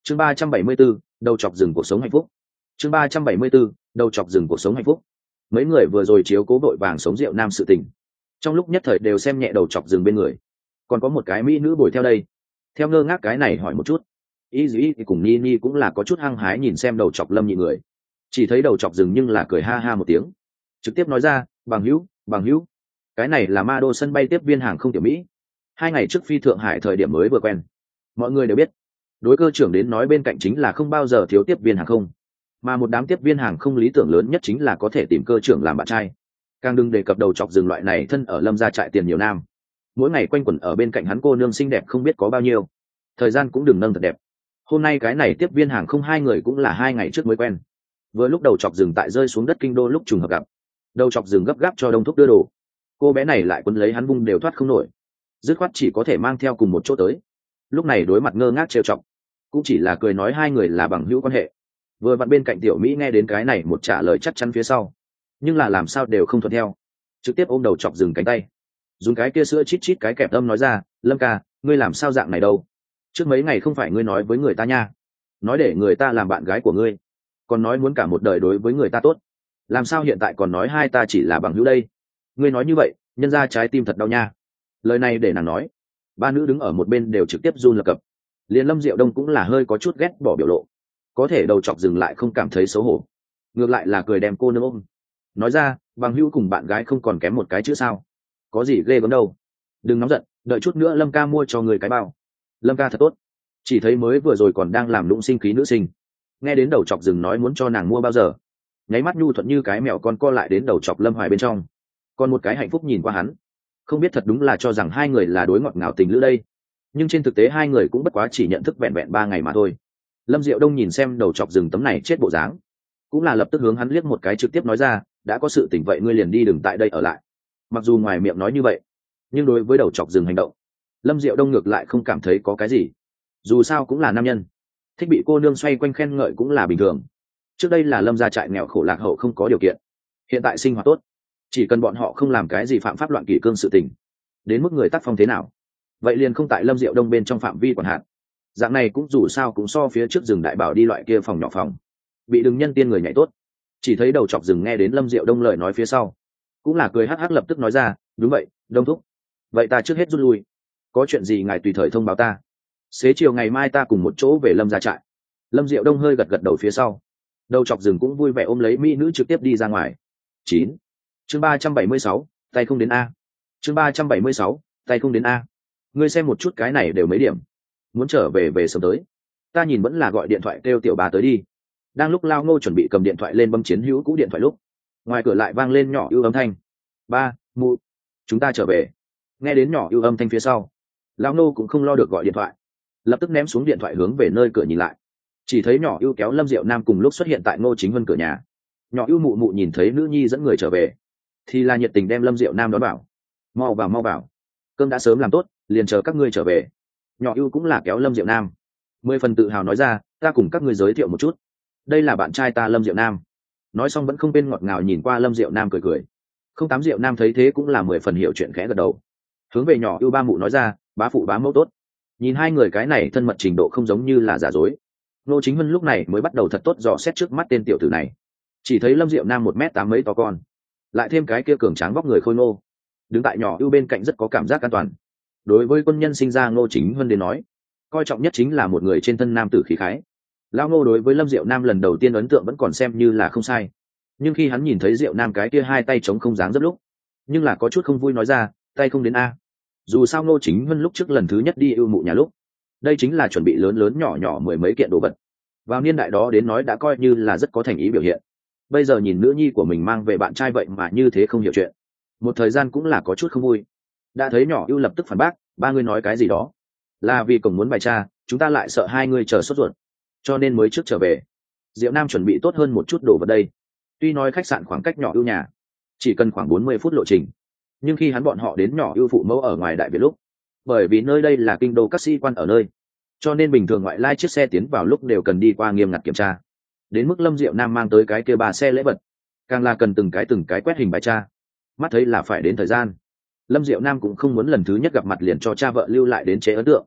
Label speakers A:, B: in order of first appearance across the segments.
A: chương 374, đầu chọc rừng cuộc sống hạnh phúc. chương 374, đầu chọc rừng cuộc sống hạnh phúc. Mấy người vừa rồi chiếu cố vội vàng sống rượu nam sự tình, trong lúc nhất thời đều xem nhẹ đầu chọc rừng bên người, còn có một cái mỹ nữ bồi theo đây. Theo ngơ ngác cái này hỏi một chút, y dĩ thì cùng ni ni cũng là có chút hăng hái nhìn xem đầu chọc lâm nhị người, chỉ thấy đầu chọc rừng nhưng là cười ha ha một tiếng, trực tiếp nói ra, bằng hữu, cái này là ma đô sân bay tiếp viên hàng không tiểu mỹ, 2 ngày trước phi Thượng Hải thời điểm mới vừa quen. Mọi người đều biết, đối cơ trưởng đến nói bên cạnh chính là không bao giờ thiếu tiếp viên hàng không, mà một đám tiếp viên hàng không lý tưởng lớn nhất chính là có thể tìm cơ trưởng làm bạn trai. Càng đừng đề cập đầu chọc rừng loại này thân ở lâm gia trại tiền nhiều nam, mỗi ngày quanh quẩn ở bên cạnh hắn cô nương xinh đẹp không biết có bao nhiêu, thời gian cũng đừng nâng thật đẹp. Hôm nay cái này tiếp viên hàng không 2 người cũng là 2 ngày trước mới quen. Vừa lúc đầu chọc rừng tại rơi xuống đất kinh đô lúc trùng hợp gặp, đầu chọc rừng gấp gáp cho đông thúc đưa đồ, cô bé này lại quấn lấy hắn vung đều thoát không nổi, dứt khoát chỉ có thể mang theo cùng một chỗ tới. Lúc này đối mặt ngơ ngác trêu chọc, cũng chỉ là cười nói 2 người là bằng hữu quan hệ. Vừa vặn bên cạnh tiểu mỹ nghe đến cái này một trả lời chắc chắn phía sau, nhưng là làm sao đều không thuận theo, trực tiếp ôm đầu chọc rừng cánh tay, dùng cái kia sữa chít chít cái kẹp âm nói ra, Lâm ca, ngươi làm sao dạng này đâu, trước mấy ngày không phải ngươi nói với người ta nha, nói để người ta làm bạn gái của ngươi, còn nói muốn cả một đời đối với người ta tốt, làm sao hiện tại còn nói hai ta chỉ là bằng hữu đây, ngươi nói như vậy nhân ra trái tim thật đau nha. Lời này để nàng nói, 3 nữ đứng ở một bên đều trực tiếp run lập cập, liền Lâm Diệu Đông cũng là hơi có chút ghét bỏ biểu lộ, có thể đầu chọc dừng lại không cảm thấy xấu hổ, ngược lại là cười đem cô nương ôm, nói ra, bằng hữu cùng bạn gái không còn kém một cái chữ sao, có gì ghê gớm đâu, đừng nóng giận, đợi chút nữa Lâm ca mua cho người cái bao. Lâm ca thật tốt. Chỉ thấy mới vừa rồi còn đang làm lũng sinh khí nữ sinh, nghe đến đầu chọc rừng nói muốn cho nàng mua bao giờ, nháy mắt nhu thuận như cái mèo con co lại đến đầu chọc Lâm Hoài bên trong, còn một cái hạnh phúc nhìn qua hắn, không biết thật đúng là cho rằng 2 người là đối ngọt ngào tình lữ đây, nhưng trên thực tế 2 người cũng bất quá chỉ nhận thức vẹn vẹn 3 ngày mà thôi. Lâm Diệu Đông nhìn xem đầu chọc rừng tấm này chết bộ dáng, cũng là lập tức hướng hắn liếc một cái, trực tiếp nói ra, đã có sự tình vậy ngươi liền đi đừng tại đây ở lại. Mặc dù ngoài miệng nói như vậy, nhưng đối với đầu chọc rừng hành động, Lâm Diệu Đông ngược lại không cảm thấy có cái gì, dù sao cũng là nam nhân, thích bị cô nương xoay quanh khen ngợi cũng là bình thường. Trước đây là Lâm gia trại nghèo khổ lạc hậu không có điều kiện, hiện tại sinh hoạt tốt, chỉ cần bọn họ không làm cái gì phạm pháp loạn kỷ cương sự tình, đến mức người tác phong thế nào, vậy liền không tại Lâm Diệu Đông bên trong phạm vi quản hạt. Dạng này cũng dù sao cũng so phía trước rừng đại bảo đi loại kia phòng nhỏ phòng bị đừng nhân tiên người nhảy tốt. Chỉ thấy đầu chọc rừng nghe đến Lâm Diệu Đông lời nói phía sau, cũng là cười hắc hắc lập tức nói ra, đúng vậy Đông thúc, vậy ta trước hết rút lui, có chuyện gì ngài tùy thời thông báo ta, xế chiều ngày mai ta cùng một chỗ về Lâm gia trại. Lâm Diệu Đông hơi gật gật đầu phía sau, đầu chọc rừng cũng vui vẻ ôm lấy mỹ nữ trực tiếp đi ra ngoài. 9. chương 376, tay không đến a. chương 376, tay không đến a. Ngươi xem một chút cái này đều mấy điểm, muốn trở về về sớm tới, ta nhìn vẫn là gọi điện thoại kêu tiểu bà tới đi. Đang lúc Lao Ngô chuẩn bị cầm điện thoại lên bấm chiến hữu cũ điện thoại lúc, ngoài cửa lại vang lên nhỏ ưu âm thanh, ba mụ, chúng ta trở về. Nghe đến nhỏ ưu âm thanh phía sau, Lao Ngô cũng không lo được gọi điện thoại, lập tức ném xuống điện thoại hướng về nơi cửa nhìn lại, chỉ thấy nhỏ ưu kéo Lâm Diệu Nam cùng lúc xuất hiện tại Ngô Chính Vân cửa nhà. Nhỏ ưu mụ mụ nhìn thấy nữ nhi dẫn người trở về, thì là nhiệt tình đem Lâm Diệu Nam đón bảo, mau vào, cơm đã sớm làm tốt, liền chờ các ngươi trở về. Nhỏ ưu cũng là kéo Lâm Diệu Nam, 10 phần tự hào nói ra, ta cùng các ngươi giới thiệu một chút, đây là bạn trai ta Lâm Diệu Nam. Nói xong vẫn không bên ngọt ngào nhìn qua Lâm Diệu Nam cười. Không tám Diệu Nam thấy thế cũng là 10 phần hiểu chuyện, khẽ gật đầu, hướng về nhỏ ưu ba mụ nói ra, bá phụ bá mẫu tốt. Nhìn 2 người cái này thân mật trình độ không giống như là giả dối, Ngô Chính Vân lúc này mới bắt đầu thật tốt dò xét trước mắt tên tiểu tử này. Chỉ thấy Lâm Diệu Nam 1m8 mấy to con, lại thêm cái kia cường tráng vóc người khôi ngô, đứng tại nhỏ ưu bên cạnh rất có cảm giác an toàn. Đối với quân nhân sinh ra Ngô Chính Vân đến nói, coi trọng nhất chính là một người trên thân nam tử khí khái. Lao Ngô đối với Lâm Diệu Nam lần đầu tiên ấn tượng vẫn còn xem như là không sai, nhưng khi hắn nhìn thấy Diệu Nam cái kia 2 tay chống không dáng dấp lúc, nhưng là có chút không vui nói ra, tay không đến a. Dù sao Ngô Chính Vân lúc trước lần thứ nhất đi ưu mụ nhà lúc, đây chính là chuẩn bị lớn lớn nhỏ nhỏ 10 mấy kiện đồ vật, vào niên đại đó đến nói đã coi như là rất có thành ý biểu hiện. Bây giờ nhìn nữ nhi của mình mang về bạn trai vậy mà như thế không hiểu chuyện, một thời gian cũng là có chút không vui. Đã thấy nhỏ ưu lập tức phản bác, ba người nói cái gì đó là vì cổng muốn bài tra, chúng ta lại sợ 2 người chờ sốt ruột, cho nên mới trước trở về. Diệu Nam chuẩn bị tốt hơn một chút đồ vật đây. Tuy nói khách sạn khoảng cách nhỏ ưu nhà chỉ cần khoảng 40 phút lộ trình, nhưng khi hắn bọn họ đến nhỏ ưu phụ mẫu ở ngoài đại việt lúc, bởi vì nơi đây là kinh đô các sĩ quan ở nơi, cho nên bình thường ngoại lai chiếc xe tiến vào lúc đều cần đi qua nghiêm ngặt kiểm tra. Đến mức Lâm Diệu Nam mang tới cái kia 3 xe lễ vật, càng là cần từng cái quét hình bài tra, mắt thấy là phải đến thời gian. Lâm Diệu Nam cũng không muốn lần thứ nhất gặp mặt liền cho cha vợ lưu lại đến chế ấn tượng,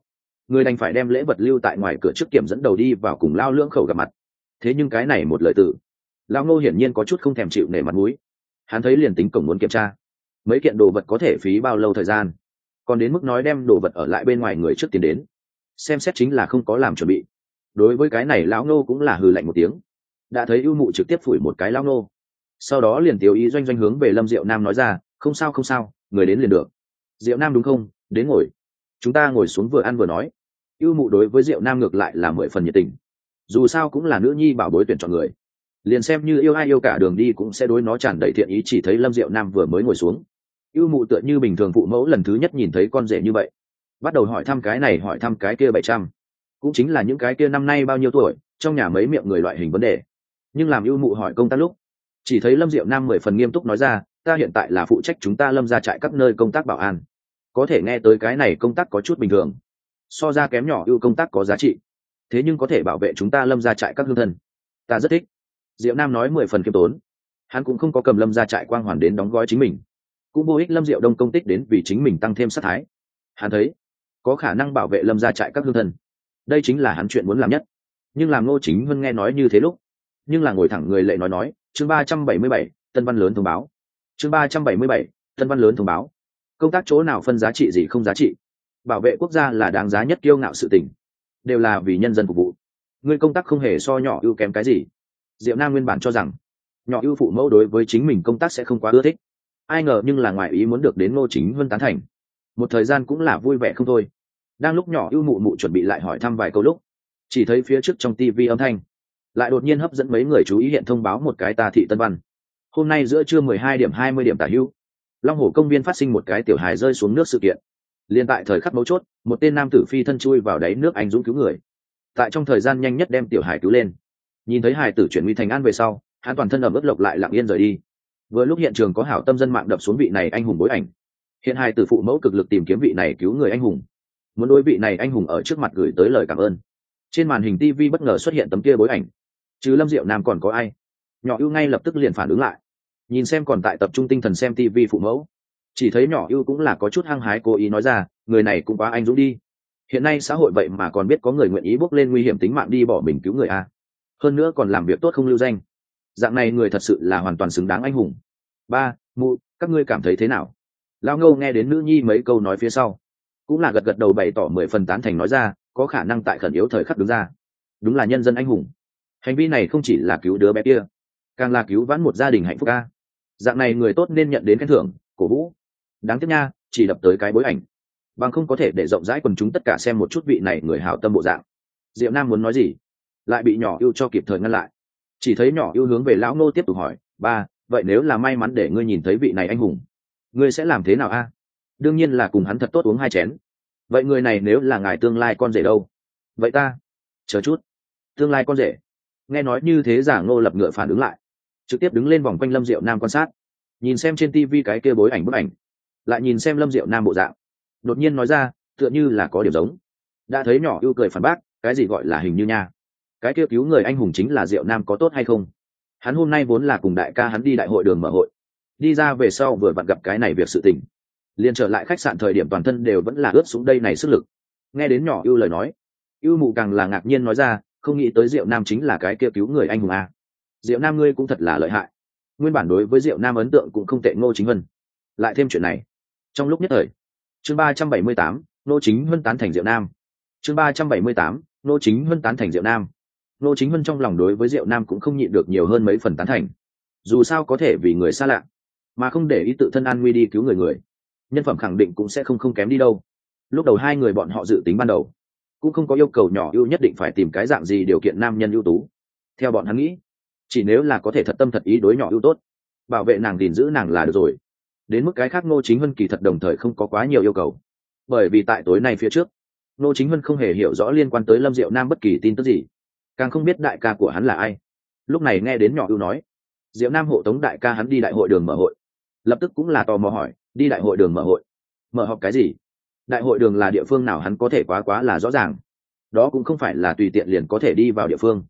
A: người đành phải đem lễ vật lưu tại ngoài cửa trước kiểm dẫn đầu đi vào cùng lao lưỡng khẩu gặp mặt. Thế nhưng cái này một lời từ lao ngô hiển nhiên có chút không thèm chịu nể mặt mũi. Hắn thấy liền tính cổng muốn kiểm tra mấy kiện đồ vật có thể phí bao lâu thời gian, còn đến mức nói đem đồ vật ở lại bên ngoài người trước tiến đến xem xét chính là không có làm chuẩn bị. Đối với cái này lão ngô cũng là hừ lạnh một tiếng. Đã thấy ưu mụ trực tiếp phủi một cái lão ngô, sau đó liền tiêu ý doanh doanh hướng về Lâm Diệu Nam nói ra, không sao không sao, người đến liền được. Diệu Nam đúng không, đến ngồi, chúng ta ngồi xuống vừa ăn vừa nói. Ưu mụ đối với Diệu Nam ngược lại là 10 phần nhiệt tình, dù sao cũng là nữ nhi bảo bối tuyển chọn người, liền xem như yêu ai yêu cả đường đi cũng sẽ đối nó tràn đầy thiện ý. Chỉ thấy Lâm Diệu Nam vừa mới ngồi xuống, ưu mụ tựa như bình thường phụ mẫu lần thứ nhất nhìn thấy con rể như vậy, bắt đầu hỏi thăm cái này hỏi thăm cái kia 700, cũng chính là những cái kia năm nay bao nhiêu tuổi, trong nhà mấy miệng người loại hình vấn đề. Nhưng làm ưu mụ hỏi công tác lúc, chỉ thấy Lâm Diệu Nam 10 phần nghiêm túc nói ra, ta hiện tại là phụ trách chúng ta Lâm gia trại các nơi công tác bảo an. Có thể nghe tới cái này công tác có chút bình thường, so ra kém nhỏ ưu công tác có giá trị, thế nhưng có thể bảo vệ chúng ta Lâm gia trại các hương thân, ta rất thích. Diệu Nam nói 10 phần khiêm tốn, hắn cũng không có cầm Lâm gia trại quang hoàn đến đóng gói chính mình, cũng vô ích Lâm Diệu Đông công tích đến vì chính mình tăng thêm sát thái. Hắn thấy có khả năng bảo vệ Lâm gia trại các hương thân, đây chính là hắn chuyện muốn làm nhất. Nhưng làm Ngô Chính Huân nghe nói như thế lúc, nhưng là ngồi thẳng người lệ nói chương 377, tân văn lớn thông báo. Chương 377, tân văn lớn thông báo. Công tác chỗ nào phân giá trị gì không giá trị, bảo vệ quốc gia là đáng giá nhất, kiêu ngạo sự tình, đều là vì nhân dân phục vụ. Ngươi công tác không hề so nhỏ ưu kém cái gì. Diệu Nam nguyên bản cho rằng nhỏ ưu phụ mẫu đối với chính mình công tác sẽ không quá ưa thích, ai ngờ nhưng là ngoại ý muốn được đến Ngô Chính Huân tán thành, một thời gian cũng là vui vẻ không thôi. Đang lúc nhỏ ưu mụ mụ chuẩn bị lại hỏi thăm vài câu lúc, chỉ thấy phía trước trong tivi âm thanh lại đột nhiên hấp dẫn mấy người chú ý, hiện thông báo một cái ta thị tân văn. Hôm nay giữa trưa 12:20 tả hữu, Long Hồ công viên phát sinh một cái tiểu hài rơi xuống nước sự kiện. Liên tại thời khắc mấu chốt, một tên nam tử phi thân chui vào đáy nước anh dũng cứu người, tại trong thời gian nhanh nhất đem tiểu hài cứu lên. Nhìn thấy hài tử chuyển nguy thành an về sau, hắn toàn thân ẩm ướt lộc lại lặng yên rời đi. Vừa lúc hiện trường có hảo tâm dân mạng đập xuống vị này anh hùng bối ảnh, hiện hài tử phụ mẫu cực lực tìm kiếm vị này cứu người anh hùng, muốn đối vị này anh hùng ở trước mặt gửi tới lời cảm ơn. Trên màn hình TV bất ngờ xuất hiện tấm kia bối ảnh, chứ Lâm Diệu Nam còn có ai? Nhỏ ưu ngay lập tức liền phản ứng lại, nhìn xem còn tại tập trung tinh thần xem TV phụ mẫu, chỉ thấy nhỏ ưu cũng là có chút hăng hái cố ý nói ra, người này cũng quá anh dũng đi. Hiện nay xã hội vậy mà còn biết có người nguyện ý bước lên nguy hiểm tính mạng đi bỏ mình cứu người a, hơn nữa còn làm việc tốt không lưu danh, dạng này người thật sự là hoàn toàn xứng đáng anh hùng. Ba mụ, các ngươi cảm thấy thế nào? Lao Ngô nghe đến nữ nhi mấy câu nói phía sau, cũng là gật gật đầu bày tỏ 10 phần tán thành, nói ra có khả năng tại khẩn yếu thời khắc đứng ra, đúng là nhân dân anh hùng. Hành vi này không chỉ là cứu đứa bé kia, càng là cứu vãn một gia đình hạnh phúc a. Dạng này người tốt nên nhận đến khen thưởng cổ vũ. Đáng tiếc nha, chỉ đập tới cái bối ảnh, bằng không có thể để rộng rãi quần chúng tất cả xem một chút vị này người hảo tâm bộ dạng. Diệu Nam muốn nói gì lại bị nhỏ ưu cho kịp thời ngăn lại. Chỉ thấy nhỏ ưu hướng về lão Ngô tiếp tục hỏi, ba, vậy nếu là may mắn để ngươi nhìn thấy vị này anh hùng, ngươi sẽ làm thế nào a? Đương nhiên là cùng hắn thật tốt uống 2 chén. Vậy người này nếu là ngài tương lai con rể đâu? Vậy ta chờ chút, tương lai con rể? Nghe nói như thế giả Ngô lập ngựa phản ứng lại, trực tiếp đứng lên vòng quanh Lâm Diệu Nam quan sát, nhìn xem trên tivi cái kia bối ảnh bức ảnh, lại nhìn xem Lâm Diệu Nam bộ dạng, đột nhiên nói ra, tựa như là có điểm giống. Đã thấy nhỏ ưu cười phản bác, cái gì gọi là hình như nha, cái kia cứu người anh hùng chính là Diệu Nam, có tốt hay không? Hắn hôm nay vốn là cùng đại ca hắn đi đại hội đường mở hội, đi ra về sau vừa vặn gặp cái này việc sự tình, liền trở lại khách sạn thời điểm toàn thân đều vẫn là ướt sũng đây này sức lực. Nghe đến nhỏ ưu lời nói, ưu mụ càng là ngạc nhiên nói ra, không nghĩ tới Diệu Nam chính là cái kia cứu người anh hùng a. Diệu Nam ngươi cũng thật là lợi hại. Nguyên bản đối với Diệu Nam ấn tượng cũng không tệ. Ngô Chính Huân lại thêm chuyện này, trong lúc nhất thời. Chương 378, Ngô Chính Huân tán thành Diệu Nam. Chương 378, Ngô Chính Huân tán thành Diệu Nam. Ngô Chính Huân trong lòng đối với Diệu Nam cũng không nhịn được nhiều hơn mấy phần tán thành. Dù sao có thể vì người xa lạ mà không để ý tự thân an nguy đi cứu người, nhân phẩm khẳng định cũng sẽ không kém đi đâu. Lúc đầu hai người bọn họ dự tính ban đầu cũng không có yêu cầu nhỏ ưu nhất định phải tìm cái dạng gì điều kiện nam nhân ưu tú. Theo bọn hắn nghĩ, chỉ nếu là có thể thật tâm thật ý đối nhỏ ưu tốt, bảo vệ nàng, gìn giữ nàng là được rồi. Đến mức cái khác Ngô Chính Huân kỳ thật đồng thời không có quá nhiều yêu cầu, bởi vì tại tối nay phía trước, Ngô Chính Huân không hề hiểu rõ liên quan tới Lâm Diệu Nam bất kỳ tin tức gì, càng không biết đại ca của hắn là ai. Lúc này nghe đến nhỏ ưu nói Diệu Nam hộ tống đại ca hắn đi đại hội đường mở hội, lập tức cũng là tò mò hỏi, đi đại hội đường mở hội, mở họp cái gì? Đại hội đường là địa phương nào hắn có thể quá là rõ ràng, đó cũng không phải là tùy tiện liền có thể đi vào địa phương.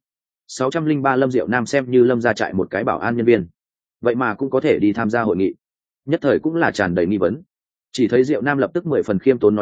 A: 603 Lâm Diệu Nam xem như Lâm gia trại một cái bảo an nhân viên, vậy mà cũng có thể đi tham gia hội nghị, nhất thời cũng là tràn đầy nghi vấn. Chỉ thấy Diệu Nam lập tức 10 phần khiêm tốn nói ra,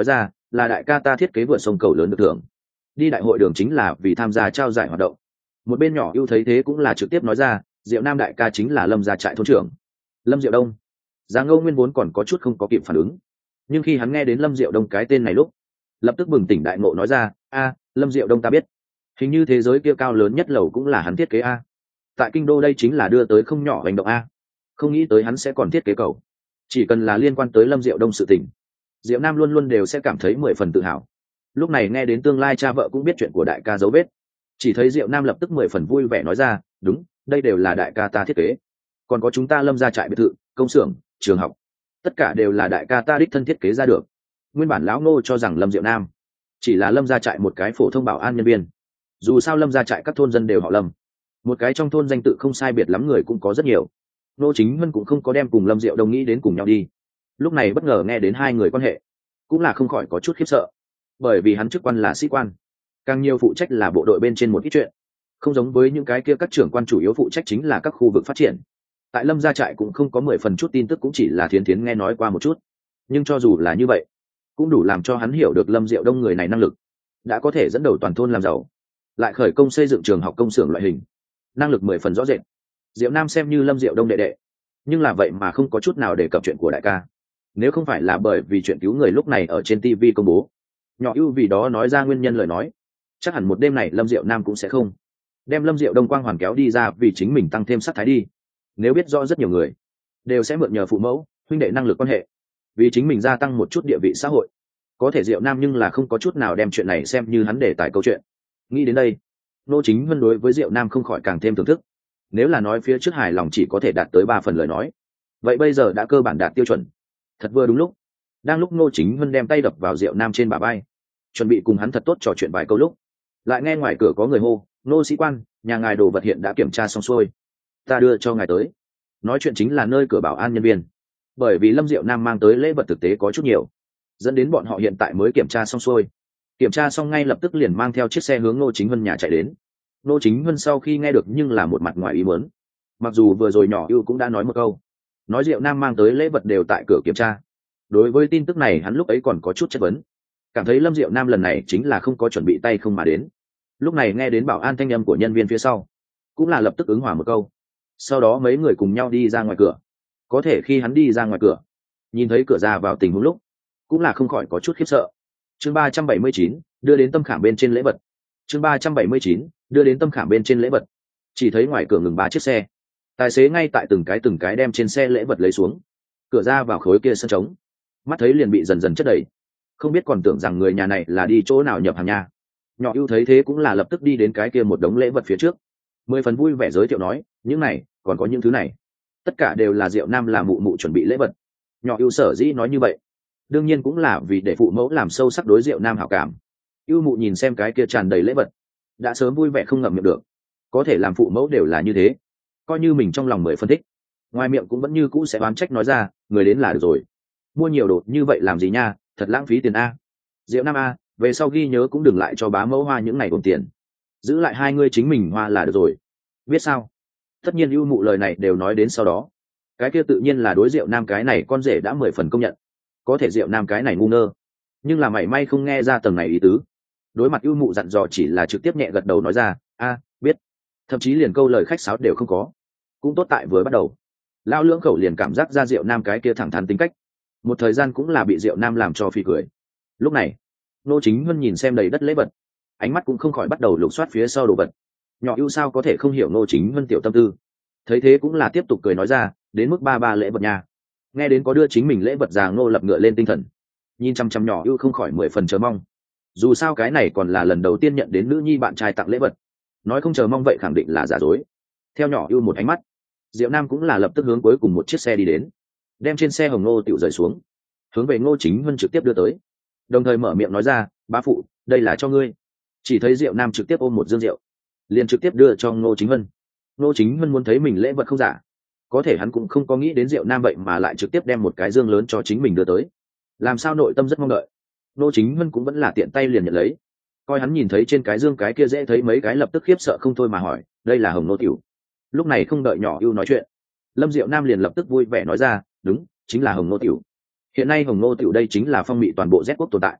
A: là đại ca ta thiết kế vượt sông cầu lớn được thưởng. Đi đại hội đường chính là vì tham gia trao giải hoạt động. Một bên nhỏ ưu thấy thế cũng là trực tiếp nói ra, Diệu Nam đại ca chính là Lâm gia trại thôn trưởng Lâm Diệu Đông. Giang Ngô nguyên vốn còn có chút không có kịp phản ứng, nhưng khi hắn nghe đến Lâm Diệu Đông cái tên này lúc, lập tức bừng tỉnh đại ngộ nói ra, Lâm Diệu Đông ta biết, hình như thế giới kia cao lớn nhất lầu cũng là hắn thiết kế a. Tại kinh đô đây chính là đưa tới không nhỏ hành động a. Không nghĩ tới hắn sẽ còn thiết kế cầu. Chỉ cần là liên quan tới Lâm Diệu Đông sự tình, Diệu Nam luôn luôn đều sẽ cảm thấy 10 phần tự hào. Lúc này nghe đến tương lai cha vợ cũng biết chuyện của đại ca dấu vết, chỉ thấy Diệu Nam lập tức 10 phần vui vẻ nói ra, đúng, đây đều là đại ca ta thiết kế. Còn có chúng ta Lâm gia trại biệt thự, công xưởng, trường học, tất cả đều là đại ca ta đích thân thiết kế ra được. Nguyên bản lão Ngô cho rằng Lâm Diệu Nam chỉ là Lâm gia trại một cái phổ thông bảo an nhân viên. Dù sao Lâm gia trại các thôn dân đều họ Lâm, một cái trong thôn danh tự không sai biệt lắm người cũng có rất nhiều. Ngô Chính Vân cũng không có đem cùng Lâm Diệu Đông nghĩ đến cùng nhau đi. Lúc này bất ngờ nghe đến hai người quan hệ, cũng là không khỏi có chút khiếp sợ, bởi vì hắn chức quan là sĩ quan, càng nhiều phụ trách là bộ đội bên trên một ít chuyện, không giống với những cái kia các trưởng quan chủ yếu phụ trách chính là các khu vực phát triển. Tại Lâm gia trại cũng không có 10 phần chút tin tức, cũng chỉ là thiến thiến nghe nói qua một chút, nhưng cho dù là như vậy cũng đủ làm cho hắn hiểu được Lâm Diệu Đông người này năng lực, đã có thể dẫn đầu toàn thôn làm giàu, lại khởi công xây dựng trường học công xưởng loại hình, năng lực 10 phần rõ rệt. Diệu Nam xem như Lâm Diệu Đông đệ đệ, nhưng là vậy mà không có chút nào đề cập chuyện của đại ca. Nếu không phải là bởi vì chuyện cứu người lúc này ở trên TV công bố, nhỏ ưu vì đó nói ra nguyên nhân lời nói, chắc hẳn một đêm này Lâm Diệu Nam cũng sẽ không đem Lâm Diệu Đông quang hoàn kéo đi ra vì chính mình tăng thêm sắc thái đi. Nếu biết rõ rất nhiều người đều sẽ mượn nhờ phụ mẫu huynh đệ năng lực quan hệ vì chính mình gia tăng một chút địa vị xã hội, có thể Diệu Nam nhưng là không có chút nào đem chuyện này xem như hắn để tải câu chuyện. Nghĩ đến đây, Ngô Chính Vân đối với Diệu Nam không khỏi càng thêm thưởng thức. Nếu là nói phía trước hài lòng chỉ có thể đạt tới 3 phần lời nói, vậy bây giờ đã cơ bản đạt tiêu chuẩn. Thật vừa đúng lúc, đang lúc Ngô Chính Vân đem tay đập vào Diệu Nam trên bả vai, chuẩn bị cùng hắn thật tốt trò chuyện vài câu lúc, lại nghe ngoài cửa có người hô, Ngô sĩ quan, nhà ngài đồ vật hiện đã kiểm tra xong xuôi, ta đưa cho ngài tới. Nói chuyện chính là nơi cửa bảo an nhân viên, bởi vì Lâm Diệu Nam mang tới lễ vật thực tế có chút nhiều, dẫn đến bọn họ hiện tại mới kiểm tra xong xuôi. Kiểm tra xong ngay lập tức liền mang theo chiếc xe hướng Ngô Chính Vân nhà chạy đến. Ngô Chính Vân sau khi nghe được nhưng là một mặt ngoài ý muốn, mặc dù vừa rồi nhỏ ưu cũng đã nói một câu, nói Diệu Nam mang tới lễ vật đều tại cửa kiểm tra. Đối với tin tức này hắn lúc ấy còn có chút chất vấn, cảm thấy Lâm Diệu Nam lần này chính là không có chuẩn bị tay không mà đến. Lúc này nghe đến bảo an thanh âm của nhân viên phía sau, cũng là lập tức ứng hòa một câu. Sau đó mấy người cùng nhau đi ra ngoài cửa. Có thể khi hắn đi ra ngoài cửa, nhìn thấy cửa ra vào tình huống lúc, cũng là không khỏi có chút khiếp sợ. Chương 379, đưa đến tâm khảm bên trên lễ vật. Chương 379, đưa đến tâm khảm bên trên lễ vật. Chỉ thấy ngoài cửa ngừng 3 chiếc xe, tài xế ngay tại từng cái đem trên xe lễ vật lấy xuống. Cửa ra vào khối kia sân trống, mắt thấy liền bị dần dần chất đầy, không biết còn tưởng rằng người nhà này là đi chỗ nào nhập hàng nha. Nhỏ ưu thấy thế cũng là lập tức đi đến cái kia một đống lễ vật phía trước, 10 phần vui vẻ giới thiệu nói, những này còn có những thứ này, tất cả đều là Diệu Nam là mụ mụ chuẩn bị lễ vật. Nhỏ ưu sở dĩ nói như vậy, đương nhiên cũng là vì để phụ mẫu làm sâu sắc đối Diệu Nam hảo cảm. Ưu mụ nhìn xem cái kia tràn đầy lễ vật, đã sớm vui vẻ không ngậm miệng được. Có thể làm phụ mẫu đều là như thế, coi như mình trong lòng 10 phân tích, ngoài miệng cũng vẫn như cũ sẽ oán trách nói ra, người đến là được rồi, mua nhiều đồ như vậy làm gì nha, thật lãng phí tiền a. Diệu Nam a, về sau ghi nhớ cũng đừng lại cho bá mẫu hoa những ngày gồm tiền, giữ lại hai ngươi chính mình hoa là được rồi, biết sao. Tất nhiên ưu mụ lời này đều nói đến sau đó, cái kia tự nhiên là đối Diệu Nam cái này con rể đã 10 phần công nhận. Có thể Diệu Nam cái này ngu ngơ, nhưng là mảy may không nghe ra tầng này ý tứ. Đối mặt ưu mụ dặn dò chỉ là trực tiếp nhẹ gật đầu nói ra, biết. Thậm chí liền câu lời khách sáo đều không có. Cũng tốt tại vừa bắt đầu, lao lưỡng khẩu liền cảm giác ra Diệu Nam cái kia thẳng thắn tính cách, một thời gian cũng là bị Diệu Nam làm cho phì cười. Lúc này Ngô Chính Vân nhìn xem đầy đất lễ vật, ánh mắt cũng không khỏi bắt đầu lục soát phía sau đồ vật. Nhỏ ưu sao có thể không hiểu Ngô Chính Vân tiểu tâm tư, thấy thế cũng là tiếp tục cười nói ra, đến mức ba lễ vật nha. Nghe đến có đưa chính mình lễ vật, già Ngô lập ngựa lên tinh thần, nhìn chăm chăm nhỏ ưu không khỏi 10 phần chờ mong. Dù sao cái này còn là lần đầu tiên nhận đến nữ nhi bạn trai tặng lễ vật, nói không chờ mong vậy khẳng định là giả dối. Theo nhỏ ưu một ánh mắt, Diệu Nam cũng là lập tức hướng cuối cùng một chiếc xe đi đến, đem trên xe hồng Ngô tiểu rời xuống, hướng về Ngô Chính Vân trực tiếp đưa tới, đồng thời mở miệng nói ra, bá phụ, đây là cho ngươi. Chỉ thấy Diệu Nam trực tiếp ôm một dương rượu, liền trực tiếp đưa cho Ngô Chính Vân. Ngô Chính Vân muốn thấy mình lễ vật không giả, có thể hắn cũng không có nghĩ đến Diệu Nam vậy mà lại trực tiếp đem một cái dương lớn cho chính mình đưa tới, làm sao nội tâm rất mong đợi. Ngô Chính Vân cũng vẫn là tiện tay liền nhận lấy, coi hắn nhìn thấy trên cái dương cái kia dễ thấy mấy cái lập tức khiếp sợ không thôi mà hỏi, đây là hồng nô tiểu. Lúc này không đợi nhỏ ưu nói chuyện, Lâm Diệu Nam liền lập tức vui vẻ nói ra, đúng, chính là hồng nô tiểu. Hiện nay hồng nô tiểu đây chính là phong mị toàn bộ Z quốc tồn tại,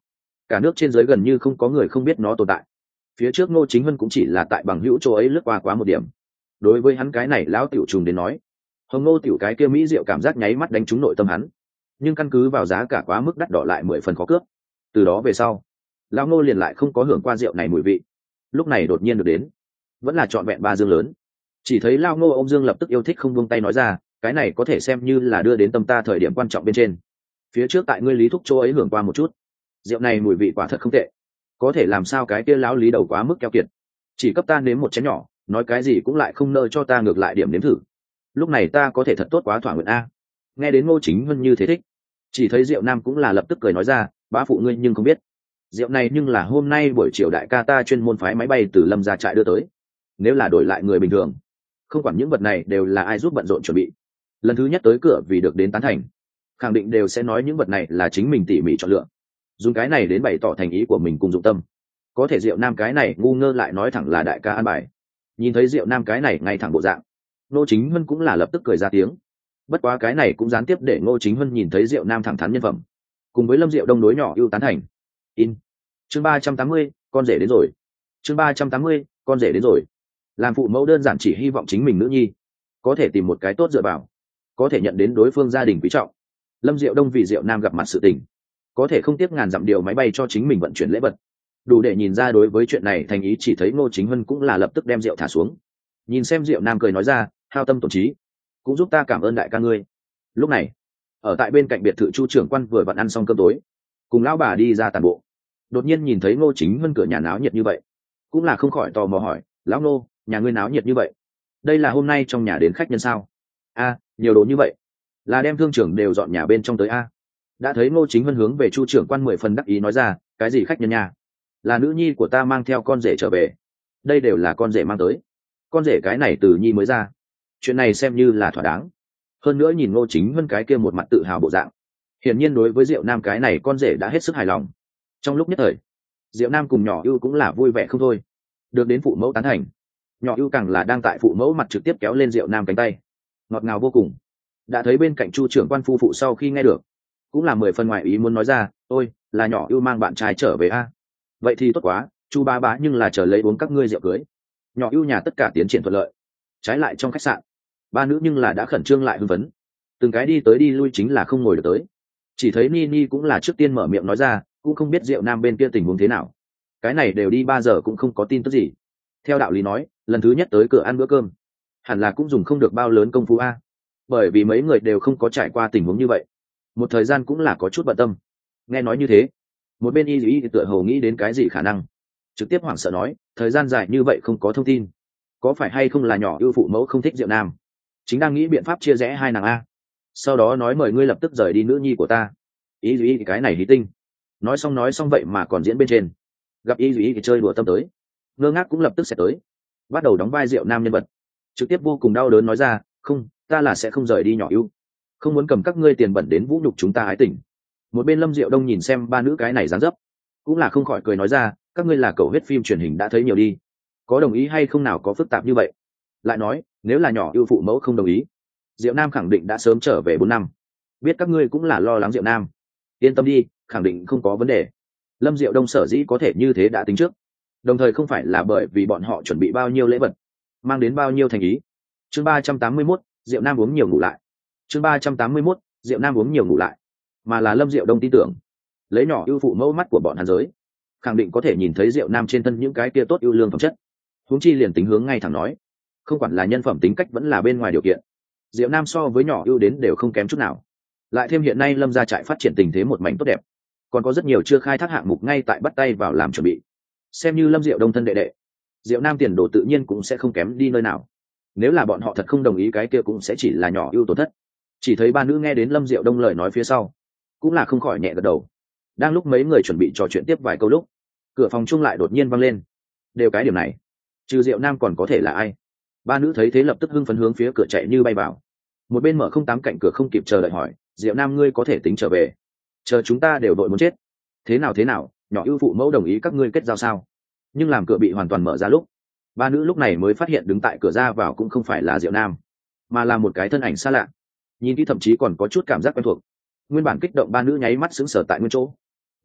A: cả nước trên giới gần như không có người không biết nó tồn tại. Phía trước Ngô Chính Hân cũng chỉ là tại bằng hữu chỗ ấy lướt qua quá một điểm. Đối với hắn cái này lão tiểu trùng đến nói, hồng Ngô tiểu cái kia mỹ rượu cảm giác nháy mắt đánh trúng nội tâm hắn, nhưng căn cứ vào giá cả quá mức đắt đỏ lại 10 phần khó cướp. Từ đó về sau, lão Ngô liền lại không có hưởng qua rượu này mùi vị. Lúc này đột nhiên được đến, vẫn là trọn vẹn 3 dương lớn. Chỉ thấy lão Ngô ông Dương lập tức yêu thích không buông tay nói ra, cái này có thể xem như là đưa đến tâm ta thời điểm quan trọng bên trên. Phía trước tại ngươi Lý Thúc chỗ ấy hưởng qua một chút, rượu này mùi vị quả thật không tệ, có thể làm sao cái kia lão Lý đầu quá mức keo kiệt, chỉ cấp ta nếm một chén nhỏ, nói cái gì cũng lại không nợ cho ta ngược lại điểm nếm thử. Lúc này ta có thể thật tốt quá thỏa nguyện a. Nghe đến Ngô Chính Hân như thế thích, chỉ thấy Diệu Nam cũng là lập tức cười nói ra, bá phụ ngươi nhưng không biết, rượu này nhưng là hôm nay buổi chiều đại ca ta chuyên môn phái máy bay từ Lâm gia trại đưa tới. Nếu là đổi lại người bình thường, không quản những vật này đều là ai giúp bận rộn chuẩn bị, lần thứ nhất tới cửa vì được đến tán thành, khẳng định đều sẽ nói những vật này là chính mình tỉ mỉ chọn lựa, dùng cái này đến bày tỏ thành ý của mình cùng dụng tâm. Có thể Diệu Nam cái này ngu ngơ lại nói thẳng là đại ca an bài. Nhìn thấy Diệu Nam cái này ngay thẳng bộ dạng, Ngô Chính Hân cũng là lập tức cười ra tiếng. Bất quá cái này cũng gián tiếp để Ngô Chính Hân nhìn thấy Diệu Nam thẳng thắn nhân phẩm, cùng với Lâm Diệu Đông đối nhỏ ưu tán thành. In. Chương 380, con rể đến rồi. Chương 380, con rể đến rồi. Làm phụ mẫu đơn giản chỉ hy vọng chính mình nữ nhi có thể tìm một cái tốt dựa vào, có thể nhận đến đối phương gia đình quý trọng. Lâm Diệu Đông vì Diệu Nam gặp mặt sự tình, có thể không tiếc ngàn dặm điều máy bay cho chính mình vận chuyển lễ vật, đủ để nhìn ra đối với chuyện này thành ý. Chỉ thấy Ngô Chính Hân cũng là lập tức đem rượu thả xuống, nhìn xem Diệu Nam cười nói ra, hao tâm tổn trí, cũng giúp ta cảm ơn đại ca ngươi. Lúc này ở tại bên cạnh biệt thự Chu trưởng quan vừa vặn ăn xong cơm tối, cùng lão bà đi ra tàn bộ, đột nhiên nhìn thấy Ngô Chính Hân cửa nhà náo nhiệt như vậy, cũng là không khỏi tò mò hỏi, lão Ngô, nhà ngươi náo nhiệt như vậy, đây là hôm nay trong nhà đến khách nhân sao? A, nhiều đồ như vậy, là đem thương trưởng đều dọn nhà bên trong tới a. Đã thấy Ngô Chính Hân hướng về Chu trưởng quan 10 phần đắc ý nói ra, cái gì khách nhân nhà, là nữ nhi của ta mang theo con rể trở về, đây đều là con rể mang tới, con rể cái này từ nhi mới ra, chuyện này xem như là thỏa đáng. Hơn nữa nhìn Ngô Chính Hân cái kia một mặt tự hào bộ dạng, hiển nhiên đối với Diệu Nam cái này con rể đã hết sức hài lòng. Trong lúc nhất thời, Diệu Nam cùng nhỏ ưu cũng là vui vẻ không thôi, được đến phụ mẫu tán thành, nhỏ ưu càng là đang tại phụ mẫu mặt trực tiếp kéo lên Diệu Nam cánh tay, ngọt ngào vô cùng. Đã thấy bên cạnh Chu trưởng quan phu phụ sau khi nghe được, cũng là 10 phần ngoại ý muốn nói ra, ôi, là nhỏ ưu mang bạn trai trở về a. Vậy thì tốt quá, Chu bá bá nhưng là chờ lấy uống các ngươi rượu cưới. Nhỏ ưu nhà tất cả tiến triển thuận lợi. Trái lại trong khách sạn, ba nữ nhưng là đã khẩn trương lại hưng phấn, từng cái đi tới đi lui chính là không ngồi được tới. Chỉ thấy Nini cũng là trước tiên mở miệng nói ra, cũng không biết Diệu Nam bên kia tình huống thế nào, cái này đều đi 3 giờ cũng không có tin tức gì. Theo đạo lý nói, lần thứ nhất tới cửa ăn bữa cơm, hẳn là cũng dùng không được bao lớn công phu a, bởi vì mấy người đều không có trải qua tình huống như vậy, một thời gian cũng là có chút bận tâm. Nghe nói như thế, một bên y tựa hồ nghĩ đến cái gì khả năng, trực tiếp hoảng sợ nói, thời gian dài như vậy không có thông tin, có phải hay không là nhỏ ưu phụ mẫu không thích Diệu Nam, chính đang nghĩ biện pháp chia rẽ hai nàng a, sau đó nói mời ngươi lập tức rời đi nữ nhi của ta. Y cái này hí tinh, nói xong vậy mà còn diễn bên trên. Gặp Y thì chơi đùa tâm tới, ngơ ngác cũng lập tức sẽ tới, bắt đầu đóng vai Diệu Nam nhân vật, trực tiếp vô cùng đau đớn nói ra, không, ta là sẽ không rời đi nhỏ ưu, không muốn cầm các ngươi tiền bẩn đến vũ nhục chúng ta ái tình. Một bên Lâm Diệu Đông nhìn xem ba nữ cái này dáng dấp, cũng là không khỏi cười nói ra, các ngươi là cầu hết phim truyền hình đã thấy nhiều đi, có đồng ý hay không nào có phức tạp như vậy. Lại nói, nếu là nhỏ ưu phụ mẫu không đồng ý, Diệu Nam khẳng định đã sớm trở về 4 năm, biết các ngươi cũng là lo lắng Diệu Nam, yên tâm đi, khẳng định không có vấn đề. Lâm Diệu Đông sở dĩ có thể như thế đã tính trước, đồng thời không phải là bởi vì bọn họ chuẩn bị bao nhiêu lễ vật, mang đến bao nhiêu thành ý. Chương 381, Diệu Nam uống nhiều ngủ lại. Chương 381, Diệu Nam uống nhiều ngủ lại, mà là Lâm Diệu Đông tin tưởng, lấy nhỏ ưu phụ mẫu mắt của bọn hắn giới, khẳng định có thể nhìn thấy Diệu Nam trên thân những cái kia tốt ưu lương phẩm chất. Huống chi liền tính hướng ngay thẳng nói, không quản là nhân phẩm tính cách vẫn là bên ngoài điều kiện, Diệu Nam so với nhỏ ưu đến đều không kém chút nào. Lại thêm hiện nay Lâm gia trại phát triển tình thế một mảnh tốt đẹp, còn có rất nhiều chưa khai thác hạng mục ngay tại bắt tay vào làm chuẩn bị, xem như Lâm Diệu Đông thân đệ đệ, Diệu Nam tiền đồ tự nhiên cũng sẽ không kém đi nơi nào. Nếu là bọn họ thật không đồng ý cái kia cũng sẽ chỉ là nhỏ ưu tổn thất. Chỉ thấy ba nữ nghe đến Lâm Diệu Đông lời nói phía sau, cũng là không khỏi nhẹ gật đầu. Đang lúc mấy người chuẩn bị trò chuyện tiếp vài câu lúc, cửa phòng chung lại đột nhiên vang lên. Đều cái điểm này, trừ Diệu Nam còn có thể là ai? Ba nữ thấy thế lập tức hưng phấn hướng phía cửa chạy như bay vào. Một bên mở 08 cạnh cửa không kịp chờ đợi hỏi, Diệu Nam ngươi có thể tính trở về? Chờ chúng ta đều đội muốn chết. Thế nào, nhỏ ưu phụ mẫu đồng ý các ngươi kết giao sao? Nhưng làm cửa bị hoàn toàn mở ra lúc, ba nữ lúc này mới phát hiện đứng tại cửa ra vào cũng không phải là Diệu Nam, mà là một cái thân ảnh xa lạ. Nhìn kỹ thậm chí còn có chút cảm giác quen thuộc. Nguyên bản kích động ba nữ nháy mắt sững sờ tại nguyên chỗ,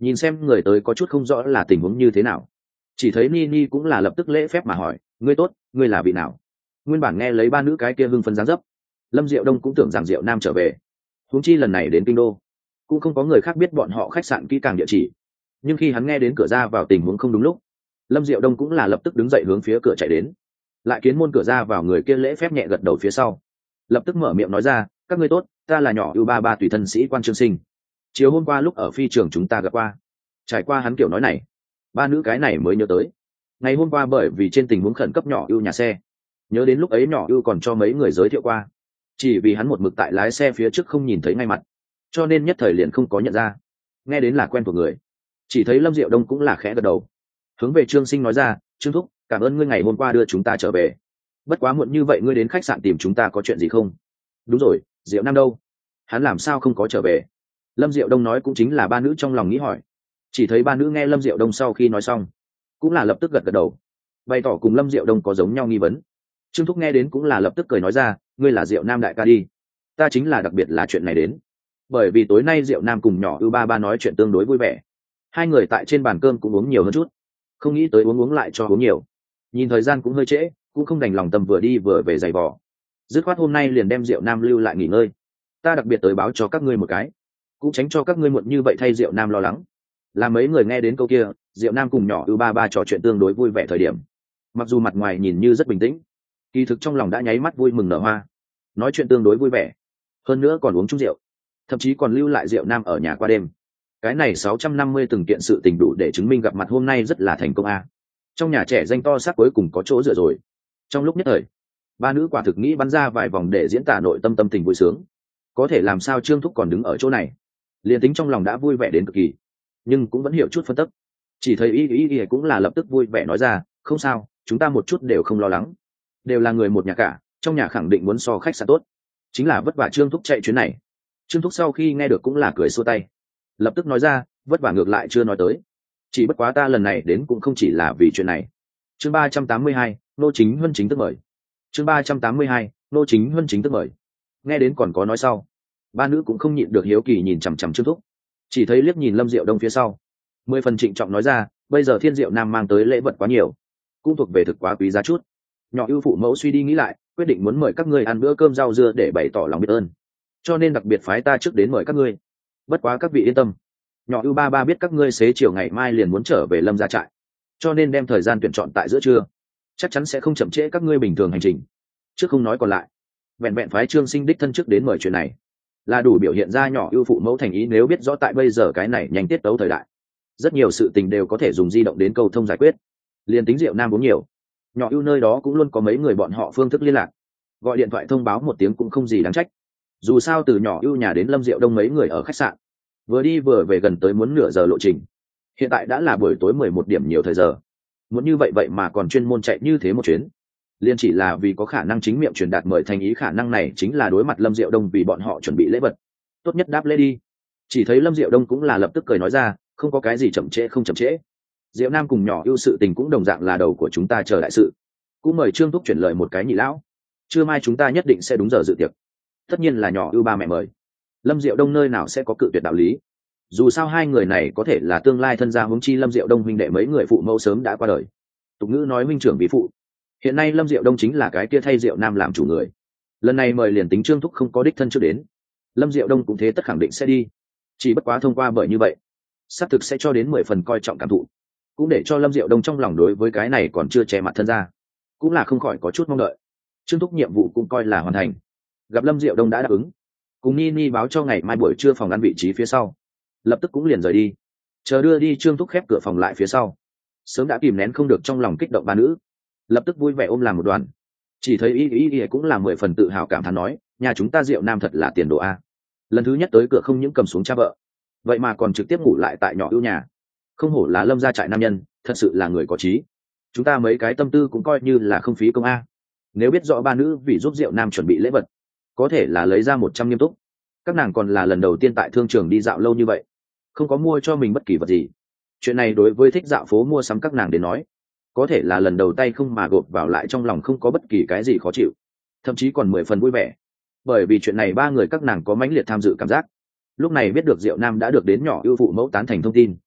A: nhìn xem người tới có chút không rõ là tình huống như thế nào. Chỉ thấy Nini cũng là lập tức lễ phép mà hỏi, ngươi tốt, ngươi là vị nào? Nguyên bản nghe lấy ba nữ cái kia hưng phấn dáng dấp, Lâm Diệu Đông cũng tưởng rằng Diệu Nam trở về. Huống chi lần này đến kinh đô, cũng không có người khác biết bọn họ khách sạn kỹ càng địa chỉ. Nhưng khi hắn nghe đến cửa ra vào tình huống không đúng lúc, Lâm Diệu Đông cũng là lập tức đứng dậy hướng phía cửa chạy đến. Lại kiến môn cửa ra vào người kia lễ phép nhẹ gật đầu phía sau, lập tức mở miệng nói ra, các ngươi tốt, ta là nhỏ ưu ba ba tùy thân sĩ quan Trương Sinh. Chiều hôm qua lúc ở phi trường chúng ta gặp qua. Trải qua hắn kiểu nói này, ba nữ cái này mới nhớ tới ngày hôm qua bởi vì trên tình huống khẩn cấp nhỏ ưu nhà xe, nhớ đến lúc ấy nhỏ ưu còn cho mấy người giới thiệu qua, chỉ vì hắn một mực tại lái xe phía trước không nhìn thấy ngay mặt, cho nên nhất thời liền không có nhận ra. Nghe đến là quen thuộc người, chỉ thấy Lâm Diệu Đông cũng là khẽ gật đầu, hướng về Trương Sinh nói ra, Trương thúc, cảm ơn ngươi ngày hôm qua đưa chúng ta trở về, bất quá muộn như vậy ngươi đến khách sạn tìm chúng ta có chuyện gì không? Đúng rồi, Diệu Nam đâu? Hắn làm sao không có trở về? Lâm Diệu Đông nói cũng chính là ba nữ trong lòng nghĩ hỏi. Chỉ thấy ba nữ nghe Lâm Diệu Đông sau khi nói xong, cũng là lập tức gật gật đầu, bày tỏ cùng Lâm Diệu Đông có giống nhau nghi vấn. Trương thúc nghe đến cũng là lập tức cười nói ra, ngươi là Diệu Nam đại ca đi. Ta chính là đặc biệt là chuyện này đến, bởi vì tối nay Diệu Nam cùng nhỏ ưu ba ba nói chuyện tương đối vui vẻ, hai người tại trên bàn cơm cũng uống nhiều hơn chút, không nghĩ tới uống lại cho uống nhiều. Nhìn thời gian cũng hơi trễ, cũng không đành lòng tâm vừa đi vừa về giày vò, dứt khoát hôm nay liền đem Diệu Nam lưu lại nghỉ ngơi. Ta đặc biệt tới báo cho các ngươi một cái, cũng tránh cho các ngươi muộn như vậy thay Diệu Nam lo lắng. Là mấy người nghe đến câu kia, Diệu Nam cùng nhỏ ưu ba ba trò chuyện tương đối vui vẻ thời điểm, mặc dù mặt ngoài nhìn như rất bình tĩnh, kỳ thực trong lòng đã nháy mắt vui mừng nở hoa, nói chuyện tương đối vui vẻ, hơn nữa còn uống chút rượu, thậm chí còn lưu lại Diệu Nam ở nhà qua đêm. Cái này 650 từng kiện sự tình đủ để chứng minh gặp mặt hôm nay rất là thành công a. Trong nhà trẻ danh to xác cuối cùng có chỗ dựa rồi. Trong lúc nhất thời, ba nữ quả thực nghĩ bắn ra vài vòng để diễn tả nội tâm tâm tình vui sướng. Có thể làm sao Trương thúc còn đứng ở chỗ này, liền tính trong lòng đã vui vẻ đến cực kỳ, nhưng cũng vẫn hiểu chút phân tích. Chỉ thấy y cũng là lập tức vui vẻ nói ra, không sao, chúng ta một chút đều không lo lắng, đều là người một nhà cả, trong nhà khẳng định muốn so khách sạn tốt, chính là vất vả Trương thúc chạy chuyến này. Trương thúc sau khi nghe được cũng là cười xua tay, lập tức nói ra, vất vả ngược lại chưa nói tới, chỉ bất quá ta lần này đến cũng không chỉ là vì chuyện này. Chương 382, nô chính huân chính tức mời. Chương 382, nô chính huân chính tức mời. Nghe đến còn có nói sau, ba nữ cũng không nhịn được hiếu kỳ nhìn chằm chằm Trương thúc, chỉ thấy liếc nhìn Lâm Diệu Đông phía sau, 10 phần trịnh trọng nói ra, bây giờ Thiên Diệu Nam mang tới lễ vật quá nhiều, cũng thuộc về thực quá quý giá chút. Nhỏ ưu phụ mẫu suy đi nghĩ lại, quyết định muốn mời các ngươi ăn bữa cơm rau dưa để bày tỏ lòng biết ơn, cho nên đặc biệt phái ta trước đến mời các ngươi. Bất quá các vị yên tâm, nhỏ ưu ba ba biết các ngươi xế chiều ngày mai liền muốn trở về Lâm gia trại, cho nên đem thời gian tuyển chọn tại giữa trưa, chắc chắn sẽ không chậm trễ các ngươi bình thường hành trình. Trước không nói còn lại, vẹn vẹn phái Trương Sinh đích thân trước đến mời chuyện này, là đủ biểu hiện ra nhỏ ưu phụ mẫu thành ý. Nếu biết rõ tại bây giờ cái này nhanh tiết tấu thời đại, rất nhiều sự tình đều có thể dùng di động đến câu thông giải quyết, liền tính Diệu Nam uống nhiều, nhỏ ưu nơi đó cũng luôn có mấy người bọn họ phương thức liên lạc, gọi điện thoại thông báo một tiếng cũng không gì đáng trách. Dù sao từ nhỏ ưu nhà đến Lâm Diệu Đông mấy người ở khách sạn, vừa đi vừa về gần tới muốn nửa giờ lộ trình, hiện tại đã là buổi tối 11 điểm nhiều thời giờ, muốn như vậy mà còn chuyên môn chạy như thế một chuyến, liền chỉ là vì có khả năng chính miệng truyền đạt mời thành ý. Khả năng này chính là đối mặt Lâm Diệu Đông vì bọn họ chuẩn bị lễ vật, tốt nhất đáp lễ đi. Chỉ thấy Lâm Diệu Đông cũng là lập tức cười nói ra, không có cái gì chậm trễ không chậm trễ, Diệu Nam cùng nhỏ ưu sự tình cũng đồng dạng là đầu của chúng ta chờ đại sự, cũng mời Trương thúc chuyển lời một cái nhị lão, trưa mai chúng ta nhất định sẽ đúng giờ dự tiệc. Tất nhiên là nhỏ ưu ba mẹ mời, Lâm Diệu Đông nơi nào sẽ có cự tuyệt đạo lý. Dù sao hai người này có thể là tương lai thân gia, huống chi Lâm Diệu Đông huynh đệ mấy người phụ mẫu sớm đã qua đời, tục ngữ nói huynh trưởng vì phụ, hiện nay Lâm Diệu Đông chính là cái kia thay Diệu Nam làm chủ người. Lần này mời liền tính Trương thúc không có đích thân trước đến, Lâm Diệu Đông cũng thế tất khẳng định sẽ đi, chỉ bất quá thông qua bởi như vậy xác thực sẽ cho đến 10 phần coi trọng cảm thụ, cũng để cho Lâm Diệu Đông trong lòng đối với cái này còn chưa che mặt thân ra, cũng là không khỏi có chút mong đợi. Trương thúc nhiệm vụ cũng coi là hoàn thành, gặp Lâm Diệu Đông đã đáp ứng, cùng Nini báo cho ngày mai buổi trưa phòng ăn vị trí phía sau, lập tức cũng liền rời đi. Chờ đưa đi Trương thúc khép cửa phòng lại phía sau, sớm đã kìm nén không được trong lòng kích động ba nữ, lập tức vui vẻ ôm làm một đoàn. Chỉ thấy y cũng là 10 phần tự hào cảm thán nói, nhà chúng ta Diệu Nam thật là tiền đồ a, lần thứ nhất tới cửa không những cầm xuống cha vợ, vậy mà còn trực tiếp ngủ lại tại nhỏ ưu nhà, không hổ là Lâm gia trại nam nhân, thật sự là người có trí. Chúng ta mấy cái tâm tư cũng coi như là không phí công a. Nếu biết rõ ba nữ vì giúp Diệu Nam chuẩn bị lễ vật, có thể là lấy ra 100 nghiêm túc. Các nàng còn là lần đầu tiên tại thương trường đi dạo lâu như vậy, không có mua cho mình bất kỳ vật gì. Chuyện này đối với thích dạo phố mua sắm các nàng đến nói, có thể là lần đầu tay không mà gộp vào lại trong lòng không có bất kỳ cái gì khó chịu, thậm chí còn 10 phần vui vẻ. Bởi vì chuyện này ba người các nàng có mãnh liệt tham dự cảm giác. Lúc này biết được Diệu Nam đã được đến nhỏ ưu phụ mẫu tán thành thông tin,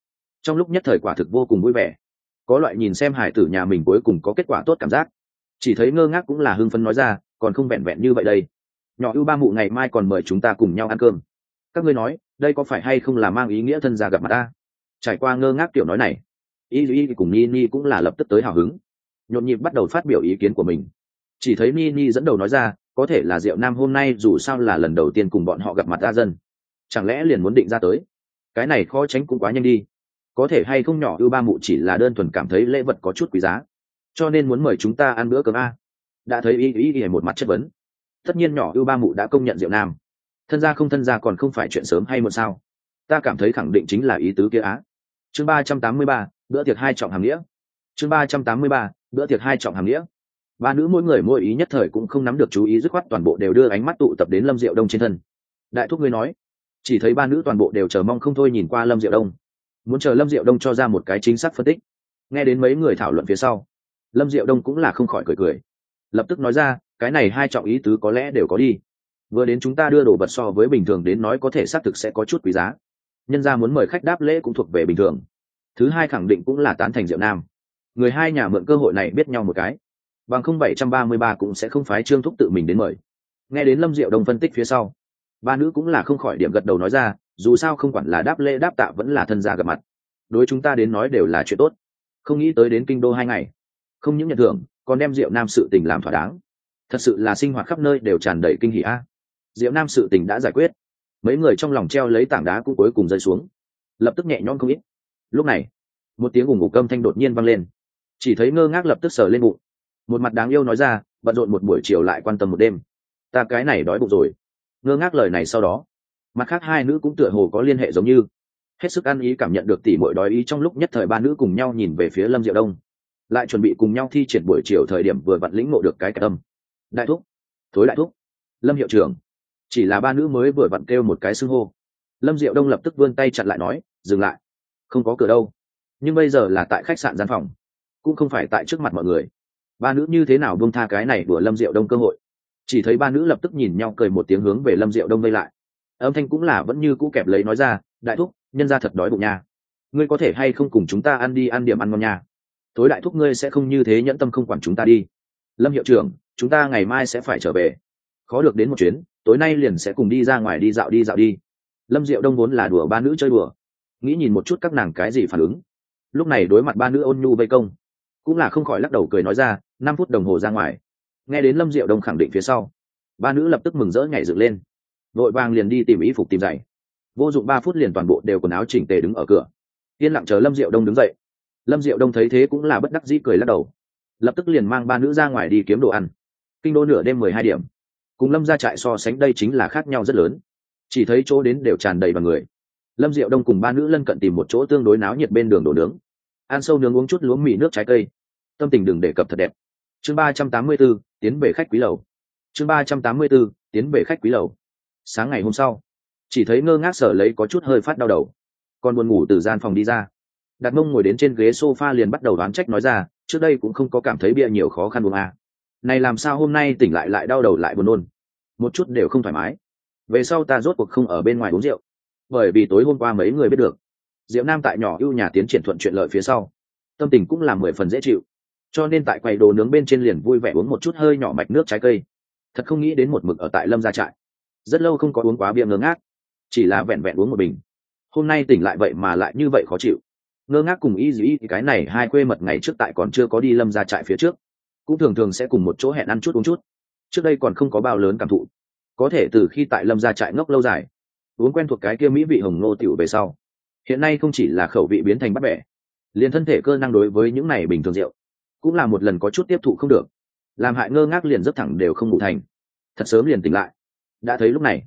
A: trong lúc nhất thời quả thực vô cùng vui vẻ, có loại nhìn xem hải tử nhà mình cuối cùng có kết quả tốt cảm giác. Chỉ thấy ngơ ngác cũng là hưng phấn nói ra, còn không vẹn vẹn như vậy đây, nhỏ ưu ba mụ ngày mai còn mời chúng ta cùng nhau ăn cơm. Các ngươi nói đây có phải hay không là mang ý nghĩa thân gia gặp mặt ta? Trải qua ngơ ngác kiểu nói này, y cùng Nini cũng là lập tức tới hào hứng, nhộn nhịp bắt đầu phát biểu ý kiến của mình. Chỉ thấy Nini dẫn đầu nói ra, có thể là Diệu Nam hôm nay dù sao là lần đầu tiên cùng bọn họ gặp mặt A Dân, chẳng lẽ liền muốn định ra tới? Cái này khó tránh cũng quá nhanh đi. Có thể hay không nhỏ ưu ba mụ chỉ là đơn thuần cảm thấy lễ vật có chút quý giá, cho nên muốn mời chúng ta ăn bữa cơm A? Đã thấy y một mặt chất vấn. Tất nhiên nhỏ ưu ba mụ đã công nhận Diệu Nam, thân gia không thân gia còn không phải chuyện sớm hay muộn sao? Ta cảm thấy khẳng định chính là ý tứ kia á. Chương 383, bữa tiệc hai trọng hàm nghĩa. Chương 383, bữa tiệc hai trọng hàm nghĩa. Ba nữ mỗi người mỗi ý nhất thời cũng không nắm được chú ý, dứt khoát toàn bộ đều đưa ánh mắt tụ tập đến Lâm Diệu Đông trên thân. Đại thúc ngươi nói, chỉ thấy ba nữ toàn bộ đều chờ mong không thôi nhìn qua Lâm Diệu Đông, muốn chờ Lâm Diệu Đông cho ra một cái chính xác phân tích. Nghe đến mấy người thảo luận phía sau, Lâm Diệu Đông cũng là không khỏi cười cười, lập tức nói ra, cái này hai trọng ý tứ có lẽ đều có đi. Vừa đến chúng ta đưa đồ vật so với bình thường đến nói có thể xác thực sẽ có chút quý giá, nhân gia muốn mời khách đáp lễ cũng thuộc về bình thường. Thứ hai khẳng định cũng là tán thành Diệu Nam, người hai nhà mượn cơ hội này biết nhau một cái, bằng không 733 cũng sẽ không phái Trương Thúc tự mình đến mời. Nghe đến Lâm Diệu Đông phân tích phía sau, ba nữ cũng là không khỏi điểm gật đầu nói ra, dù sao không quản là đáp lễ đáp tạ vẫn là thân gia gặp mặt, đối chúng ta đến nói đều là chuyện tốt. Không nghĩ tới đến kinh đô 2 ngày, không những nhận thưởng còn đem Diệu Nam sự tình làm thỏa đáng, thật sự là sinh hoạt khắp nơi đều tràn đầy kinh hỉ a. Diệu Nam sự tình đã giải quyết, mấy người trong lòng treo lấy tảng đá cũng cuối cùng rơi xuống, lập tức nhẹ nhõm không ít. Lúc này một tiếng ùng ục âm thanh đột nhiên vang lên, chỉ thấy ngơ ngác lập tức sờ lên bụng, một mặt đáng yêu nói ra, bận rộn một buổi chiều lại quan tâm một đêm, ta cái này đói bụng rồi. Ngơ ngác lời này sau đó, mặt khác hai nữ cũng tựa hồ có liên hệ giống như, hết sức ăn ý cảm nhận được tỉ muội đói ý. Trong lúc nhất thời ba nữ cùng nhau nhìn về phía Lâm Diệu Đông, lại chuẩn bị cùng nhau thi triển buổi chiều thời điểm vừa vặn lĩnh ngộ được cái âm. Đại thúc, thối đại thúc, Lâm hiệu trưởng. Chỉ là ba nữ mới vừa vặn kêu một cái xưng hô, Lâm Diệu Đông lập tức vươn tay chặn lại nói, dừng lại, không có cửa đâu. Nhưng bây giờ là tại khách sạn gian phòng, cũng không phải tại trước mặt mọi người. Ba nữ như thế nào buông tha cái này đùa Lâm Diệu Đông cơ hội? Chỉ thấy ba nữ lập tức nhìn nhau cười một tiếng hướng về Lâm Diệu Đông vây lại, âm thanh cũng là vẫn như cũ kẹp lấy nói ra, đại thúc, nhân ra thật đói bụng nha, ngươi có thể hay không cùng chúng ta ăn đi, ăn điểm ăn ngon nha. Tối đại thúc ngươi sẽ không như thế nhẫn tâm không quản chúng ta đi. Lâm hiệu trưởng, chúng ta ngày mai sẽ phải trở về, khó được đến một chuyến, tối nay liền sẽ cùng đi ra ngoài đi dạo đi. Lâm Diệu Đông vốn là đùa ba nữ chơi đùa, nghĩ nhìn một chút các nàng cái gì phản ứng, lúc này đối mặt ba nữ ôn nhu vây công, cũng là không khỏi lắc đầu cười nói ra, 5 phút đồng hồ ra ngoài. Nghe đến Lâm Diệu Đông khẳng định phía sau, ba nữ lập tức mừng rỡ nhảy dựng lên, vội vàng liền đi tìm y phục tìm giày. Vô dụng 3 phút liền toàn bộ đều quần áo chỉnh tề đứng ở cửa, yên lặng chờ Lâm Diệu Đông đứng dậy. Lâm Diệu Đông thấy thế cũng là bất đắc dĩ cười lắc đầu, lập tức liền mang ba nữ ra ngoài đi kiếm đồ ăn. Kinh đô nửa đêm 12 điểm, cùng Lâm gia trại so sánh đây chính là khác nhau rất lớn, chỉ thấy chỗ đến đều tràn đầy bằng người. Lâm Diệu Đông cùng ba nữ lân cận tìm một chỗ tương đối náo nhiệt bên đường đồ nướng, ăn sâu nướng uống chút lúa mì nước trái cây, tâm tình đừng đề cập thật đẹp. Chương 384, tiến về khách quý lầu. Chương 384, tiến về khách quý lầu. Sáng ngày hôm sau, chỉ thấy ngơ ngác Sở lấy có chút hơi phát đau đầu, còn buồn ngủ từ gian phòng đi ra, đặt mông ngồi đến trên ghế sofa liền bắt đầu đoán trách nói ra, trước đây cũng không có cảm thấy bia nhiều khó khăn uống à, này làm sao hôm nay tỉnh lại lại đau đầu lại buồn nôn, một chút đều không thoải mái. Về sau ta rốt cuộc không ở bên ngoài uống rượu, bởi vì tối hôm qua mấy người biết được Diệu Nam tại nhỏ ưu nhà tiến triển thuận chuyện lợi phía sau, tâm tình cũng là 10 phần dễ chịu, cho nên tại quầy đồ nướng bên trên liền vui vẻ uống một chút hơi nhỏ mạch nước trái cây. Thật không nghĩ đến một mực ở tại Lâm gia trại, rất lâu không có uống quá bia ngơ ngác, chỉ là vẹn vẹn uống một bình, hôm nay tỉnh lại vậy mà lại như vậy khó chịu. Ngơ ngác cùng y dĩ cái này hai quê mật ngày trước tại còn chưa có đi Lâm gia trại phía trước, cũng thường thường sẽ cùng một chỗ hẹn ăn chút uống chút, trước đây còn không có bao lớn cảm thụ, có thể từ khi tại Lâm gia trại ngốc lâu dài, uống quen thuộc cái kia mỹ vị hồng ngô tiểu về sau, hiện nay không chỉ là khẩu vị biến thành bắt bẻ, liền thân thể cơ năng đối với những này bình thường rượu cũng là một lần có chút tiếp thụ không được, làm hại ngơ ngác liền giấc thẳng đều không ngủ thành, thật sớm liền tỉnh lại. Đã thấy lúc này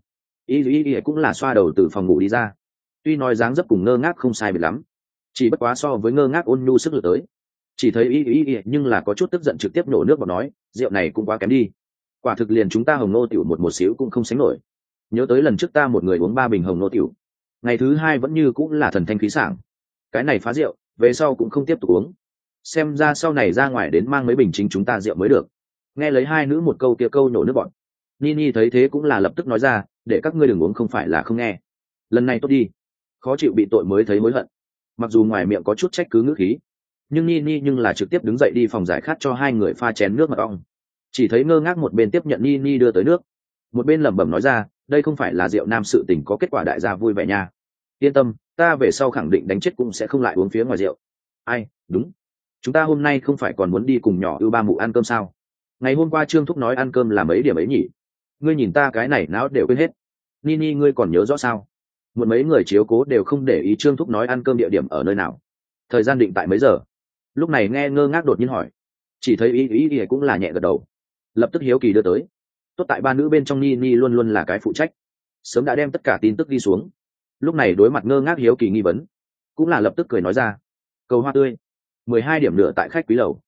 A: y cũng là xoa đầu từ phòng ngủ đi ra, tuy nói dáng dấp cùng ngơ ngác không sai biệt lắm, chỉ bất quá so với ngơ ngác ôn nhu sức lực tới, chỉ thấy y nhưng là có chút tức giận trực tiếp nổ nước vào nói, rượu này cũng quá kém đi, quả thực liền chúng ta hồng nô tiểu một xíu cũng không sánh nổi. Nhớ tới lần trước ta một người uống 3 bình hồng nô tiểu, ngày thứ 2 vẫn như cũng là thần thanh khí sảng, cái này phá rượu về sau cũng không tiếp tục uống, xem ra sau này ra ngoài đến mang mấy bình chính chúng ta rượu mới được. Nghe lấy hai nữ một câu kia câu nổ nước bọn, Nini thấy thế cũng là lập tức nói ra, để các ngươi đừng uống không phải là không nghe, lần này tốt đi, khó chịu bị tội mới thấy hối hận. mặc dù ngoài miệng có chút trách cứ ngữ khí, nhưng Nini nhưng là trực tiếp đứng dậy đi phòng giải khát cho hai người pha chén nước mật ong. Chỉ thấy ngơ ngác một bên tiếp nhận Nini đưa tới nước, một bên lẩm bẩm nói ra, đây không phải là Diệu Nam sự tình có kết quả đại gia vui vẻ nha. Yên tâm, ta về sau khẳng định đánh chết cũng sẽ không lại uống phía ngoài rượu. Ai, đúng, chúng ta hôm nay không phải còn muốn đi cùng nhỏ ưu ba mụ ăn cơm sao? Ngày hôm qua Trương Thúc nói ăn cơm là mấy điểm ấy nhỉ? Ngươi nhìn ta cái này não đều quên hết. Nini ngươi còn nhớ rõ sao? Một mấy người chiếu cố đều không để ý Trương Thúc nói ăn cơm địa điểm ở nơi nào, thời gian định tại mấy giờ. Lúc này nghe ngơ ngác đột nhiên hỏi, chỉ thấy ý cũng là nhẹ gật đầu, lập tức hiếu kỳ đưa tới. Tốt tại ba nữ bên trong Nini luôn luôn là cái phụ trách, sớm đã đem tất cả tin tức đi xuống. Lúc này đối mặt ngơ ngác hiếu kỳ nghi vấn, cũng là lập tức cười nói ra, cầu hoa tươi 12 điểm nữa tại khách quý lầu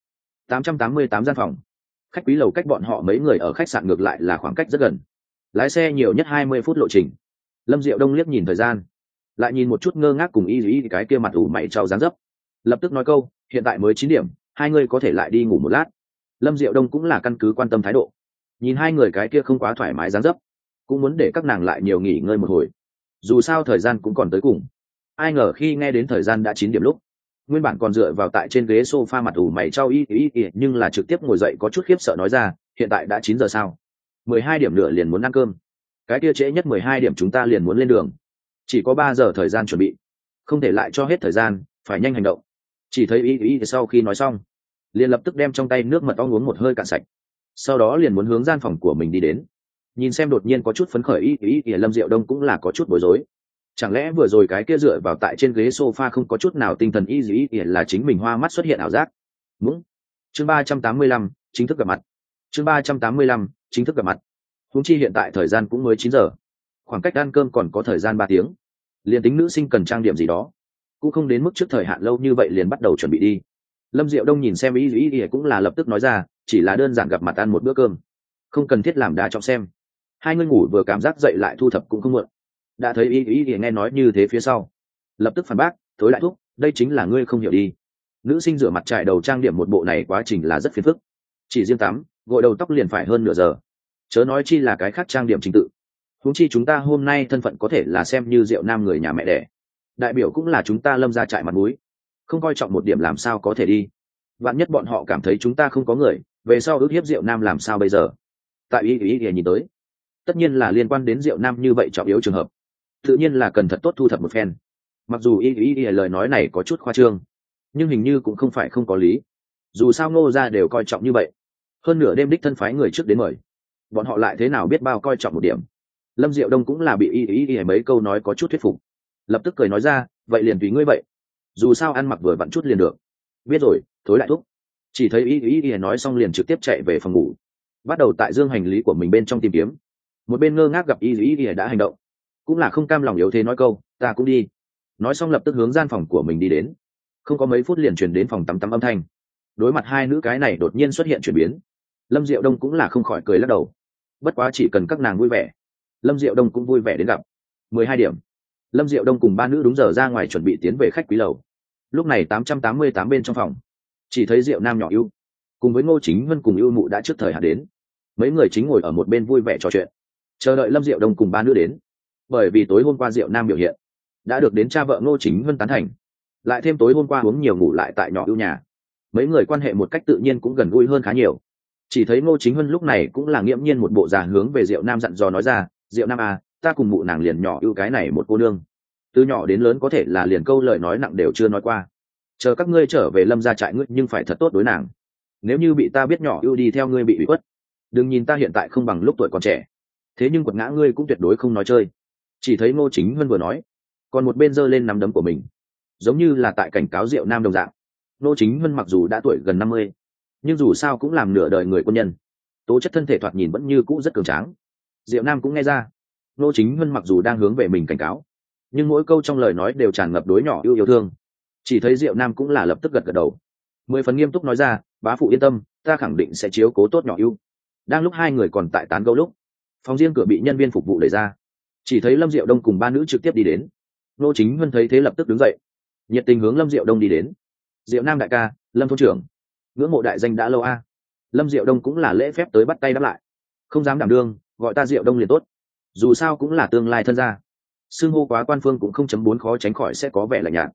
A: 888 gian phòng. Khách quý lầu cách bọn họ mấy người ở khách sạn ngược lại là khoảng cách rất gần, lái xe nhiều nhất 20 phút lộ trình. Lâm Diệu Đông liếc nhìn thời gian, lại nhìn một chút ngơ ngác cùng ý cái kia mặt ủ mày trao dáng dấp, lập tức nói câu, hiện tại mới 9 điểm, hai người có thể lại đi ngủ một lát. Lâm Diệu Đông cũng là căn cứ quan tâm thái độ, nhìn hai người cái kia không quá thoải mái dáng dấp, cũng muốn để các nàng lại nhiều nghỉ ngơi một hồi, dù sao thời gian cũng còn tới cùng. Ai ngờ khi nghe đến thời gian đã 9 điểm lúc, nguyên bản còn dựa vào tại trên ghế sofa mặt ủ mày trao nhưng là trực tiếp ngồi dậy có chút khiếp sợ nói ra, hiện tại đã 9 giờ sao? 12 điểm nữa liền muốn ăn cơm. Cái kia trễ nhất 12 điểm chúng ta liền muốn lên đường, chỉ có 3 giờ thời gian chuẩn bị, không thể lại cho hết thời gian, phải nhanh hành động. Chỉ thấy sau khi nói xong, liền lập tức đem trong tay nước mật ong uống một hơi cạn sạch, sau đó liền muốn hướng gian phòng của mình đi đến. Nhìn xem đột nhiên có chút phấn khởi Lâm Diệu Đông cũng là có chút bối rối, chẳng lẽ vừa rồi cái kia dựa vào tại trên ghế sofa không có chút nào tinh thần là chính mình hoa mắt xuất hiện ảo giác? Đúng. Chương 385 chính thức gặp mặt. Chương 385 chính thức gặp mặt. Huống chi hiện tại thời gian cũng mới 9 giờ, khoảng cách ăn cơm còn có thời gian 3 tiếng, liền tính nữ sinh cần trang điểm gì đó cũng không đến mức trước thời hạn lâu như vậy liền bắt đầu chuẩn bị đi. Lâm Diệu Đông nhìn xem cũng là lập tức nói ra, chỉ là đơn giản gặp mặt ăn một bữa cơm, không cần thiết làm đa trọng xem. Hai người ngủ vừa cảm giác dậy lại thu thập cũng không muộn. Đã thấy nghe nói như thế phía sau, lập tức phản bác, thối lại thúc, đây chính là ngươi không hiểu đi. Nữ sinh rửa mặt trải đầu trang điểm một bộ này quá trình là rất phiền phức, chỉ riêng tắm gội đầu tóc liền phải hơn nửa giờ, chớ nói chi là cái khác trang điểm trình tự. Huống chi chúng ta hôm nay thân phận có thể là xem như Diệu Nam người nhà mẹ đẻ, đại biểu cũng là chúng ta Lâm gia trại mặt mũi, không coi trọng một điểm làm sao có thể đi. Vạn nhất bọn họ cảm thấy chúng ta không có người, về sau ước hiếp Diệu Nam làm sao bây giờ? Tại nhìn tới, tất nhiên là liên quan đến Diệu Nam như vậy trọng yếu trường hợp, tự nhiên là cần thật tốt thu thập một phen. Mặc dù lời nói này có chút khoa trương, nhưng hình như cũng không phải không có lý. Dù sao Ngô gia đều coi trọng như vậy, hơn nửa đêm đích thân phái người trước đến mời, bọn họ lại thế nào biết bao coi trọng một điểm. Lâm Diệu Đông cũng là bị mấy câu nói có chút thuyết phục, lập tức cười nói ra, vậy liền tùy ngươi vậy, dù sao ăn mặc vừa vặn chút liền được. Biết rồi, thối lại thúc. Chỉ thấy nói xong liền trực tiếp chạy về phòng ngủ, bắt đầu tại dương hành lý của mình bên trong tìm kiếm. Một bên ngơ ngác gặp đã hành động, cũng là không cam lòng yếu thế nói câu, ta cũng đi. Nói xong lập tức hướng gian phòng của mình đi đến. Không có mấy phút liền chuyển đến phòng tắm âm thanh. Đối mặt hai nữ cái này đột nhiên xuất hiện chuyển biến, Lâm Diệu Đông cũng là không khỏi cười lắc đầu. Bất quá chỉ cần các nàng vui vẻ, Lâm Diệu Đông cũng vui vẻ đến gặp. 12 điểm, Lâm Diệu Đông cùng ba nữ đúng giờ ra ngoài chuẩn bị tiến về khách quý lầu. Lúc này 888 bên trong phòng, chỉ thấy Diệu Nam nhỏ ưu cùng với Ngô Chính Vân cùng ưu mụ đã trước thời hạn đến. Mấy người chính ngồi ở một bên vui vẻ trò chuyện, chờ đợi Lâm Diệu Đông cùng ba nữ đến. Bởi vì tối hôm qua Diệu Nam biểu hiện đã được đến cha vợ Ngô Chính Vân tán thành, lại thêm tối hôm qua uống nhiều ngủ lại tại nhỏ ưu nhà, mấy người quan hệ một cách tự nhiên cũng gần gũi hơn khá nhiều. Chỉ thấy Ngô Chính Vân lúc này cũng là nghiễm nhiên một bộ già hướng về Diệu Nam dặn dò nói ra, Diệu Nam à, ta cùng mụ nàng liền nhỏ ưu cái này một cô nương, từ nhỏ đến lớn có thể là liền câu lời nói nặng đều chưa nói qua. Chờ các ngươi trở về Lâm gia trại ngươi nhưng phải thật tốt đối nàng, nếu như bị ta biết nhỏ ưu đi theo ngươi bị ủy khuất, đừng nhìn ta hiện tại không bằng lúc tuổi còn trẻ, thế nhưng quật ngã ngươi cũng tuyệt đối không nói chơi. Chỉ thấy Ngô Chính Vân vừa nói, còn một bên giơ lên nắm đấm của mình, giống như là tại cảnh cáo Diệu Nam đồng dạng. Ngô Chính Vân mặc dù đã tuổi gần 50, nhưng dù sao cũng làm nửa đời người quân nhân, tố chất thân thể thoạt nhìn vẫn như cũ rất cường tráng. Diệu Nam cũng nghe ra, Ngô Chính Vân mặc dù đang hướng về mình cảnh cáo, nhưng mỗi câu trong lời nói đều tràn ngập đối nhỏ yêu thương. Chỉ thấy Diệu Nam cũng là lập tức gật gật đầu, 10 phần nghiêm túc nói ra, bá phụ yên tâm, ta khẳng định sẽ chiếu cố tốt nhỏ yêu. Đang lúc hai người còn tại tán gẫu lúc, phòng riêng cửa bị nhân viên phục vụ đẩy ra, chỉ thấy Lâm Diệu Đông cùng ba nữ trực tiếp đi đến. Ngô Chính Vân thấy thế lập tức đứng dậy, nhiệt tình hướng Lâm Diệu Đông đi đến. Diệu Nam đại ca, Lâm thôn trưởng, ngưỡng mộ đại danh đã lâu a. Lâm Diệu Đông cũng là lễ phép tới bắt tay đáp lại, không dám đảm đương, gọi ta Diệu Đông liền tốt, dù sao cũng là tương lai thân gia, xưng hô quá quan phương cũng 0.4 khó tránh khỏi sẽ có vẻ lạnh nhạt.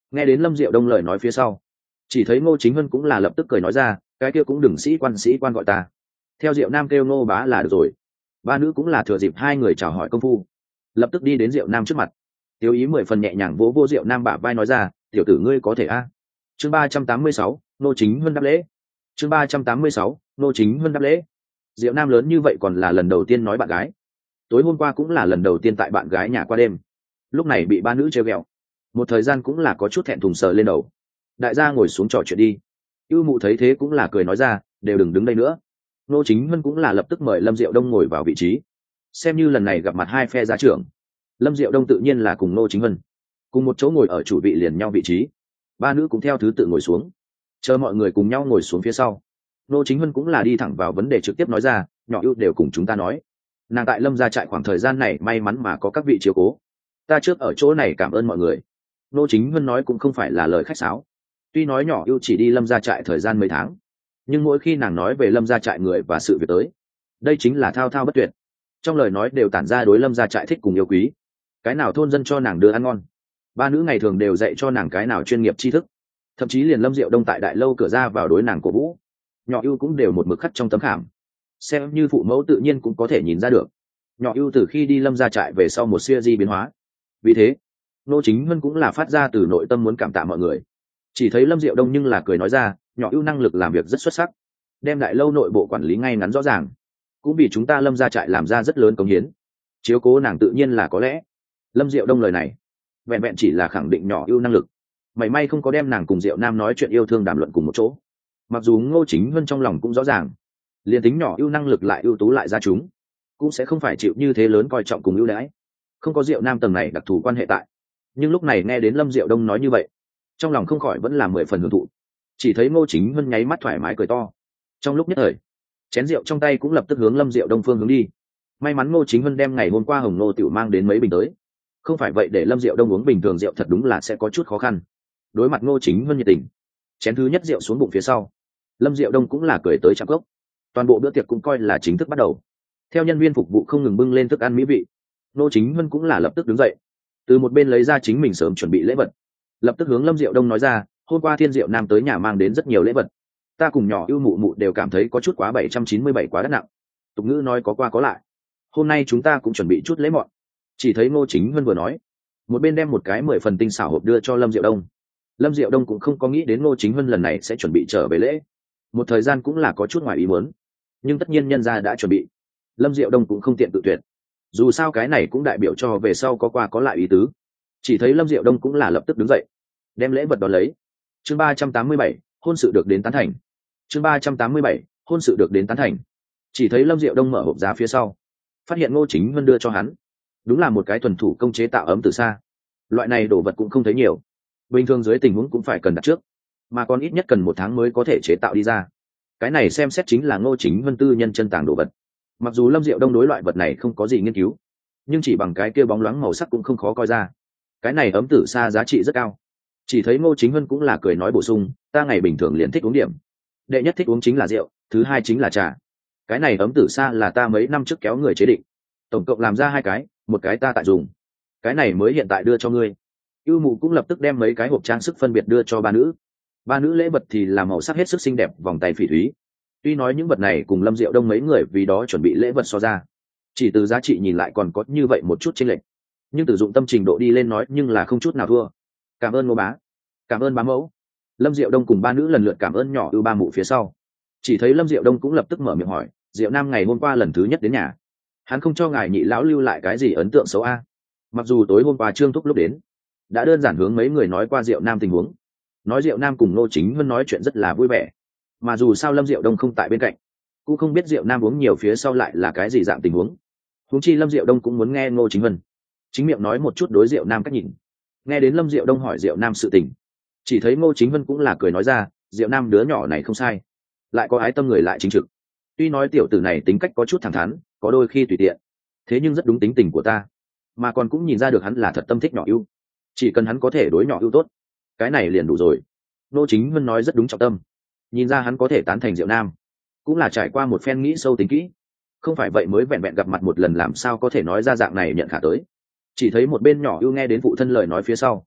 A: Nghe đến Lâm Diệu Đông lời nói phía sau, chỉ thấy Ngô Chính Hân cũng là lập tức cười nói ra, cái kia cũng đừng sĩ quan gọi ta, theo Diệu Nam kêu Ngô bá là được rồi. Ba nữ cũng là thừa dịp hai người chào hỏi công phu, lập tức đi đến Diệu Nam trước mặt, tiêu ý 10 phần nhẹ nhàng vỗ vô Diệu Nam bả vai nói ra, tiểu tử ngươi có thể a. Chương 386, Ngô Chính Hân đáp lễ. Chương 386, Ngô Chính Hân đáp lễ. Diệu Nam lớn như vậy còn là lần đầu tiên nói bạn gái, tối hôm qua cũng là lần đầu tiên tại bạn gái nhà qua đêm, lúc này bị ba nữ trêu ghẹo, một thời gian cũng là có chút thẹn thùng sờ lên đầu. Đại gia ngồi xuống trò chuyện đi. Ưu Mụ thấy thế cũng là cười nói ra, đều đừng đứng đây nữa. Ngô Chính Hân cũng là lập tức mời Lâm Diệu Đông ngồi vào vị trí, xem như lần này gặp mặt hai phe gia trưởng. Lâm Diệu Đông tự nhiên là cùng Ngô Chính Hân cùng một chỗ ngồi ở chủ vị liền nhau vị trí, ba nữ cũng theo thứ tự ngồi xuống. Chờ mọi người cùng nhau ngồi xuống phía sau, Ngô Chính Hân cũng là đi thẳng vào vấn đề trực tiếp nói ra, nhỏ Ưu đều cùng chúng ta nói, nàng tại Lâm gia trại khoảng thời gian này may mắn mà có các vị chiếu cố, ta trước ở chỗ này cảm ơn mọi người. Ngô Chính Hân nói cũng không phải là lời khách sáo, tuy nói nhỏ Ưu chỉ đi Lâm gia trại thời gian mấy tháng, nhưng mỗi khi nàng nói về Lâm gia trại người và sự việc tới, đây chính là thao thao bất tuyệt, trong lời nói đều tản ra đối Lâm gia trại thích cùng yêu quý. Cái nào thôn dân cho nàng đưa ăn ngon, ba nữ ngày thường đều dạy cho nàng cái nào chuyên nghiệp tri thức, thậm chí liền Lâm Diệu Đông tại đại lâu cửa ra vào đối nàng cổ vũ, nhỏ Ưu cũng đều một mực khắc trong tấm khảm, xem như phụ mẫu tự nhiên cũng có thể nhìn ra được nhỏ Ưu từ khi đi Lâm gia trại về sau một siêu di biến hóa. Vì thế Ngô Chính Hân cũng là phát ra từ nội tâm muốn cảm tạ mọi người. Chỉ thấy Lâm Diệu Đông nhưng là cười nói ra, nhỏ Ưu năng lực làm việc rất xuất sắc, đem đại lâu nội bộ quản lý ngay ngắn rõ ràng, cũng vì chúng ta Lâm gia trại làm ra rất lớn công hiến, chiếu cố nàng tự nhiên là có lẽ. Lâm Diệu Đông lời này vẹn vẹn chỉ là khẳng định nhỏ Ưu năng lực, mảy may không có đem nàng cùng Diệu Nam nói chuyện yêu thương đàm luận cùng một chỗ. Mặc dù Ngô Chính Hân trong lòng cũng rõ ràng, liền tính nhỏ Ưu năng lực lại ưu tú lại ra chúng, cũng sẽ không phải chịu như thế lớn coi trọng cùng ưu đãi, không có Diệu Nam tầng này đặc thù quan hệ tại. Nhưng lúc này nghe đến Lâm Diệu Đông nói như vậy, trong lòng không khỏi vẫn là 10 phần hưởng thụ. Chỉ thấy Ngô Chính Hân nháy mắt thoải mái cười to, trong lúc nhất thời chén rượu trong tay cũng lập tức hướng Lâm Diệu Đông phương hướng đi. May mắn Ngô Chính Hân đem ngày hôm qua hồng nô tiểu mang đến mấy bình tới, không phải vậy để Lâm Diệu Đông uống bình thường rượu thật đúng là sẽ có chút khó khăn. Đối mặt Ngô Chính Hân nhiệt tình, chén thứ nhất rượu xuống bụng phía sau, Lâm Diệu Đông cũng là cười tới chạm cốc. Toàn bộ bữa tiệc cũng coi là chính thức bắt đầu. Theo nhân viên phục vụ không ngừng bưng lên thức ăn mỹ vị, Ngô Chính Hân cũng là lập tức đứng dậy, từ một bên lấy ra chính mình sớm chuẩn bị lễ vật, lập tức hướng Lâm Diệu Đông nói ra, hôm qua Thiên Diệu Nam tới nhà mang đến rất nhiều lễ vật, ta cùng nhỏ Ưu Mụ Mụ đều cảm thấy có chút quá 797 quá đắt nặng, tục ngữ nói có qua có lại, hôm nay chúng ta cũng chuẩn bị chút lễ mọn. Chỉ thấy Ngô Chính Hân vừa nói, một bên đem một cái 10 phần tinh xảo hộp đưa cho Lâm Diệu Đông. Lâm Diệu Đông cũng không có nghĩ đến Ngô Chính Hân lần này sẽ chuẩn bị trở về lễ, một thời gian cũng là có chút ngoài ý muốn, nhưng tất nhiên nhân gia đã chuẩn bị, Lâm Diệu Đông cũng không tiện tự tuyệt, dù sao cái này cũng đại biểu cho về sau có qua có lại ý tứ. Chỉ thấy Lâm Diệu Đông cũng là lập tức đứng dậy, đem lễ vật đón lấy. Chương 387, hôn sự được đến tán thành. Chương 387, hôn sự được đến tán thành. Chỉ thấy Lâm Diệu Đông mở hộp ra phía sau, phát hiện Ngô Chính Hân đưa cho hắn, đúng là một cái thuần thủ công chế tạo ấm từ xa. Loại này đồ vật cũng không thấy nhiều, bình thường dưới tình huống cũng phải cần đặt trước, mà còn ít nhất cần 1 tháng mới có thể chế tạo đi ra. Cái này xem xét chính là Ngô Chính Hân tư nhân chân tàng đồ vật. Mặc dù Lâm Diệu Đông đối loại vật này không có gì nghiên cứu, nhưng chỉ bằng cái kia bóng loáng màu sắc cũng không khó coi ra, cái này ấm tử xa giá trị rất cao. Chỉ thấy Ngô Chính Hân cũng là cười nói bổ sung, ta ngày bình thường liền thích uống điểm, đệ nhất thích uống chính là rượu, thứ hai chính là trà. Cái này ấm tử xa là ta mấy năm trước kéo người chế định, tổng cộng làm ra 2 cái, một cái ta tại dùng, cái này mới hiện tại đưa cho ngươi. Ưu Mụ cũng lập tức đem mấy cái hộp trang sức phân biệt đưa cho ba nữ. Ba nữ lễ vật thì là màu sắc hết sức xinh đẹp, vòng tay phỉ thúy. Tuy nói những vật này cùng Lâm Diệu Đông mấy người vì đó chuẩn bị lễ vật so ra, chỉ từ giá trị nhìn lại còn có như vậy một chút chênh lệch, nhưng từ dụng tâm trình độ đi lên nói nhưng là không chút nào thua. Cảm ơn Ngô bá, cảm ơn bá mẫu. Lâm Diệu Đông cùng ba nữ lần lượt cảm ơn nhỏ Ưu ba mụ phía sau. Chỉ thấy Lâm Diệu Đông cũng lập tức mở miệng hỏi, Diệu Nam ngày hôm qua lần thứ nhất đến nhà, hắn không cho ngài nhị lão lưu lại cái gì ấn tượng xấu a? Mặc dù tối hôm qua Trương Thúc lúc đến đã đơn giản hướng mấy người nói qua Diệu Nam tình huống, nói Diệu Nam cùng Ngô Chính Hân nói chuyện rất là vui vẻ, mà dù sao Lâm Diệu Đông không tại bên cạnh, cũng không biết Diệu Nam uống nhiều phía sau lại là cái gì dạng tình huống. Huống chi Lâm Diệu Đông cũng muốn nghe Ngô Chính Hân chính miệng nói một chút đối Diệu Nam cách nhìn. Nghe đến Lâm Diệu Đông hỏi Diệu Nam sự tình, chỉ thấy Ngô Chính Hân cũng là cười nói ra, Diệu Nam đứa nhỏ này không sai, lại có ái tâm người lại chính trực. Tuy nói tiểu tử này tính cách có chút thẳng thắn, có đôi khi tùy tiện, thế nhưng rất đúng tính tình của ta, mà còn cũng nhìn ra được hắn là thật tâm thích nhỏ Ưu, chỉ cần hắn có thể đối nhỏ Ưu tốt, cái này liền đủ rồi. Ngô Chính Hân nói rất đúng trọng tâm, nhìn ra hắn có thể tán thành Diệu Nam, cũng là trải qua một phen nghĩ sâu tính kỹ, không phải vậy mới vẹn vẹn gặp mặt một lần làm sao có thể nói ra dạng này nhận khả tới. Chỉ thấy một bên nhỏ Ưu nghe đến phụ thân lời nói phía sau,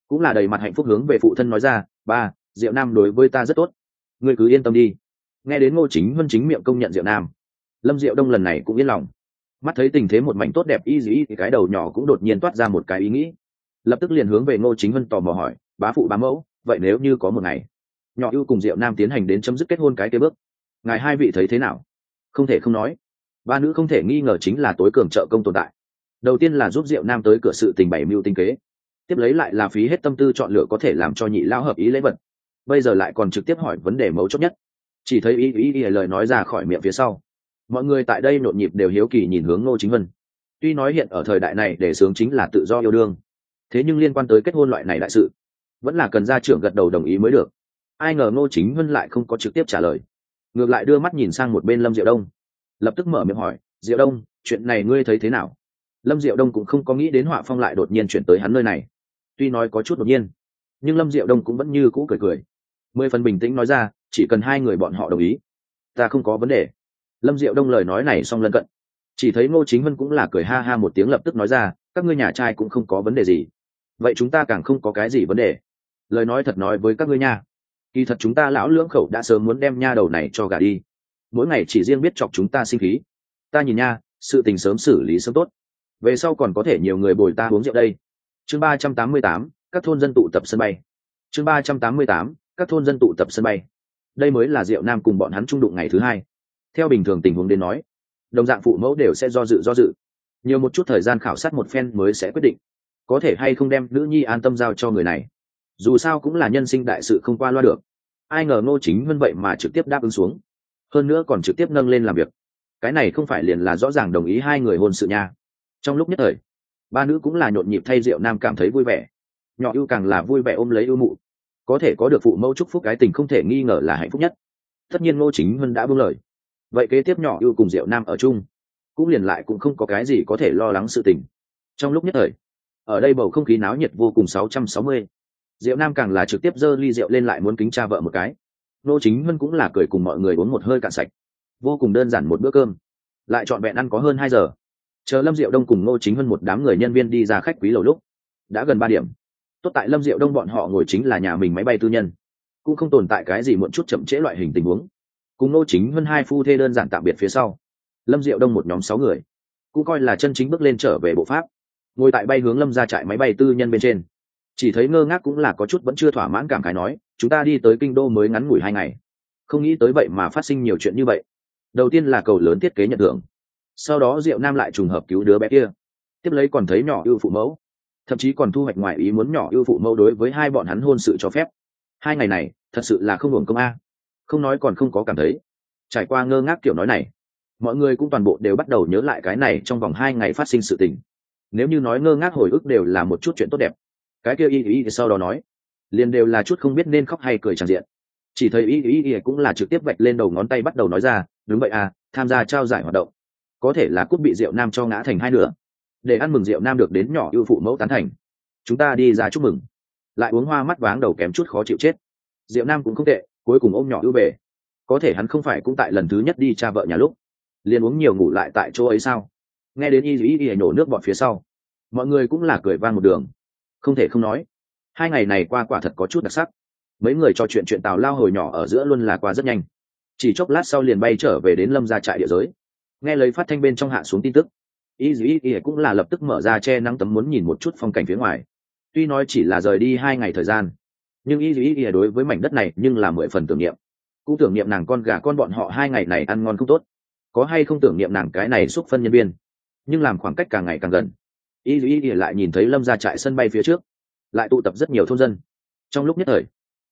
A: cũng là đầy mặt hạnh phúc hướng về phụ thân nói ra, ba, Diệu Nam đối với ta rất tốt, ngươi cứ yên tâm đi. Nghe đến Ngô Chính Huân chính miệng công nhận Diệu Nam, Lâm Diệu Đông lần này cũng yên lòng. Mắt thấy tình thế một mảnh tốt đẹp thì cái đầu nhỏ cũng đột nhiên toát ra một cái ý nghĩ, lập tức liền hướng về Ngô Chính Huân tò mò hỏi, bá phụ bá mẫu, vậy nếu như có một ngày nhỏ ưu cùng Diệu Nam tiến hành đến chấm dứt kết hôn cái kế bước, ngài hai vị thấy thế nào? Không thể không nói, ba nữ không thể nghi ngờ chính là tối cường trợ công tồn tại. Đầu tiên là giúp Diệu Nam tới cửa sự tình bày mưu tinh kế, tiếp lấy lại là phí hết tâm tư chọn lựa có thể làm cho nhị lao hợp ý lễ vật, bây giờ lại còn trực tiếp hỏi vấn đề mấu chốt nhất. Chỉ thấy ý lời nói ra khỏi miệng phía sau, mọi người tại đây nhộn nhịp đều hiếu kỳ nhìn hướng Ngô Chính Vân. Tuy nói hiện ở thời đại này để sướng chính là tự do yêu đương, thế nhưng liên quan tới kết hôn loại này đại sự, vẫn là cần gia trưởng gật đầu đồng ý mới được. Ai ngờ Ngô Chính Vân lại không có trực tiếp trả lời, ngược lại đưa mắt nhìn sang một bên Lâm Diệu Đông, lập tức mở miệng hỏi, Diệu Đông, chuyện này ngươi thấy thế nào? Lâm Diệu Đông cũng không có nghĩ đến họa phong lại đột nhiên chuyển tới hắn nơi này. Tuy nói có chút đột nhiên, nhưng Lâm Diệu Đông cũng vẫn như cũ cười cười, 10 phần bình tĩnh nói ra, chỉ cần hai người bọn họ đồng ý, ta không có vấn đề. Lâm Diệu Đông lời nói này xong lân cận, chỉ thấy Ngô Chính Vân cũng là cười ha ha một tiếng, lập tức nói ra, các ngươi nhà trai cũng không có vấn đề gì, vậy chúng ta càng không có cái gì vấn đề. Lời nói thật nói với các ngươi nha, kỳ thật chúng ta lão lưỡng khẩu đã sớm muốn đem nha đầu này cho gả đi, mỗi ngày chỉ riêng biết chọc chúng ta sinh khí. Ta nhìn nha, sự tình sớm xử lý sớm tốt, về sau còn có thể nhiều người bồi ta uống rượu đây. Chương 388, các thôn dân tụ tập sân bay. Chương 388, các thôn dân tụ tập sân bay. Đây mới là Diệu Nam cùng bọn hắn chung đụng ngày thứ hai. Theo bình thường tình huống đến nói, đồng dạng phụ mẫu đều sẽ do dự, nhiều một chút thời gian khảo sát một phen mới sẽ quyết định có thể hay không đem nữ nhi an tâm giao cho người này. Dù sao cũng là nhân sinh đại sự không qua loa được. Ai ngờ Ngô Chính Vân vậy mà trực tiếp đáp ứng xuống, hơn nữa còn trực tiếp nâng lên làm việc. Cái này không phải liền là rõ ràng đồng ý hai người hôn sự nha. Trong lúc nhất thời, ba nữ cũng là nhộn nhịp thay Diệu Nam cảm thấy vui vẻ, nhỏ ưu càng là vui vẻ ôm lấy ưu mụ. Có thể có được phụ mẫu chúc phúc cái tình không thể nghi ngờ là hạnh phúc nhất. Tất nhiên Ngô Chính Vân đã buông lời, vậy kế tiếp nhỏ ưu cùng Diệu Nam ở chung, cũng liền lại cũng không có cái gì có thể lo lắng sự tình. Trong lúc nhất thời, ở đây bầu không khí náo nhiệt vô cùng 660. Diệu Nam càng là trực tiếp giơ ly rượu lên lại muốn kính cha vợ một cái. Ngô Chính Vân cũng là cười cùng mọi người uống một hơi cạn sạch. Vô cùng đơn giản một bữa cơm, lại trọn vẹn ăn có hơn 2 giờ. Chờ Lâm Diệu Đông cùng Ngô Chính Vân một đám người nhân viên đi ra khách quý lầu lúc đã gần 3 điểm. Tốt tại Lâm Diệu Đông bọn họ ngồi chính là nhà mình máy bay tư nhân, cũng không tồn tại cái gì muộn chút chậm trễ loại hình tình huống. Cùng Ngô Chính Vân hai phu thê đơn giản tạm biệt phía sau, Lâm Diệu Đông một nhóm 6 người cũng coi là chân chính bước lên trở về bộ pháp, ngồi tại bay hướng Lâm ra trại máy bay tư nhân bên trên. Chỉ thấy ngơ ngác cũng là có chút vẫn chưa thỏa mãn cảm khái nói, chúng ta đi tới kinh đô mới ngắn ngủi 2 ngày, không nghĩ tới vậy mà phát sinh nhiều chuyện như vậy. Đầu tiên là cầu lớn thiết kế nhận thưởng, sau đó Diệu Nam lại trùng hợp cứu đứa bé kia, tiếp lấy còn thấy nhỏ ưu phụ mẫu, thậm chí còn thu hoạch ngoài ý muốn nhỏ ưu phụ mẫu đối với hai bọn hắn hôn sự cho phép. 2 ngày này thật sự là không hưởng công a. Không nói còn không có cảm thấy. Trải qua ngơ ngác kiểu nói này, mọi người cũng toàn bộ đều bắt đầu nhớ lại cái này trong vòng 2 ngày phát sinh sự tình. Nếu như nói ngơ ngác hồi ức đều là một chút chuyện tốt đẹp, cái kia y sau đó nói liền đều là chút không biết nên khóc hay cười tràn diện. Chỉ thấy y cũng là trực tiếp vạch lên đầu ngón tay bắt đầu nói ra, đúng vậy à, tham gia trao giải hoạt động, có thể là cúp bị Diệu Nam cho ngã thành 2 nửa, để ăn mừng Diệu Nam được đến nhỏ ưu phụ mẫu tán thành, chúng ta đi ra chúc mừng. Lại uống hoa mắt váng đầu kém chút khó chịu chết. Diệu Nam cũng không tệ, cuối cùng ôm nhỏ ưu về. Có thể hắn không phải cũng tại lần thứ nhất đi cha vợ nhà lúc liền uống nhiều ngủ lại tại chỗ ấy sao? Nghe đến y nổ nước bọt phía sau, mọi người cũng là cười vang một đường. Không thể không nói, 2 ngày này qua quả thật có chút đặc sắc. Mấy người trò chuyện tào lao hồi nhỏ ở giữa luôn là qua rất nhanh, chỉ chốc lát sau liền bay trở về đến Lâm gia trại địa giới. Nghe lấy phát thanh bên trong hạ xuống tin tức, y cũng là lập tức mở ra che nắng tấm muốn nhìn một chút phong cảnh phía ngoài. Tuy nói chỉ là rời đi 2 ngày thời gian, nhưng y đối với mảnh đất này nhưng là 10 phần tưởng niệm. Cũng tưởng niệm nàng con gà con bọn họ 2 ngày này ăn ngon không tốt, có hay không tưởng niệm nàng cái này xúc phân nhân viên. Nhưng làm khoảng cách càng ngày càng gần, y lại nhìn thấy Lâm gia trại sân bay phía trước lại tụ tập rất nhiều thôn dân. Trong lúc nhất thời,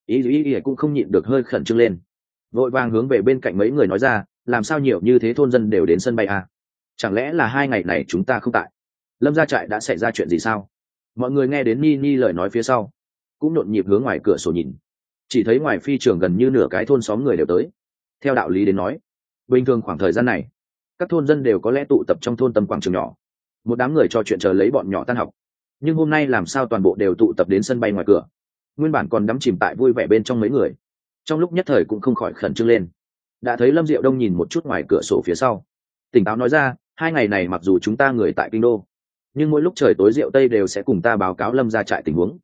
A: y cũng không nhịn được hơi khẩn trương lên, vội vàng hướng về bên cạnh mấy người nói ra, làm sao nhiều như thế thôn dân đều đến sân bay à? Chẳng lẽ là 2 ngày này chúng ta không tại? Lâm gia trại đã xảy ra chuyện gì sao? Mọi người nghe đến Ni lời nói phía sau cũng nhộn nhịp hướng ngoài cửa sổ nhìn, chỉ thấy ngoài phi trường gần như nửa cái thôn xóm người đều tới. Theo đạo lý đến nói, bình thường khoảng thời gian này các thôn dân đều có lẽ tụ tập trong thôn tầm quảng trường nhỏ, một đám người trò chuyện chờ lấy bọn nhỏ tan học. Nhưng hôm nay làm sao toàn bộ đều tụ tập đến sân bay ngoài cửa? Nguyên bản còn đắm chìm tại vui vẻ bên trong mấy người, trong lúc nhất thời cũng không khỏi khẩn trương lên. Đã thấy Lâm Diệu Đông nhìn một chút ngoài cửa sổ phía sau, tỉnh táo nói ra, 2 ngày này mặc dù chúng ta người tại kinh đô, nhưng mỗi lúc trời tối Diệu Tây đều sẽ cùng ta báo cáo Lâm gia trại tình huống.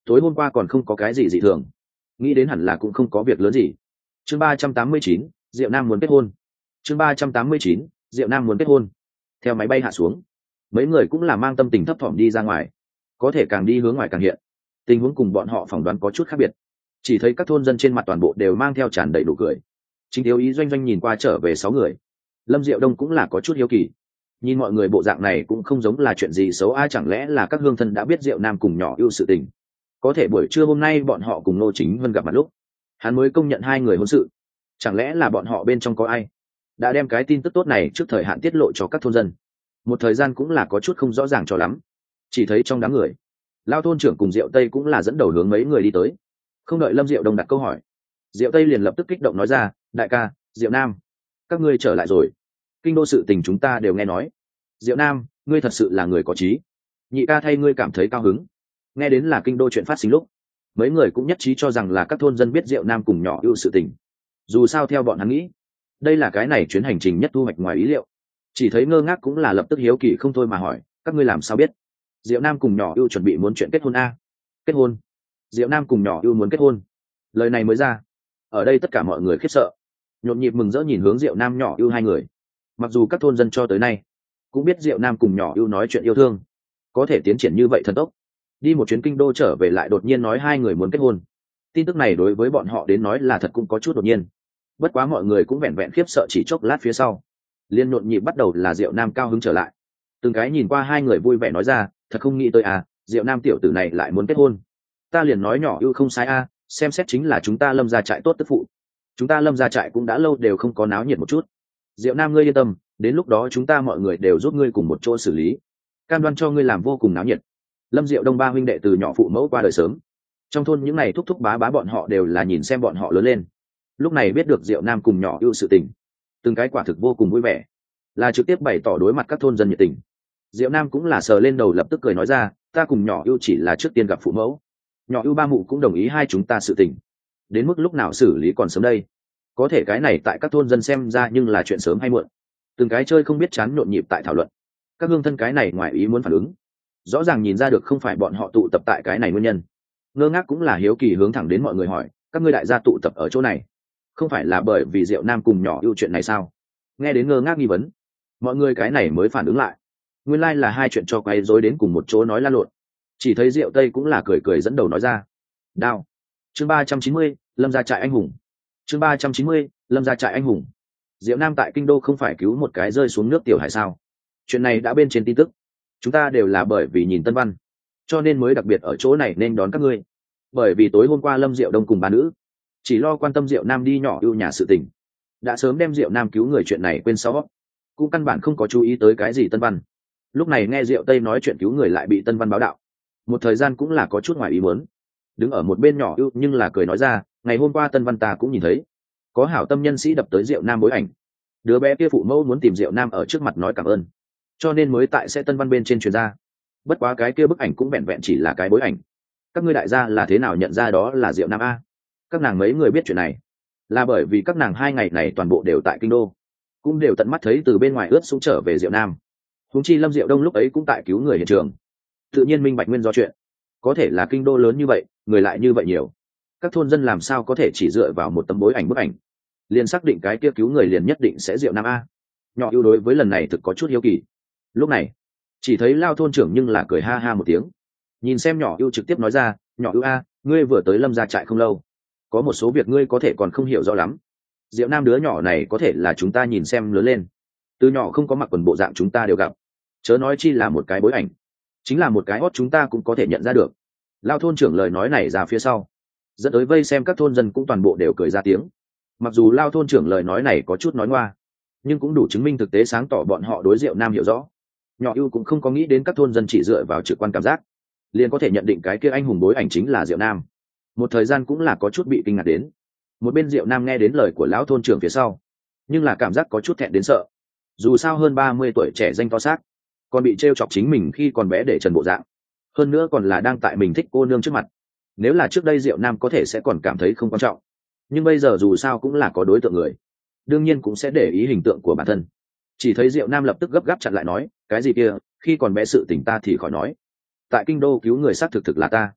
A: tối hôm qua còn không có cái gì dị thường, nghĩ đến hẳn là cũng không có việc lớn gì. Chương 389, Diệu Nam muốn kết hôn. Chương 389, Diệu Nam muốn kết hôn. Theo máy bay hạ xuống, mấy người cũng là mang tâm tình thấp thỏm đi ra ngoài, có thể càng đi hướng ngoài càng hiện tình huống cùng bọn họ phỏng đoán có chút khác biệt. Chỉ thấy các thôn dân trên mặt toàn bộ đều mang theo tràn đầy đủ cười. Chính thiếu ý doanh doanh nhìn qua trở về 6 người, Lâm Diệu Đông cũng là có chút hiếu kỳ, nhìn mọi người bộ dạng này cũng không giống là chuyện gì xấu, ai chẳng lẽ là các hương thân đã biết Diệu Nam cùng nhỏ ưu sự tình. Có thể buổi trưa hôm nay bọn họ cùng Ngô Chính Vân gặp mặt lúc, hắn mới công nhận hai người hôn sự, chẳng lẽ là bọn họ bên trong có ai đã đem cái tin tức tốt này trước thời hạn tiết lộ cho các thôn dân. Một thời gian cũng là có chút không rõ ràng cho lắm, chỉ thấy trong đám người Lao thôn trưởng cùng Diệu Tây cũng là dẫn đầu hướng mấy người đi tới. Không đợi Lâm Diệu Đông đặt câu hỏi, Diệu Tây liền lập tức kích động nói ra, đại ca, Diệu Nam, các ngươi trở lại rồi. Kinh đô sự tình chúng ta đều nghe nói. Diệu Nam, ngươi thật sự là người có trí. Nhị ca thay ngươi cảm thấy cao hứng. Nghe đến là kinh đô chuyện phát sinh lúc, mấy người cũng nhất trí cho rằng là các thôn dân biết Diệu Nam cùng nhỏ ưu sự tình. Dù sao theo bọn hắn nghĩ, đây là cái này chuyến hành trình nhất thu hoạch ngoài ý liệu. Chỉ thấy Ngơ Ngác cũng là lập tức hiếu kỳ không thôi mà hỏi, các ngươi làm sao biết Diệu Nam cùng nhỏ ưu chuẩn bị muốn chuyện kết hôn a? Kết hôn? Diệu Nam cùng nhỏ ưu muốn kết hôn? Lời này mới ra, ở đây tất cả mọi người khiếp sợ, nhộn nhịp mừng rỡ nhìn hướng Diệu Nam nhỏ ưu hai người. Mặc dù các thôn dân cho tới nay cũng biết Diệu Nam cùng nhỏ ưu nói chuyện yêu thương, có thể tiến triển như vậy thần tốc, đi một chuyến kinh đô trở về lại đột nhiên nói hai người muốn kết hôn. Tin tức này đối với bọn họ đến nói là thật cũng có chút đột nhiên. Bất quá mọi người cũng vẹn vẹn khiếp sợ chỉ chốc lát phía sau, liên nhộn nhịp bắt đầu là Diệu Nam cao hứng trở lại. Từng cái nhìn qua hai người vui vẻ nói ra, thật không nghĩ tới à, Diệu Nam tiểu tử này lại muốn kết hôn. Ta liền nói nhỏ ưu không sai a, xem xét chính là chúng ta Lâm gia trại tốt tức phụ. Chúng ta Lâm gia trại cũng đã lâu đều không có náo nhiệt một chút. Diệu Nam ngươi yên tâm, đến lúc đó chúng ta mọi người đều giúp ngươi cùng một chỗ xử lý, cam đoan cho ngươi làm vô cùng náo nhiệt. Lâm Diệu Đông ba huynh đệ từ nhỏ phụ mẫu qua đời sớm, trong thôn những này thúc thúc bá bá bọn họ đều là nhìn xem bọn họ lớn lên, lúc này biết được Diệu Nam cùng nhỏ ưu sự tình, từng cái quả thực vô cùng vui vẻ, là trực tiếp bày tỏ đối mặt các thôn dân nhiệt tình. Diệu Nam cũng là sờ lên đầu lập tức cười nói ra, ta cùng nhỏ ưu chỉ là trước tiên gặp phụ mẫu, nhỏ ưu ba mụ cũng đồng ý hai chúng ta sự tình, đến mức lúc nào xử lý còn sớm đây. Có thể cái này tại các thôn dân xem ra nhưng là chuyện sớm hay muộn, từng cái chơi không biết chán nhộn nhịp tại thảo luận. Các hương thân cái này ngoài ý muốn phản ứng, rõ ràng nhìn ra được không phải bọn họ tụ tập tại cái này nguyên nhân. Ngơ Ngác cũng là hiếu kỳ hướng thẳng đến mọi người hỏi, các ngươi đại gia tụ tập ở chỗ này không phải là bởi vì Diệu Nam cùng nhỏ ưu chuyện này sao? Nghe đến Ngơ Ngác nghi vấn, mọi người cái này mới phản ứng lại, nguyên lai là hai chuyện cho quay rối đến cùng một chỗ nói lan lộn. Chỉ thấy Diệu Tây cũng là cười cười dẫn đầu nói ra, đao. Chương 390, Lâm gia trại anh hùng. Chương 390, Lâm gia trại anh hùng. Diệu Nam tại kinh đô không phải cứu một cái rơi xuống nước tiểu hải sao? Chuyện này đã bên trên tin tức, chúng ta đều là bởi vì nhìn tân văn cho nên mới đặc biệt ở chỗ này nên đón các ngươi. Bởi vì tối hôm qua Lâm Diệu Đông cùng ba nữ chỉ lo quan tâm Diệu Nam đi nhỏ ưu nhà sự tình, đã sớm đem Diệu Nam cứu người chuyện này quên sau, cũng căn bản không có chú ý tới cái gì tân văn. Lúc này nghe Diệu Tây nói chuyện cứu người lại bị tân văn báo đạo, một thời gian cũng là có chút ngoài ý muốn. Đứng ở một bên nhỏ ưu nhưng là cười nói ra, ngày hôm qua tân văn ta cũng nhìn thấy, có hảo tâm nhân sĩ đập tới Diệu Nam bối ảnh, đứa bé kia phụ mẫu muốn tìm Diệu Nam ở trước mặt nói cảm ơn, cho nên mới tại sẽ tân văn bên trên truyền ra. Bất quá cái kia bức ảnh cũng vẹn vẹn chỉ là cái bối ảnh. Các ngươi đại gia là thế nào nhận ra đó là Diệu Nam a? Các nàng mấy người biết chuyện này là bởi vì các nàng hai ngày này toàn bộ đều tại kinh đô, cũng đều tận mắt thấy từ bên ngoài ướt sũng trở về Diệu Nam. Huống chi Lâm Diệu Đông lúc ấy cũng tại cứu người hiện trường, tự nhiên minh bạch nguyên do chuyện. Có thể là kinh đô lớn như vậy, người lại như vậy nhiều, các thôn dân làm sao có thể chỉ dựa vào một tấm bối ảnh bức ảnh liền xác định cái kia cứu người liền nhất định sẽ Diệu Nam a? Nhỏ ưu đối với lần này thực có chút hiếu kỳ. Lúc này chỉ thấy Lao thôn trưởng nhưng là cười ha ha một tiếng, nhìn xem nhỏ ưu trực tiếp nói ra, nhỏ ưu a, ngươi vừa tới Lâm gia trại không lâu, có một số việc ngươi có thể còn không hiểu rõ lắm. Diệu Nam đứa nhỏ này có thể là chúng ta nhìn xem lớn lên, từ nhỏ không có mặc quần bộ dạng chúng ta đều gặp, chớ nói chi là một cái bối ảnh, chính là một cái hót chúng ta cũng có thể nhận ra được. Lao thôn trưởng lời nói này ra phía sau, dẫn tới vây xem các thôn dân cũng toàn bộ đều cười ra tiếng. Mặc dù Lao thôn trưởng lời nói này có chút nói ngoa, nhưng cũng đủ chứng minh thực tế sáng tỏ bọn họ đối Diệu Nam hiểu rõ. Nhỏ ưu cũng không có nghĩ đến các thôn dân chỉ dựa vào trực quan cảm giác liền có thể nhận định cái kia anh hùng bối ảnh chính là Diệu Nam. Một thời gian cũng là có chút bị kinh ngạc đến. Một bên Diệu Nam nghe đến lời của lão thôn trưởng phía sau, nhưng là cảm giác có chút thẹn đến sợ. Dù sao hơn 30 tuổi trẻ danh to xác, còn bị trêu chọc chính mình khi còn bé để trần bộ dạng, hơn nữa còn là đang tại mình thích cô nương trước mặt. Nếu là trước đây Diệu Nam có thể sẽ còn cảm thấy không quan trọng, nhưng bây giờ dù sao cũng là có đối tượng người, đương nhiên cũng sẽ để ý hình tượng của bản thân. Chỉ thấy Diệu Nam lập tức gấp gáp chặn lại nói, cái gì kia, khi còn bé sự tình ta thì khỏi nói, tại kinh đô cứu người xác thực thực là ta.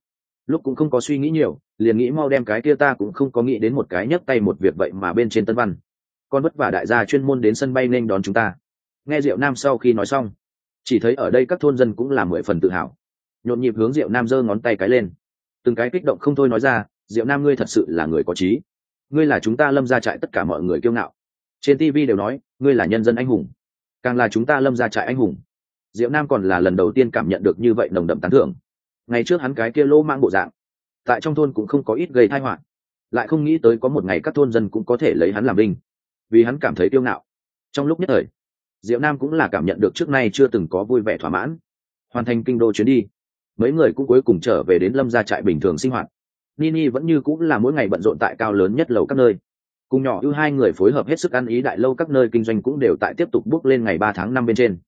A: lúc cũng không có suy nghĩ nhiều, liền nghĩ mau đem cái kia ta cũng không có nghĩ đến một cái nhấc tay một việc vậy mà bên trên Tân Văn. Con vất vả đại gia chuyên môn đến sân bay nên đón chúng ta. Nghe Diệu Nam sau khi nói xong, chỉ thấy ở đây các thôn dân cũng là 10 phần tự hào, nhộn nhịp hướng Diệu Nam giơ ngón tay cái lên, từng cái kích động không thôi nói ra, Diệu Nam ngươi thật sự là người có trí, ngươi là chúng ta Lâm gia trại tất cả mọi người kiêu ngạo. Trên TV đều nói ngươi là nhân dân anh hùng, càng là chúng ta Lâm gia trại anh hùng. Diệu Nam còn là lần đầu tiên cảm nhận được như vậy nồng đậm tán thưởng. Ngày trước hắn cái kia lô mang bộ dạng, tại trong thôn cũng không có ít gây tai họa, lại không nghĩ tới có một ngày các thôn dân cũng có thể lấy hắn làm binh, vì hắn cảm thấy kiêu ngạo. Trong lúc nhất thời, Diệu Nam cũng là cảm nhận được trước nay chưa từng có vui vẻ thỏa mãn. Hoàn thành kinh đô chuyến đi, mấy người cũng cuối cùng trở về đến Lâm gia trại bình thường sinh hoạt. Nini vẫn như cũng là mỗi ngày bận rộn tại cao lớn nhất lầu các nơi, cùng nhỏ ưu hai người phối hợp hết sức ăn ý, đại lâu các nơi kinh doanh cũng đều tại tiếp tục bước lên ngày 3 tháng 5 bên trên.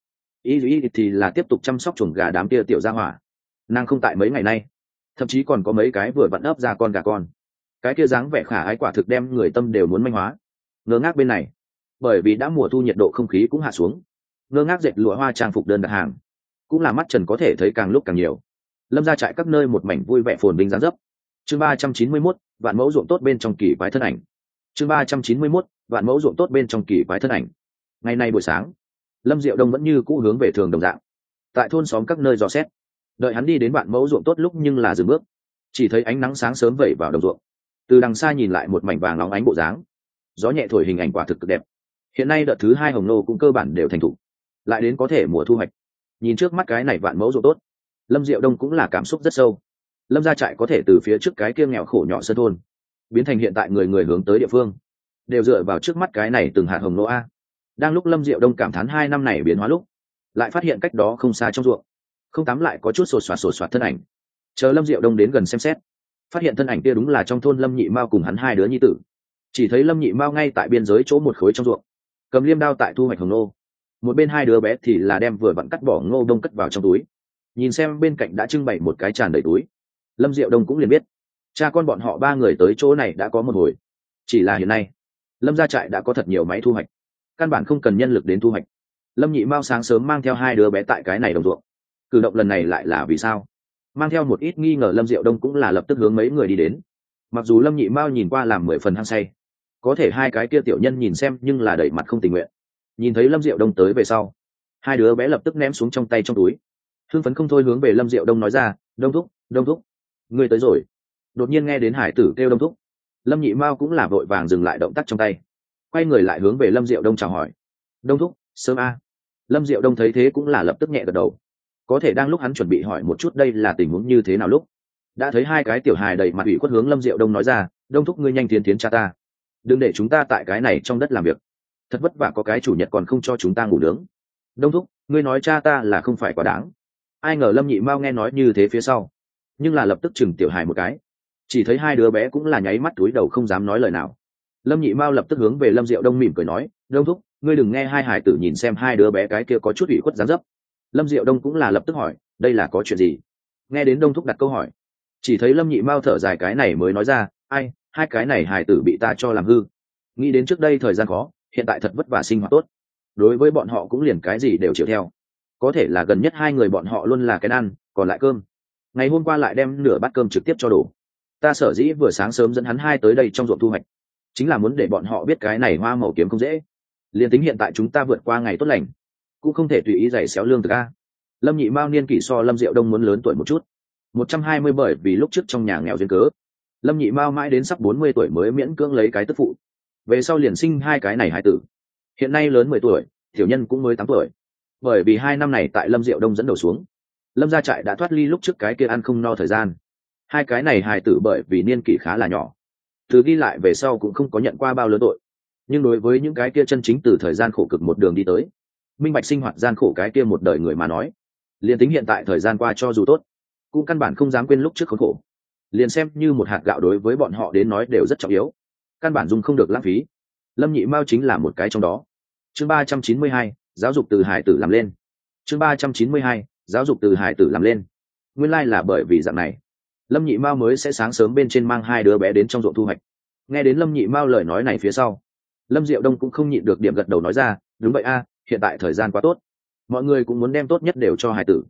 A: Y thì là tiếp tục chăm sóc chuồng gà đám kia tiểu gia hỏa, nàng không tại mấy ngày nay, thậm chí còn có mấy cái vừa vặn ấp ra con gà con, cái kia dáng vẻ khả ái quả thực đem người tâm đều muốn manh hóa. Ngơ ngác bên này, bởi vì đã mùa thu nhiệt độ không khí cũng hạ xuống, ngơ ngác dệt lụa hoa trang phục đơn đặt hàng cũng là mắt trần có thể thấy càng lúc càng nhiều. Lâm gia trại các nơi một mảnh vui vẻ phồn vinh dáng dấp. Chương 391, vạn mẫu ruộng tốt bên trong kỳ quái thân ảnh. Chương 391, vạn mẫu ruộng tốt bên trong kỳ quái thân ảnh. Ngày nay buổi sáng, Lâm Diệu Đông vẫn như cũ hướng về thường đồng dạng, tại thôn xóm các nơi dò xét. Đợi hắn đi đến vạn mẫu ruộng tốt lúc nhưng là dừng bước, chỉ thấy ánh nắng sáng sớm vẩy vào đồng ruộng, từ đằng xa nhìn lại một mảnh vàng óng ánh bộ dáng, gió nhẹ thổi hình ảnh quả thực cực đẹp. Hiện nay đợt thứ 2 hồng nô cũng cơ bản đều thành thục, lại đến có thể mùa thu hoạch. Nhìn trước mắt cái này vạn mẫu ruộng tốt, Lâm Diệu Đông cũng là cảm xúc rất sâu. Lâm gia trại có thể từ phía trước cái kia nghèo khổ nhỏ sơn thôn biến thành hiện tại người người hướng tới địa phương, đều dựa vào trước mắt cái này từng hạt hồng nô a. Đang lúc Lâm Diệu Đông cảm thán 2 năm này biến hóa lúc, lại phát hiện cách đó không xa trong ruộng, không tắm lại có chút sột soạt thân ảnh. Chờ Lâm Diệu Đông đến gần xem xét, phát hiện thân ảnh kia đúng là trong thôn Lâm Nhị Mao cùng hắn 2 đứa nhi tử. Chỉ thấy Lâm Nhị Mao ngay tại biên giới chỗ một khối trong ruộng, cầm liêm đao tại thu hoạch hồng nô, một bên 2 đứa bé thì là đem vừa vặn cắt bỏ ngô đông cất vào trong túi. Nhìn xem bên cạnh đã trưng bày một cái tràn đầy túi, Lâm Diệu Đông cũng liền biết cha con bọn họ 3 người tới chỗ này đã có một hồi. Chỉ là hiện nay Lâm gia trại đã có thật nhiều máy thu hoạch, căn bản không cần nhân lực đến thu hoạch. Lâm Nhị Mao sáng sớm mang theo 2 đứa bé tại cái này đồng ruộng, cử động lần này lại là vì sao? Mang theo một ít nghi ngờ, Lâm Diệu Đông cũng là lập tức hướng mấy người đi đến. Mặc dù Lâm Nhị Mao nhìn qua làm 10 phần hăng say, có thể 2 cái kia tiểu nhân nhìn xem nhưng là đẩy mặt không tình nguyện. Nhìn thấy Lâm Diệu Đông tới về sau, 2 đứa bé lập tức ném xuống trong tay trong túi, hưng phấn không thôi hướng về Lâm Diệu Đông nói ra, Đông thúc, ngươi tới rồi. Đột nhiên nghe đến hải tử kêu Đông thúc, Lâm Nhị Mao cũng là vội vàng dừng lại động tác trong tay, quay người lại hướng về Lâm Diệu Đông chào hỏi, Đông thúc, sớm a. Lâm Diệu Đông thấy thế cũng là lập tức nhẹ gật đầu. Có thể đang lúc hắn chuẩn bị hỏi một chút đây là tình huống như thế nào lúc, đã thấy 2 cái tiểu hài đầy mặt ủy khuất hướng Lâm Diệu Đông nói ra, Đông thúc ngươi nhanh tiến cha ta, đừng để chúng ta tại cái này trong đất làm việc, thật vất vả có cái chủ nhật còn không cho chúng ta ngủ nướng. Đông thúc ngươi nói cha ta là không phải quá đáng. Ai ngờ Lâm Nhị Mao nghe nói như thế phía sau, nhưng là lập tức chừng tiểu hài một cái. Chỉ thấy 2 đứa bé cũng là nháy mắt túi đầu không dám nói lời nào. Lâm Nhị Mao lập tức hướng về Lâm Diệu Đông mỉm cười nói, Đông thúc ngươi đừng nghe 2 hài tử nhìn xem 2 đứa bé cái kia có chút ủy khuất dáng dấp. Lâm Diệu Đông cũng là lập tức hỏi, đây là có chuyện gì? Nghe đến Đông thúc đặt câu hỏi, chỉ thấy Lâm Nhị Mao thở dài cái này mới nói ra, ai, 2 cái này hài tử bị ta cho làm hư. Nghĩ đến trước đây thời gian khó, hiện tại thật vất vả sinh hoạt tốt, đối với bọn họ cũng liền cái gì đều chịu theo. Có thể là gần nhất 2 người bọn họ luôn là cái ăn, còn lại cơm. Ngày hôm qua lại đem nửa bát cơm trực tiếp cho đổ. Ta sở dĩ vừa sáng sớm dẫn hắn 2 tới đây trong ruộng thu hoạch, chính là muốn để bọn họ biết cái này hoa màu kiếm không dễ. Liên tính hiện tại chúng ta vượt qua ngày tốt lành, cũng không thể tùy ý giày xéo lương thực a. Lâm Nhị Mao niên kỷ so Lâm Diệu Đông muốn lớn tuổi một chút, 120, bởi vì lúc trước trong nhà nghèo duyên cớ, Lâm Nhị Mao mãi đến sắp 40 tuổi mới miễn cưỡng lấy cái tức phụ. Về sau liền sinh 2 cái này hài tử. Hiện nay lớn 10 tuổi, tiểu nhân cũng mới 8 tuổi. Bởi vì 2 năm này tại Lâm Diệu Đông dẫn đầu xuống, Lâm gia trại đã thoát ly lúc trước cái kia ăn không no thời gian. 2 cái này hài tử bởi vì niên kỷ khá là nhỏ, từ ghi lại về sau cũng không có nhận qua bao lớn tội. Nhưng đối với những cái kia chân chính từ thời gian khổ cực một đường đi tới, minh bạch sinh hoạt gian khổ cái kia một đời người mà nói, liền tính hiện tại thời gian qua cho dù tốt, cũng căn bản không dám quên lúc trước khốn khổ. Liền xem như một hạt gạo đối với bọn họ đến nói đều rất trọng yếu, căn bản dùng không được lãng phí. Lâm Nhị Mao chính là một cái trong đó. Chương 392, giáo dục từ hải tử làm lên. Chương 392, giáo dục từ hải tử làm lên. Nguyên lai là bởi vì dạng này, Lâm Nhị Mao mới sẽ sáng sớm bên trên mang 2 đứa bé đến trong ruộng thu hoạch. Nghe đến Lâm Nhị Mao lời nói này phía sau, Lâm Diệu Đông cũng không nhịn được điểm gật đầu nói ra, đúng vậy a, hiện tại thời gian quá tốt, mọi người cũng muốn đem tốt nhất đều cho hải tử.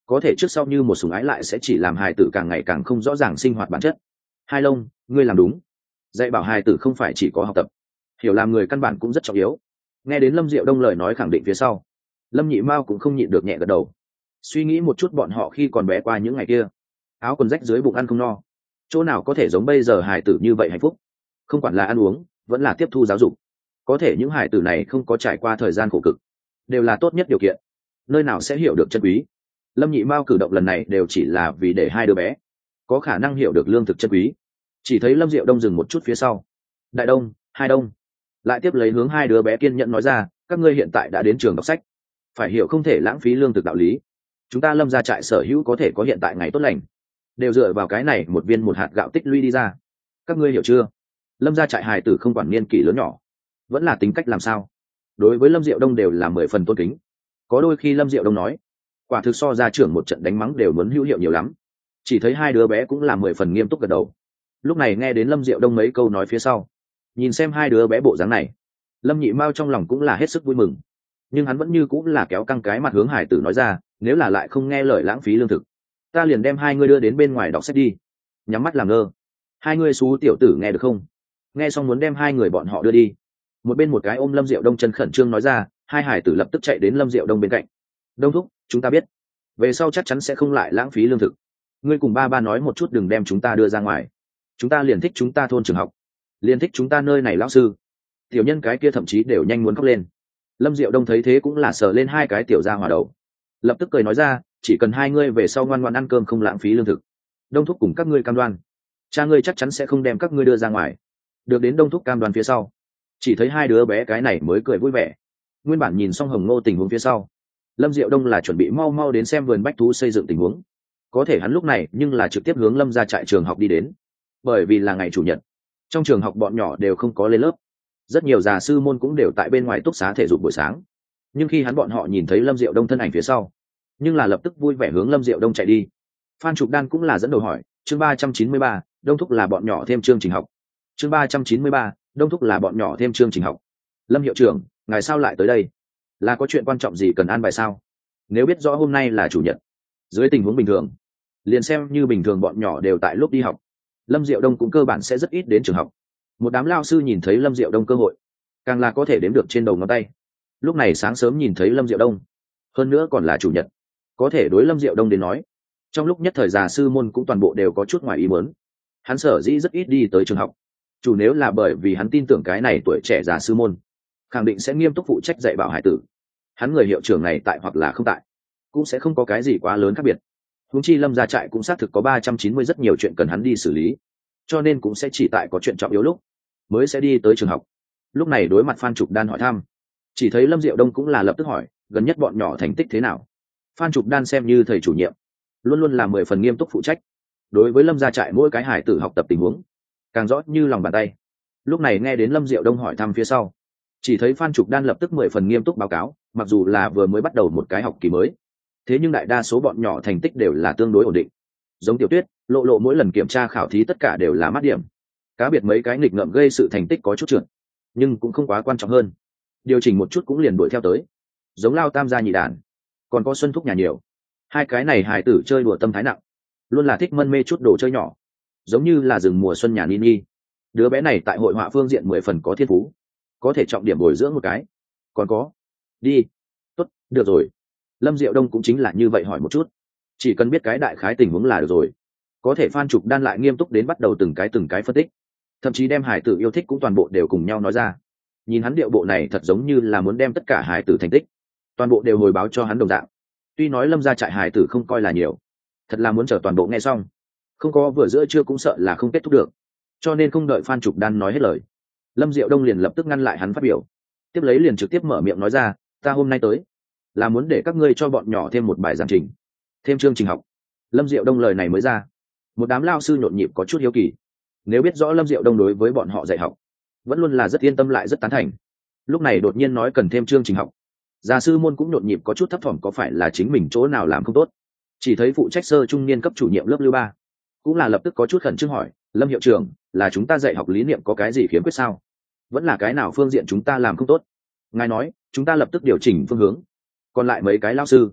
A: có thể trước sau như một sủng ái lại sẽ chỉ làm hài tử càng ngày càng không rõ ràng sinh hoạt bản chất. Hai Long, ngươi làm đúng. Dạy bảo hài tử không phải chỉ có học tập, hiểu làm người căn bản cũng rất trọng yếu. Nghe đến Lâm Diệu Đông lời nói khẳng định phía sau, Lâm Nhị Mao cũng không nhịn được nhẹ gật đầu. Suy nghĩ một chút bọn họ khi còn bé qua những ngày kia, áo quần rách dưới bụng ăn không no, chỗ nào có thể giống bây giờ hài tử như vậy hạnh phúc, không quản là ăn uống vẫn là tiếp thu giáo dục. Có thể những hài tử này không có trải qua thời gian khổ cực, đều là tốt nhất điều kiện, nơi nào sẽ hiểu được chân quý. Lâm Nhị Mao cử động lần này đều chỉ là vì để hai đứa bé có khả năng hiểu được lương thực chân quý. Chỉ thấy Lâm Diệu Đông dừng một chút phía sau, Đại Đông, Hai Đông, lại tiếp lấy hướng hai đứa bé kiên nhẫn nói ra, các ngươi hiện tại đã đến trường đọc sách, phải hiểu không thể lãng phí lương thực đạo lý. Chúng ta Lâm gia trại sở hữu có thể có hiện tại ngày tốt lành, đều dựa vào cái này một viên một hạt gạo tích lũy đi ra. Các ngươi hiểu chưa? Lâm gia trại hài tử không quản niên kỷ lớn nhỏ, vẫn là tính cách làm sao, đối với Lâm Diệu Đông đều là 10 phần tôn kính. Có đôi khi Lâm Diệu Đông nói, quả thực so ra trưởng một trận đánh mắng đều muốn hữu hiệu nhiều lắm. Chỉ thấy hai đứa bé cũng là 10 phần nghiêm túc gật đầu. Lúc này nghe đến Lâm Diệu Đông mấy câu nói phía sau, nhìn xem hai đứa bé bộ dáng này, Lâm Nhị Mao trong lòng cũng là hết sức vui mừng. Nhưng hắn vẫn như cũng là kéo căng cái mặt hướng hải tử nói ra, nếu là lại không nghe lời lãng phí lương thực, ta liền đem hai ngươi đưa đến bên ngoài đọc sách đi. Nhắm mắt làm ngơ. Hai ngươi xú tiểu tử nghe được không? Nghe xong muốn đem hai người bọn họ đưa đi. Một bên một cái ôm Lâm Diệu Đông chân khẩn trương nói ra, hai hải tử lập tức chạy đến Lâm Diệu Đông bên cạnh. Đông thúc, chúng ta biết, về sau chắc chắn sẽ không lại lãng phí lương thực. Ngươi cùng ba ba nói một chút đừng đem chúng ta đưa ra ngoài. Chúng ta liền thích chúng ta thôn trường học, liền thích chúng ta nơi này lão sư. Tiểu nhân cái kia thậm chí đều nhanh muốn khóc lên. Lâm Diệu Đông thấy thế cũng là sờ lên hai cái tiểu gia hỏa đầu, lập tức cười nói ra, chỉ cần hai ngươi về sau ngoan ngoãn ăn cơm không lãng phí lương thực, Đông thúc cùng các ngươi cam đoan, cha ngươi chắc chắn sẽ không đem các ngươi đưa ra ngoài. Được đến Đông thúc cam đoan phía sau, chỉ thấy hai đứa bé cái này mới cười vui vẻ. Nguyên bản nhìn xong Hồng Ngô tình huống phía sau, Lâm Diệu Đông là chuẩn bị mau mau đến xem vườn bách thú xây dựng tình huống. Có thể hắn lúc này nhưng là trực tiếp hướng Lâm gia trại trường học đi đến, bởi vì là ngày chủ nhật, trong trường học bọn nhỏ đều không có lên lớp, rất nhiều già sư môn cũng đều tại bên ngoài túc xá thể dục buổi sáng. Nhưng khi hắn bọn họ nhìn thấy Lâm Diệu Đông thân ảnh phía sau, nhưng là lập tức vui vẻ hướng Lâm Diệu Đông chạy đi. Phan Trục Đan cũng là dẫn đầu hỏi, chương 393, Đông thúc là bọn nhỏ thêm chương trình học. Chương 393, Đông thúc là bọn nhỏ thêm chương trình học. Lâm hiệu trưởng, ngài sao lại tới đây? Là có chuyện quan trọng gì cần an bài sao? Nếu biết rõ hôm nay là chủ nhật, dưới tình huống bình thường, liền xem như bình thường bọn nhỏ đều tại lúc đi học, Lâm Diệu Đông cũng cơ bản sẽ rất ít đến trường học. Một đám lao sư nhìn thấy Lâm Diệu Đông cơ hội, càng là có thể đếm được trên đầu ngón tay. Lúc này sáng sớm nhìn thấy Lâm Diệu Đông, hơn nữa còn là chủ nhật, có thể đối Lâm Diệu Đông đến nói, trong lúc nhất thời già sư môn cũng toàn bộ đều có chút ngoài ý muốn. Hắn sở dĩ rất ít đi tới trường học, chủ nếu là bởi vì hắn tin tưởng cái này tuổi trẻ già sư môn khẳng định sẽ nghiêm túc phụ trách dạy bảo hải tử. Hắn người hiệu trưởng này tại hoặc là không tại, cũng sẽ không có cái gì quá lớn khác biệt. Huống chi Lâm gia trại cũng xác thực có 390 rất nhiều chuyện cần hắn đi xử lý, cho nên cũng sẽ chỉ tại có chuyện trọng yếu lúc mới sẽ đi tới trường học. Lúc này đối mặt Phan Trục Đan hỏi thăm, chỉ thấy Lâm Diệu Đông cũng là lập tức hỏi, gần nhất bọn nhỏ thành tích thế nào? Phan Trục Đan xem như thầy chủ nhiệm, luôn luôn là 10 phần nghiêm túc phụ trách, đối với Lâm gia trại mỗi cái hải tử học tập tình huống càng rõ như lòng bàn tay. Lúc này nghe đến Lâm Diệu Đông hỏi thăm phía sau, chỉ thấy Phan Trục Đan lập tức 10 phần nghiêm túc báo cáo, mặc dù là vừa mới bắt đầu một cái học kỳ mới, thế nhưng đại đa số bọn nhỏ thành tích đều là tương đối ổn định. Giống Tiểu Tuyết, Lộ Lộ mỗi lần kiểm tra khảo thí tất cả đều là mát điểm, cá biệt mấy cái nghịch ngợm gây sự thành tích có chút trượt, nhưng cũng không quá quan trọng hơn, điều chỉnh một chút cũng liền đuổi theo tới. Giống Lao Tam gia nhị đàn, còn có Xuân Thúc nhà nhiều, hai cái này hài tử chơi đùa tâm thái nặng, luôn là thích mân mê chút đồ chơi nhỏ, giống như là rừng mùa xuân nhà Nini. Đứa bé này tại hội họa phương diện 10 phần có thiên phú, có thể trọng điểm bồi dưỡng một cái. Còn có, đi, tốt, được rồi. Lâm Diệu Đông cũng chính là như vậy hỏi một chút, chỉ cần biết cái đại khái tình huống là được rồi. Có thể Phan Trục Đan lại nghiêm túc đến bắt đầu từng cái phân tích, thậm chí đem hải tử yêu thích cũng toàn bộ đều cùng nhau nói ra. Nhìn hắn điệu bộ này thật giống như là muốn đem tất cả hải tử thành tích toàn bộ đều hồi báo cho hắn đồng dạng. Tuy nói Lâm gia trại hải tử không coi là nhiều, thật là muốn chờ toàn bộ nghe xong, không có vừa giữa trưa cũng sợ là không kết thúc được. Cho nên không đợi Phan Trục Đan nói hết lời, Lâm Diệu Đông liền lập tức ngăn lại hắn phát biểu, tiếp lấy liền trực tiếp mở miệng nói ra, ta hôm nay tới là muốn để các ngươi cho bọn nhỏ thêm một bài giảng trình, thêm chương trình học. Lâm Diệu Đông lời này mới ra, một đám lao sư nhộn nhịp có chút hiếu kỳ. Nếu biết rõ Lâm Diệu Đông đối với bọn họ dạy học vẫn luôn là rất yên tâm lại rất tán thành, lúc này đột nhiên nói cần thêm chương trình học, gia sư môn cũng nhộn nhịp có chút thấp thỏm có phải là chính mình chỗ nào làm không tốt. Chỉ thấy phụ trách sơ trung niên cấp chủ nhiệm lớp Lưu Ba cũng là lập tức có chút khẩn trương hỏi, Lâm hiệu trưởng, là chúng ta dạy học lý niệm có cái gì khiếm khuyết sao? Vẫn là cái nào phương diện chúng ta làm không tốt? Ngài nói chúng ta lập tức điều chỉnh phương hướng. Còn lại mấy cái lao sư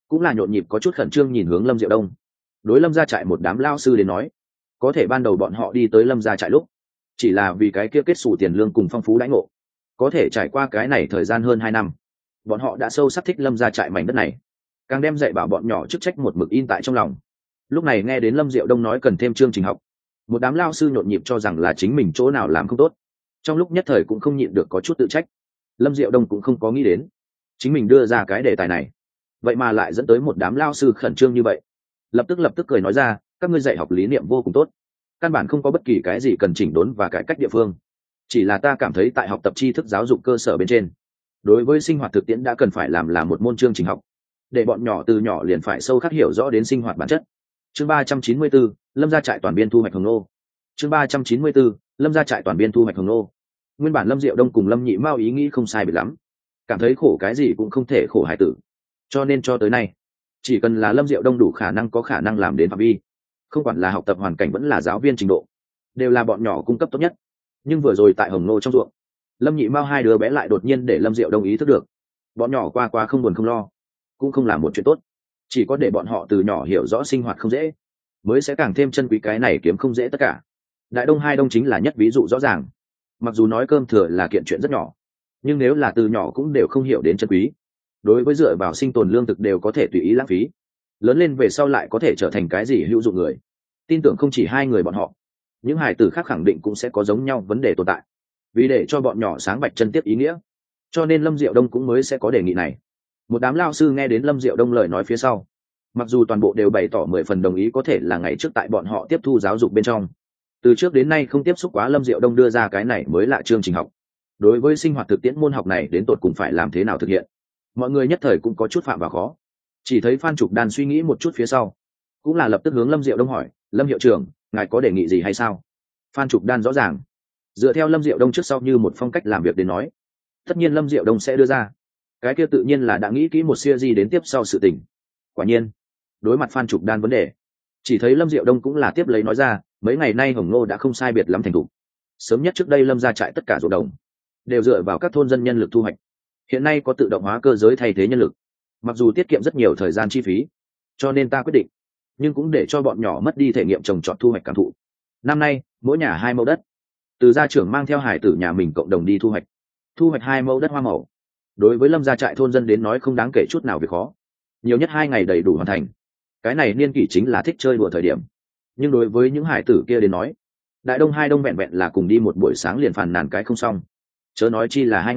A: cũng là nhộn nhịp có chút khẩn trương nhìn hướng Lâm Diệu Đông. Đối Lâm gia trại một đám lao sư đến nói, có thể ban đầu bọn họ đi tới Lâm gia trại lúc chỉ là vì cái kia kết xù tiền lương cùng phong phú đãi ngộ, có thể trải qua cái này thời gian hơn 2 năm, bọn họ đã sâu sắc thích Lâm gia trại mảnh đất này, càng đem dạy bảo bọn nhỏ chức trách một mực in tại trong lòng. Lúc này nghe đến Lâm Diệu Đông nói cần thêm chương trình học, một đám lao sư nhộn nhịp cho rằng là chính mình chỗ nào làm không tốt, trong lúc nhất thời cũng không nhịn được có chút tự trách. Lâm Diệu Đông cũng không có nghĩ đến chính mình đưa ra cái đề tài này vậy mà lại dẫn tới một đám lao sư khẩn trương như vậy. Lập tức cười nói ra, các ngươi dạy học lý niệm vô cùng tốt, căn bản không có bất kỳ cái gì cần chỉnh đốn và cải cách địa phương, chỉ là ta cảm thấy tại học tập tri thức giáo dục cơ sở bên trên, đối với sinh hoạt thực tiễn đã cần phải làm là một môn chương trình học, để bọn nhỏ từ nhỏ liền phải sâu khắc hiểu rõ đến sinh hoạt bản chất. Chương 394, Lâm gia trại toàn biên thu hoạch hồng nô. Chương 394, Lâm gia trại toàn biên thu hoạch hồng nô. Nguyên bản Lâm Diệu Đông cùng Lâm Nhị Mao ý nghĩ không sai biệt lắm, cảm thấy khổ cái gì cũng không thể khổ hải tử, cho nên cho tới nay chỉ cần là Lâm Diệu Đông đủ khả năng có khả năng làm đến phạm vi, không quản là học tập hoàn cảnh vẫn là giáo viên trình độ, đều là bọn nhỏ cung cấp tốt nhất. Nhưng vừa rồi tại hồng nô trong ruộng, Lâm Nhị Mao hai đứa bé lại đột nhiên để Lâm Diệu Đông ý thức được, bọn nhỏ qua không buồn không lo cũng không là một chuyện tốt, chỉ có để bọn họ từ nhỏ hiểu rõ sinh hoạt không dễ, mới sẽ càng thêm trân quý cái này kiếm không dễ tất cả. Đại Đông hai Đông chính là nhất ví dụ rõ ràng. Mặc dù nói cơm thừa là kiện chuyện rất nhỏ, nhưng nếu là từ nhỏ cũng đều không hiểu đến trân quý, đối với dựa vào sinh tồn lương thực đều có thể tùy ý lãng phí, lớn lên về sau lại có thể trở thành cái gì hữu dụng người. Tin tưởng không chỉ hai người bọn họ, những hải tử khác khẳng định cũng sẽ có giống nhau vấn đề tồn tại. Vì để cho bọn nhỏ sáng bạch chân tiếp ý nghĩa, cho nên Lâm Diệu Đông cũng mới sẽ có đề nghị này. Một đám lao sư nghe đến Lâm Diệu Đông lời nói phía sau, mặc dù toàn bộ đều bày tỏ 10 phần đồng ý có thể là ngày trước tại bọn họ tiếp thu giáo dục bên trong, từ trước đến nay không tiếp xúc quá Lâm Diệu Đông đưa ra cái này mới lạ chương trình học. Đối với sinh hoạt thực tiễn môn học này đến tột cùng phải làm thế nào thực hiện, mọi người nhất thời cũng có chút phạm vào khó. Chỉ thấy Phan Trục Đan suy nghĩ một chút phía sau, cũng là lập tức hướng Lâm Diệu Đông hỏi, Lâm hiệu trưởng, ngài có đề nghị gì hay sao? Phan Trục Đan rõ ràng dựa theo Lâm Diệu Đông trước sau như một phong cách làm việc đến nói, tất nhiên Lâm Diệu Đông sẽ đưa ra cái kia tự nhiên là đã nghĩ kỹ một series đến tiếp sau sự tình. Quả nhiên, đối mặt Phan Trục Đan vấn đề, chỉ thấy Lâm Diệu Đông cũng là tiếp lấy nói ra, mấy ngày nay hồng nô đã không sai biệt lắm thành thục, sớm nhất trước đây Lâm gia trại tất cả ruộng đồng đều dựa vào các thôn dân nhân lực thu hoạch, hiện nay có tự động hóa cơ giới thay thế nhân lực, mặc dù tiết kiệm rất nhiều thời gian chi phí, cho nên ta quyết định, nhưng cũng để cho bọn nhỏ mất đi thể nghiệm trồng trọt thu hoạch cảm thụ. Năm nay mỗi nhà 2 mẫu đất, từ gia trưởng mang theo hải tử nhà mình cộng đồng đi thu hoạch 2 mẫu đất hoa màu. Đối với Lâm gia trại thôn dân đến nói không đáng kể chút nào việc khó, nhiều nhất 2 ngày đầy đủ hoàn thành. Cái này niên kỷ chính là thích chơi đùa thời điểm, nhưng đối với những hải tử kia đến nói, Đại Đông hai Đông vẹn vẹn là cùng đi một buổi sáng liền phàn nàn cái không xong, chớ nói chi là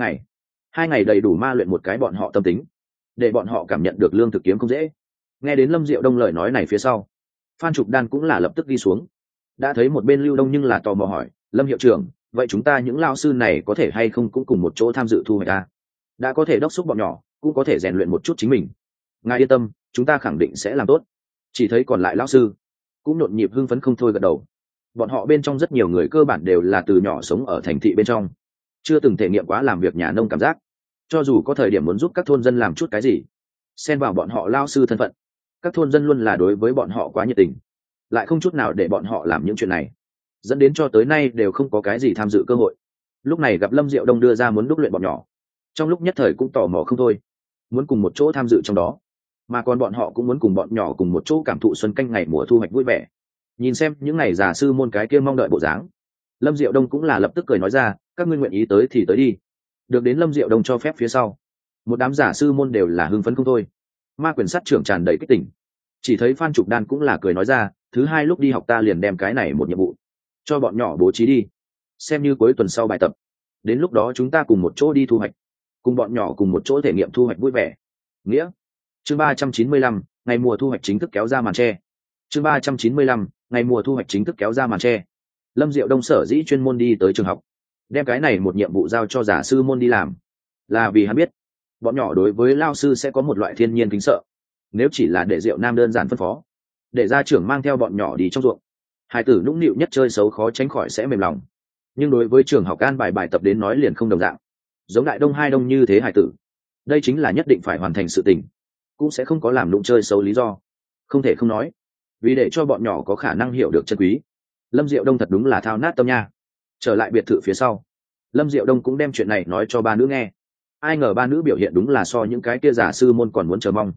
A: 2 ngày đầy đủ ma luyện một cái bọn họ tâm tính, để bọn họ cảm nhận được lương thực kiếm không dễ. Nghe đến Lâm Diệu Đông lời nói này phía sau, Phan Trục Đan cũng là lập tức đi xuống. Đã thấy một bên Lưu Đông nhưng là tò mò hỏi, Lâm hiệu trưởng, vậy chúng ta những lao sư này có thể hay không cũng cùng một chỗ tham dự thu hoạch? Đã có thể đốc thúc bọn nhỏ, cũng có thể rèn luyện một chút chính mình. Ngài yên tâm, chúng ta khẳng định sẽ làm tốt. Chỉ thấy còn lại lao sư cũng nhộn nhịp hưng phấn không thôi gật đầu. Bọn họ bên trong rất nhiều người cơ bản đều là từ nhỏ sống ở thành thị bên trong, chưa từng thể nghiệm quá làm việc nhà nông cảm giác, cho dù có thời điểm muốn giúp các thôn dân làm chút cái gì, xen vào bọn họ lao sư thân phận, các thôn dân luôn là đối với bọn họ quá nhiệt tình, lại không chút nào để bọn họ làm những chuyện này, dẫn đến cho tới nay đều không có cái gì tham dự cơ hội. Lúc này gặp Lâm Diệu Đông đưa ra muốn đúc luyện bọn nhỏ, trong lúc nhất thời cũng tò mò không thôi, muốn cùng một chỗ tham dự trong đó, mà còn bọn họ cũng muốn cùng bọn nhỏ cùng một chỗ cảm thụ xuân canh ngày mùa thu hoạch vui vẻ. Nhìn xem những ngày già sư môn cái kia mong đợi bộ dáng, Lâm Diệu Đông cũng là lập tức cười nói ra, các ngươi nguyện ý tới thì tới đi. Được đến Lâm Diệu Đông cho phép phía sau, một đám giả sư môn đều là hưng phấn không thôi. Ma quyền sát trưởng tràn đầy kích tỉnh. Chỉ thấy Phan Trục Đan cũng là cười nói ra, thứ 2 lúc đi học ta liền đem cái này một nhiệm vụ cho bọn nhỏ bố trí đi, xem như cuối tuần sau bài tập, đến lúc đó chúng ta cùng một chỗ đi thu hoạch, cùng bọn nhỏ cùng một chỗ thể nghiệm thu hoạch vui vẻ. Nghĩa. Chương 395, ngày mùa thu hoạch chính thức kéo ra màn che. Chương 395, ngày mùa thu hoạch chính thức kéo ra màn che. Lâm Diệu Đông sở dĩ chuyên môn đi tới trường học, đem cái này một nhiệm vụ giao cho giả sư môn đi làm, là vì hắn biết bọn nhỏ đối với lao sư sẽ có một loại thiên nhiên kính sợ. Nếu chỉ là để Diệu Nam đơn giản phân phó, để gia trưởng mang theo bọn nhỏ đi trong ruộng, hải tử nũng nịu nhất chơi xấu khó tránh khỏi sẽ mềm lòng. Nhưng đối với trường học an bài tập đến nói liền không đồng dạng. Giống Đại Đông hai Đông như thế hải tử, đây chính là nhất định phải hoàn thành sự tình, cũng sẽ không có làm nũng chơi xấu lý do. Không thể không nói, vì để cho bọn nhỏ có khả năng hiểu được chân quý, Lâm Diệu Đông thật đúng là thao nát tâm nha. Trở lại biệt thự phía sau, Lâm Diệu Đông cũng đem chuyện này nói cho ba nữ nghe. Ai ngờ ba nữ biểu hiện đúng là so những cái kia giả sư môn còn muốn chờ mong.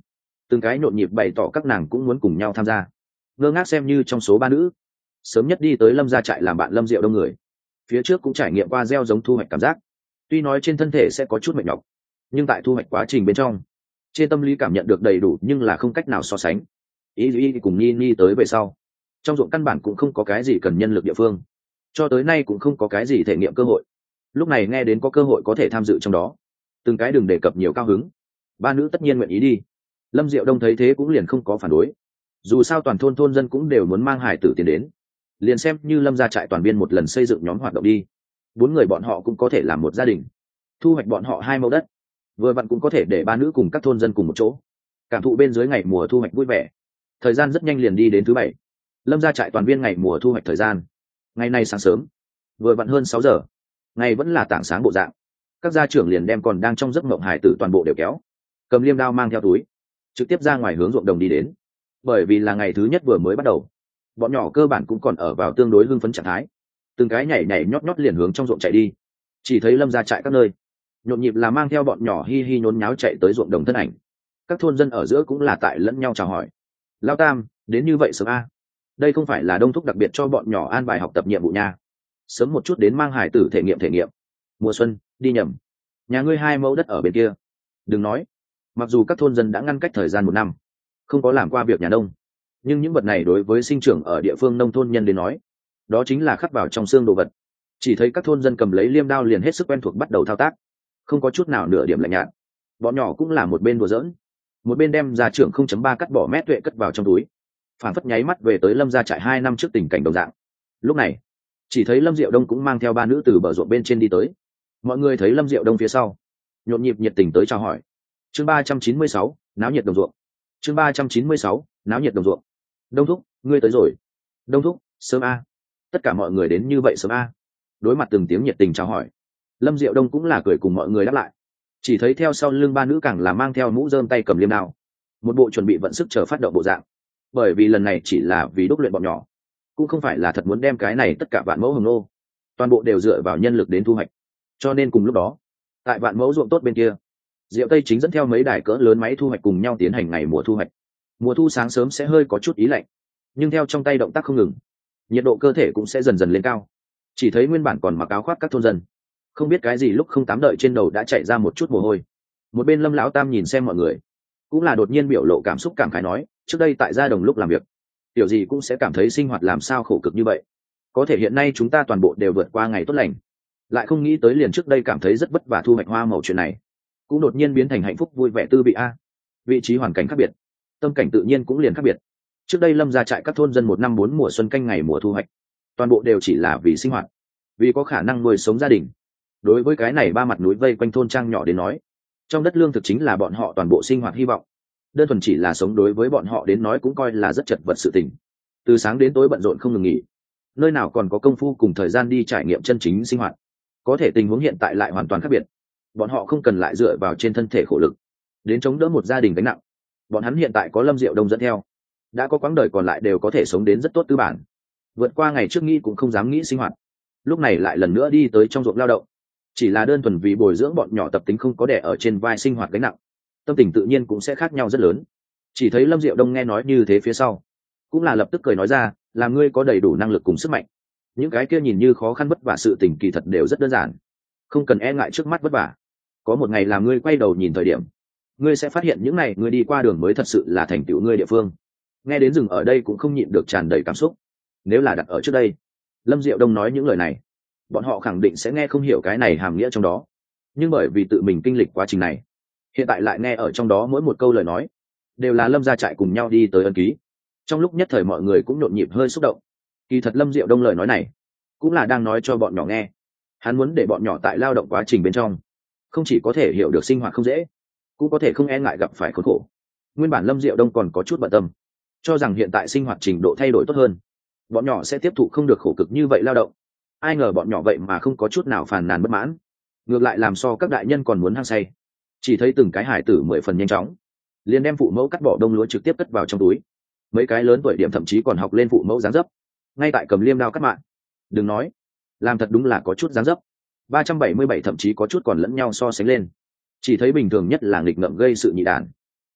A: từng cái nhộn nhịp bày tỏ các nàng cũng muốn cùng nhau tham gia. Ngơ ngác xem như trong số ba nữ sớm nhất đi tới Lâm gia trại làm bạn Lâm Diệu Đông người, phía trước cũng trải nghiệm qua gieo giống thu hoạch cảm giác. Tuy nói trên thân thể sẽ có chút mệt nhọc, nhưng tại thu hoạch quá trình bên trong, trên tâm lý cảm nhận được đầy đủ, nhưng là không cách nào so sánh. Y cùng Ni tới về sau, trong ruộng căn bản cũng không có cái gì cần nhân lực địa phương, cho tới nay cũng không có cái gì thể nghiệm cơ hội. Lúc này nghe đến có cơ hội có thể tham dự trong đó, từng cái đừng đề cập nhiều cao hứng. Ba nữ tất nhiên nguyện ý đi. Lâm Diệu Đông thấy thế cũng liền không có phản đối, dù sao toàn thôn dân cũng đều muốn mang hải tử tiền đến, liền xem như Lâm gia trại toàn viên một lần xây dựng nhóm hoạt động đi. 4 người bọn họ cũng có thể làm một gia đình, thu hoạch bọn họ 2 mẫu đất, vừa vặn cũng có thể để ba nữ cùng các thôn dân cùng một chỗ cảm thụ bên dưới ngày mùa thu hoạch vui vẻ. Thời gian rất nhanh liền đi đến thứ 7, Lâm gia trại toàn viên ngày mùa thu hoạch thời gian. Ngày nay sáng sớm, vừa vặn hơn 6 giờ, ngày vẫn là tảng sáng bộ dạng, các gia trưởng liền đem còn đang trong giấc mộng hải tử toàn bộ đều kéo, cầm liêm đao mang theo túi, trực tiếp ra ngoài hướng ruộng đồng đi đến. Bởi vì là ngày thứ nhất vừa mới bắt đầu, bọn nhỏ cơ bản cũng còn ở vào tương đối hưng phấn trạng thái, từng cái nhảy nhảy nhót nhót liền hướng trong ruộng chạy đi. Chỉ thấy Lâm gia trại các nơi nhộn nhịp là mang theo bọn nhỏ hi hi nhốn nháo chạy tới ruộng đồng thân ảnh. Các thôn dân ở giữa cũng là tại lẫn nhau chào hỏi. Lao Tam, đến như vậy sớm a? Đây không phải là Đông thúc đặc biệt cho bọn nhỏ an bài học tập nhiệm vụ nha. Sớm một chút đến mang hải tử thể nghiệm. Mùa xuân, đi nhầm. Nhà ngươi 2 mẫu đất ở bên kia. Đừng nói, mặc dù các thôn dân đã ngăn cách thời gian 1 năm, không có làm qua việc nhà nông, nhưng những vật này đối với sinh trưởng ở địa phương nông thôn nhân đến nói, đó chính là khắc vào trong xương đồ vật. Chỉ thấy các thôn dân cầm lấy liêm đao liền hết sức quen thuộc bắt đầu thao tác, không có chút nào nửa điểm lạnh nhạt. Bọn nhỏ cũng là một bên đùa giỡn, một bên đem ra trưởng 0.3 cắt bỏ mét tuệ cất vào trong túi, phản phất nháy mắt về tới Lâm gia trại 2 năm trước tình cảnh đồng dạng. Lúc này chỉ thấy Lâm Diệu Đông cũng mang theo ba nữ từ bờ ruộng bên trên đi tới. Mọi người thấy Lâm Diệu Đông phía sau, nhộn nhịp nhiệt tình tới chào hỏi. Chương 396, náo nhiệt đồng ruộng. Chương 396, náo nhiệt đồng ruộng. Đông thúc, ngươi tới rồi. Đông thúc, sớm a. Tất cả mọi người đến như vậy sớm a. Đối mặt từng tiếng nhiệt tình chào hỏi, Lâm Diệu Đông cũng là cười cùng mọi người đáp lại. Chỉ thấy theo sau lưng ba nữ càng là mang theo mũ rơm tay cầm liêm đao, một bộ chuẩn bị vận sức chờ phát động bộ dạng. Bởi vì lần này chỉ là vì đúc luyện bọn nhỏ, cũng không phải là thật muốn đem cái này tất cả vạn mẫu hồng nô, toàn bộ đều dựa vào nhân lực đến thu hoạch. Cho nên cùng lúc đó, tại vạn mẫu ruộng tốt bên kia, Diệu Tây chính dẫn theo mấy đài cỡ lớn máy thu hoạch cùng nhau tiến hành ngày mùa thu hoạch. Mùa thu sáng sớm sẽ hơi có chút ý lạnh, nhưng theo trong tay động tác không ngừng, nhiệt độ cơ thể cũng sẽ dần dần lên cao. Chỉ thấy nguyên bản còn mặc áo khoác các thôn dân, không biết cái gì lúc không tám đợi trên đầu đã chạy ra một chút mồ hôi. Một bên Lâm lão Tam nhìn xem mọi người, cũng là đột nhiên biểu lộ cảm xúc cảm khái nói, trước đây tại gia đồng lúc làm việc, tiểu gì cũng sẽ cảm thấy sinh hoạt làm sao khổ cực như vậy, có thể hiện nay chúng ta toàn bộ đều vượt qua ngày tốt lành, lại không nghĩ tới liền trước đây cảm thấy rất vất vả thu hoạch hoa màu chuyện này, cũng đột nhiên biến thành hạnh phúc vui vẻ tư vị a. Vị trí hoàn cảnh khác biệt, tâm cảnh tự nhiên cũng liền khác biệt. Trước đây Lâm gia trại các thôn dân 1 năm 4 mùa xuân canh ngày mùa thu hoạch, toàn bộ đều chỉ là vì sinh hoạt, vì có khả năng nuôi sống gia đình. Đối với cái này ba mặt núi vây quanh thôn trang nhỏ đến nói, trong đất lương thực chính là bọn họ toàn bộ sinh hoạt hy vọng. Đơn thuần chỉ là sống đối với bọn họ đến nói cũng coi là rất chật vật sự tình. Từ sáng đến tối bận rộn không ngừng nghỉ, nơi nào còn có công phu cùng thời gian đi trải nghiệm chân chính sinh hoạt. Có thể tình huống hiện tại lại hoàn toàn khác biệt, bọn họ không cần lại dựa vào trên thân thể khổ lực đến chống đỡ một gia đình gánh nặng. Bọn hắn hiện tại có Lâm Diệu Đông dẫn theo, đã có quãng đời còn lại đều có thể sống đến rất tốt tư bản, vượt qua ngày trước nghĩ cũng không dám nghĩ sinh hoạt. Lúc này lại lần nữa đi tới trong ruộng lao động, chỉ là đơn thuần vì bồi dưỡng bọn nhỏ tập tính không có đẻ ở trên vai sinh hoạt gánh nặng, tâm tình tự nhiên cũng sẽ khác nhau rất lớn. Chỉ thấy Lâm Diệu Đông nghe nói như thế phía sau, cũng là lập tức cười nói ra, là ngươi có đầy đủ năng lực cùng sức mạnh, những cái kia nhìn như khó khăn vất vả sự tình kỳ thật đều rất đơn giản, không cần e ngại trước mắt vất vả. Có một ngày làm ngươi quay đầu nhìn thời điểm, ngươi sẽ phát hiện những này ngươi đi qua đường mới thật sự là thành tựu ngươi địa phương. Nghe đến dừng ở đây cũng không nhịn được tràn đầy cảm xúc. Nếu là đặt ở trước đây, Lâm Diệu Đông nói những lời này, bọn họ khẳng định sẽ nghe không hiểu cái này hàm nghĩa trong đó. Nhưng bởi vì tự mình kinh lịch quá trình này, hiện tại lại nghe ở trong đó mỗi một câu lời nói đều là Lâm gia trại cùng nhau đi tới ân ký. Trong lúc nhất thời mọi người cũng nhộn nhịp hơi xúc động. Kỳ thật Lâm Diệu Đông lời nói này cũng là đang nói cho bọn nhỏ nghe, hắn muốn để bọn nhỏ tại lao động quá trình bên trong không chỉ có thể hiểu được sinh hoạt không dễ, cũng có thể không e ngại gặp phải khốn khổ. Nguyên bản Lâm Diệu Đông còn có chút bận tâm, cho rằng hiện tại sinh hoạt trình độ thay đổi tốt hơn, bọn nhỏ sẽ tiếp thụ không được khổ cực như vậy lao động. Ai ngờ bọn nhỏ vậy mà không có chút nào phàn nàn bất mãn, ngược lại làm so các đại nhân còn muốn hăng say. Chỉ thấy từng cái hải tử 10 phần nhanh chóng liền đem phụ mẫu cắt bỏ đông lúa trực tiếp cất vào trong túi. Mấy cái lớn tuổi điểm thậm chí còn học lên phụ mẫu dáng dấp, ngay tại cầm liêm đao cắt mạng. Đừng nói, làm thật đúng là có chút dáng dấp. 377 thậm chí có chút còn lẫn nhau so sánh lên. Chỉ thấy bình thường nhất là nghịch ngợm gây sự nhị đản,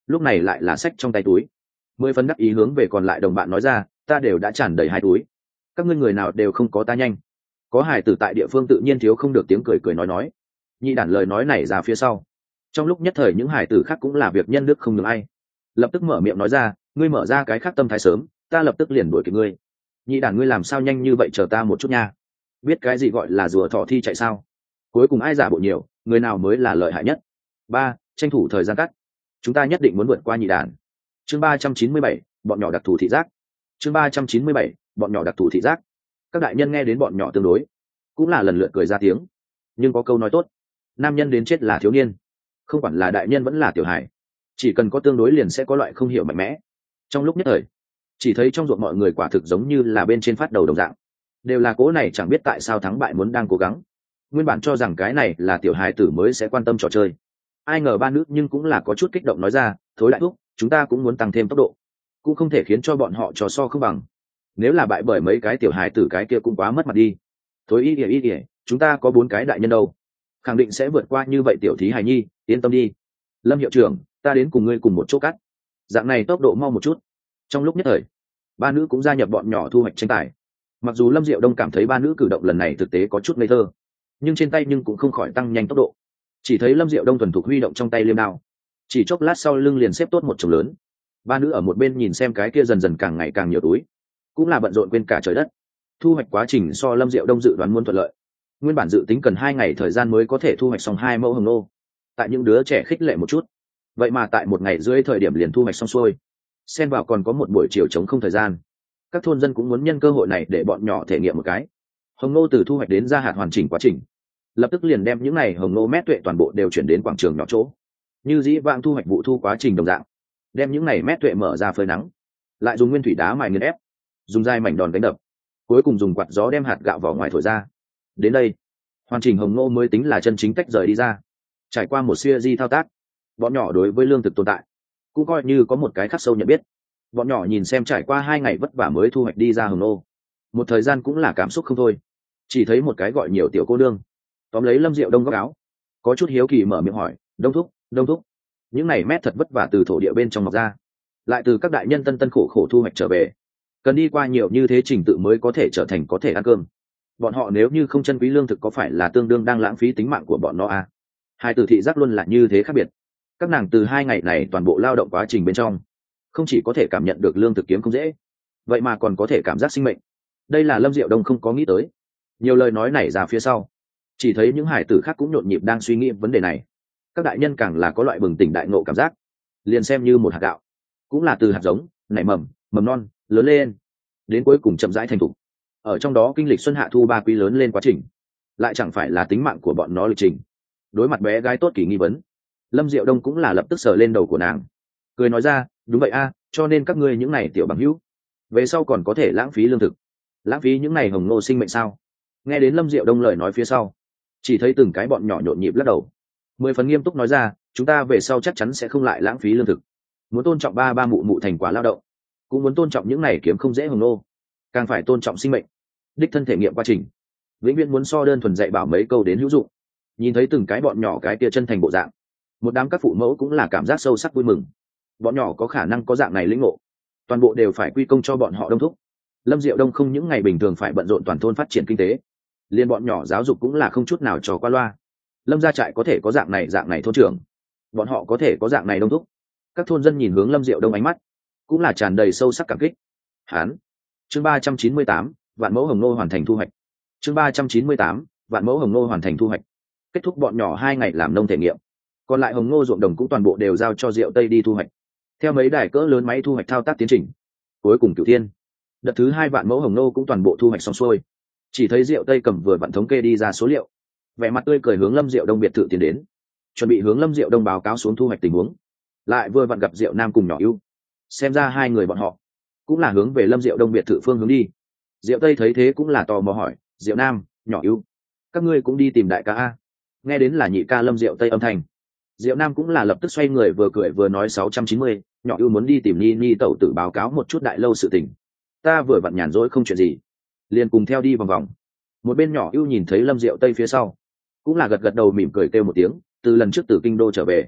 A: lúc này lại là sách trong tay túi. 10 phần đắc ý hướng về còn lại đồng bạn nói ra, ta đều đã tràn đầy 2 túi, các ngươi người nào đều không có ta nhanh. Có hải tử tại địa phương tự nhiên thiếu không được tiếng cười cười nói. Nhị đản lời nói này ra phía sau, trong lúc nhất thời những hải tử khác cũng là việc nhân đức không được ai, lập tức mở miệng nói ra, ngươi mở ra cái khác tâm thái sớm, ta lập tức liền đuổi kịp ngươi. Nhị đản ngươi làm sao nhanh như vậy, chờ ta một chút nha. Biết cái gì gọi là rùa thỏ thi chạy sao? Cuối cùng ai giả bộ nhiều, người nào mới là lợi hại nhất. 3. Tranh thủ thời gian cắt, chúng ta nhất định muốn vượt qua nhị đản. Chương 397, bọn nhỏ đặc thù thị giác. Chương 397, bọn nhỏ đặc thù thị giác. Các đại nhân nghe đến bọn nhỏ tương đối, cũng là lần lượt cười ra tiếng. Nhưng có câu nói tốt, nam nhân đến chết là thiếu niên, không quản là đại nhân vẫn là tiểu hài, chỉ cần có tương đối liền sẽ có loại không hiểu mạnh mẽ. Trong lúc nhất thời, chỉ thấy trong ruộng mọi người quả thực giống như là bên trên phát đầu đồng dạng, đều là cố này chẳng biết tại sao thắng bại muốn đang cố gắng. Nguyên bản cho rằng cái này là tiểu hài tử mới sẽ quan tâm trò chơi, ai ngờ ba nữ nhưng cũng là có chút kích động nói ra, thối đại thúc, chúng ta cũng muốn tăng thêm tốc độ, cũng không thể khiến cho bọn họ trò so không bằng. Nếu là bại bởi mấy cái tiểu hài tử cái kia cũng quá mất mặt đi. Thối ý ỉa, chúng ta có 4 cái đại nhân đâu, khẳng định sẽ vượt qua như vậy tiểu thí hài nhi, yên tâm đi. Lâm hiệu trưởng, ta đến cùng ngươi cùng một chỗ cắt, dạng này tốc độ mau một chút. Trong lúc nhất thời, ba nữ cũng gia nhập bọn nhỏ thu hoạch tranh tài. Mặc dù Lâm Diệu Đông cảm thấy ba nữ cử động lần này thực tế có chút ngây thơ, nhưng trên tay nhưng cũng không khỏi tăng nhanh tốc độ. Chỉ thấy Lâm Diệu Đông thuần thục huy động trong tay liêm đao, chỉ chốc lát sau lưng liền xếp tốt một chồng lớn. Ba nữ ở một bên nhìn xem cái kia dần dần càng ngày càng nhiều túi, cũng là bận rộn quên cả trời đất. Thu hoạch quá trình so Lâm Diệu Đông dự đoán muốn thuận lợi. Nguyên bản dự tính cần 2 ngày thời gian mới có thể thu hoạch xong 2 mẫu hồng nô, tại những đứa trẻ khích lệ một chút, vậy mà tại 1 ngày rưỡi thời điểm liền thu hoạch xong xuôi. Xen vào còn có một buổi chiều trống không thời gian, các thôn dân cũng muốn nhân cơ hội này để bọn nhỏ thể nghiệm một cái hồng nô từ thu hoạch đến ra hạt hoàn chỉnh quá trình. Lập tức liền đem những này hồng nô mét tuệ toàn bộ đều chuyển đến quảng trường nhỏ chỗ, như dĩ vãng thu hoạch vụ thu quá trình đồng dạng, đem những này mét tuệ mở ra phơi nắng, lại dùng nguyên thủy đá mài nghiền ép, dùng dai mảnh đòn đánh đập, cuối cùng dùng quạt gió đem hạt gạo vỏ ngoài thổi ra. Đến đây, hoàn chỉnh hồng nô mới tính là chân chính tách rời đi ra. Trải qua một siêu di thao tác, bọn nhỏ đối với lương thực tồn tại cũng coi như có một cái khắc sâu nhận biết. Bọn nhỏ nhìn xem trải qua 2 ngày vất vả mới thu hoạch đi ra hồng nô, một thời gian cũng là cảm xúc không thôi. Chỉ thấy một cái gọi nhiều tiểu cô nương tóm lấy Lâm Diệu Đông góc áo, có chút hiếu kỳ mở miệng hỏi, đông thúc, những này mét thật vất vả từ thổ địa bên trong mọc ra, lại từ các đại nhân tân tân khổ khổ thu hoạch trở về, cần đi qua nhiều như thế trình tự mới có thể trở thành có thể ăn cơm. Bọn họ nếu như không trân quý lương thực có phải là tương đương đang lãng phí tính mạng của bọn nó à? Hai từ thị giác luôn là như thế khác biệt. Các nàng từ 2 ngày này toàn bộ lao động quá trình bên trong, không chỉ có thể cảm nhận được lương thực kiếm không dễ, vậy mà còn có thể cảm giác sinh mệnh. Đây là Lâm Diệu Đông không có nghĩ tới. Nhiều lời nói này ra phía sau, chỉ thấy những hải tử khác cũng nhộn nhịp đang suy nghĩ vấn đề này. Các đại nhân càng là có loại bừng tỉnh đại ngộ cảm giác, liền xem như một hạt gạo, cũng là từ hạt giống nảy mầm, mầm non, lớn lên, đến cuối cùng chậm rãi thành thục. Ở trong đó kinh lịch xuân hạ thu 3 quý lớn lên quá trình, lại chẳng phải là tính mạng của bọn nó lịch trình. Đối mặt bé gái tốt kỳ nghi vấn, Lâm Diệu Đông cũng là lập tức sờ lên đầu của nàng, cười nói ra, đúng vậy a, cho nên các ngươi những này tiểu bằng hữu, về sau còn có thể lãng phí lương thực, lãng phí những này hồng nô sinh mệnh sao? Nghe đến Lâm Diệu Đông lời nói phía sau, chỉ thấy từng cái bọn nhỏ nhộn nhịp lắc đầu, 10 phần nghiêm túc nói ra, chúng ta về sau chắc chắn sẽ không lại lãng phí lương thực, muốn tôn trọng ba ba mụ mụ thành quả lao động, cũng muốn tôn trọng những này kiếm không dễ hồng nô, càng phải tôn trọng sinh mệnh, đích thân thể nghiệm quá trình, vĩnh viễn muốn so đơn thuần dạy bảo mấy câu đến hữu dụng. Nhìn thấy từng cái bọn nhỏ cái kia chân thành bộ dạng, một đám các phụ mẫu cũng là cảm giác sâu sắc vui mừng. Bọn nhỏ có khả năng có dạng này lĩnh ngộ, toàn bộ đều phải quy công cho bọn họ đông thúc. Lâm Diệu Đông không những ngày bình thường phải bận rộn toàn thôn phát triển kinh tế, liên bọn nhỏ giáo dục cũng là không chút nào trò qua loa. Lâm gia trại có thể có dạng này thôn trưởng, bọn họ có thể có dạng này đông thúc. Các thôn dân nhìn hướng Lâm Diệu Đông ánh mắt cũng là tràn đầy sâu sắc cảm kích. Hán, chương 398, vạn mẫu hồng nô hoàn thành thu hoạch. Chương 398, vạn mẫu hồng nô hoàn thành thu hoạch. Kết thúc bọn nhỏ 2 ngày làm nông thể nghiệm, còn lại hồng nô ruộng đồng cũng toàn bộ đều giao cho Diệu Tây đi thu hoạch. Theo mấy đài cỡ lớn máy thu hoạch thao tác tiến trình, cuối cùng Cửu Thiên đợt thứ 2 vạn mẫu hồng nô cũng toàn bộ thu hoạch xong xuôi. Chỉ thấy Diệu Tây cầm vừa vặn thống kê đi ra số liệu, vẻ mặt tươi cười hướng Lâm Diệu Đông biệt thự tiến đến, chuẩn bị hướng Lâm Diệu Đông báo cáo xuống thu hoạch tình huống. Lại vừa vặn gặp Diệu Nam cùng nhỏ ưu, xem ra 2 người bọn họ cũng là hướng về Lâm Diệu Đông biệt thự phương hướng đi. Diệu Tây thấy thế cũng là tò mò hỏi, Diệu Nam, nhỏ ưu, các ngươi cũng đi tìm đại ca a? Nghe đến là nhị ca Lâm Diệu Tây âm thanh, Diệu Nam cũng là lập tức xoay người vừa cười vừa nói 690, nhỏ ưu muốn đi tìm Ni Ni tẩu tử báo cáo một chút đại lâu sự tình. Ta vừa vặn nhàn rỗi không chuyện gì, liền cùng theo đi vòng vòng. Một bên nhỏ ưu nhìn thấy Lâm Diệu Tây phía sau, cũng là gật gật đầu mỉm cười kêu một tiếng, từ lần trước từ kinh đô trở về,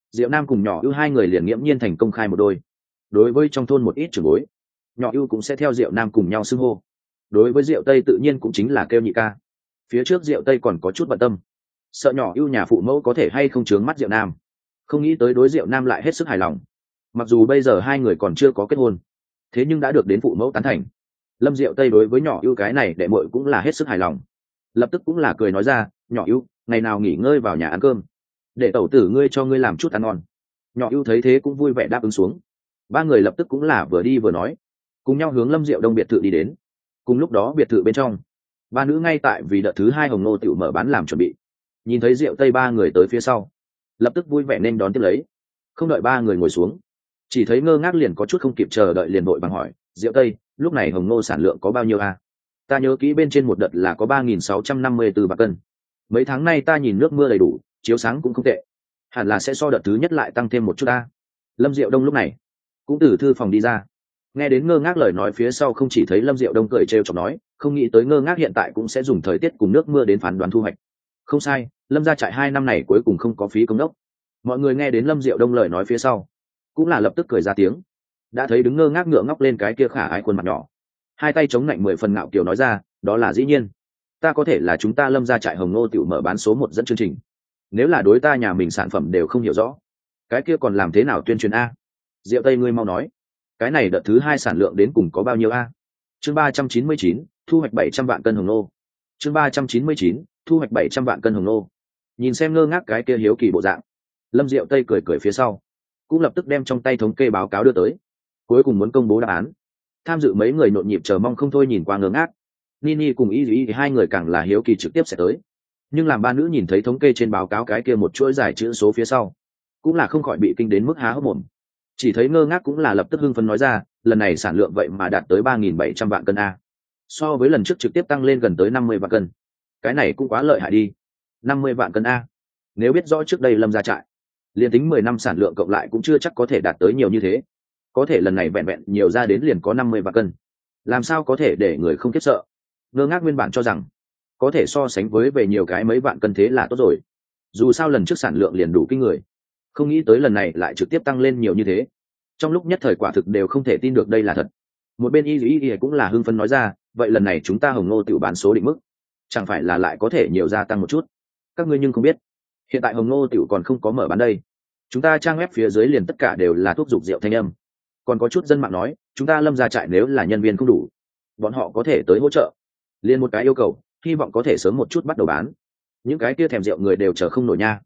A: Diệu Nam cùng nhỏ ưu hai người liền nghiễm nhiên thành công khai một đôi. Đối với trong thôn một ít trưởng bối, nhỏ ưu cũng sẽ theo Diệu Nam cùng nhau xưng hô. Đối với Diệu Tây tự nhiên cũng chính là kêu nhị ca. Phía trước Diệu Tây còn có chút bận tâm, sợ nhỏ ưu nhà phụ mẫu có thể hay không chướng mắt Diệu Nam, không nghĩ tới đối Diệu Nam lại hết sức hài lòng. Mặc dù bây giờ hai người còn chưa có kết hôn, thế nhưng đã được đến phụ mẫu tán thành. Lâm Diệu Tây đối với nhỏ ưu cái này đệ muội cũng là hết sức hài lòng, lập tức cũng là cười nói ra, nhỏ ưu, ngày nào nghỉ ngơi vào nhà ăn cơm, để tẩu tử ngươi cho ngươi làm chút ăn ngon. Nhỏ ưu thấy thế cũng vui vẻ đáp ứng xuống. Ba người lập tức cũng là vừa đi vừa nói, cùng nhau hướng Lâm Diệu Đông biệt thự đi đến. Cùng lúc đó biệt thự bên trong, ba nữ ngay tại vì đợt thứ hai hồng nô tiểu mở bán làm chuẩn bị. Nhìn thấy Diệu Tây ba người tới phía sau, lập tức vui vẻ nên đón tiếp lấy. Không đợi ba người ngồi xuống, chỉ thấy Ngơ Ngác liền có chút không kịp chờ đợi liền vội bằng hỏi, Diệu Tây, lúc này hồng nô sản lượng có bao nhiêu a? Ta nhớ kỹ bên trên một đợt là có 3.654 bạc cân. Mấy tháng nay ta nhìn nước mưa đầy đủ, chiếu sáng cũng không tệ, hẳn là sẽ so đợt thứ nhất lại tăng thêm một chút a. Lâm Diệu Đông lúc này cũng từ thư phòng đi ra, nghe đến Ngơ Ngác lời nói phía sau, không chỉ thấy Lâm Diệu Đông cười trêu chọc nói, không nghĩ tới Ngơ Ngác hiện tại cũng sẽ dùng thời tiết cùng nước mưa đến phán đoán thu hoạch. Không sai, Lâm gia trại 2 năm này cuối cùng không có phí công đốc. Mọi người nghe đến Lâm Diệu Đông lời nói phía sau, cũng là lập tức cười ra tiếng. Đã thấy đứng Ngơ Ngác ngựa ngóc lên cái kia khả ái khuôn mặt nhỏ, hai tay chống lạnh 10 phần ngạo kiều nói ra, đó là dĩ nhiên, ta có thể là chúng ta Lâm gia trại hồng nô tiểu mở bán số 1 dẫn chương trình. Nếu là đối ta nhà mình sản phẩm đều không hiểu rõ, cái kia còn làm thế nào tuyên truyền a? Diệu Tây ngươi mau nói, cái này đợt thứ 2 sản lượng đến cùng có bao nhiêu a? Chương 399, thu hoạch 700 vạn cân hồng nô. Chương 399, thu hoạch 700 vạn cân hồng nô. Nhìn xem Ngơ Ngác cái kia hiếu kỳ bộ dạng, Lâm Diệu Tây cười cười phía sau, cũng lập tức đem trong tay thống kê báo cáo đưa tới, cuối cùng muốn công bố đáp án. Tham dự mấy người nhộn nhịp chờ mong không thôi nhìn qua Ngơ Ngác. Nini cùng Y thì hai người càng là hiếu kỳ trực tiếp sẽ tới. Nhưng làm ba nữ nhìn thấy thống kê trên báo cáo cái kia một chuỗi dài chữ số phía sau, cũng là không khỏi bị kinh đến mức há hốc mồm. Chỉ thấy Ngơ Ngác cũng là lập tức hưng phấn nói ra, lần này sản lượng vậy mà đạt tới 3.700 vạn cân a. So với lần trước trực tiếp tăng lên gần tới 50 vạn cân. Cái này cũng quá lợi hại đi. 50 vạn cân a. Nếu biết rõ trước đây Lâm gia trại, liền tính 10 năm sản lượng cộng lại cũng chưa chắc có thể đạt tới nhiều như thế. Có thể lần này vẹn vẹn nhiều ra đến liền có 50 vạn cân. Làm sao có thể để người không khiếp sợ. Ngơ Ngác nguyên bản cho rằng có thể so sánh với về nhiều cái mấy vạn cân thế là tốt rồi. Dù sao lần trước sản lượng liền đủ kinh người. Không nghĩ tới lần này lại trực tiếp tăng lên nhiều như thế. Trong lúc nhất thời quả thực đều không thể tin được đây là thật. Một bên Y cũng là hưng phấn nói ra, vậy lần này chúng ta hồng nô tiểu bán số định mức, chẳng phải là lại có thể nhiều gia tăng một chút. Các ngươi nhưng không biết, hiện tại hồng nô tiểu còn không có mở bán đây. Chúng ta trang web phía dưới liền tất cả đều là thuốc dục rượu thanh âm. Còn có chút dân mạng nói, chúng ta Lâm gia trại nếu là nhân viên không đủ, bọn họ có thể tới hỗ trợ. Liên một cái yêu cầu, hy vọng có thể sớm một chút bắt đầu bán. Những cái kia thèm rượu người đều chờ không nổi nha.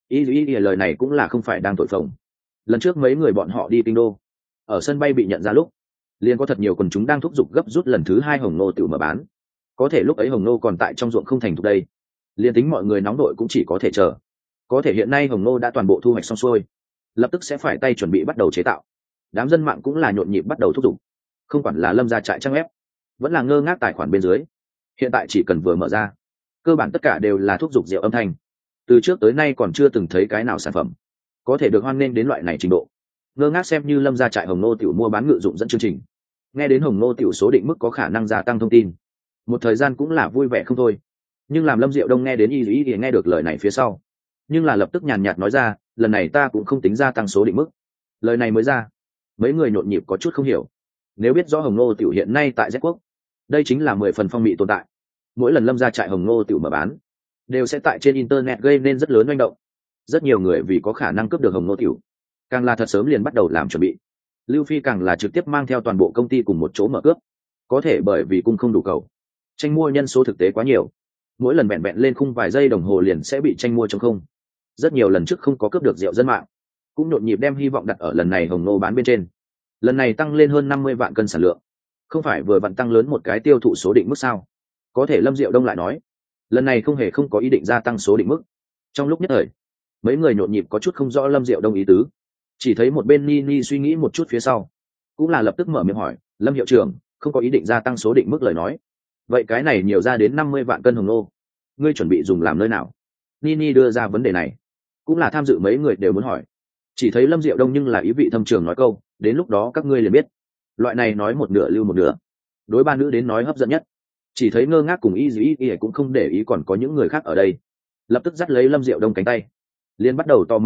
A: Y lời này cũng là không phải đang thổi phồng. Lần trước mấy người bọn họ đi kinh đô, ở sân bay bị nhận ra lúc, liền có thật nhiều quần chúng đang thúc giục gấp rút lần thứ 2 hồng nô tiểu mở bán. Có thể lúc ấy hồng nô còn tại trong ruộng không thành thục đây, liền tính mọi người nóng đội cũng chỉ có thể chờ. Có thể hiện nay hồng nô đã toàn bộ thu hoạch xong xuôi, lập tức sẽ phải tay chuẩn bị bắt đầu chế tạo. Đám dân mạng cũng là nhộn nhịp bắt đầu thúc giục. Không quản là Lâm gia trại trang web, vẫn là Ngơ Ngác tài khoản bên dưới, hiện tại chỉ cần vừa mở ra, cơ bản tất cả đều là thúc giục rượu âm thanh. Từ trước tới nay còn chưa từng thấy cái nào sản phẩm có thể được hoan nghênh đến loại này trình độ. Ngơ Ngác xem như Lâm gia trại hồng nô tiểu mua bán ngự dụng dẫn chương trình, nghe đến hồng nô tiểu số định mức có khả năng gia tăng thông tin, một thời gian cũng là vui vẻ không thôi. Nhưng làm Lâm Diệu Đông nghe đến Y nghe được lời này phía sau, nhưng là lập tức nhàn nhạt nói ra, lần này ta cũng không tính gia tăng số định mức. Lời này mới ra, mấy người nhộn nhịp có chút không hiểu. Nếu biết rõ hồng nô tiểu hiện nay tại Z quốc, đây chính là 10 phần phong mị tồn tại. Mỗi lần Lâm gia trại hồng nô tiểu mở bán, đều sẽ tại trên internet gây nên rất lớn manh động. Rất nhiều người vì có khả năng cướp được hồng nô tiểu, càng là thật sớm liền bắt đầu làm chuẩn bị. Lưu Phi càng là trực tiếp mang theo toàn bộ công ty cùng một chỗ mở cướp. Có thể bởi vì cung không đủ cầu, tranh mua nhân số thực tế quá nhiều, mỗi lần vẹn vẹn lên khung vài giây đồng hồ liền sẽ bị tranh mua trong không. Rất nhiều lần trước không có cướp được rượu dân mạng, cũng nhộn nhịp đem hy vọng đặt ở lần này hồng nô bán bên trên. Lần này tăng lên hơn 50 vạn cân sản lượng, không phải vừa vặn tăng lớn một cái tiêu thụ số định mức sao? Có thể Lâm Diệu Đông lại nói, lần này không hề không có ý định gia tăng số định mức. Trong lúc nhất thời, mấy người nhộn nhịp có chút không rõ Lâm Diệu Đông ý tứ. Chỉ thấy một bên Nini suy nghĩ một chút phía sau, cũng là lập tức mở miệng hỏi, Lâm hiệu trưởng, không có ý định gia tăng số định mức lời nói, vậy cái này nhiều ra đến 50 vạn cân hồng nô, ngươi chuẩn bị dùng làm nơi nào? Nini đưa ra vấn đề này, cũng là tham dự mấy người đều muốn hỏi. Chỉ thấy Lâm Diệu Đông nhưng là ý vị thâm trường nói câu, đến lúc đó các ngươi liền biết. Loại này nói một nửa lưu một nửa, đối ba nữ đến nói hấp dẫn nhất. Chỉ thấy Ngơ Ngác cùng Y cũng không để ý còn có những người khác ở đây, lập tức dắt lấy Lâm Diệu Đông cánh tay, liền bắt đầu tò mò hỏi,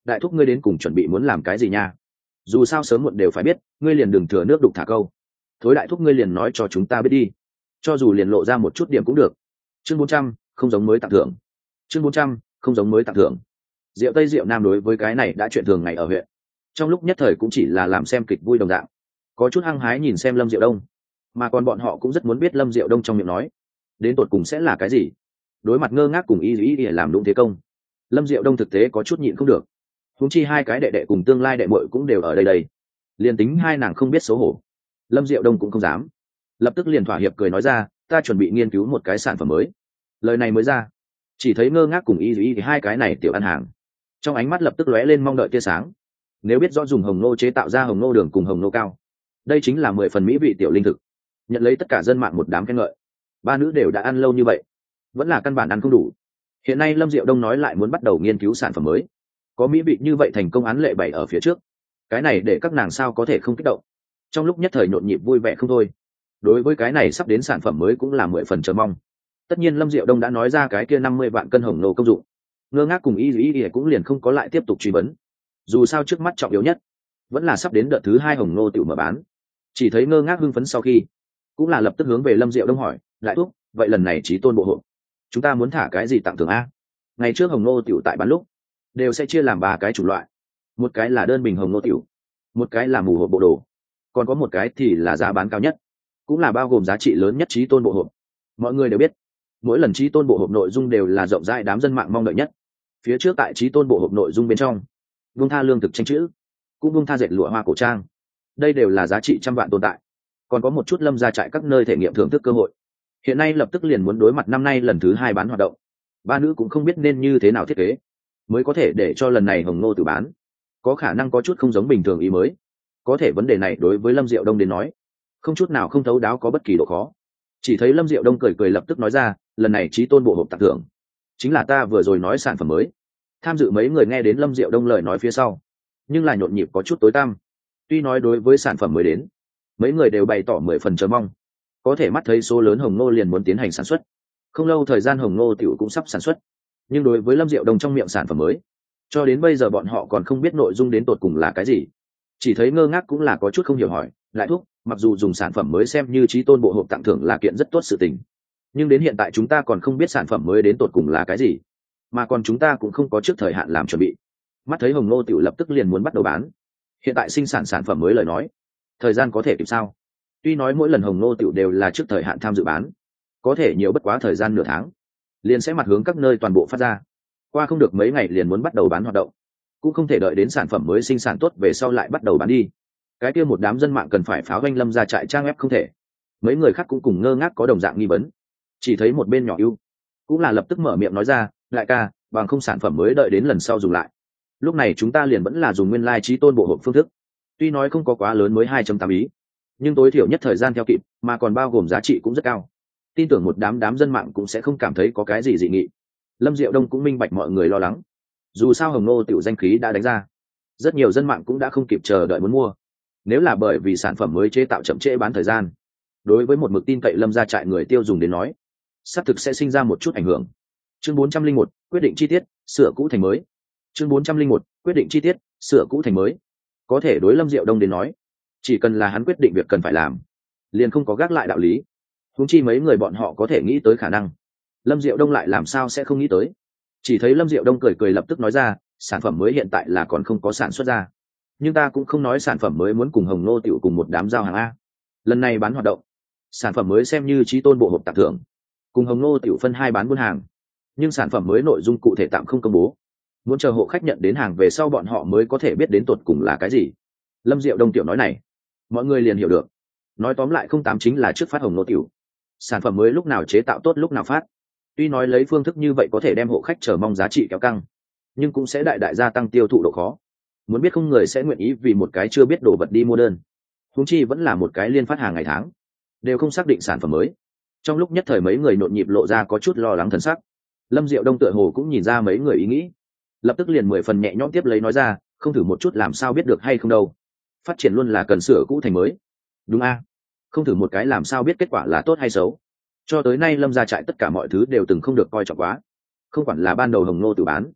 A: đại thúc ngươi đến cùng chuẩn bị muốn làm cái gì nha? Dù sao sớm muộn đều phải biết, ngươi liền đừng thừa nước đục thả câu. Thối đại thúc ngươi liền nói cho chúng ta biết đi, cho dù liền lộ ra một chút điểm cũng được. Chương 400, không giống mới tặng thưởng. Chương 400, không giống mới tặng thưởng. Diệu Tây Diệu Nam đối với cái này đã chuyện thường ngày ở huyện, trong lúc nhất thời cũng chỉ là làm xem kịch vui đồng dạng, có chút hăng hái nhìn xem Lâm Diệu Đông, mà còn bọn họ cũng rất muốn biết Lâm Diệu Đông trong miệng nói đến tột cùng sẽ là cái gì. Đối mặt ngơ ngác cùng ý để làm đúng thế công, Lâm Diệu Đông thực tế có chút nhịn không được, huống chi hai cái đệ đệ cùng tương lai đệ muội cũng đều ở đây, liền tính hai nàng không biết xấu hổ, Lâm Diệu Đông cũng không dám, lập tức liền thỏa hiệp cười nói ra, ta chuẩn bị nghiên cứu một cái sản phẩm mới. Lời này mới ra, chỉ thấy ngơ ngác cùng ý thì hai cái này tiểu ăn hàng trong ánh mắt lập tức lóe lên mong đợi tia sáng. Nếu biết rõ dùng hồng nô chế tạo ra hồng nô đường cùng hồng nô cao, đây chính là 10 phần mỹ vị tiểu linh thực, nhận lấy tất cả dân mạng một đám khen ngợi. Ba nữ đều đã ăn lâu như vậy, vẫn là căn bản ăn không đủ. Hiện nay Lâm Diệu Đông nói lại muốn bắt đầu nghiên cứu sản phẩm mới, có mỹ vị như vậy thành công án lệ bày ở phía trước, cái này để các nàng sao có thể không kích động. Trong lúc nhất thời nhộn nhịp vui vẻ không thôi. Đối với cái này sắp đến sản phẩm mới cũng là 10 phần chờ mong. Tất nhiên Lâm Diệu Đông đã nói ra cái kia 50 vạn cân hồng nô công dụng, ngơ ngác cùng ý cũng liền không có lại tiếp tục truy vấn. Dù sao trước mắt trọng yếu nhất vẫn là sắp đến đợt thứ 2 hồng nô tiểu mở bán. Chỉ thấy ngơ ngác hưng phấn sau khi, cũng là lập tức hướng về Lâm Diệu Đông hỏi, đại thúc, vậy lần này chí tôn bộ hộ chúng ta muốn thả cái gì tặng thưởng a? Ngày trước hồng nô tiểu tại bán lúc đều sẽ chia làm 3 cái chủng loại, một cái là đơn bình hồng nô tiểu, một cái là mù hộp bộ đồ, còn có một cái thì là giá bán cao nhất, cũng là bao gồm giá trị lớn nhất chí tôn bộ hộp. Mọi người đều biết, mỗi lần chí tôn bộ hộp nội dung đều là rộng rãi đám dân mạng mong đợi nhất. Phía trước tại chí tôn bộ hộp nội dung bên trong, buông tha lương thực tranh chữ, cũng buông tha dệt lụa hoa cổ trang, đây đều là giá trị trăm vạn tồn tại. Còn có một chút Lâm gia trại các nơi thể nghiệm thưởng thức cơ hội. Hiện nay lập tức liền muốn đối mặt năm nay lần thứ 2 bán hoạt động, ba nữ cũng không biết nên như thế nào thiết kế mới có thể để cho lần này hồng nô tự bán có khả năng có chút không giống bình thường ý mới. Có thể vấn đề này đối với Lâm Diệu Đông đến nói không chút nào không thấu đáo, có bất kỳ độ khó. Chỉ thấy Lâm Diệu Đông cười cười lập tức nói ra, lần này chí tôn bộ hộp tặng thưởng chính là ta vừa rồi nói sản phẩm mới. Tham dự mấy người nghe đến Lâm Diệu Đông lời nói phía sau, nhưng là nhộn nhịp có chút tối tăm. Tuy nói đối với sản phẩm mới đến, mấy người đều bày tỏ 10 phần chờ mong. Có thể mắt thấy số lớn hồng nô liền muốn tiến hành sản xuất, không lâu thời gian hồng nô tiểu cũng sắp sản xuất. Nhưng đối với Lâm Diệu Đông trong miệng sản phẩm mới, cho đến bây giờ bọn họ còn không biết nội dung đến tột cùng là cái gì. Chỉ thấy ngơ ngác cũng là có chút không hiểu hỏi, lại thúc, mặc dù dùng sản phẩm mới xem như chí tôn bộ hộp tặng thưởng là kiện rất tốt sự tình, nhưng đến hiện tại chúng ta còn không biết sản phẩm mới đến tột cùng là cái gì, mà còn chúng ta cũng không có trước thời hạn làm chuẩn bị. Mắt thấy hồng nô tiểu lập tức liền muốn bắt đầu bán, hiện tại sinh sản sản phẩm mới lời nói, thời gian có thể kịp sao? Tuy nói mỗi lần hồng nô tiểu đều là trước thời hạn tham dự bán, có thể nhiều bất quá thời gian nửa tháng liền sẽ mặt hướng các nơi toàn bộ phát ra, qua không được mấy ngày liền muốn bắt đầu bán hoạt động, cũng không thể đợi đến sản phẩm mới sinh sản tốt về sau lại bắt đầu bán đi. Cái kia một đám dân mạng cần phải pháo doanh Lâm ra trại trang ép không thể. Mấy người khác cũng cùng ngơ ngác có đồng dạng nghi vấn. Chỉ thấy một bên nhỏ ưu cũng là lập tức mở miệng nói ra, đại ca, bằng không sản phẩm mới đợi đến lần sau dùng lại. Lúc này chúng ta liền vẫn là dùng nguyên lai chí tôn bộ hộp phương thức. Tuy nói không có quá lớn mới 2.8 ý, nhưng tối thiểu nhất thời gian theo kịp, mà còn bao gồm giá trị cũng rất cao. Tin tưởng một đám dân mạng cũng sẽ không cảm thấy có cái gì dị nghị. Lâm Diệu Đông cũng minh bạch mọi người lo lắng. Dù sao hồng nô tiểu danh khí đã đánh ra, rất nhiều dân mạng cũng đã không kịp chờ đợi muốn mua. Nếu là bởi vì sản phẩm mới chế tạo chậm trễ bán thời gian, đối với một mực tin cậy Lâm gia trại người tiêu dùng đến nói, xác thực sẽ sinh ra một chút ảnh hưởng. Chương 401, quyết định chi tiết, sửa cũ thành mới. Chương 401, quyết định chi tiết, sửa cũ thành mới. Có thể đối Lâm Diệu Đông đến nói, chỉ cần là hắn quyết định việc cần phải làm, liền không có gác lại đạo lý. Huống chi mấy người bọn họ có thể nghĩ tới khả năng, Lâm Diệu Đông lại làm sao sẽ không nghĩ tới. Chỉ thấy Lâm Diệu Đông cười cười lập tức nói ra, sản phẩm mới hiện tại là còn không có sản xuất ra, nhưng ta cũng không nói sản phẩm mới muốn cùng hồng nô tiểu cùng một đám giao hàng a. Lần này bán hoạt động, sản phẩm mới xem như chí tôn bộ hộp tặng thưởng, cùng hồng nô tiểu phân 2 bán buôn hàng, nhưng sản phẩm mới nội dung cụ thể tạm không công bố, muốn chờ hộ khách nhận đến hàng về sau bọn họ mới có thể biết đến tột cùng là cái gì. Lâm Diệu Đông tiểu nói này, mọi người liền hiểu được. Nói tóm lại không tám chính là trước phát hồng nô tiểu, sản phẩm mới lúc nào chế tạo tốt lúc nào phát. Tuy nói lấy phương thức như vậy có thể đem hộ khách chờ mong giá trị kéo căng, nhưng cũng sẽ đại đại gia tăng tiêu thụ độ khó. Muốn biết không người sẽ nguyện ý vì một cái chưa biết đồ vật đi mua đơn, huống chi vẫn là một cái liên phát hàng ngày tháng đều không xác định sản phẩm mới. Trong lúc nhất thời mấy người nhộn nhịp lộ ra có chút lo lắng thần sắc. Lâm Diệu Đông tựa hồ cũng nhìn ra mấy người ý nghĩ, lập tức liền 10 phần nhẹ nhõm tiếp lấy nói ra, không thử một chút làm sao biết được hay không đâu, phát triển luôn là cần sửa cũ thành mới. Đúng a, không thử một cái làm sao biết kết quả là tốt hay xấu. Cho tới nay Lâm gia trại tất cả mọi thứ đều từng không được coi trọng quá, không quản là ban đầu hồng nô tự bán,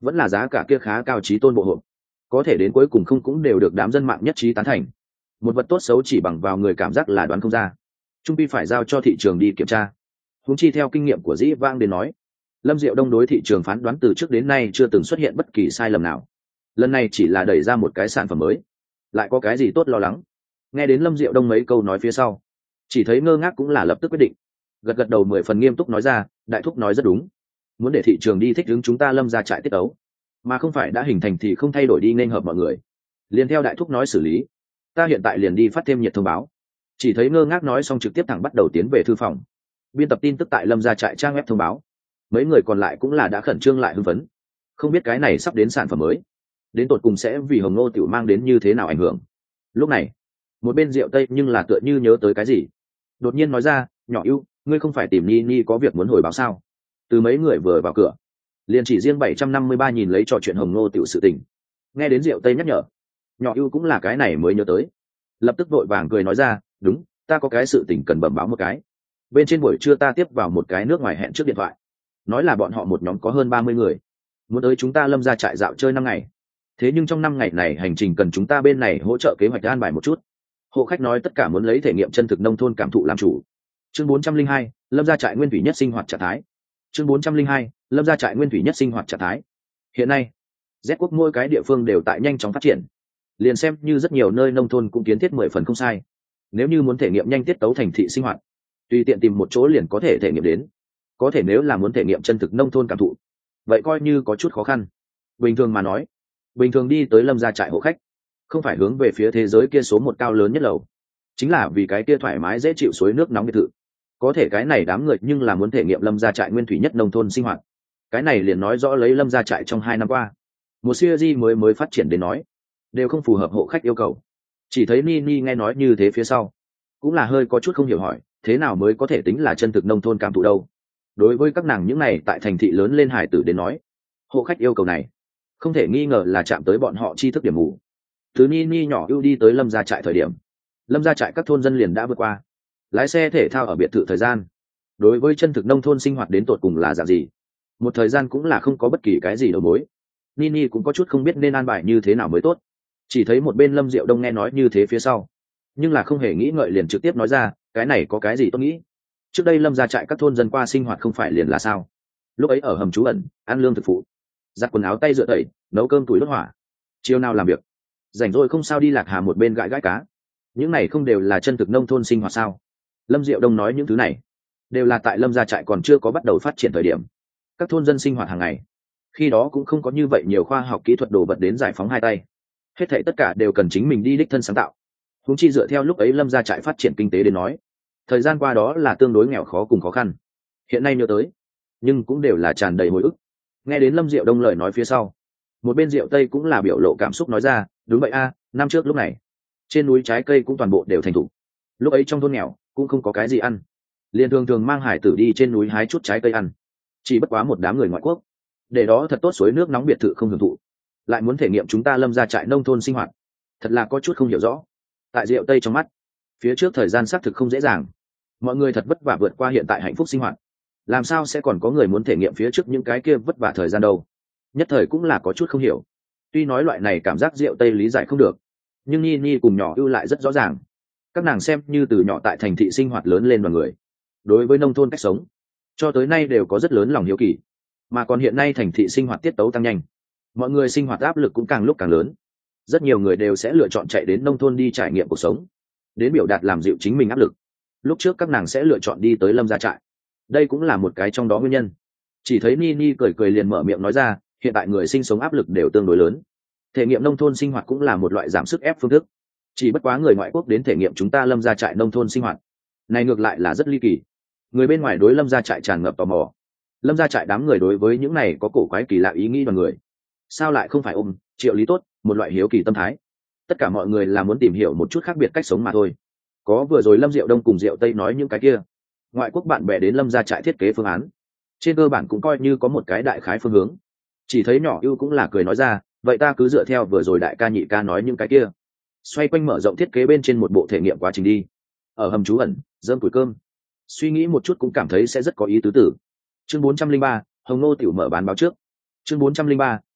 A: vẫn là giá cả kia khá cao trí tôn bộ hộp, có thể đến cuối cùng không cũng đều được đám dân mạng nhất trí tán thành. Một vật tốt xấu chỉ bằng vào người cảm giác là đoán không ra, trung pi phải giao cho thị trường đi kiểm tra. Huống chi theo kinh nghiệm của dĩ vang đến nói, Lâm Diệu Đông đối thị trường phán đoán từ trước đến nay chưa từng xuất hiện bất kỳ sai lầm nào. Lần này chỉ là đẩy ra một cái sản phẩm mới, lại có cái gì tốt lo lắng. Nghe đến Lâm Diệu Đông mấy câu nói phía sau, chỉ thấy ngơ ngác cũng là lập tức quyết định, gật gật đầu 10 phần nghiêm túc nói ra, đại thúc nói rất đúng, muốn để thị trường đi thích ứng chúng ta Lâm ra trại tiết ấu, mà không phải đã hình thành thì không thay đổi đi nên hợp mọi người. Liền theo đại thúc nói xử lý, ta hiện tại liền đi phát thêm nhiệt thông báo. Chỉ thấy ngơ ngác nói xong trực tiếp thẳng bắt đầu tiến về thư phòng biên tập tin tức tại Lâm ra trại trang web thông báo. Mấy người còn lại cũng là đã khẩn trương lại hưng phấn, không biết cái này sắp đến sản phẩm mới đến tột cùng sẽ vì Hồng Ngô Tiểu mang đến như thế nào ảnh hưởng. Lúc này một bên Diệu Tây nhưng là tựa như nhớ tới cái gì, đột nhiên nói ra, nhỏ ưu, ngươi không phải tìm Ni Ni có việc muốn hồi báo sao? Từ mấy người vừa vào cửa liền chỉ riêng 753 nhìn lấy trò chuyện Hồng Ngô Tiểu sự tình. Nghe đến Diệu Tây nhắc nhở, nhỏ ưu cũng là cái này mới nhớ tới, lập tức vội vàng cười nói ra, đúng, ta có cái sự tình cần bẩm báo một cái. Bên trên buổi trưa ta tiếp vào một cái nước ngoài hẹn trước điện thoại, nói là bọn họ một nhóm có hơn 30 người muốn tới chúng ta Lâm ra trại dạo chơi 5 ngày. Thế nhưng trong 5 ngày này hành trình cần chúng ta bên này hỗ trợ kế hoạch an bài một chút. Hộ khách nói tất cả muốn lấy thể nghiệm chân thực nông thôn cảm thụ làm chủ. Chương 402, Lâm ra trại nguyên thủy nhất sinh hoạt trạng thái. Chương 402, Lâm ra trại nguyên thủy nhất sinh hoạt trạng thái. Hiện nay Z quốc mỗi cái địa phương đều tại nhanh chóng phát triển, liền xem như rất nhiều nơi nông thôn cũng kiến thiết 10 phần không sai. Nếu như muốn thể nghiệm nhanh tiết tấu thành thị sinh hoạt, tùy tiện tìm một chỗ liền có thể thể nghiệm đến. Có thể nếu là muốn thể nghiệm chân thực nông thôn cảm thụ, vậy coi như có chút khó khăn. Bình thường mà nói, bình thường đi tới Lâm ra trại hộ khách không phải hướng về phía thế giới kia số một cao lớn nhất lầu, chính là vì cái kia thoải mái dễ chịu suối nước nóng biệt thự. Có thể cái này đám người nhưng là muốn thể nghiệm Lâm ra trại nguyên thủy nhất nông thôn sinh hoạt. Cái này liền nói rõ lấy Lâm ra trại trong 2 năm qua một series mới phát triển đến nói đều không phù hợp hộ khách yêu cầu. Chỉ thấy Nini nghe nói như thế phía sau cũng là hơi có chút không hiểu, hỏi thế nào mới có thể tính là chân thực nông thôn cảm thụ đâu. Đối với các nàng những này tại thành thị lớn lên hải tử đến nói, hộ khách yêu cầu này không thể nghi ngờ là chạm tới bọn họ tri thức điểm mù. Thứ Nini nhỏ ưu đi tới Lâm ra trại thời điểm, Lâm ra trại các thôn dân liền đã vượt qua lái xe thể thao ở biệt thự thời gian. Đối với chân thực nông thôn sinh hoạt đến tột cùng là dạng gì, một thời gian cũng là không có bất kỳ cái gì đầu mối. Nini cũng có chút không biết nên an bài như thế nào mới tốt. Chỉ thấy một bên Lâm Diệu Đông nghe nói như thế phía sau, nhưng là không hề nghĩ ngợi liền trực tiếp nói ra, cái này có cái gì tôi nghĩ. Trước đây Lâm ra trại các thôn dân qua sinh hoạt không phải liền là sao? Lúc ấy ở hầm trú ẩn, ăn lương thực phụ, giặt quần áo tay rửa tẩy, nấu cơm tuổi đốt hỏa, chiều nào làm việc, rảnh rỗi không sao đi lạc hà một bên gãi gãi cá. Những này không đều là chân thực nông thôn sinh hoạt sao? Lâm Diệu Đông nói những thứ này đều là tại Lâm ra trại còn chưa có bắt đầu phát triển thời điểm, các thôn dân sinh hoạt hàng ngày. Khi đó cũng không có như vậy nhiều khoa học kỹ thuật đồ vật đến giải phóng hai tay, hết thảy tất cả đều cần chính mình đi đích thân sáng tạo. Huống chi dựa theo lúc ấy Lâm ra trại phát triển kinh tế đến nói, thời gian qua đó là tương đối nghèo khó cùng khó khăn. Hiện nay nhớ tới nhưng cũng đều là tràn đầy hồi ức. Nghe đến Lâm Diệu Đông lời nói phía sau, một bên Diệu Tây cũng là biểu lộ cảm xúc nói ra, đúng vậy a, năm trước lúc này trên núi trái cây cũng toàn bộ đều thành thủ. Lúc ấy trong thôn nghèo cũng không có cái gì ăn, liền thường thường mang hải tử đi trên núi hái chút trái cây ăn. Chỉ bất quá một đám người ngoại quốc để đó thật tốt suối nước nóng biệt thự không hưởng thụ, lại muốn thể nghiệm chúng ta Lâm ra trại nông thôn sinh hoạt, thật là có chút không hiểu rõ. Tại Diệu Tây trong mắt, phía trước thời gian xác thực không dễ dàng, mọi người thật vất vả vượt qua hiện tại hạnh phúc sinh hoạt, làm sao sẽ còn có người muốn thể nghiệm phía trước những cái kia vất vả thời gian đâu. Nhất thời cũng là có chút không hiểu. Tuy nói loại này cảm giác Diệu Tây lý giải không được, nhưng Nini cùng nhỏ ưu lại rất rõ ràng. Các nàng xem như từ nhỏ tại thành thị sinh hoạt lớn lên đoàn người, đối với nông thôn cách sống cho tới nay đều có rất lớn lòng hiếu kỳ. Mà còn hiện nay thành thị sinh hoạt tiết tấu tăng nhanh, mọi người sinh hoạt áp lực cũng càng lúc càng lớn, rất nhiều người đều sẽ lựa chọn chạy đến nông thôn đi trải nghiệm cuộc sống, đến biểu đạt làm dịu chính mình áp lực. Lúc trước các nàng sẽ lựa chọn đi tới Lâm ra trại, đây cũng là một cái trong đó nguyên nhân. Chỉ thấy Nini cười cười liền mở miệng nói ra, hiện tại người sinh sống áp lực đều tương đối lớn, thể nghiệm nông thôn sinh hoạt cũng là một loại giảm sức ép phương thức. Chỉ bất quá người ngoại quốc đến thể nghiệm chúng ta Lâm ra trại nông thôn sinh hoạt này ngược lại là rất ly kỳ. Người bên ngoài đối Lâm ra trại tràn ngập tò mò, Lâm ra trại đám người đối với những này có cổ quái kỳ lạ ý nghĩ đoàn người sao lại không phải ôm triệu lý tốt một loại hiếu kỳ tâm thái. Tất cả mọi người là muốn tìm hiểu một chút khác biệt cách sống mà thôi. Có vừa rồi Lâm Diệu Đông cùng Diệu Tây nói những cái kia ngoại quốc bạn bè đến Lâm ra trại thiết kế phương án, trên cơ bản cũng coi như có một cái đại khái phương hướng. Chỉ thấy nhỏ ưu cũng là cười nói ra, vậy ta cứ dựa theo vừa rồi đại ca nhị ca nói những cái kia, xoay quanh mở rộng thiết kế bên trên một bộ thể nghiệm quá trình đi. Ở hầm trú ẩn dơm củi cơm, suy nghĩ một chút cũng cảm thấy sẽ rất có ý tứ tử. Chương 403, Hồng Nô tiểu mở bán báo trước. Chương 403,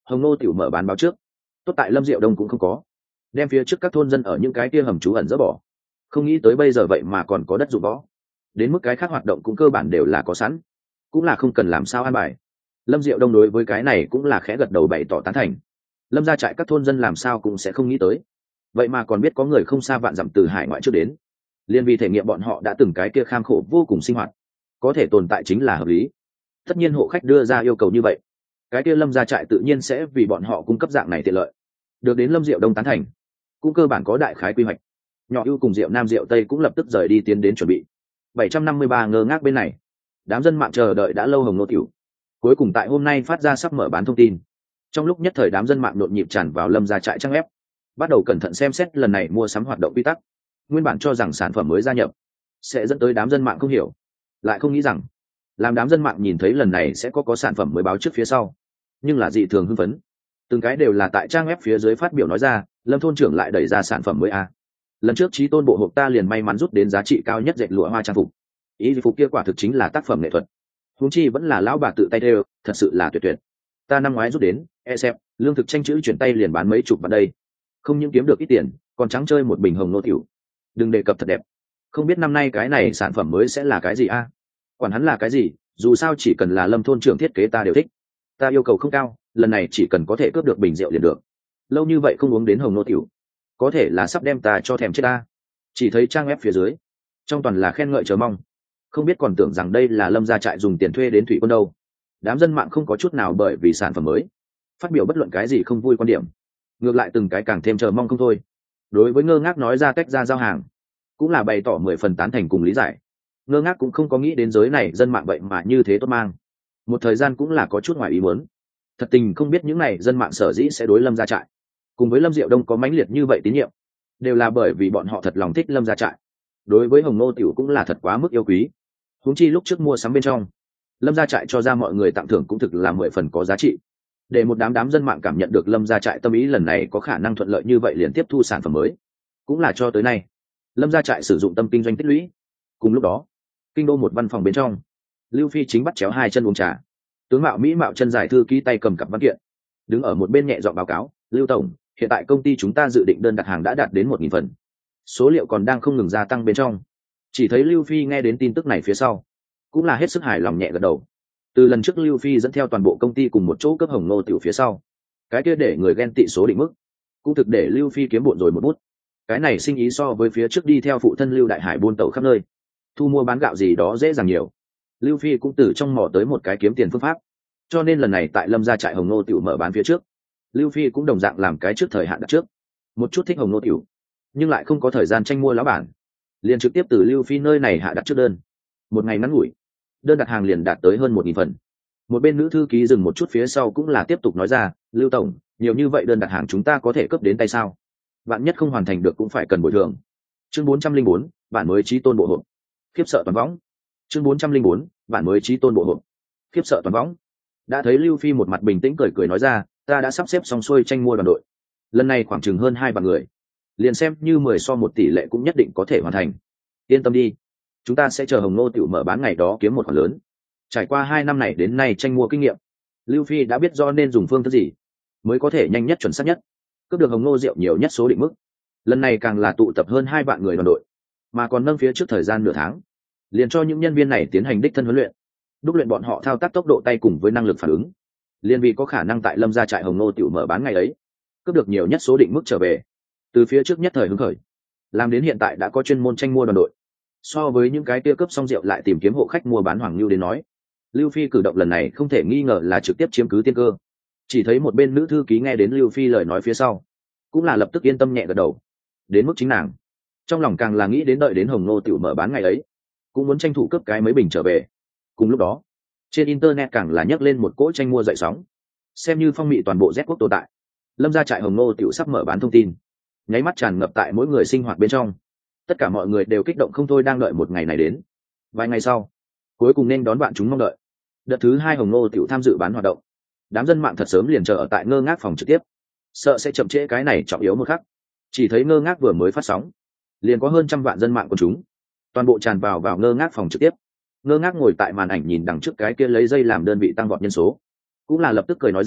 A: Hồng Nô tiểu mở bán báo trước, tốt tại Lâm Diệu Đông cũng không có đem phía trước các thôn dân ở những cái kia hầm trú ẩn dỡ bỏ, không nghĩ tới bây giờ vậy mà còn có đất dụng võ, đến mức cái khác hoạt động cũng cơ bản đều là có sẵn, cũng là không cần làm sao an bài. Lâm Diệu Đông đối với cái này cũng là khẽ gật đầu bày tỏ tán thành. Lâm gia trại các thôn dân làm sao cũng sẽ không nghĩ tới, vậy mà còn biết có người không xa vạn dặm từ hải ngoại trước đến, liên vì thể nghiệm bọn họ đã từng cái kia kham khổ vô cùng sinh hoạt có thể tồn tại chính là hợp lý. Tất nhiên hộ khách đưa ra yêu cầu như vậy, cái kia Lâm gia trại tự nhiên sẽ vì bọn họ cung cấp dạng này tiện lợi. Được đến Lâm Diệu Đông tán thành, cũng cơ bản có đại khái quy hoạch. Nhỏ ưu cùng Diệu Nam Diệu Tây cũng lập tức rời đi tiến đến chuẩn bị. 753 ngơ ngác bên này, đám dân mạng chờ đợi đã lâu Hồng Nô tiểu cuối cùng tại hôm nay phát ra sắp mở bán thông tin. Trong lúc nhất thời đám dân mạng nhộn nhịp tràn vào Lâm gia trại trang web, bắt đầu cẩn thận xem xét lần này mua sắm hoạt động quy tắc. Nguyên bản cho rằng sản phẩm mới gia nhập sẽ dẫn tới đám dân mạng không hiểu, lại không nghĩ rằng làm đám dân mạng nhìn thấy lần này sẽ có sản phẩm mới báo trước phía sau, nhưng là dị thường hưng phấn. Từng cái đều là tại trang web phía dưới phát biểu nói ra, Lâm thôn trưởng lại đẩy ra sản phẩm mới a. Lần trước Chí Tôn bộ hộp ta liền may mắn rút đến giá trị cao nhất dệt lụa hoa trang phục, ý phục kia quả thực chính là tác phẩm nghệ thuật, huống chi vẫn là lão bà tự tay thêu, thật sự là tuyệt tuyệt. Ta năm ngoái rút đến xem lương thực tranh chữ chuyển tay liền bán mấy chục vào đây, không những kiếm được ít tiền còn trắng chơi một bình Hồng Nô tiểu, đừng đề cập thật đẹp. Không biết năm nay cái này sản phẩm mới sẽ là cái gì a? Quản hắn là cái gì, dù sao chỉ cần là Lâm thôn trưởng thiết kế ta đều thích. Ta yêu cầu không cao, lần này chỉ cần có thể cướp được bình rượu liền được. Lâu như vậy không uống đến Hồng Nô tiểu, có thể là sắp đem ta cho thèm chết ta. Chỉ thấy trang web phía dưới trong toàn là khen ngợi chờ mong, không biết còn tưởng rằng đây là Lâm gia trại dùng tiền thuê đến thủy quân đâu. Đám dân mạng không có chút nào bởi vì sản phẩm mới phát biểu bất luận cái gì không vui quan điểm, ngược lại từng cái càng thêm chờ mong không thôi. Đối với ngơ ngác nói ra tách ra giao hàng, cũng là bày tỏ 10 phần tán thành cùng lý giải. Ngơ ngác cũng không có nghĩ đến giới này dân mạng vậy mà như thế tốt mang, một thời gian cũng là có chút ngoài ý muốn. Thật tình không biết những này dân mạng sở dĩ sẽ đối Lâm gia trại cùng với Lâm Diệu Đông có mãnh liệt như vậy tín nhiệm, đều là bởi vì bọn họ thật lòng thích Lâm gia trại, đối với Hồng Nô tiểu cũng là thật quá mức yêu quý. Huống chi lúc trước mua sắm bên trong, Lâm gia trại cho ra mọi người tặng thưởng cũng thực là 10 phần có giá trị. Để một đám dân mạng cảm nhận được Lâm gia trại tâm ý lần này có khả năng thuận lợi như vậy liền tiếp thu sản phẩm mới, cũng là cho tới nay Lâm gia trại sử dụng tâm kinh doanh tích lũy. Cùng lúc đó, kinh đô một văn phòng bên trong, Lưu Phi chính bắt chéo hai chân uống trà, tướng mạo mỹ mạo chân dài thư ký tay cầm cặp văn kiện, đứng ở một bên nhẹ giọng báo cáo: Lưu tổng, hiện tại công ty chúng ta dự định đơn đặt hàng đã đạt đến 1000 phần, số liệu còn đang không ngừng gia tăng bên trong. Chỉ thấy Lưu Phi nghe đến tin tức này phía sau, cũng là hết sức hài lòng nhẹ gật đầu. Từ lần trước Lưu Phi dẫn theo toàn bộ công ty cùng một chỗ cấp Hồng Nô tiểu phía sau, cái kia để người ghen tị số định mức, cũng thực để Lưu Phi kiếm bộn rồi một bút. Cái này sinh ý so với phía trước đi theo phụ thân Lưu Đại Hải buôn tẩu khắp nơi, thu mua bán gạo gì đó dễ dàng nhiều. Lưu Phi cũng từ trong mò tới một cái kiếm tiền phương pháp, cho nên lần này tại Lâm gia trại Hồng Nô tiểu mở bán phía trước, Lưu Phi cũng đồng dạng làm cái trước thời hạn đặt trước một chút thích Hồng Nô tiểu, nhưng lại không có thời gian tranh mua lão bản, liền trực tiếp từ Lưu Phi nơi này hạ đặt trước đơn. Một ngày ngắn ngủi, đơn đặt hàng liền đạt tới hơn 1000 phần. Một bên nữ thư ký dừng một chút phía sau cũng là tiếp tục nói ra: Lưu tổng, nhiều như vậy đơn đặt hàng chúng ta có thể cấp đến tay sao? Bạn nhất không hoàn thành được cũng phải cần bồi thường. Chương 404, bản mới Chí Tôn bộ hộp, khiếp sợ toàn võng. Chương 404, bản mới Chí Tôn bộ hộp, khiếp sợ toàn võng. Đã thấy Lưu Phi một mặt bình tĩnh cười cười nói ra: ta đã sắp xếp xong xuôi tranh mua đoàn đội, lần này khoảng chừng hơn 2 vạn người, liền xem như 10 so 1 tỷ lệ cũng nhất định có thể hoàn thành. Yên tâm đi, chúng ta sẽ chờ Hồng Nô tiểu mở bán ngày đó kiếm một khoản lớn. Trải qua 2 năm này đến nay tranh mua kinh nghiệm, Lưu Phi đã biết do nên dùng phương thức gì mới có thể nhanh nhất chuẩn xác nhất cướp được Hồng Nô rượu nhiều nhất số định mức. Lần này càng là tụ tập hơn 2 vạn người đoàn đội, mà còn nâng phía trước thời gian nửa tháng, liền cho những nhân viên này tiến hành đích thân huấn luyện, đúc luyện bọn họ thao tác tốc độ tay cùng với năng lực phản ứng, liền vì có khả năng tại Lâm gia trại Hồng Nô tiểu mở bán ngày ấy cướp được nhiều nhất số định mức trở về. Từ phía trước nhất thời hứng khởi, làm đến hiện tại đã có chuyên môn tranh mua đoàn đội. So với những cái kia cướp xong rượu lại tìm kiếm hộ khách mua bán hoàng lưu đến nói, Lưu Phi cử động lần này không thể nghi ngờ là trực tiếp chiếm cứ tiên cơ. Chỉ thấy một bên nữ thư ký nghe đến Lưu Phi lời nói phía sau, cũng là lập tức yên tâm nhẹ gật đầu. Đến mức chính nàng, trong lòng càng là nghĩ đến đợi đến Hồng Nô tiểu mở bán ngày ấy, cũng muốn tranh thủ cướp cái mấy bình trở về. Cùng lúc đó, trên internet càng là nhấc lên một cỗ tranh mua dậy sóng, xem như phong mị toàn bộ Z quốc tồn tại. Lâm gia trại Hồng Nô tiểu sắp mở bán thông tin, nháy mắt tràn ngập tại mỗi người sinh hoạt bên trong. Tất cả mọi người đều kích động không thôi đang đợi một ngày này đến. Vài ngày sau, cuối cùng nên đón bạn chúng mong đợi. Đợt thứ 2 Hồng Nô tiểu tham dự bán hoạt động. Đám dân mạng thật sớm liền chờ ở tại ngơ ngác phòng trực tiếp, sợ sẽ chậm trễ cái này trọng yếu một khắc. Chỉ thấy ngơ ngác vừa mới phát sóng, liền có hơn trăm vạn dân mạng của chúng toàn bộ tràn vào ngơ ngác phòng trực tiếp. Ngơ ngác ngồi tại màn ảnh nhìn đằng trước cái kia lấy dây làm đơn vị tăng vọt nhân số, cũng là lập tức cười nói ra: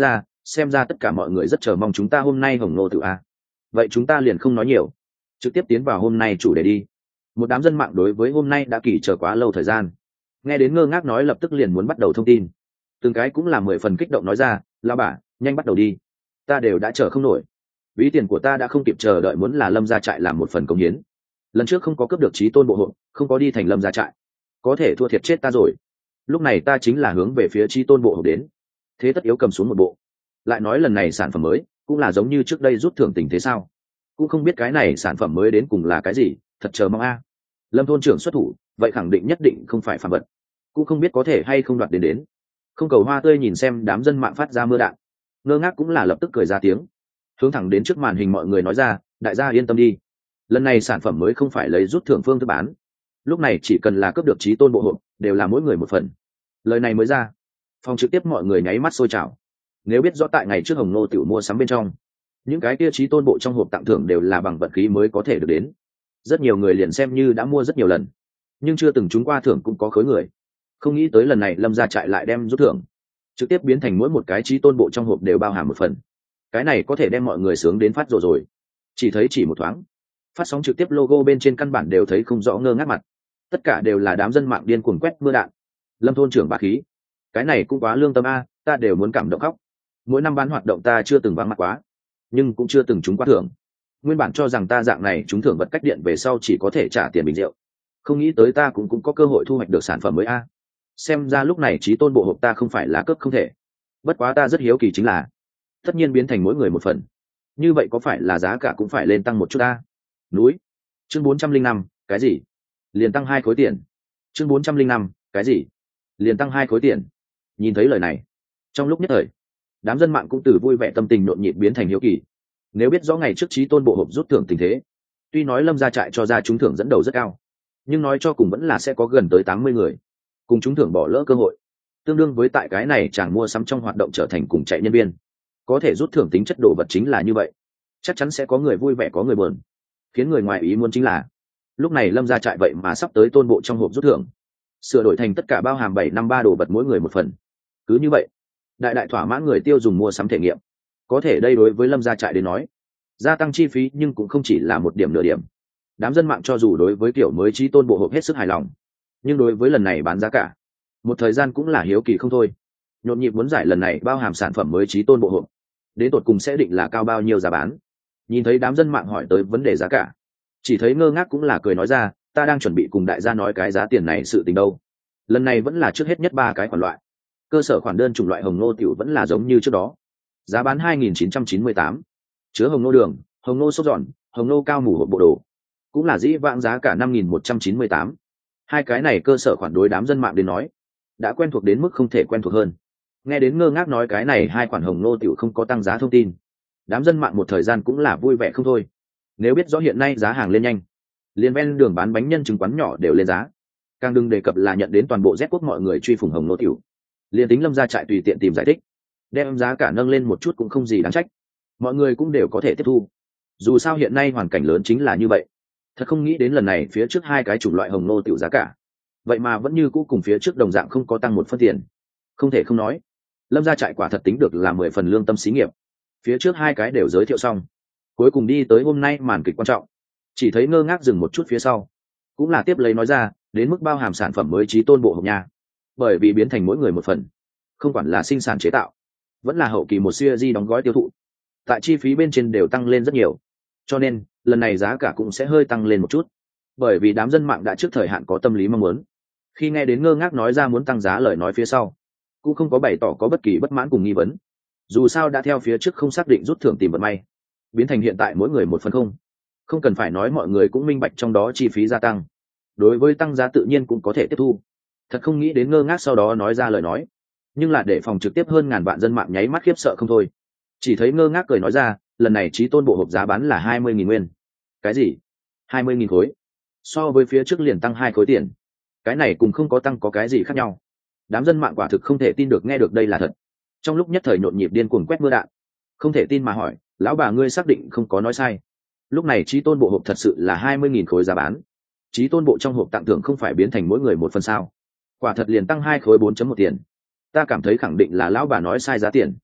A: xem ra tất cả mọi người rất chờ mong chúng ta hôm nay hồng nô tự a. Vậy chúng ta liền không nói nhiều, trực tiếp tiến vào hôm nay chủ đề đi. Một đám dân mạng đối với hôm nay đã kỳ chờ quá lâu thời gian, nghe đến Ngơ Ngác nói lập tức liền muốn bắt đầu thông tin, từng cái cũng là 10 phần kích động nói ra, lao bà nhanh bắt đầu đi, ta đều đã chờ không nổi, ví tiền của ta đã không kịp chờ đợi muốn là Lâm gia trại làm một phần công hiến. Lần trước không có cướp được chí tôn bộ hộ, không có đi thành Lâm gia trại, có thể thua thiệt chết ta rồi. Lúc này ta chính là hướng về phía chí tôn bộ hộ đến, thế tất yếu cầm xuống một bộ. Lại nói lần này sản phẩm mới cũng là giống như trước đây rút thưởng tình thế sao? Cũng không biết cái này sản phẩm mới đến cùng là cái gì, thật chờ mong a. Lâm thôn trưởng xuất thủ, vậy khẳng định nhất định không phải phàm vật, cũng không biết có thể hay không đoạt đến. Không cầu hoa tươi nhìn xem đám dân mạng phát ra mưa đạn, Ngơ Ngác cũng là lập tức cười ra tiếng, hướng thẳng đến trước màn hình mọi người nói ra, đại gia yên tâm đi, lần này sản phẩm mới không phải lấy rút thưởng phương thức bán, lúc này chỉ cần là cướp được chí tôn bộ hộp đều là mỗi người một phần. Lời này mới ra, phòng trực tiếp mọi người nháy mắt sôi trào. Nếu biết rõ tại ngày trước Hồng Nô tiểu mua sắm bên trong, những cái kia chí tôn bộ trong hộp tặng thưởng đều là bằng vận khí mới có thể được đến, rất nhiều người liền xem như đã mua rất nhiều lần nhưng chưa từng trúng qua thưởng cũng có khối người. Không nghĩ tới lần này Lâm gia trại lại đem rút thưởng trực tiếp biến thành mỗi một cái chí tôn bộ trong hộp đều bao hàm một phần. Cái này có thể đem mọi người sướng đến phát rồi. Chỉ thấy chỉ một thoáng, phát sóng trực tiếp logo bên trên căn bản đều thấy không rõ Ngơ Ngác mặt, tất cả đều là đám dân mạng điên cuồng quét mưa đạn. Lâm thôn trưởng bá khí, cái này cũng quá lương tâm a, ta đều muốn cảm động khóc. Mỗi năm bán hoạt động ta chưa từng vắng mặt quá, nhưng cũng chưa từng trúng qua thưởng. Nguyên bản cho rằng ta dạng này trúng thưởng vật cách điện về sau chỉ có thể trả tiền bình rượu, không nghĩ tới ta cũng có cơ hội thu hoạch được sản phẩm mới a. Xem ra lúc này chí tôn bộ hộp ta không phải là cướp không thể. Bất quá ta rất hiếu kỳ chính là, tất nhiên biến thành mỗi người một phần, như vậy có phải là giá cả cũng phải lên tăng một chút ta? Núi. Chương 405, cái gì? Liền tăng 2 khối tiền. Chương 405, cái gì? Liền tăng 2 khối tiền. Nhìn thấy lời này, trong lúc nhất thời, đám dân mạng cũng từ vui vẻ tâm tình nhộn nhịp biến thành hiếu kỳ. Nếu biết rõ ngày trước chí tôn bộ hộp rút thưởng tình thế, tuy nói Lâm gia trại cho ra trúng thưởng dẫn đầu rất cao, nhưng nói cho cùng vẫn là sẽ có gần tới 80 người cùng trúng thưởng bỏ lỡ cơ hội, tương đương với tại cái này chàng mua sắm trong hoạt động trở thành cùng chạy nhân viên. Có thể rút thưởng tính chất đồ vật chính là như vậy, chắc chắn sẽ có người vui vẻ có người buồn. Khiến người ngoài ý muốn chính là, lúc này Lâm gia trại vậy mà sắp tới tôn bộ trong hộp rút thưởng sửa đổi thành tất cả bao hàm 753 đồ vật mỗi người một phần. Cứ như vậy, đại thỏa mãn người tiêu dùng mua sắm thể nghiệm. Có thể đây đối với Lâm gia trại đến nói, gia tăng chi phí nhưng cũng không chỉ là một điểm nửa điểm. Đám dân mạng cho dù đối với kiểu mới chí tôn bộ hộp hết sức hài lòng, nhưng đối với lần này bán giá cả, một thời gian cũng là hiếu kỳ không thôi. Nhộn nhịp muốn giải lần này bao hàm sản phẩm mới chí tôn bộ hộp đến tột cùng sẽ định là cao bao nhiêu giá bán. Nhìn thấy đám dân mạng hỏi tới vấn đề giá cả, chỉ thấy Ngơ Ngác cũng là cười nói ra, ta đang chuẩn bị cùng đại gia nói cái giá tiền này sự tình đâu. Lần này vẫn là trước hết nhất 3 cái khoản loại. Cơ sở khoản đơn chủng loại Hồng Nô tiểu vẫn là giống như trước đó, giá bán 2.998, chứa Hồng Nô đường, Hồng Nô sốt giòn, Hồng Nô cao mủ hộp bộ đồ, cũng là dĩ vãng giá cả 5.198. Hai cái này cơ sở khoản đối đám dân mạng đến nói đã quen thuộc đến mức không thể quen thuộc hơn. Nghe đến Ngơ Ngác nói cái này hai khoản Hồng Nô tiểu không có tăng giá thông tin, đám dân mạng một thời gian cũng là vui vẻ không thôi. Nếu biết rõ hiện nay giá hàng lên nhanh, liền ven đường bán bánh nhân chứng quán nhỏ đều lên giá, càng đừng đề cập là nhận đến toàn bộ Z quốc mọi người truy phủng Hồng Nô tiểu. Liền tính Lâm gia trại tùy tiện tìm giải thích, đem giá cả nâng lên một chút cũng không gì đáng trách, mọi người cũng đều có thể tiếp thu. Dù sao hiện nay hoàn cảnh lớn chính là như vậy. Thật không nghĩ đến lần này phía trước hai cái chủng loại Hồng Nô tiểu giá cả, vậy mà vẫn như cũ cùng phía trước đồng dạng không có tăng một phân tiền. Không thể không nói, Lâm gia trại quả thật tính được là 10 phần lương tâm xí nghiệp. Phía trước hai cái đều giới thiệu xong, cuối cùng đi tới hôm nay màn kịch quan trọng. Chỉ thấy Ngơ Ngác dừng một chút phía sau, cũng là tiếp lấy nói ra, đến mức bao hàm sản phẩm mới chí tôn bộ hộp nha. Bởi vì biến thành mỗi người một phần, không quản là sinh sản chế tạo, vẫn là hậu kỳ một series đóng gói tiêu thụ, tại chi phí bên trên đều tăng lên rất nhiều, cho nên lần này giá cả cũng sẽ hơi tăng lên một chút. Bởi vì đám dân mạng đã trước thời hạn có tâm lý mong muốn, khi nghe đến Ngơ Ngác nói ra muốn tăng giá lời nói phía sau, cũng không có bày tỏ có bất kỳ bất mãn cùng nghi vấn. Dù sao đã theo phía trước không xác định rút thưởng tìm vận may, biến thành hiện tại mỗi người một phần không cần phải nói, mọi người cũng minh bạch trong đó chi phí gia tăng, đối với tăng giá tự nhiên cũng có thể tiếp thu. Thật không nghĩ đến Ngơ Ngác sau đó nói ra lời nói, nhưng là để phòng trực tiếp hơn ngàn vạn dân mạng nháy mắt khiếp sợ không thôi. Chỉ thấy Ngơ Ngác cười nói ra, lần này chí tôn bộ hộp giá bán là 20.000 nguyên. Cái gì? 20.000 khối? So với phía trước liền tăng 2 khối tiền, cái này cùng không có tăng có cái gì khác nhau? Đám dân mạng quả thực không thể tin được nghe được đây là thật. Trong lúc nhất thời nhộn nhịp điên cuồng quét mưa đạn, không thể tin mà hỏi, lão bà ngươi xác định không có nói sai? Lúc này chí tôn bộ hộp thật sự là 20.000 khối giá bán. Chí tôn bộ trong hộp tặng thưởng không phải biến thành mỗi người một phần sao? Quả thật liền tăng 2 khối 4.1 tiền. Ta cảm thấy khẳng định là lão bà nói sai giá tiền.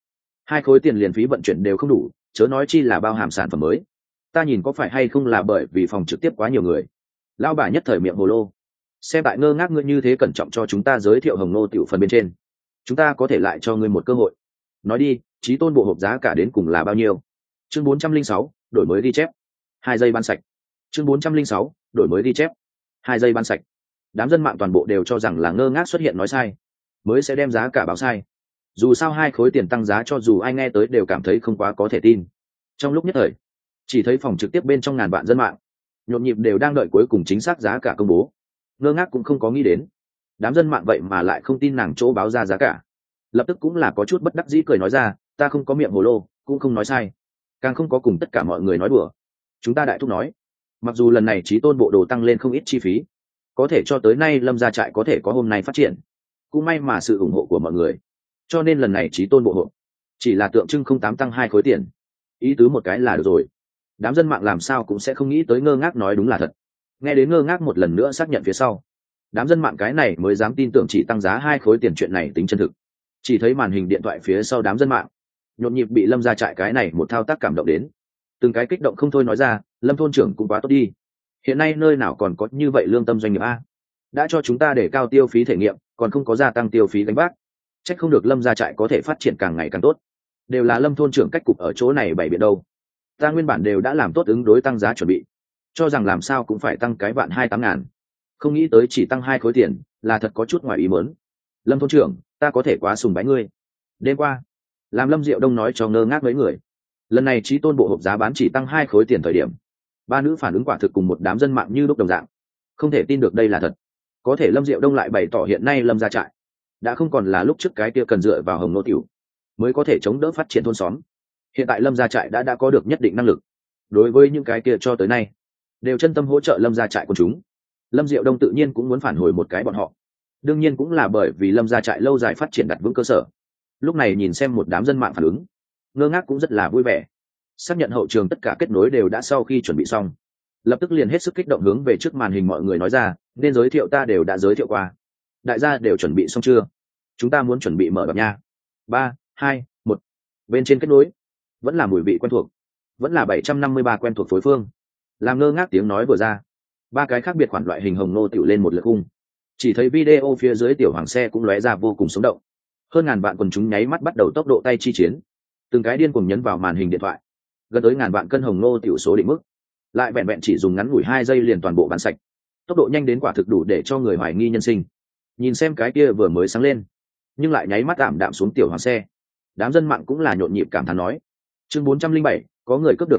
A: 2 khối tiền liền phí vận chuyển đều không đủ, chớ nói chi là bao hàm sản phẩm mới. Ta nhìn có phải hay không là bởi vì phòng trực tiếp quá nhiều người. Lão bà nhất thời miệng hồ lô. Xem tại ngơ ngác ngươi như thế cẩn trọng cho chúng ta giới thiệu hồng nô tiểu phần bên trên, chúng ta có thể lại cho ngươi một cơ hội. Nói đi, chí tôn bộ hộp giá cả đến cùng là bao nhiêu? Chương 406, đổi mới ghi chép. 2 giây bán sạch. Chương 406, đổi mới ghi chép. 2 giây bán sạch. Đám dân mạng toàn bộ đều cho rằng là ngơ ngác xuất hiện nói sai, mới sẽ đem giá cả báo sai. Dù sao 2 khối tiền tăng giá cho dù ai nghe tới đều cảm thấy không quá có thể tin. Trong lúc nhất thời, chỉ thấy phòng trực tiếp bên trong ngàn vạn dân mạng nhộn nhịp đều đang đợi cuối cùng chính xác giá cả công bố. Ngơ ngác cũng không có nghĩ đến đám dân mạng vậy mà lại không tin nàng chỗ báo ra giá cả, lập tức cũng là có chút bất đắc dĩ cười nói ra, ta không có miệng hồ lô, cũng không nói sai, càng không có cùng tất cả mọi người nói đùa. Chúng ta đại thúc nói, mặc dù lần này chí tôn bộ đồ tăng lên không ít chi phí, có thể cho tới nay Lâm gia trại có thể có hôm nay phát triển, cũng may mà sự ủng hộ của mọi người, cho nên lần này chí tôn bộ hộ chỉ là tượng trưng không tám tăng 2 khối tiền, ý tứ một cái là được rồi. Đám dân mạng làm sao cũng sẽ không nghĩ tới ngơ ngác nói đúng là thật. Nghe đến ngơ ngác một lần nữa xác nhận phía sau, đám dân mạng cái này mới dám tin tưởng chỉ tăng giá 2 khối tiền chuyện này tính chân thực. Chỉ thấy màn hình điện thoại phía sau đám dân mạng nhộn nhịp bị Lâm gia trại cái này một thao tác cảm động đến, từng cái kích động không thôi nói ra, Lâm thôn trưởng cũng quá tốt đi, hiện nay nơi nào còn có như vậy lương tâm doanh nghiệp a, đã cho chúng ta để cao tiêu phí thể nghiệm còn không có gia tăng tiêu phí gánh vác, trách không được Lâm gia trại có thể phát triển càng ngày càng tốt, đều là Lâm thôn trưởng cách cục ở chỗ này bày biện đâu. Ta nguyên bản đều đã làm tốt ứng đối tăng giá chuẩn bị, cho rằng làm sao cũng phải tăng cái vạn 28 ngàn, không nghĩ tới chỉ tăng 2 khối tiền, là thật có chút ngoài ý muốn. Lâm thôn trưởng, ta có thể quá sùng bái ngươi. Đêm qua, làm Lâm Diệu Đông nói cho ngơ ngác mấy người, lần này chí tôn bộ hộp giá bán chỉ tăng 2 khối tiền thời điểm, ba nữ phản ứng quả thực cùng một đám dân mạng như lúc đồng dạng, không thể tin được đây là thật. Có thể Lâm Diệu Đông lại bày tỏ hiện nay Lâm gia trại đã không còn là lúc trước cái kia cần dựa vào hồng nô tiểu mới có thể chống đỡ phát triển thôn xóm. Hiện tại Lâm gia trại đã có được nhất định năng lực, đối với những cái kia cho tới nay đều chân tâm hỗ trợ Lâm gia trại của chúng, Lâm Diệu Đông tự nhiên cũng muốn phản hồi một cái bọn họ. Đương nhiên cũng là bởi vì Lâm gia trại lâu dài phát triển đặt vững cơ sở. Lúc này nhìn xem một đám dân mạng phản ứng, ngơ ngác cũng rất là vui vẻ. Xác nhận hậu trường tất cả kết nối đều đã sau khi chuẩn bị xong, lập tức liền hết sức kích động hướng về trước màn hình mọi người nói ra, nên giới thiệu ta đều đã giới thiệu qua, đại gia đều chuẩn bị xong chưa? Chúng ta muốn chuẩn bị mở đọc nha. 3, 2, 1. Bên trên kết nối vẫn là mùi vị quen thuộc, vẫn là 753 quen thuộc phối phương. Làm ngơ ngác tiếng nói vừa ra, ba cái khác biệt khoản loại hình hồng nô tiểu lên một lượt khung, chỉ thấy video phía dưới tiểu hoàng xe cũng lóe ra vô cùng sống động, hơn ngàn vạn quần chúng nháy mắt bắt đầu tốc độ tay chi chiến, từng cái điên cuồng nhấn vào màn hình điện thoại, gần tới ngàn vạn cân hồng nô tiểu số định mức, lại vẹn vẹn chỉ dùng ngắn ngủi 2 giây liền toàn bộ bán sạch, tốc độ nhanh đến quả thực đủ để cho người hoài nghi nhân sinh. Nhìn xem cái kia vừa mới sáng lên nhưng lại nháy mắt ảm đạm xuống tiểu hoàng xe, đám dân mạng cũng là nhộn nhịp cảm thán nói, chương 407, có người cướp được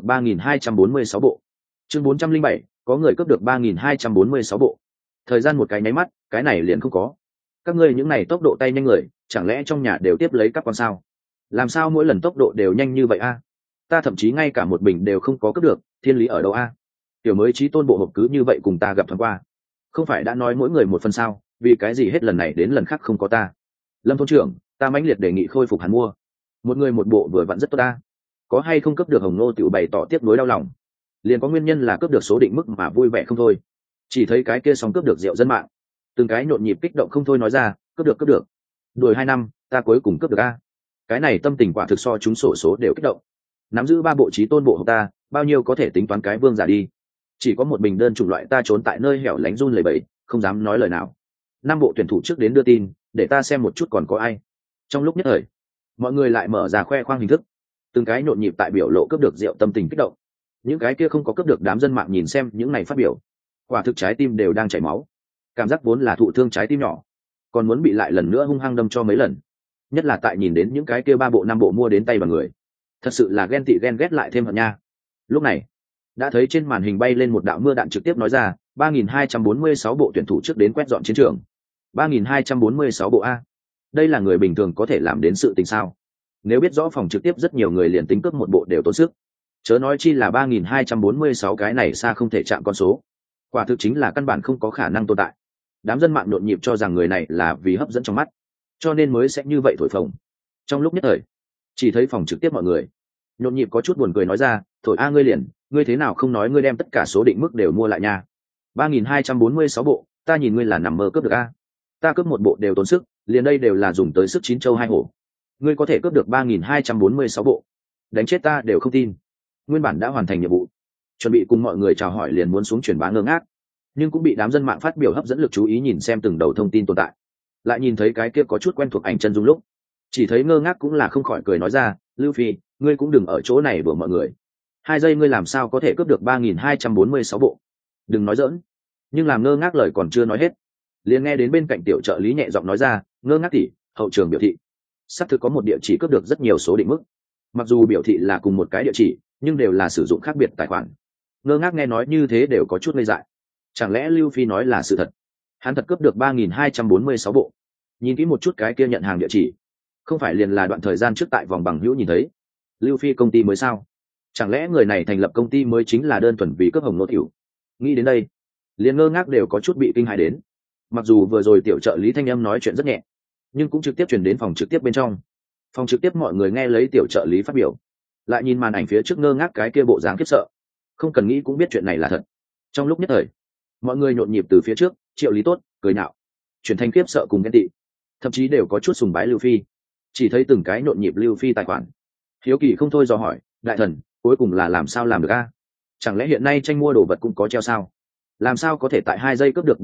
A: 3246 bộ. Chương 407, có người cướp được 3246 bộ. Thời gian một cái nháy mắt, cái này liền không có. Các ngươi những này tốc độ tay nhanh người, chẳng lẽ trong nhà đều tiếp lấy các con sao? Làm sao mỗi lần tốc độ đều nhanh như vậy a? Ta thậm chí ngay cả một bình đều không có cướp được, thiên lý ở đâu a? Tiểu mới chí tôn bộ hộp cứ như vậy cùng ta gặp thoáng qua. Không phải đã nói mỗi người một phần sao, vì cái gì hết lần này đến lần khác không có ta? Lâm thôn trưởng, ta mãnh liệt đề nghị khôi phục hắn mua. Một người một bộ vừa vặn rất tốt ta. Có hay không cướp được hồng nô tiểu bày tỏ tiếc nuối đau lòng. Liền có nguyên nhân là cướp được số định mức mà vui vẻ không thôi. Chỉ thấy cái kia xong cướp được rượu dân mạng, từng cái nhộn nhịp kích động không thôi nói ra, cướp được. Đuổi 2 năm, ta cuối cùng cướp được a. Cái này tâm tình quả thực so chúng sổ số đều kích động. Nắm giữ 3 bộ chí tôn bộ hộp ta, bao nhiêu có thể tính toán cái vương giả đi. Chỉ có một bình đơn chủng loại ta trốn tại nơi hẻo lánh run lẩy bẩy, không dám nói lời nào. 5 bộ tuyển thủ trước đến đưa tin, để ta xem một chút còn có ai. Trong lúc nhất thời, mọi người lại mở ra khoe khoang hình thức, từng cái nhộn nhịp tại biểu lộ cướp được rượu tâm tình kích động. Những cái kia không có cướp được đám dân mạng nhìn xem những này phát biểu, quả thực trái tim đều đang chảy máu, cảm giác vốn là thụ thương trái tim nhỏ còn muốn bị lại lần nữa hung hăng đâm cho mấy lần, nhất là tại nhìn đến những cái kia 3 bộ 5 bộ mua đến tay vào người, thật sự là ghen tị ghen ghét lại thêm hận nha. Lúc này đã thấy trên màn hình bay lên một đạo mưa đạn trực tiếp nói ra, 3246 bộ tuyển thủ trước đến quét dọn chiến trường. 3246 bộ a, đây là người bình thường có thể làm đến sự tình sao? Nếu biết rõ phòng trực tiếp rất nhiều người liền tính cướp một bộ đều tốn sức, chớ nói chi là 3246 cái này xa không thể chạm con số, quả thực chính là căn bản không có khả năng tồn tại. Đám dân mạng nhộn nhịp cho rằng người này là vì hấp dẫn trong mắt, cho nên mới sẽ như vậy thổi phồng. Trong lúc nhất thời, chỉ thấy phòng trực tiếp mọi người nhộn nhịp có chút buồn cười nói ra, thổi a ngươi liền, ngươi thế nào không nói ngươi đem tất cả số định mức đều mua lại nha. 3246 bộ, ta nhìn ngươi là nằm mơ cướp được a. Ta cướp một bộ đều tốn sức, liền đây đều là dùng tới sức 9 châu 2 hổ. ngươi có thể cướp được 3.246 bộ, đánh chết ta đều không tin. Nguyên bản đã hoàn thành nhiệm vụ, chuẩn bị cùng mọi người chào hỏi liền muốn xuống truyền bá ngơ ngác, nhưng cũng bị đám dân mạng phát biểu hấp dẫn lực chú ý, nhìn xem từng đầu thông tin tồn tại, lại nhìn thấy cái kia có chút quen thuộc ảnh chân dung lúc, chỉ thấy ngơ ngác cũng là không khỏi cười nói ra, Lưu Phi, ngươi cũng đừng ở chỗ này đùa mọi người. 2 giây ngươi làm sao có thể cướp được 3.246 bộ? Đừng nói giỡn. Nhưng làm ngơ ngác lời còn chưa nói hết, liền nghe đến bên cạnh tiểu trợ lý nhẹ giọng nói ra, ngơ ngác tỉ, hậu trường biểu thị xác thực có một địa chỉ cướp được rất nhiều số định mức, mặc dù biểu thị là cùng một cái địa chỉ nhưng đều là sử dụng khác biệt tài khoản. Ngơ ngác nghe nói như thế đều có chút ngây dại, chẳng lẽ Lưu Phi nói là sự thật? Hắn thật cướp được 3.246 bộ? Nhìn kỹ một chút cái kia nhận hàng địa chỉ, không phải liền là đoạn thời gian trước tại vòng bằng hữu nhìn thấy Lưu Phi công ty mới sao? Chẳng lẽ người này thành lập công ty mới chính là đơn thuần vì cướp hồng nô tiểu? Nghĩ đến đây, liền ngơ ngác đều có chút bị kinh hãi đến. Mặc dù vừa rồi tiểu trợ lý thanh âm nói chuyện rất nhẹ, nhưng cũng trực tiếp truyền đến phòng trực tiếp bên trong. Phòng trực tiếp mọi người nghe lấy tiểu trợ lý phát biểu, lại nhìn màn ảnh phía trước ngơ ngác cái kia bộ dáng khiếp sợ, không cần nghĩ cũng biết chuyện này là thật. Trong lúc nhất thời, mọi người nhộn nhịp từ phía trước triệu lý tốt cười nhạo, chuyển thành khiếp sợ cùng ghen tị, thậm chí đều có chút sùng bái Lưu Phi. Chỉ thấy từng cái nhộn nhịp Lưu Phi tài khoản, hiếu kỳ không thôi dò hỏi, đại thần cuối cùng là làm sao làm được a? Chẳng lẽ hiện nay tranh mua đồ vật cũng có treo sao? Làm sao có thể tại 2 giây cướp được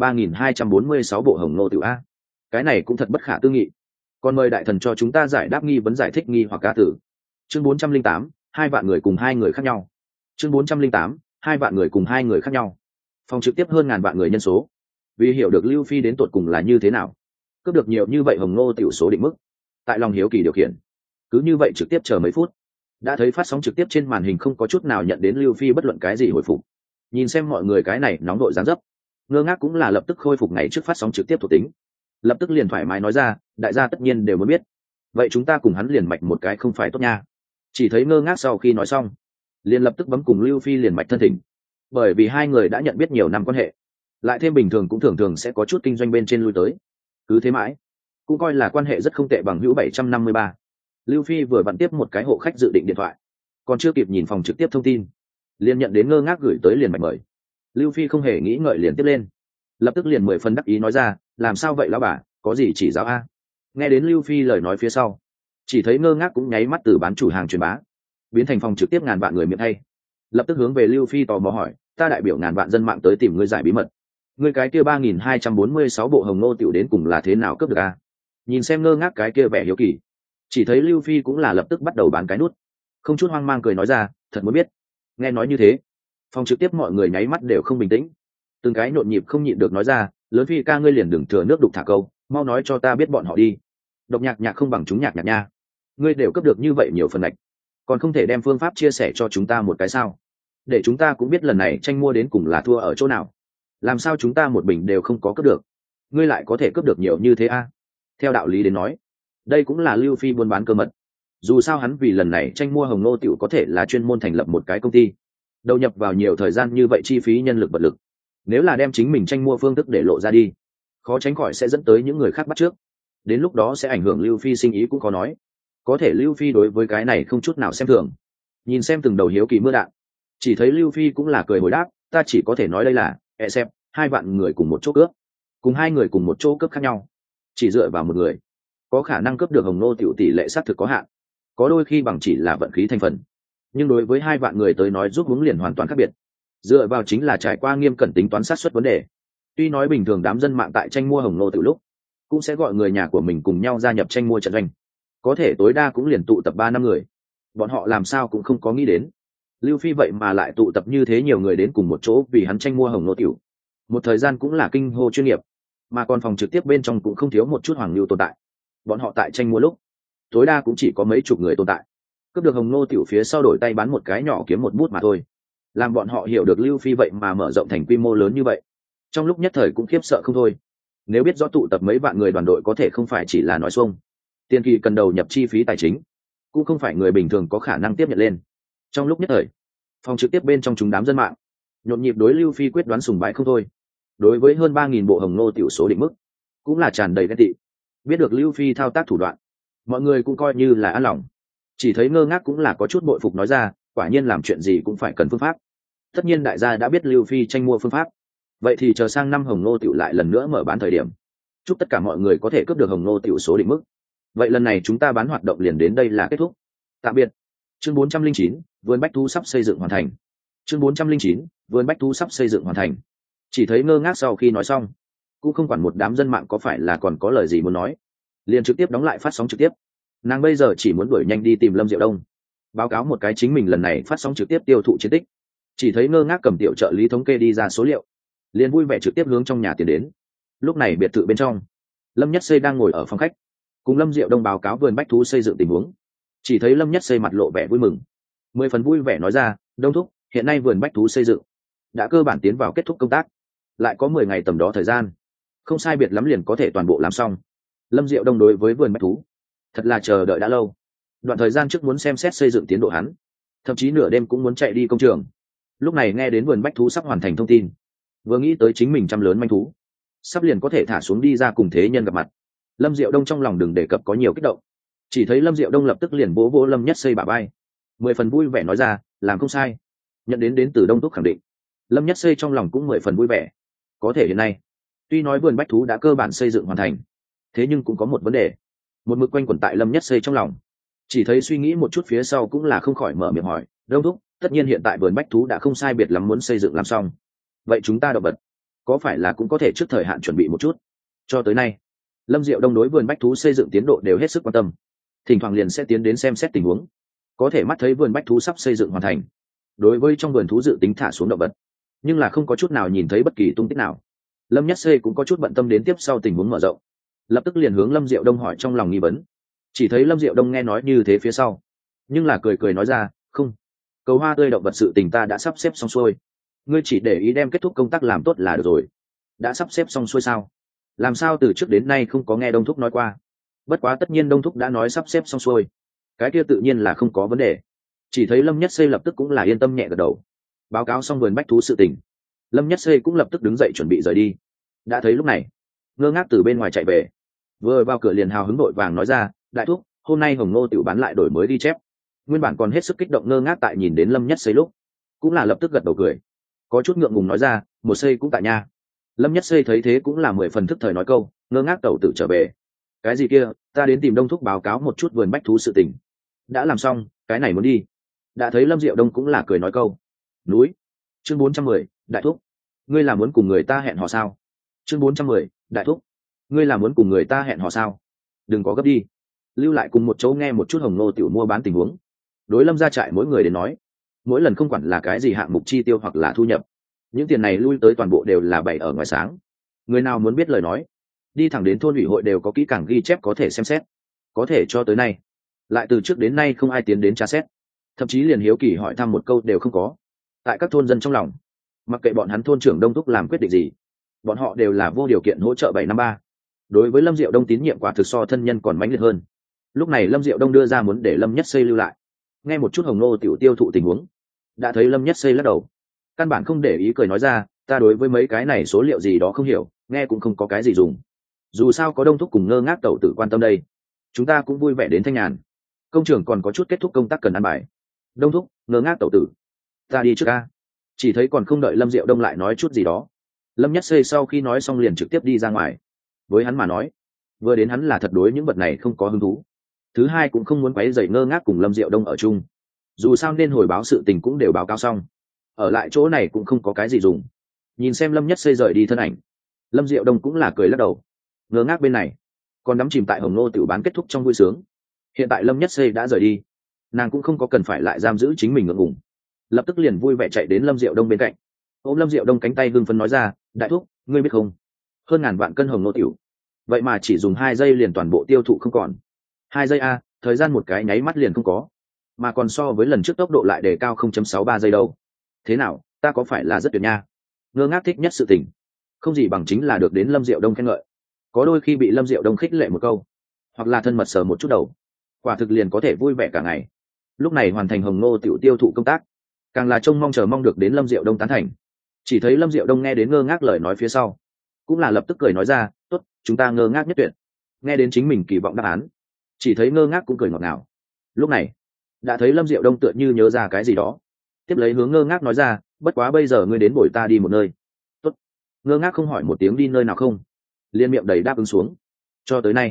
A: 3.246 bộ hồng nô tiểu a? Cái này cũng thật bất khả tư nghị. Còn mời đại thần cho chúng ta giải đáp nghi vấn, giải thích nghi hoặc ca tử. Chương 408, 2 vạn người cùng 2 người khác nhau. Chương 408, 2 vạn người cùng 2 người khác nhau. Phòng trực tiếp hơn ngàn vạn người nhân số, vì hiểu được Lưu Phi đến tột cùng là như thế nào, cướp được nhiều như vậy hồng nô tiểu số định mức, tại lòng hiếu kỳ điều khiển, cứ như vậy trực tiếp chờ mấy phút, đã thấy phát sóng trực tiếp trên màn hình không có chút nào nhận đến Lưu Phi bất luận cái gì hồi phục. Nhìn xem mọi người cái này nóng đội dáng dấp, ngơ ngác cũng là lập tức khôi phục ngày trước phát sóng trực tiếp thuộc tính, lập tức liền thoải mái nói ra, đại gia tất nhiên đều muốn biết, vậy chúng ta cùng hắn liền mạch một cái không phải tốt nha? Chỉ thấy ngơ ngác sau khi nói xong, liền lập tức bấm cùng Lưu Phi liền mạch thân thỉnh, bởi vì hai người đã nhận biết nhiều năm quan hệ, lại thêm bình thường cũng thường thường sẽ có chút kinh doanh bên trên lui tới, cứ thế mãi cũng coi là quan hệ rất không tệ bằng hữu 753. Lưu Phi vừa vặn tiếp một cái hộ khách dự định điện thoại, còn chưa kịp nhìn phòng trực tiếp thông tin, liền nhận đến ngơ ngác gửi tới liền mạch mời. Lưu Phi không hề nghĩ ngợi liền tiếp lên, lập tức liền 10 phần đắc ý nói ra, làm sao vậy lão bà, có gì chỉ giáo a? Nghe đến Lưu Phi lời nói phía sau, chỉ thấy ngơ ngác cũng nháy mắt từ bán chủ hàng truyền bá biến thành phòng trực tiếp ngàn vạn người miệng hay, lập tức hướng về Lưu Phi tò mò hỏi, ta đại biểu ngàn vạn dân mạng tới tìm ngươi giải bí mật, ngươi cái kia 3.246 bộ hồng nô tiểu đến cùng là thế nào cướp được a? Nhìn xem ngơ ngác cái kia vẻ hiếu kỳ, chỉ thấy Lưu Phi cũng là lập tức bắt đầu bán cái nút, không chút hoang mang cười nói ra, thật muốn biết. Nghe nói như thế, phòng trực tiếp mọi người nháy mắt đều không bình tĩnh, từng cái nhộn nhịp không nhịn được nói ra, lớn Phi ca ngươi liền đừng thừa nước đục thả câu, mau nói cho ta biết bọn họ đi. Độc nhạc nhạc không bằng chúng nhạc nhạc nha, ngươi đều cấp được như vậy nhiều phần lệch, còn không thể đem phương pháp chia sẻ cho chúng ta một cái sao, để chúng ta cũng biết lần này tranh mua đến cùng là thua ở chỗ nào, làm sao chúng ta một bình đều không có cấp được, ngươi lại có thể cấp được nhiều như thế a? Theo đạo lý đến nói, đây cũng là Lưu Phi buôn bán cơ mật, dù sao hắn vì lần này tranh mua hồng nô tiểu có thể là chuyên môn thành lập một cái công ty, đầu nhập vào nhiều thời gian như vậy, chi phí nhân lực vật lực, nếu là đem chính mình tranh mua phương thức để lộ ra đi, khó tránh khỏi sẽ dẫn tới những người khác bắt trước, đến lúc đó sẽ ảnh hưởng Lưu Phi sinh ý cũng khó nói. Có thể Lưu Phi đối với cái này không chút nào xem thường, nhìn xem từng đầu hiếu kỳ mưa đạn, chỉ thấy Lưu Phi cũng là cười hồi đáp, ta chỉ có thể nói đây là xem 2 vạn người cùng một chỗ cướp, cùng 2 người cùng một chỗ cướp khác nhau, chỉ dựa vào một người có khả năng cướp được hồng nô tiểu tỷ lệ xác thực có hạn, có đôi khi bằng chỉ là vận khí thành phần, nhưng đối với 2 vạn người tới nói giúp hướng liền hoàn toàn khác biệt, dựa vào chính là trải qua nghiêm cẩn tính toán sát xuất vấn đề. Tuy nói bình thường đám dân mạng tại tranh mua hồng nô tiểu lúc cũng sẽ gọi người nhà của mình cùng nhau gia nhập tranh mua trận doanh, có thể tối đa cũng liền tụ tập 3-5 người, bọn họ làm sao cũng không có nghĩ đến Lưu Phi vậy mà lại tụ tập như thế nhiều người đến cùng một chỗ vì hắn tranh mua hồng nô tiểu, một thời gian cũng là kinh hô chuyên nghiệp, mà còn phòng trực tiếp bên trong cũng không thiếu một chút hoàng lưu tồn tại, bọn họ tại tranh mua lúc tối đa cũng chỉ có mấy chục người tồn tại, cướp được hồng nô tiểu phía sau đổi tay bán một cái nhỏ kiếm một bút mà thôi, làm bọn họ hiểu được Lưu Phi vậy mà mở rộng thành quy mô lớn như vậy, trong lúc nhất thời cũng khiếp sợ không thôi. Nếu biết rõ tụ tập mấy vạn người đoàn đội có thể không phải chỉ là nói xuông, tiền kỳ cần đầu nhập chi phí tài chính cũng không phải người bình thường có khả năng tiếp nhận lên. Trong lúc nhất thời, phòng trực tiếp bên trong chúng đám dân mạng nhộn nhịp đối Lưu Phi quyết đoán sùng bái không thôi, đối với hơn 3.000 bộ hồng nô tiểu số định mức cũng là tràn đầy ghen tị. Biết được Lưu Phi thao tác thủ đoạn, mọi người cũng coi như là an lòng, chỉ thấy ngơ ngác cũng là có chút bội phục nói ra, quả nhiên làm chuyện gì cũng phải cần phương pháp. Tất nhiên đại gia đã biết Lưu Phi tranh mua phương pháp, vậy thì chờ sang năm hồng nô tiểu lại lần nữa mở bán thời điểm, chúc tất cả mọi người có thể cướp được hồng nô tiểu số định mức, vậy lần này chúng ta bán hoạt động liền đến đây là kết thúc. Tạm biệt. Chương 409, vườn bách thú sắp xây dựng hoàn thành. Chương 409, vườn bách thú sắp xây dựng hoàn thành. Chỉ thấy ngơ ngác sau khi nói xong, cũng không quản một đám dân mạng có phải là còn có lời gì muốn nói, liền trực tiếp đóng lại phát sóng trực tiếp. Nàng bây giờ chỉ muốn đuổi nhanh đi tìm Lâm Diệu Đông, báo cáo một cái chính mình lần này phát sóng trực tiếp tiêu thụ chiến tích. Chỉ thấy ngơ ngác cầm tiểu trợ lý thống kê đi ra số liệu, liền vui vẻ trực tiếp hướng trong nhà tiến đến. Lúc này biệt thự bên trong, Lâm Nhất Xây đang ngồi ở phòng khách, cùng Lâm Diệu Đông báo cáo vườn bách thú xây dựng tình huống. Chỉ thấy Lâm Nhất Xây mặt lộ vẻ vui mừng, 10 phần vui vẻ nói ra, Đông thúc, hiện nay vườn bách thú xây dựng đã cơ bản tiến vào kết thúc công tác, lại có 10 ngày tầm đó thời gian, không sai biệt lắm liền có thể toàn bộ làm xong. Lâm Diệu Đông đối với vườn bách thú thật là chờ đợi đã lâu, đoạn thời gian trước muốn xem xét xây dựng tiến độ hắn, thậm chí nửa đêm cũng muốn chạy đi công trường. Lúc này nghe đến vườn bách thú sắp hoàn thành thông tin, vừa nghĩ tới chính mình chăm lớn manh thú sắp liền có thể thả xuống đi ra cùng thế nhân gặp mặt, Lâm Diệu Đông trong lòng đừng đề cập có nhiều kích động. Chỉ thấy Lâm Diệu Đông lập tức liền vỗ vỗ Lâm Nhất Xây bả vai, 10 phần vui vẻ nói ra, làm không sai. Nhận đến từ Đông thúc khẳng định, Lâm Nhất Xây trong lòng cũng 10 phần vui vẻ. Có thể hiện nay, tuy nói vườn bách thú đã cơ bản xây dựng hoàn thành, thế nhưng cũng có một vấn đề, một mực quanh quẩn tại Lâm Nhất Xây trong lòng. Chỉ thấy suy nghĩ một chút phía sau cũng là không khỏi mở miệng hỏi, Đông thúc, tất nhiên hiện tại vườn bách thú đã không sai biệt lắm muốn xây dựng làm xong, vậy chúng ta động vật có phải là cũng có thể trước thời hạn chuẩn bị một chút? Cho tới nay, Lâm Diệu Đông đối vườn bách thú xây dựng tiến độ đều hết sức quan tâm, thỉnh thoảng liền sẽ tiến đến xem xét tình huống. Có thể mắt thấy vườn bách thú sắp xây dựng hoàn thành, đối với trong vườn thú dự tính thả xuống động vật, nhưng là không có chút nào nhìn thấy bất kỳ tung tích nào. Lâm Nhất Xê cũng có chút bận tâm đến tiếp sau tình huống mở rộng, lập tức liền hướng Lâm Diệu Đông hỏi trong lòng nghi vấn. Chỉ thấy Lâm Diệu Đông nghe nói như thế phía sau, nhưng là cười cười nói ra, không, cầu hoa tươi động vật sự tình ta đã sắp xếp xong xuôi, ngươi chỉ để ý đem kết thúc công tác làm tốt là được rồi. Đã sắp xếp xong xuôi sao? Làm sao từ trước đến nay không có nghe Đông thúc nói qua? Bất quá tất nhiên Đông thúc đã nói sắp xếp xong xuôi, cái kia tự nhiên là không có vấn đề. Chỉ thấy Lâm Nhất Xây lập tức cũng là yên tâm nhẹ gật đầu. Báo cáo xong vườn bách thú sự tình, Lâm Nhất Xây cũng lập tức đứng dậy chuẩn bị rời đi. Đã thấy lúc này, ngơ ngác từ bên ngoài chạy về, vừa vào cửa liền hào hứng đội vàng nói ra, đại thúc, hôm nay Hồng Ngô tiểu bán lại đổi mới ghi chép. Nguyên bản còn hết sức kích động ngơ ngác tại nhìn đến Lâm Nhất Xây lúc, cũng là lập tức gật đầu cười, có chút ngượng ngùng nói ra, một Xây cũng tại nha. Lâm Nhất Xây thấy thế cũng là 10 phần thức thời nói câu, ngơ ngác tẩu tử trở về. Cái gì kia, ta đến tìm Đông thúc báo cáo một chút vườn bách thú sự tình. Đã làm xong, cái này muốn đi. Đã thấy Lâm Diệu Đông cũng là cười nói câu, núi. Chương 410, đại thúc, ngươi là muốn cùng người ta hẹn hò sao? Chương 410, đại thúc, ngươi là muốn cùng người ta hẹn hò sao? Đừng có gấp đi, lưu lại cùng một chỗ nghe một chút Hồng Ngô tiểu mua bán tình huống. Đối Lâm gia trại mỗi người đến nói, mỗi lần không quản là cái gì hạng mục chi tiêu hoặc là thu nhập, những tiền này lui tới toàn bộ đều là bày ở ngoài sáng. Người nào muốn biết lời nói, đi thẳng đến thôn ủy hội đều có kỹ càng ghi chép có thể xem xét. Có thể cho tới nay, lại từ trước đến nay không ai tiến đến tra xét, thậm chí liền hiếu kỳ hỏi thăm một câu đều không có. Tại các thôn dân trong lòng, mặc kệ bọn hắn thôn trưởng Đông thúc làm quyết định gì, bọn họ đều là vô điều kiện hỗ trợ 753. Đối với Lâm Diệu Đông tín nhiệm quả thực so thân nhân còn mãnh liệt hơn. Lúc này Lâm Diệu Đông đưa ra muốn để Lâm Nhất Xây lưu lại, nghe một chút Hồng Nô tiểu tiêu thụ tình huống. Đã thấy Lâm Nhất Xây lắc đầu, căn bản không để ý, cười nói ra, ta đối với mấy cái này số liệu gì đó không hiểu, nghe cũng không có cái gì dùng. Dù sao có Đông thúc cùng ngơ ngác tẩu tử quan tâm đây, chúng ta cũng vui vẻ đến thanh nhàn. Công trường còn có chút kết thúc công tác cần ăn bài. Đông thúc, ngơ ngác tẩu tử, ta đi trước ca. Chỉ thấy còn không đợi Lâm Diệu Đông lại nói chút gì đó, Lâm Nhất Xây sau khi nói xong liền trực tiếp đi ra ngoài. Với hắn mà nói, vừa đến hắn là thật đối những vật này không có hứng thú, thứ hai cũng không muốn quấy rầy ngơ ngác cùng Lâm Diệu Đông ở chung. Dù sao nên hồi báo sự tình cũng đều báo cáo xong, ở lại chỗ này cũng không có cái gì dùng. Nhìn xem Lâm Nhất Xây rời đi thân ảnh, Lâm Diệu Đông cũng là cười lắc đầu. Ngơ ngác bên này còn đắm chìm tại Hồng Nô tiểu bán kết thúc trong vui sướng. Hiện tại Lâm Nhất Xây đã rời đi, nàng cũng không có cần phải lại giam giữ chính mình ngượng ngùng, lập tức liền vui vẻ chạy đến Lâm Diệu Đông bên cạnh, ôm Lâm Diệu Đông cánh tay hưng phấn nói ra, đại thúc, ngươi biết không, hơn ngàn vạn cân Hồng Nô tiểu, vậy mà chỉ dùng 2 giây liền toàn bộ tiêu thụ không còn. 2 giây a, thời gian một cái nháy mắt liền không có, mà còn so với lần trước tốc độ lại đề cao 0.63 giây đâu. Thế nào, ta có phải là rất tuyệt nha? Ngơ ngác thích nhất sự tình, không gì bằng chính là được đến Lâm Diệu Đông khen ngợi. Có đôi khi bị Lâm Diệu Đông khích lệ một câu, hoặc là thân mật sờ một chút đầu, quả thực liền có thể vui vẻ cả ngày. Lúc này hoàn thành Hồng Nô tiểu tiêu thụ công tác, càng là trông mong chờ mong được đến Lâm Diệu Đông tán thành. Chỉ thấy Lâm Diệu Đông nghe đến ngơ ngác lời nói phía sau, cũng là lập tức cười nói ra, tốt, chúng ta ngơ ngác nhất tuyệt. Nghe đến chính mình kỳ vọng đáp án, chỉ thấy ngơ ngác cũng cười ngọt ngào. Lúc này đã thấy Lâm Diệu Đông tựa như nhớ ra cái gì đó, tiếp lấy hướng ngơ ngác nói ra, bất quá bây giờ ngươi đến bồi ta đi một nơi. Tốt. Ngơ ngác không hỏi một tiếng đi nơi nào không, liên miệng đầy đáp ứng xuống. Cho tới nay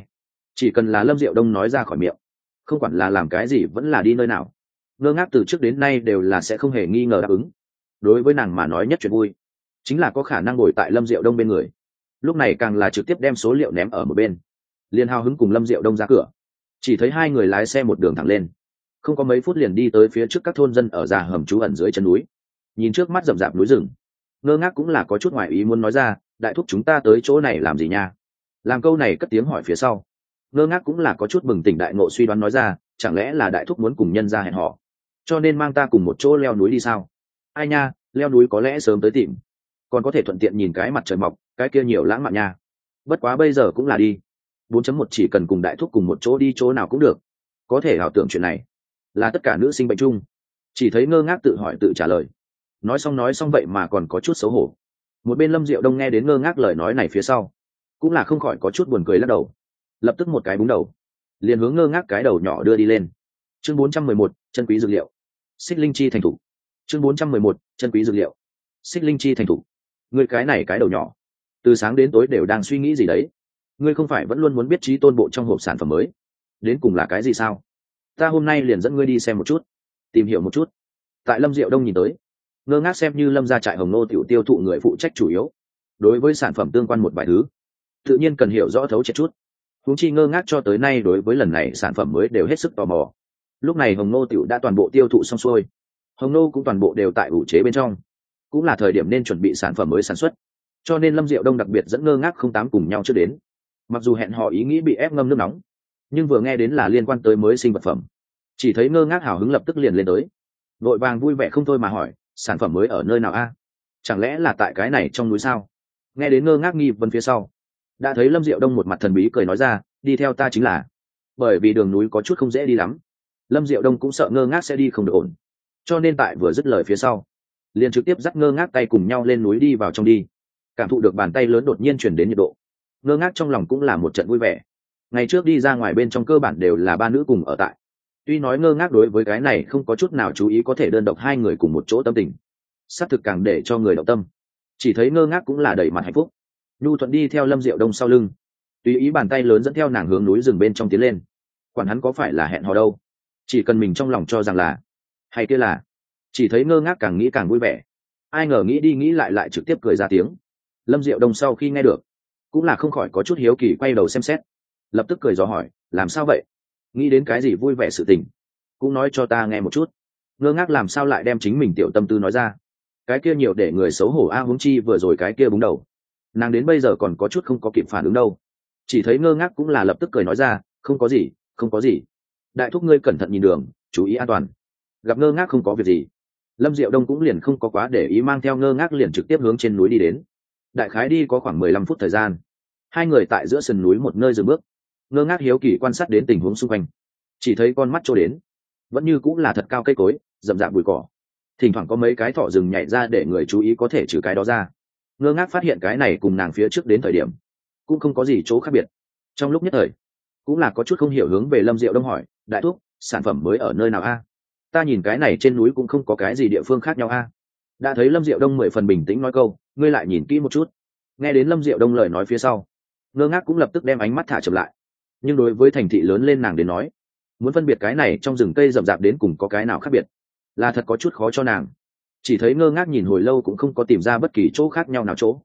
A: chỉ cần là Lâm Diệu Đông nói ra khỏi miệng, không quản là làm cái gì vẫn là đi nơi nào, Ngơ Ngác từ trước đến nay đều là sẽ không hề nghi ngờ đáp ứng. Đối với nàng mà nói nhất chuyện vui chính là có khả năng ngồi tại Lâm Diệu Đông bên người, lúc này càng là trực tiếp đem số liệu ném ở một bên, liền hào hứng cùng Lâm Diệu Đông ra cửa. Chỉ thấy hai người lái xe một đường thẳng lên, không có mấy phút liền đi tới phía trước các thôn dân ở già hầm trú ẩn dưới chân núi. Nhìn trước mắt rậm rạp núi rừng, Ngơ Ngác cũng là có chút ngoài ý muốn nói ra, đại thúc chúng ta tới chỗ này làm gì nha? Làm câu này cất tiếng hỏi phía sau, Ngơ Ngác cũng là có chút bừng tỉnh đại ngộ, suy đoán nói ra, chẳng lẽ là đại thúc muốn cùng nhân ra hẹn họ, cho nên mang ta cùng một chỗ leo núi đi sao? Ai nha, leo núi có lẽ sớm tới tìm, còn có thể thuận tiện nhìn cái mặt trời mọc, cái kia nhiều lãng mạn nha. Bất quá bây giờ cũng là đi 4.1 chỉ cần cùng đại thúc cùng một chỗ đi chỗ nào cũng được. Có thể ảo tưởng chuyện này là tất cả nữ sinh bệnh chung. Chỉ thấy Ngơ Ngác tự hỏi tự trả lời. Nói xong vậy mà còn có chút xấu hổ. Một bên Lâm Diệu Đông nghe đến Ngơ Ngác lời nói này phía sau, cũng là không khỏi có chút buồn cười lắc đầu. Lập tức một cái búng đầu, liền hướng Ngơ Ngác cái đầu nhỏ đưa đi lên. Chương 411, chân quý dược liệu. Xích linh chi thành thủ. Chương 411, chân quý dược liệu. Xích linh chi thành thủ. Ngươi cái này cái đầu nhỏ, từ sáng đến tối đều đang suy nghĩ gì đấy? Ngươi không phải vẫn luôn muốn biết trí tôn bộ trong hộp sản phẩm mới đến cùng là cái gì sao? Ta hôm nay liền dẫn ngươi đi xem một chút, tìm hiểu một chút. Tại Lâm Diệu Đông nhìn tới, Ngơ Ngác xem như Lâm gia trại Hồng Nô tiểu tiêu thụ người phụ trách chủ yếu, đối với sản phẩm tương quan một vài thứ tự nhiên cần hiểu rõ thấu triệt chút. Huống chi Ngơ Ngác cho tới nay đối với lần này sản phẩm mới đều hết sức tò mò. Lúc này Hồng Nô tiểu đã toàn bộ tiêu thụ xong xuôi, Hồng Nô cũng toàn bộ đều tại ủ chế bên trong, cũng là thời điểm nên chuẩn bị sản phẩm mới sản xuất. Cho nên Lâm Diệu Đông đặc biệt dẫn Ngơ Ngác không tám cùng nhau trước đến. Mặc dù hẹn họ ý nghĩ bị ép ngâm nước nóng, nhưng vừa nghe đến là liên quan tới mới sinh vật phẩm, chỉ thấy Ngơ Ngác hào hứng lập tức liền lên tới, vội vàng vui vẻ không thôi mà hỏi, sản phẩm mới ở nơi nào a? Chẳng lẽ là tại cái này trong núi sao? Nghe đến Ngơ Ngác nghi vấn phía sau, đã thấy Lâm Diệu Đông một mặt thần bí cười nói ra, đi theo ta chính là. Bởi vì đường núi có chút không dễ đi lắm, Lâm Diệu Đông cũng sợ Ngơ Ngác sẽ đi không được ổn, cho nên tại vừa dứt lời phía sau, liền trực tiếp dắt Ngơ Ngác tay cùng nhau lên núi đi vào trong đi. Cảm thụ được bàn tay lớn đột nhiên chuyển đến nhiệt độ, Ngơ Ngác trong lòng cũng là một trận vui vẻ. Ngày trước đi ra ngoài bên trong cơ bản đều là ba nữ cùng ở tại, tuy nói Ngơ Ngác đối với cái này không có chút nào chú ý có thể đơn độc hai người cùng một chỗ tâm tình, xác thực càng để cho người động tâm. Chỉ thấy Ngơ Ngác cũng là đầy mặt hạnh phúc, nhu thuận đi theo Lâm Diệu Đông sau lưng, tùy ý bàn tay lớn dẫn theo nàng hướng núi rừng bên trong tiến lên. Quản hắn có phải là hẹn hò đâu, chỉ cần mình trong lòng cho rằng là hay kia là. Chỉ thấy Ngơ Ngác càng nghĩ càng vui vẻ, ai ngờ nghĩ đi nghĩ lại lại trực tiếp cười ra tiếng. Lâm Diệu Đông sau khi nghe được cũng là không khỏi có chút hiếu kỳ, quay đầu xem xét, lập tức cười dò hỏi, làm sao vậy? Nghĩ đến cái gì vui vẻ sự tình, cũng nói cho ta nghe một chút. Ngơ Ngác làm sao lại đem chính mình tiểu tâm tư nói ra, cái kia nhiều để người xấu hổ a. Huống chi vừa rồi cái kia búng đầu, nàng đến bây giờ còn có chút không có kịp phản ứng đâu. Chỉ thấy Ngơ Ngác cũng là lập tức cười nói ra, không có gì, không có gì, đại thúc ngươi cẩn thận nhìn đường, chú ý an toàn. Gặp Ngơ Ngác không có việc gì, Lâm Diệu Đông cũng liền không có quá để ý, mang theo Ngơ Ngác liền trực tiếp hướng trên núi đi đến. Đại khái đi có khoảng 15 phút thời gian, hai người tại giữa sườn núi một nơi dừng bước. Ngơ Ngác hiếu kỳ quan sát đến tình huống xung quanh, chỉ thấy con mắt trôi đến vẫn như cũng là thật cao cây cối, rậm rạp bụi cỏ, thỉnh thoảng có mấy cái thỏ rừng nhảy ra để người chú ý, có thể trừ cái đó ra, Ngơ Ngác phát hiện cái này cùng nàng phía trước đến thời điểm cũng không có gì chỗ khác biệt. Trong lúc nhất thời cũng là có chút không hiểu, hướng về Lâm Diệu Đông hỏi, đại thúc sản phẩm mới ở nơi nào a? Ta nhìn cái này trên núi cũng không có cái gì địa phương khác nhau a. Đã thấy Lâm Diệu Đông 10 phần bình tĩnh nói câu, ngươi lại nhìn kỹ một chút. Nghe đến Lâm Diệu Đông lời nói phía sau, Ngơ Ngác cũng lập tức đem ánh mắt thả chậm lại. Nhưng đối với thành thị lớn lên nàng đến nói, muốn phân biệt cái này trong rừng cây rậm rạp đến cùng có cái nào khác biệt là thật có chút khó cho nàng. Chỉ thấy Ngơ Ngác nhìn hồi lâu cũng không có tìm ra bất kỳ chỗ khác nhau nào chỗ.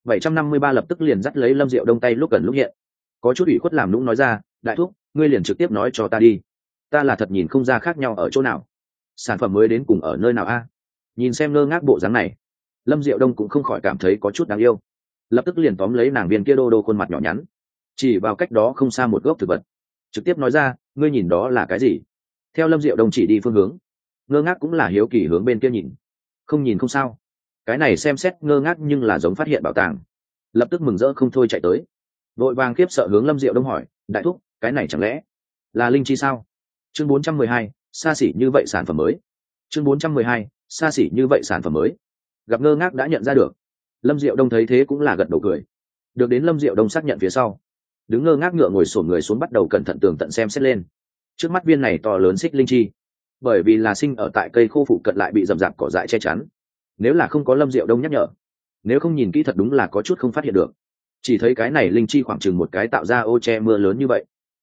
A: 753 lập tức liền dắt lấy Lâm Diệu Đông tay lúc gần lúc hiện, có chút ủy khuất làm nũng nói ra, đại thúc ngươi liền trực tiếp nói cho ta đi, ta là thật nhìn không ra khác nhau ở chỗ nào, sản phẩm mới đến cùng ở nơi nào a? Nhìn xem Ngơ Ngác bộ dáng này, Lâm Diệu Đông cũng không khỏi cảm thấy có chút đáng yêu, lập tức liền tóm lấy nàng viên kia đô đô khuôn mặt nhỏ nhắn, chỉ vào cách đó không xa một gốc thực vật, trực tiếp nói ra, ngươi nhìn đó là cái gì? Theo Lâm Diệu Đông chỉ đi phương hướng, Ngơ Ngác cũng là hiếu kỳ hướng bên kia nhìn. Không nhìn không sao, cái này xem xét ngơ ngác nhưng là giống phát hiện bảo tàng, lập tức mừng rỡ không thôi chạy tới, vội vàng khiếp sợ hướng Lâm Diệu Đông hỏi, đại thúc cái này chẳng lẽ là linh chi sao? Chương 412, xa xỉ như vậy sản phẩm mới. Chương 412, xa xỉ như vậy sản phẩm mới. Gặp ngơ ngác đã nhận ra được, Lâm Diệu Đông thấy thế cũng là gật đầu cười. Được đến Lâm Diệu Đông xác nhận phía sau, đứng ngơ ngác ngựa ngồi xổm người xuống, bắt đầu cẩn thận tường tận xem xét lên. Trước mắt viên này to lớn xích linh chi, bởi vì là sinh ở tại cây khô phụ cận lại bị rậm rạp cỏ dại che chắn, nếu là không có Lâm Diệu Đông nhắc nhở, nếu không nhìn kỹ thật đúng là có chút không phát hiện được. Chỉ thấy cái này linh chi khoảng chừng một cái tạo ra ô che mưa lớn như vậy,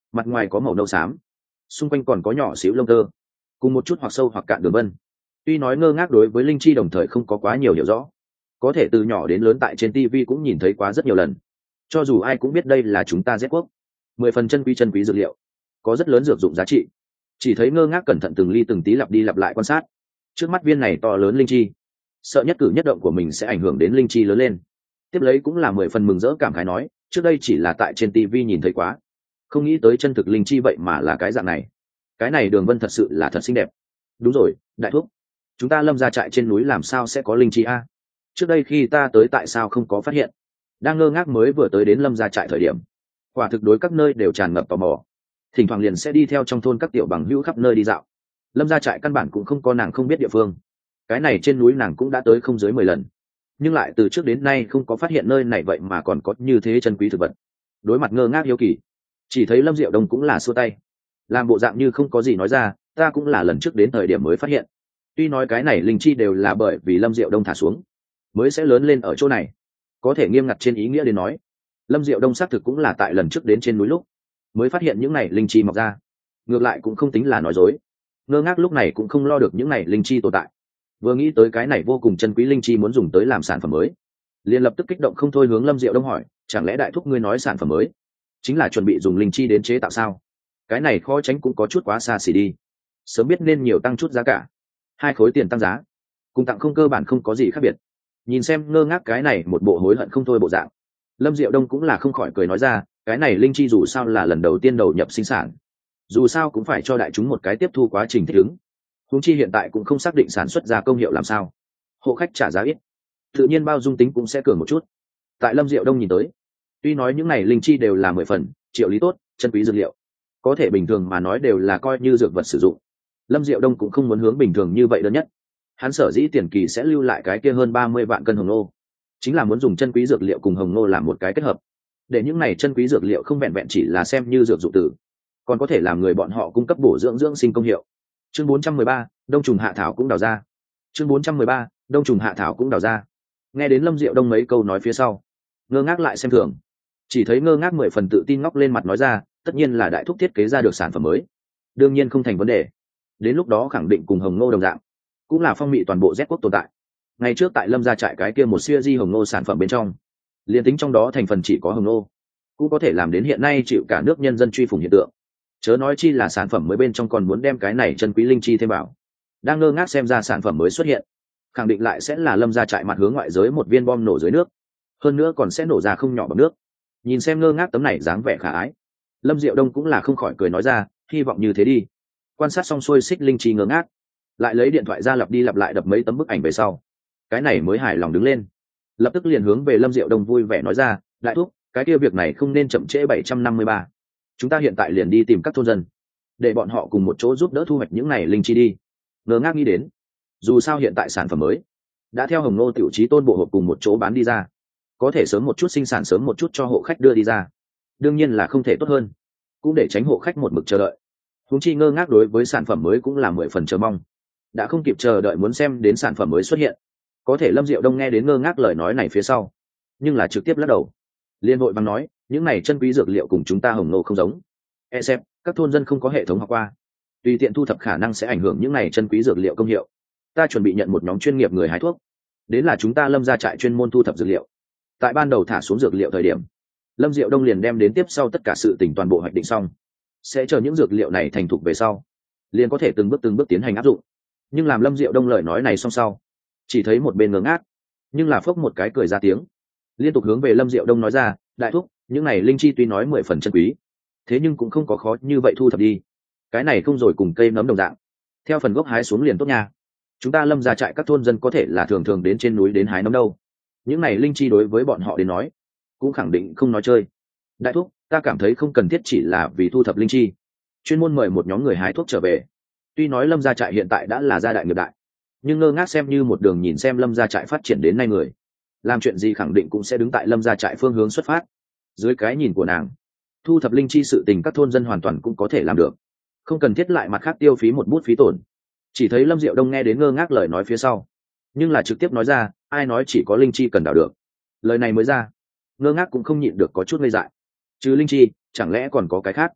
A: mặt ngoài có màu nâu xám, xung quanh còn có nhỏ xíu lông tơ, cùng một chút hoặc sâu hoặc cạn đường vân. Tuy nói ngơ ngác đối với linh chi đồng thời không có quá nhiều hiểu rõ, có thể từ nhỏ đến lớn tại trên TV cũng nhìn thấy quá rất nhiều lần. Cho dù ai cũng biết đây là chúng ta Z quốc 10 phần chân quý dược liệu, có rất lớn dược dụng giá trị. Chỉ thấy ngơ ngác cẩn thận từng ly từng tí lặp đi lặp lại quan sát trước mắt viên này to lớn linh chi, sợ nhất cử nhất động của mình sẽ ảnh hưởng đến linh chi lớn lên. Tiếp lấy cũng là 10 phần mừng rỡ cảm khái nói, trước đây chỉ là tại trên TV nhìn thấy quá, không nghĩ tới chân thực linh chi vậy mà là cái dạng này. Cái này đường vân thật sự là thật xinh đẹp. Đúng rồi, đại thúc, chúng ta Lâm gia trại trên núi làm sao sẽ có linh chi a? Trước đây khi ta tới tại sao không có phát hiện? Đang ngơ ngác mới vừa tới đến Lâm gia trại thời điểm, quả thực đối các nơi đều tràn ngập tò mò, thỉnh thoảng liền sẽ đi theo trong thôn các tiểu bằng hữu khắp nơi đi dạo. Lâm gia trại căn bản cũng không có nàng không biết địa phương. Cái này trên núi nàng cũng đã tới không dưới 10 lần, nhưng lại từ trước đến nay không có phát hiện nơi này vậy mà còn có như thế chân quý thực vật. Đối mặt ngơ ngác hiếu kỳ, chỉ thấy Lâm Diệu Đông cũng là xua tay, làm bộ dạng như không có gì nói ra, ta cũng là lần trước đến thời điểm mới phát hiện. Tuy nói cái này linh chi đều là bởi vì Lâm Diệu Đông thả xuống mới sẽ lớn lên ở chỗ này, có thể nghiêm ngặt trên ý nghĩa đến nói, Lâm Diệu Đông xác thực cũng là tại lần trước đến trên núi lúc mới phát hiện những này linh chi mọc ra, ngược lại cũng không tính là nói dối. Ngơ ngác lúc này cũng không lo được những này linh chi tồn tại, vừa nghĩ tới cái này vô cùng chân quý linh chi muốn dùng tới làm sản phẩm mới, liền lập tức kích động không thôi hướng Lâm Diệu Đông hỏi, chẳng lẽ đại thúc ngươi nói sản phẩm mới chính là chuẩn bị dùng linh chi đến chế tạo sao? Cái này khó tránh cũng có chút quá xa xỉ đi, sớm biết nên nhiều tăng chút giá cả, 2 khối tiền tăng giá cùng tặng không cơ bản không có gì khác biệt. Nhìn xem ngơ ngác cái này một bộ hối hận không thôi bộ dạng, Lâm Diệu Đông cũng là không khỏi cười nói ra, cái này linh chi dù sao là lần đầu tiên đầu nhập sinh sản, dù sao cũng phải cho đại chúng một cái tiếp thu quá trình thích ứng. Huống chi hiện tại cũng không xác định sản xuất ra công hiệu làm sao, hộ khách trả giá ít, tự nhiên bao dung tính cũng sẽ cường một chút. Tại Lâm Diệu Đông nhìn tới, tuy nói những này linh chi đều là 10 phần triệu lý tốt chân quý dược liệu, có thể bình thường mà nói đều là coi như dược vật sử dụng. Lâm Diệu Đông cũng không muốn hướng bình thường như vậy đơn nhất, hắn sở dĩ tiền kỳ sẽ lưu lại cái kia hơn 30 vạn cân hồng nô, chính là muốn dùng chân quý dược liệu cùng hồng nô làm một cái kết hợp, để những này chân quý dược liệu không vẹn vẹn chỉ là xem như dược dụng tử, còn có thể làm người bọn họ cung cấp bổ dưỡng dưỡng sinh công hiệu. Chương 413, đông trùng hạ thảo cũng đào ra. Chương 413, đông trùng hạ thảo cũng đào ra. Nghe đến Lâm Diệu Đông mấy câu nói phía sau, ngơ ngác lại xem thường, chỉ thấy ngơ ngác 10 phần tự tin ngóc lên mặt nói ra, tất nhiên là đại thúc thiết kế ra được sản phẩm mới, đương nhiên không thành vấn đề, đến lúc đó khẳng định cùng hồng nô đồng dạng, cũng là phong mị toàn bộ Z quốc tồn tại. Ngày trước tại Lâm gia trại cái kia một siêu di hồng nô sản phẩm bên trong, liên tính trong đó thành phần chỉ có hồng nô, cũng có thể làm đến hiện nay chịu cả nước nhân dân truy phủng hiện tượng, chớ nói chi là sản phẩm mới bên trong còn muốn đem cái này chân quý linh chi thêm vào. Đang ngơ ngác xem ra sản phẩm mới xuất hiện, khẳng định lại sẽ là Lâm gia trại mặt hướng ngoại giới một viên bom nổ dưới nước, hơn nữa còn sẽ nổ ra không nhỏ bằng nước. Nhìn xem ngơ ngác tấm này dáng vẻ khả ái, Lâm Diệu Đông cũng là không khỏi cười nói ra, hy vọng như thế đi. Quan sát xong xuôi xích linh chi ngơ ngác, lại lấy điện thoại ra lặp đi lặp lại đập mấy tấm bức ảnh về sau, cái này mới hài lòng đứng lên, lập tức liền hướng về Lâm Diệu Đông vui vẻ nói ra, đại thúc, cái kia việc này không nên chậm trễ 753, chúng ta hiện tại liền đi tìm các thôn dân, để bọn họ cùng một chỗ giúp đỡ thu hoạch những này linh chi đi. Ngơ ngác nghĩ đến, dù sao hiện tại sản phẩm mới đã theo Hồng Nô tiểu trí tôn bộ hộp cùng một chỗ bán đi ra, có thể sớm một chút sinh sản, sớm một chút cho hộ khách đưa đi ra, đương nhiên là không thể tốt hơn, cũng để tránh hộ khách một mực chờ đợi. Huống chi ngơ ngác đối với sản phẩm mới cũng là 10 phần chờ mong, đã không kịp chờ đợi muốn xem đến sản phẩm mới xuất hiện. Có thể Lâm Diệu Đông nghe đến ngơ ngác lời nói này phía sau, nhưng là trực tiếp lắc đầu, liên hội bằng nói, những này chân quý dược liệu cùng chúng ta Hồng Nô không giống, xem các thôn dân không có hệ thống học qua, tùy tiện thu thập khả năng sẽ ảnh hưởng những này chân quý dược liệu công hiệu. Ta chuẩn bị nhận một nhóm chuyên nghiệp người hái thuốc, đến là chúng ta Lâm gia trại chuyên môn thu thập dược liệu. Tại ban đầu thả xuống dược liệu thời điểm, Lâm Diệu Đông liền đem đến tiếp sau tất cả sự tỉnh toàn bộ hoạch định xong, sẽ chờ những dược liệu này thành thục về sau, liền có thể từng bước tiến hành áp dụng. Nhưng làm Lâm Diệu Đông lời nói này xong sau, chỉ thấy một bên ngớ ngác, nhưng là phốc một cái cười ra tiếng, liên tục hướng về Lâm Diệu Đông nói ra, đại thúc, những này linh chi tuy nói 10 phần chân quý, thế nhưng cũng không có khó như vậy thu thập đi, cái này không rồi cùng cây nấm đồng dạng, theo phần gốc hái xuống liền tốt nha. Chúng ta Lâm gia trại các thôn dân có thể là thường thường đến trên núi đến hái nấm đâu, những này linh chi đối với bọn họ đến nói cũng khẳng định không nói chơi. Đại thúc, ta cảm thấy không cần thiết chỉ là vì thu thập linh chi, chuyên môn mời một nhóm người hái thuốc trở về. Tuy nói Lâm gia trại hiện tại đã là gia đại nghiệp đại, nhưng ngơ ngác xem như một đường nhìn xem Lâm gia trại phát triển đến nay người, làm chuyện gì khẳng định cũng sẽ đứng tại Lâm gia trại phương hướng xuất phát. Dưới cái nhìn của nàng, thu thập linh chi sự tình các thôn dân hoàn toàn cũng có thể làm được, không cần thiết lại mặt khác tiêu phí một bút phí tổn. Chỉ thấy Lâm Diệu Đông nghe đến ngơ ngác lời nói phía sau, nhưng là trực tiếp nói ra, ai nói chỉ có linh chi cần đào được. Lời này mới ra, ngơ ngác cũng không nhịn được có chút ngây dại, chứ linh chi chẳng lẽ còn có cái khác?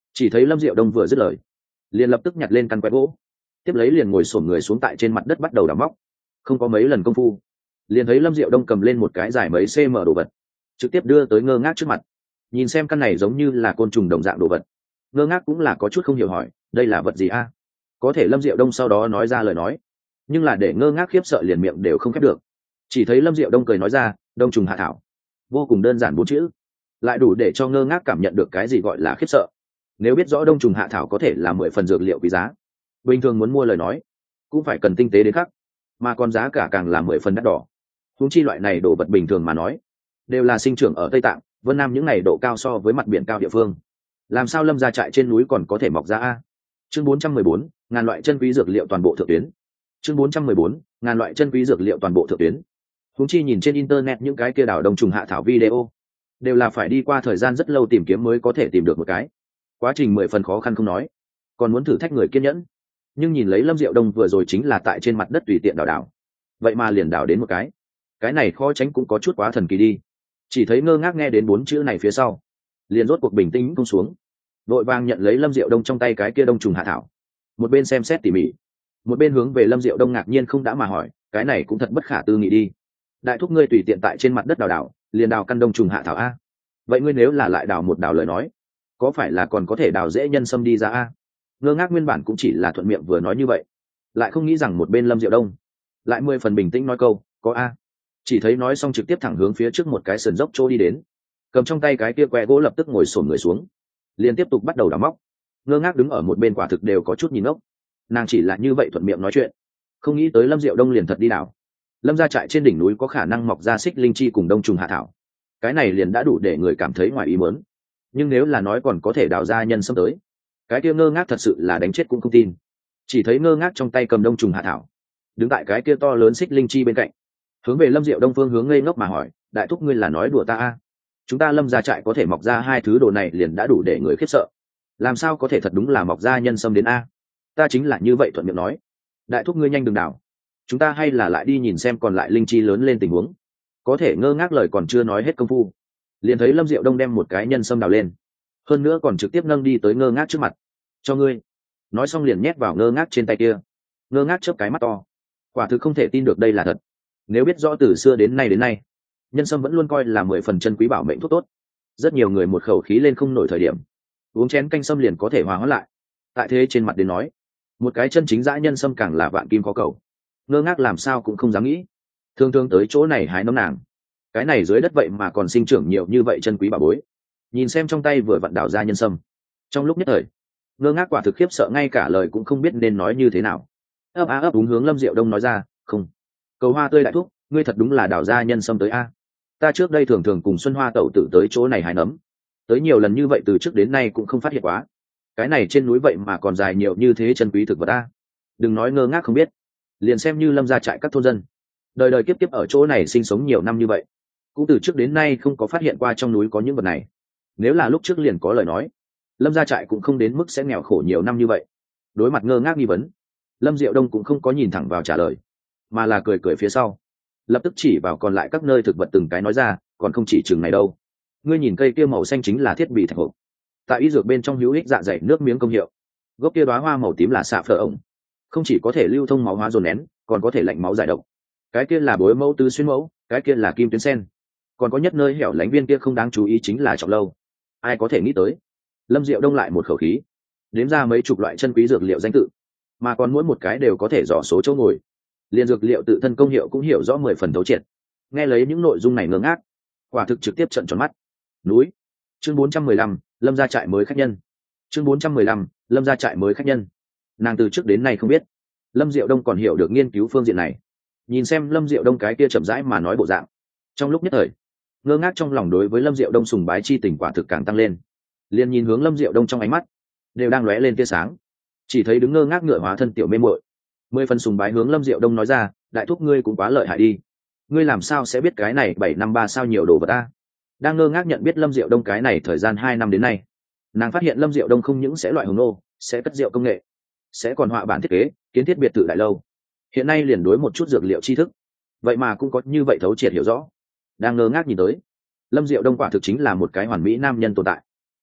A: Chỉ thấy Lâm Diệu Đông vừa dứt lời, liền lập tức nhặt lên căn quét gỗ, tiếp lấy liền ngồi xổm người xuống tại trên mặt đất bắt đầu đào móc. Không có mấy lần công phu, liền thấy Lâm Diệu Đông cầm lên một cái dài mấy cm đồ vật, trực tiếp đưa tới Ngơ Ngác trước mặt. Nhìn xem căn này giống như là côn trùng đồng dạng đồ vật, Ngơ Ngác cũng là có chút không hiểu hỏi, đây là vật gì a? Có thể Lâm Diệu Đông sau đó nói ra lời nói, nhưng là để Ngơ Ngác khiếp sợ liền miệng đều không khép được. Chỉ thấy Lâm Diệu Đông cười nói ra, đông trùng hạ thảo. Vô cùng đơn giản bốn chữ, lại đủ để cho Ngơ Ngác cảm nhận được cái gì gọi là khiếp sợ. Nếu biết rõ đông trùng hạ thảo có thể là 10 phần dược liệu quý giá, bình thường muốn mua lời nói cũng phải cần tinh tế đến khắc, mà còn giá cả càng là 10 phần đắt đỏ. Huống chi loại này đồ vật bình thường mà nói đều là sinh trưởng ở Tây Tạng, Vân Nam những này độ cao so với mặt biển cao địa phương, làm sao Lâm gia trại trên núi còn có thể mọc ra a? Chương 414, ngàn loại chân quý dược liệu toàn bộ thượng tuyến. Chương 414, ngàn loại chân quý dược liệu toàn bộ thượng tuyến. Huống chi nhìn trên internet những cái kia đào đông trùng hạ thảo video, đều là phải đi qua thời gian rất lâu tìm kiếm mới có thể tìm được một cái. Quá trình 10 phần khó khăn không nói, còn muốn thử thách người kiên nhẫn. Nhưng nhìn lấy Lâm Diệu Đông vừa rồi chính là tại trên mặt đất tùy tiện đào, vậy mà liền đào đến một cái này khó tránh cũng có chút quá thần kỳ đi. Chỉ thấy Ngơ Ngác nghe đến 4 chữ này phía sau, liền rốt cuộc bình tĩnh không xuống, vội vàng nhận lấy Lâm Diệu Đông trong tay cái kia đông trùng hạ thảo, một bên xem xét tỉ mỉ, một bên hướng về Lâm Diệu Đông ngạc nhiên không đã mà hỏi, cái này cũng thật bất khả tư nghị đi. Đại thúc ngươi tùy tiện tại trên mặt đất đào liền đào căn đông trùng hạ thảo a? Vậy ngươi nếu là lại đào một đào lời nói, có phải là còn có thể đào dễ nhân sâm đi ra a? Ngơ Ngác nguyên bản cũng chỉ là thuận miệng vừa nói như vậy, lại không nghĩ rằng một bên Lâm Diệu Đông lại 10 phần bình tĩnh nói câu, có a. Chỉ thấy nói xong trực tiếp thẳng hướng phía trước một cái sườn dốc chỗ đi đến, cầm trong tay cái kia que gỗ lập tức ngồi xổm người xuống, liền tiếp tục bắt đầu đào móc. Ngơ Ngác đứng ở một bên quả thực đều có chút nhìn ngốc, nàng chỉ là như vậy thuận miệng nói chuyện, không nghĩ tới Lâm Diệu Đông liền thật đi đào. Lâm gia trại trên đỉnh núi có khả năng mọc ra xích linh chi cùng đông trùng hạ thảo, cái này liền đã đủ để người cảm thấy ngoài ý muốn. Nhưng nếu là nói còn có thể đào ra nhân sâm tới, cái kia Ngơ Ngác thật sự là đánh chết cũng không tin. Chỉ thấy Ngơ Ngác trong tay cầm đông trùng hạ thảo, đứng tại cái kia to lớn xích linh chi bên cạnh, hướng về Lâm Diệu Đông phương hướng ngây ngốc mà hỏi, đại thúc ngươi là nói đùa ta a? Chúng ta Lâm gia trại có thể mọc ra hai thứ đồ này liền đã đủ để người khiếp sợ, làm sao có thể thật đúng là mọc ra nhân sâm đến a? Ta chính là như vậy thuận miệng nói. Đại thúc ngươi nhanh đừng đào, chúng ta hay là lại đi nhìn xem còn lại linh chi lớn lên tình huống. Có thể Ngơ Ngác lời còn chưa nói hết công phu, liền thấy Lâm Diệu Đông đem một cái nhân sâm đào lên, hơn nữa còn trực tiếp nâng đi tới Ngơ Ngác trước mặt. Cho ngươi. Nói xong liền nhét vào Ngơ Ngác trên tay kia. Ngơ Ngác chớp cái mắt to, quả thực không thể tin được đây là thật. Nếu biết rõ từ xưa đến nay nhân sâm vẫn luôn coi là 10 phần chân quý bảo mệnh thuốc tốt, rất nhiều người một khẩu khí lên không nổi thời điểm, uống chén canh sâm liền có thể hòa hóa lại. Tại thế trên mặt đến nói, một cái chân chính dã nhân sâm càng là vạn kim khó cầu. Ngơ Ngác làm sao cũng không dám nghĩ, thương thương tới chỗ này hái nấm nàng, cái này dưới đất vậy mà còn sinh trưởng nhiều như vậy chân quý bảo bối. Nhìn xem trong tay vừa vặn đào ra nhân sâm, trong lúc nhất thời Ngơ Ngác quả thực khiếp sợ, ngay cả lời cũng không biết nên nói như thế nào. Ấp đúng hướng Lâm Diệu Đông nói ra, không, cầu hoa tươi đại thúc, ngươi thật đúng là đào ra nhân sâm tới a. Ta trước đây thường thường cùng Xuân Hoa tẩu tử tới chỗ này hái nấm, tới nhiều lần như vậy từ trước đến nay cũng không phát hiện quá, cái này trên núi vậy mà còn dài nhiều như thế chân quý thực vật a. Đừng nói Ngơ Ngác không biết, liền xem như Lâm gia trại các thôn dân đời đời kiếp kiếp ở chỗ này sinh sống nhiều năm như vậy, cũng từ trước đến nay không có phát hiện qua trong núi có những vật này. Nếu là lúc trước liền có lời nói, Lâm gia trại cũng không đến mức sẽ nghèo khổ nhiều năm như vậy. Đối mặt Ngơ Ngác nghi vấn, Lâm Diệu Đông cũng không có nhìn thẳng vào trả lời, mà là cười cười phía sau, lập tức chỉ vào còn lại các nơi thực vật từng cái nói ra, còn không chỉ chừng này đâu. Ngươi nhìn cây kia màu xanh chính là thiết bị thạch hộp, tại y dược bên trong hữu ích dạ dày nước miếng công hiệu. Gốc kia đóa hoa màu tím là xạ phở ổng, không chỉ có thể lưu thông máu hóa dồn nén, còn có thể lạnh máu giải độc. Cái kia là bối mẫu tứ xuyên mẫu, cái kia là kim tuyến sen, còn có nhất nơi hẻo lánh viên kia không đáng chú ý chính là trọng lâu. Ai có thể nghĩ tới, Lâm Diệu Đông lại một khẩu khí đếm ra mấy chục loại chân quý dược liệu danh tự, mà còn mỗi một cái đều có thể dò số chỗ ngồi, liền dược liệu tự thân công hiệu cũng hiểu rõ 10 phần thấu triệt. Nghe lấy những nội dung này Ngơ Ngác quả thực trực tiếp trợn tròn mắt. Núi. Chương 415, Lâm gia trại mới khách nhân. Chương 415, Lâm gia trại mới khách nhân. Nàng từ trước đến nay không biết Lâm Diệu Đông còn hiểu được nghiên cứu phương diện này. Nhìn xem Lâm Diệu Đông cái kia chậm rãi mà nói bộ dạng, trong lúc nhất thời Ngơ Ngác trong lòng đối với Lâm Diệu Đông sùng bái chi tình quả thực càng tăng lên. Liền nhìn hướng Lâm Diệu Đông trong ánh mắt đều đang lóe lên tia sáng. Chỉ thấy đứng ngơ ngác ngựa hóa thân tiểu mê muội 10 phần sùng bái hướng Lâm Diệu Đông nói ra, đại thúc ngươi cũng quá lợi hại đi, ngươi làm sao sẽ biết cái này 753 sao nhiều đồ vật ta. Đang ngơ ngác nhận biết Lâm Diệu Đông cái này thời gian 2 năm đến nay, nàng phát hiện Lâm Diệu Đông không những sẽ loại hồng nô, sẽ cất rượu công nghệ, sẽ còn họa bản thiết kế kiến thiết biệt thự đại lâu, hiện nay liền đối một chút dược liệu tri thức vậy mà cũng có như vậy thấu triệt hiểu rõ. Đang ngơ ngác nhìn tới, Lâm Diệu Đông quả thực chính là một cái hoàn mỹ nam nhân tồn tại.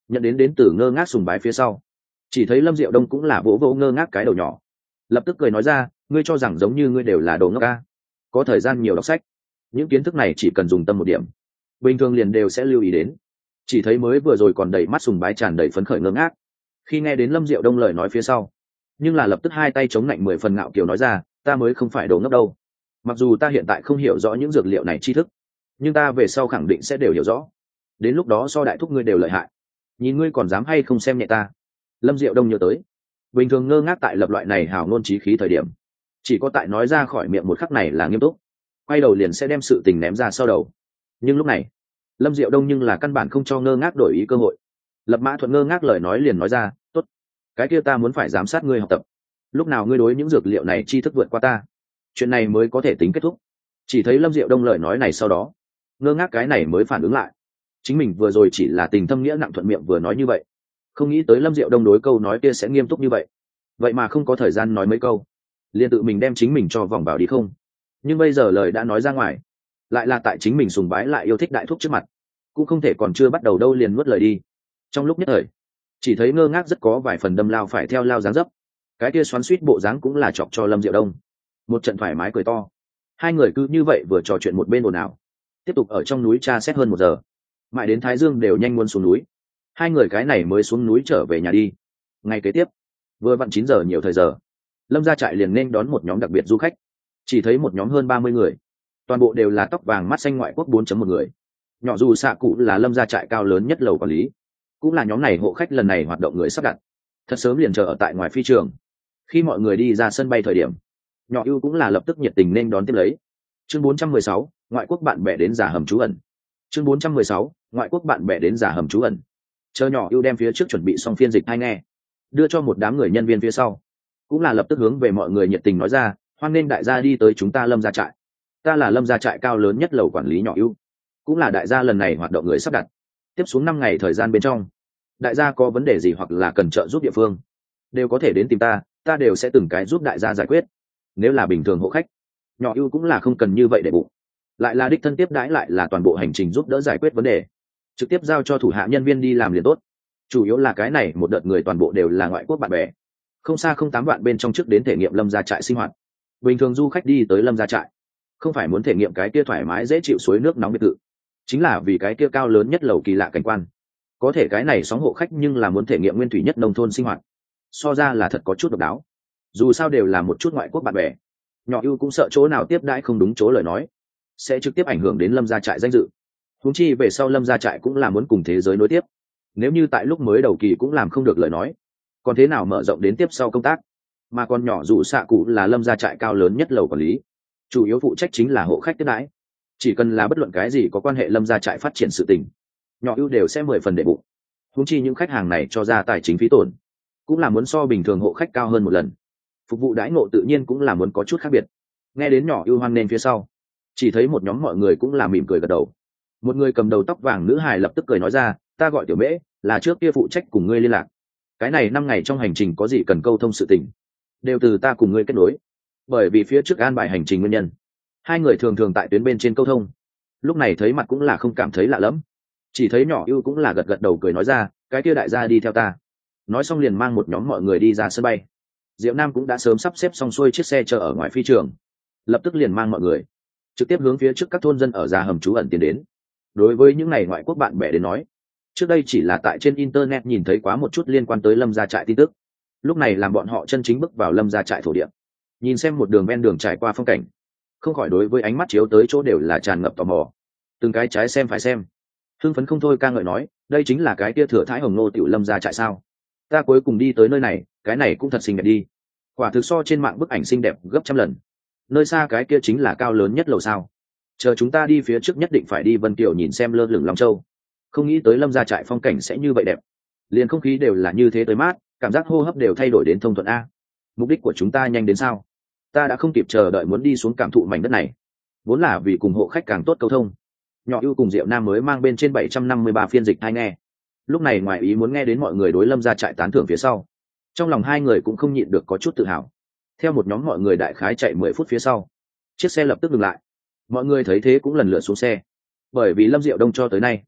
A: nhận đến từ ngơ ngác sùng bái phía sau, chỉ thấy Lâm Diệu Đông cũng là vỗ vỗ ngơ ngác cái đầu nhỏ, lập tức cười nói ra, ngươi cho rằng giống như ngươi đều là đồ ngốc ca, có thời gian nhiều đọc sách, những kiến thức này chỉ cần dùng tâm một điểm bình thường liền đều sẽ lưu ý đến. Chỉ thấy mới vừa rồi còn đầy mắt sùng bái tràn đầy phấn khởi ngơ ngác, khi nghe đến Lâm Diệu Đông lời nói phía sau, nhưng là lập tức hai tay chống lạnh 10 phần ngạo kiều nói ra, ta mới không phải đồ ngốc đâu, mặc dù ta hiện tại không hiểu rõ những dược liệu này tri thức, nhưng ta về sau khẳng định sẽ đều hiểu rõ, đến lúc đó so đại thúc ngươi đều lợi hại, nhìn ngươi còn dám hay không xem nhẹ ta. Lâm Diệu Đông nhớ tới bình thường ngơ ngác tại lập loại này hào ngôn chí khí thời điểm, chỉ có tại nói ra khỏi miệng một khắc này là nghiêm túc, quay đầu liền sẽ đem sự tình ném ra sau đầu. Nhưng lúc này Lâm Diệu Đông nhưng là căn bản không cho ngơ ngác đổi ý cơ hội, Lập Mã Thuận ngơ ngác lời nói liền nói ra, tốt, cái kia ta muốn phải giám sát ngươi học tập, lúc nào ngươi đối những dược liệu này tri thức vượt qua ta, chuyện này mới có thể tính kết thúc. Chỉ thấy Lâm Diệu Đông lời nói này sau đó, ngơ ngác cái này mới phản ứng lại, chính mình vừa rồi chỉ là tình thâm nghĩa nặng thuận miệng vừa nói như vậy, không nghĩ tới Lâm Diệu Đông đối câu nói kia sẽ nghiêm túc như vậy, vậy mà không có thời gian nói mấy câu liền tự mình đem chính mình cho vòng vào đi không. Nhưng bây giờ lời đã nói ra ngoài, lại là tại chính mình sùng bái lại yêu thích đại thúc trước mặt, cũng không thể còn chưa bắt đầu đâu liền nuốt lời đi. Trong lúc nhất thời, chỉ thấy ngơ ngác rất có vài phần đâm lao phải theo lao dáng dấp, cái kia xoắn suýt bộ dáng cũng là chọc cho Lâm Diệu Đông một trận thoải mái cười to. Hai người cứ như vậy vừa trò chuyện một bên ồn ào, tiếp tục ở trong núi tra xét hơn 1 giờ, mãi đến thái dương đều nhanh muốn xuống núi, hai người cái này mới xuống núi trở về nhà đi. Ngày kế tiếp vừa vặn 9 giờ nhiều thời giờ, Lâm gia trại liền nên đón một nhóm đặc biệt du khách. Chỉ thấy một nhóm hơn 30 người, toàn bộ đều là tóc vàng mắt xanh ngoại quốc 4.1 người. Nhỏ dù xạ cụ là Lâm gia trại cao lớn nhất lầu quản lý, cũng là nhóm này hộ khách lần này hoạt động người sắp đặt, thật sớm liền chờ ở tại ngoài phi trường. Khi mọi người đi ra sân bay thời điểm, nhỏ ưu cũng là lập tức nhiệt tình nên đón tiếp lấy. Chương 416, ngoại quốc bạn bè đến giả hầm trú ẩn. Chương 416, ngoại quốc bạn bè đến giả hầm trú ẩn. Chờ nhỏ ưu đem phía trước chuẩn bị xong phiên dịch hay nghe, đưa cho một đám người nhân viên phía sau, cũng là lập tức hướng về mọi người nhiệt tình nói ra, hoan nghênh đại gia đi tới chúng ta Lâm gia trại. Ta là Lâm gia trại cao lớn nhất lầu quản lý nhỏ ưu, cũng là đại gia lần này hoạt động người sắp đặt. Tiếp xuống 5 ngày thời gian bên trong, đại gia có vấn đề gì hoặc là cần trợ giúp địa phương, đều có thể đến tìm ta, ta đều sẽ từng cái giúp đại gia giải quyết. Nếu là bình thường hộ khách, nhỏ ưu cũng là không cần như vậy để bụng, lại là đích thân tiếp đãi, lại là toàn bộ hành trình giúp đỡ giải quyết vấn đề, trực tiếp giao cho thủ hạ nhân viên đi làm liền tốt. Chủ yếu là cái này một đợt người toàn bộ đều là ngoại quốc bạn bè, không xa không 8 vạn bên trong trước đến thể nghiệm Lâm gia trại sinh hoạt. Bình thường du khách đi tới Lâm gia trại, không phải muốn thể nghiệm cái kia thoải mái dễ chịu suối nước nóng biệt thự, chính là vì cái kia cao lớn nhất lầu kỳ lạ cảnh quan. Có thể cái này sóng hộ khách nhưng là muốn thể nghiệm nguyên thủy nhất nông thôn sinh hoạt, so ra là thật có chút độc đáo. Dù sao đều là một chút ngoại quốc bạn bè, nhỏ ưu cũng sợ chỗ nào tiếp đãi không đúng chỗ lời nói, sẽ trực tiếp ảnh hưởng đến Lâm gia trại danh dự. Huống chi về sau Lâm gia trại cũng là muốn cùng thế giới nối tiếp, nếu như tại lúc mới đầu kỳ cũng làm không được lời nói, còn thế nào mở rộng đến tiếp sau công tác. Mà con nhỏ dù xạ cụ là Lâm gia trại cao lớn nhất lầu quản lý, chủ yếu phụ trách chính là hộ khách tiếp đãi, chỉ cần là bất luận cái gì có quan hệ Lâm gia trại phát triển sự tình, nhỏ ưu đều sẽ 10 phần để bụng. Huống chi những khách hàng này cho ra tài chính phí tổn, cũng là muốn so bình thường hộ khách cao hơn 1 lần, phục vụ đãi ngộ tự nhiên cũng là muốn có chút khác biệt. Nghe đến nhỏ ưu hoan nên phía sau, chỉ thấy một nhóm mọi người cũng là mỉm cười gật đầu. Một người cầm đầu tóc vàng nữ hài lập tức cười nói ra, ta gọi Tiểu Mễ, là trước kia phụ trách cùng ngươi liên lạc, cái này 5 ngày trong hành trình có gì cần câu thông sự tình, đều từ ta cùng ngươi kết nối. Bởi vì phía trước an bài hành trình nguyên nhân, hai người thường thường tại tuyến bên trên câu thông, lúc này thấy mặt cũng là không cảm thấy lạ lẫm. Chỉ thấy nhỏ ưu cũng là gật gật đầu cười nói ra, cái kia đại gia đi theo ta. Nói xong liền mang một nhóm mọi người đi ra sân bay. Diệu Nam cũng đã sớm sắp xếp xong xuôi chiếc xe chờ ở ngoài phi trường, lập tức liền mang mọi người trực tiếp hướng phía trước các thôn dân ở già hầm trú ẩn tiến đến. Đối với những ngày ngoại quốc bạn bè đến nói, trước đây chỉ là tại trên internet nhìn thấy quá một chút liên quan tới Lâm gia trại tin tức, lúc này làm bọn họ chân chính bước vào Lâm gia trại thổ địa, nhìn xem một đường ven đường trải qua phong cảnh, không khỏi đối với ánh mắt chiếu tới chỗ đều là tràn ngập tò mò, từng cái trái xem phải xem, hưng phấn không thôi ca ngợi nói, đây chính là cái kia thừa thái hồng nô tiểu Lâm gia trại sao? Ta cuối cùng đi tới nơi này, cái này cũng thật xinh đẹp đi, quả thực so trên mạng bức ảnh xinh đẹp gấp trăm lần. Nơi xa cái kia chính là cao lớn nhất lầu sao? Chờ chúng ta đi phía trước nhất định phải đi Vân Kiều nhìn xem lơ lửng Long Châu. Không nghĩ tới Lâm gia trại phong cảnh sẽ như vậy đẹp, liền không khí đều là như thế tới mát, cảm giác hô hấp đều thay đổi đến thông thuận a. Mục đích của chúng ta nhanh đến sao? Ta đã không kịp chờ đợi muốn đi xuống cảm thụ mảnh đất này, vốn là vì cùng hộ khách càng tốt câu thông. Nhỏ ưu cùng Diệu Nam mới mang bên trên 753 phiên dịch hay nghe, lúc này ngoài ý muốn nghe đến mọi người đối Lâm gia trại tán thưởng phía sau, trong lòng hai người cũng không nhịn được có chút tự hào. Theo một nhóm mọi người đại khái chạy 10 phút phía sau, chiếc xe lập tức dừng lại. Mọi người thấy thế cũng lần lượt xuống xe, bởi vì Lâm Diệu Đông cho tới nay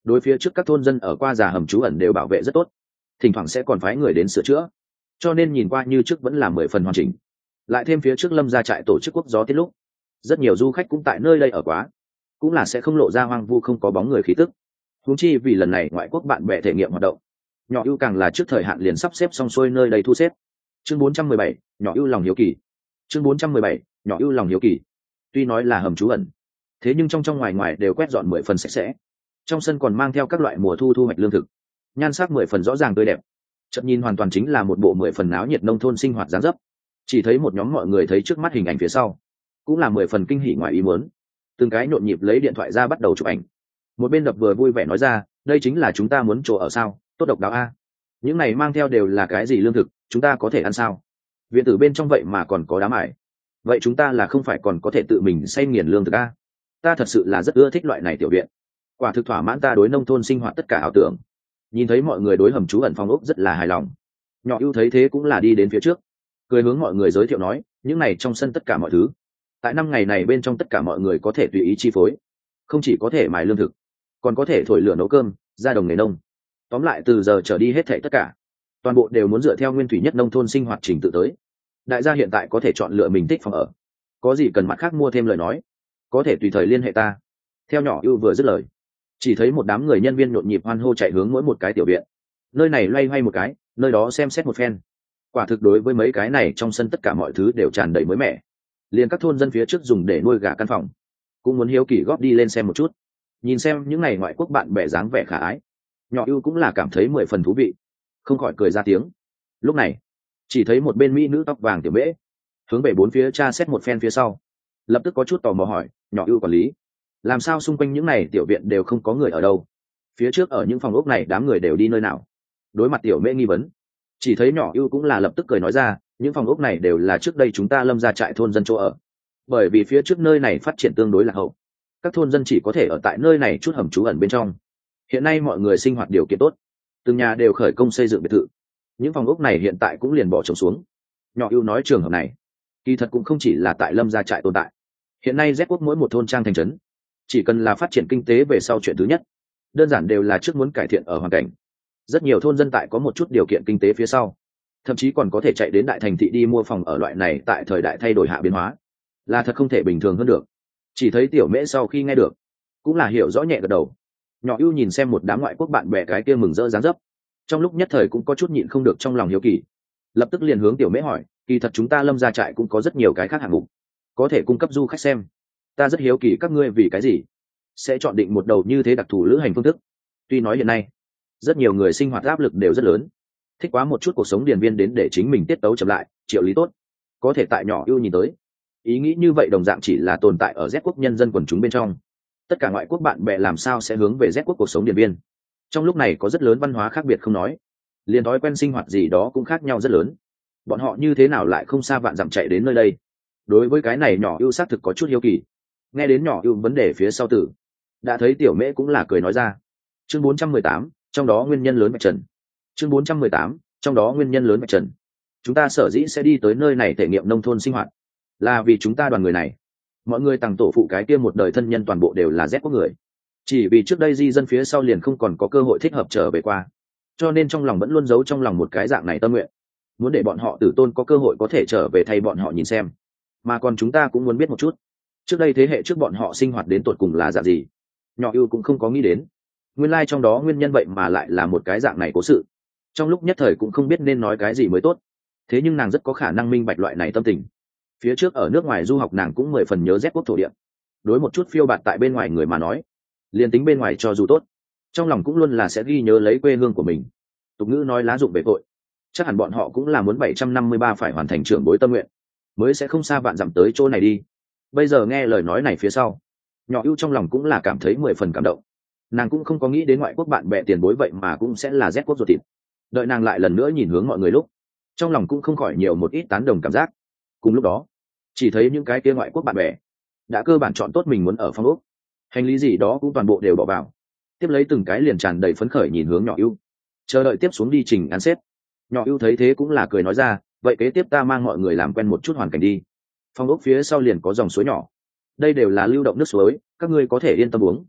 A: đối phía trước các thôn dân ở qua già hầm trú ẩn đều bảo vệ rất tốt, thỉnh thoảng sẽ còn phái người đến sửa chữa, cho nên nhìn qua như trước vẫn là 10 phần hoàn chỉnh. Lại thêm phía trước lâm gia trại tổ chức quốc gió tiết lúc, rất nhiều du khách cũng tại nơi đây ở quá, cũng là sẽ không lộ ra hoang vu không có bóng người khí tức. Huống chi vì lần này ngoại quốc bạn bè thể nghiệm hoạt động, nhỏ ưu càng là trước thời hạn liền sắp xếp xong xuôi nơi đây thu xếp. Chương 417, nhỏ ưu lòng hiếu kỳ. Chương 417, nhỏ ưu lòng hiếu kỳ. Tuy nói là hầm trú ẩn, thế nhưng trong trong ngoài ngoài đều quét dọn 10 phần sạch sẽ. Trong sân còn mang theo các loại mùa thu thu hoạch lương thực, nhan sắc 10 phần rõ ràng tươi đẹp. Chợt nhìn hoàn toàn chính là một bộ 10 phần náo nhiệt nông thôn sinh hoạt dáng dấp. Chỉ thấy một nhóm mọi người thấy trước mắt hình ảnh phía sau, cũng là 10 phần kinh hỉ ngoài ý muốn. Từng cái nhộn nhịp lấy điện thoại ra bắt đầu chụp ảnh. Một bên đập vừa vui vẻ nói ra, đây chính là chúng ta muốn chỗ ở sao, tốt độc đáo a. Những này mang theo đều là cái gì lương thực, chúng ta có thể ăn sao? Viện tử bên trong vậy mà còn có đá mài, vậy chúng ta là không phải còn có thể tự mình xay nghiền lương thực a? Ta thật sự là rất ưa thích loại này tiểu viện, quả thực thỏa mãn ta đối nông thôn sinh hoạt tất cả ảo tưởng. Nhìn thấy mọi người đối hầm trú ẩn phong ốc rất là hài lòng, nhỏ ưu thấy thế cũng là đi đến phía trước, cười hướng mọi người giới thiệu nói, những này trong sân tất cả mọi thứ, tại 5 ngày này bên trong tất cả mọi người có thể tùy ý chi phối, không chỉ có thể mài lương thực, còn có thể thổi lửa nấu cơm, ra đồng nghề nông. Tóm lại từ giờ trở đi hết thảy tất cả, toàn bộ đều muốn dựa theo nguyên thủy nhất nông thôn sinh hoạt trình tự tới. Đại gia hiện tại có thể chọn lựa mình thích phòng ở, có gì cần mặt khác mua thêm lời nói, có thể tùy thời liên hệ ta. Theo nhỏ ưu vừa dứt lời, chỉ thấy một đám người nhân viên nhộn nhịp hoan hô chạy hướng mỗi một cái tiểu viện, nơi này loay hoay một cái, nơi đó xem xét một phen. Quả thực đối với mấy cái này trong sân tất cả mọi thứ đều tràn đầy mới mẻ, liền các thôn dân phía trước dùng để nuôi gà căn phòng cũng muốn hiếu kỳ góp đi lên xem một chút, nhìn xem những ngày ngoại quốc bạn bè dáng vẻ khả ái. Nhỏ ưu cũng là cảm thấy 10 phần thú vị, không khỏi cười ra tiếng. Lúc này chỉ thấy một bên mỹ nữ tóc vàng tiểu mễ hướng về bốn phía tra xét một phen phía sau, lập tức có chút tò mò hỏi, nhỏ ưu quản lý, làm sao xung quanh những này tiểu viện đều không có người ở đâu? Phía trước ở những phòng ốc này đám người đều đi nơi nào? Đối mặt tiểu mễ nghi vấn, chỉ thấy nhỏ ưu cũng là lập tức cười nói ra, những phòng ốc này đều là trước đây chúng ta lâm ra trại thôn dân chỗ ở, bởi vì phía trước nơi này phát triển tương đối lạc hậu, các thôn dân chỉ có thể ở tại nơi này chút hầm trú ẩn bên trong. Hiện nay mọi người sinh hoạt điều kiện tốt, từng nhà đều khởi công xây dựng biệt thự, những phòng ốc này hiện tại cũng liền bỏ trống xuống. Nhỏ ưu nói trường hợp này kỳ thật cũng không chỉ là tại lâm gia trại tồn tại, hiện nay Z quốc mỗi một thôn trang thành trấn, chỉ cần là phát triển kinh tế về sau chuyện thứ nhất, đơn giản đều là trước muốn cải thiện ở hoàn cảnh. Rất nhiều thôn dân tại có một chút điều kiện kinh tế phía sau, thậm chí còn có thể chạy đến đại thành thị đi mua phòng ở. Loại này tại thời đại thay đổi hạ biến hóa, là thật không thể bình thường hơn được. Chỉ thấy tiểu mễ sau khi nghe được, cũng là hiểu rõ nhẹ gật đầu. Nhỏ ưu nhìn xem một đám ngoại quốc bạn bè cái kia mừng rỡ dáng dấp, trong lúc nhất thời cũng có chút nhịn không được trong lòng hiếu kỳ, lập tức liền hướng tiểu mễ hỏi, kỳ thật chúng ta lâm gia trại cũng có rất nhiều cái khác hạng mục có thể cung cấp du khách xem, ta rất hiếu kỳ các ngươi vì cái gì sẽ chọn định một đầu như thế đặc thù lữ hành phương thức. Tuy nói hiện nay rất nhiều người sinh hoạt áp lực đều rất lớn, thích quá một chút cuộc sống điền viên đến để chính mình tiết tấu chậm lại, triệu lý tốt, có thể tại nhỏ ưu nhìn tới, ý nghĩ như vậy đồng dạng chỉ là tồn tại ở Z quốc nhân dân quần chúng bên trong. Tất cả ngoại quốc bạn bè làm sao sẽ hướng về Z quốc cuộc sống điền viên? Trong lúc này có rất lớn văn hóa khác biệt không nói, liền thói quen sinh hoạt gì đó cũng khác nhau rất lớn. Bọn họ như thế nào lại không xa vạn dặm chạy đến nơi đây? Đối với cái này nhỏ ưu xác thực có chút hiếu kỳ. Nghe đến nhỏ ưu vấn đề phía sau tử, đã thấy tiểu mễ cũng là cười nói ra. Chương 418, trong đó nguyên nhân lớn bạch trần. Chương 418, trong đó nguyên nhân lớn bạch trần. Chúng ta sở dĩ sẽ đi tới nơi này thể nghiệm nông thôn sinh hoạt, là vì chúng ta đoàn người này, mọi người tàng tổ phụ cái kia một đời thân nhân toàn bộ đều là Z quốc người. Chỉ vì trước đây di dân phía sau liền không còn có cơ hội thích hợp trở về qua, cho nên trong lòng vẫn luôn giấu trong lòng một cái dạng này tâm nguyện, muốn để bọn họ tử tôn có cơ hội có thể trở về thay bọn họ nhìn xem. Mà còn chúng ta cũng muốn biết một chút, trước đây thế hệ trước bọn họ sinh hoạt đến tột cùng là dạng gì. Nhỏ ưu cũng không có nghĩ đến, nguyên lai trong đó nguyên nhân vậy mà lại là một cái dạng này cố sự. Trong lúc nhất thời cũng không biết nên nói cái gì mới tốt, thế nhưng nàng rất có khả năng minh bạch loại này tâm tình. Phía trước ở nước ngoài du học nàng cũng 10 phần nhớ Z quốc thổ địa, đối một chút phiêu bạt tại bên ngoài người mà nói, liền tính bên ngoài cho dù tốt, trong lòng cũng luôn là sẽ ghi nhớ lấy quê hương của mình. Tục ngữ nói lá dụng về cội, chắc hẳn bọn họ cũng là muốn 753 phải hoàn thành trưởng bối tâm nguyện, mới sẽ không xa vạn dặm tới chỗ này đi. Bây giờ nghe lời nói này phía sau, nhỏ ưu trong lòng cũng là cảm thấy 10 phần cảm động. Nàng cũng không có nghĩ đến ngoại quốc bạn bè tiền bối vậy mà cũng sẽ là Z quốc ruột thịt. Đợi nàng lại lần nữa nhìn hướng mọi người lúc, trong lòng cũng không khỏi nhiều một ít tán đồng cảm giác. Cùng lúc đó, chỉ thấy những cái kia ngoại quốc bạn bè đã cơ bản chọn tốt mình muốn ở phong ốc, hành lý gì đó cũng toàn bộ đều bỏ vào, tiếp lấy từng cái liền tràn đầy phấn khởi nhìn hướng nhỏ ưu, chờ đợi tiếp xuống đi trình ăn xếp. Nhỏ ưu thấy thế cũng là cười nói ra, vậy kế tiếp ta mang mọi người làm quen một chút hoàn cảnh đi. Phong ốc phía sau liền có dòng suối nhỏ, đây đều là lưu động nước suối, các ngươi có thể yên tâm uống.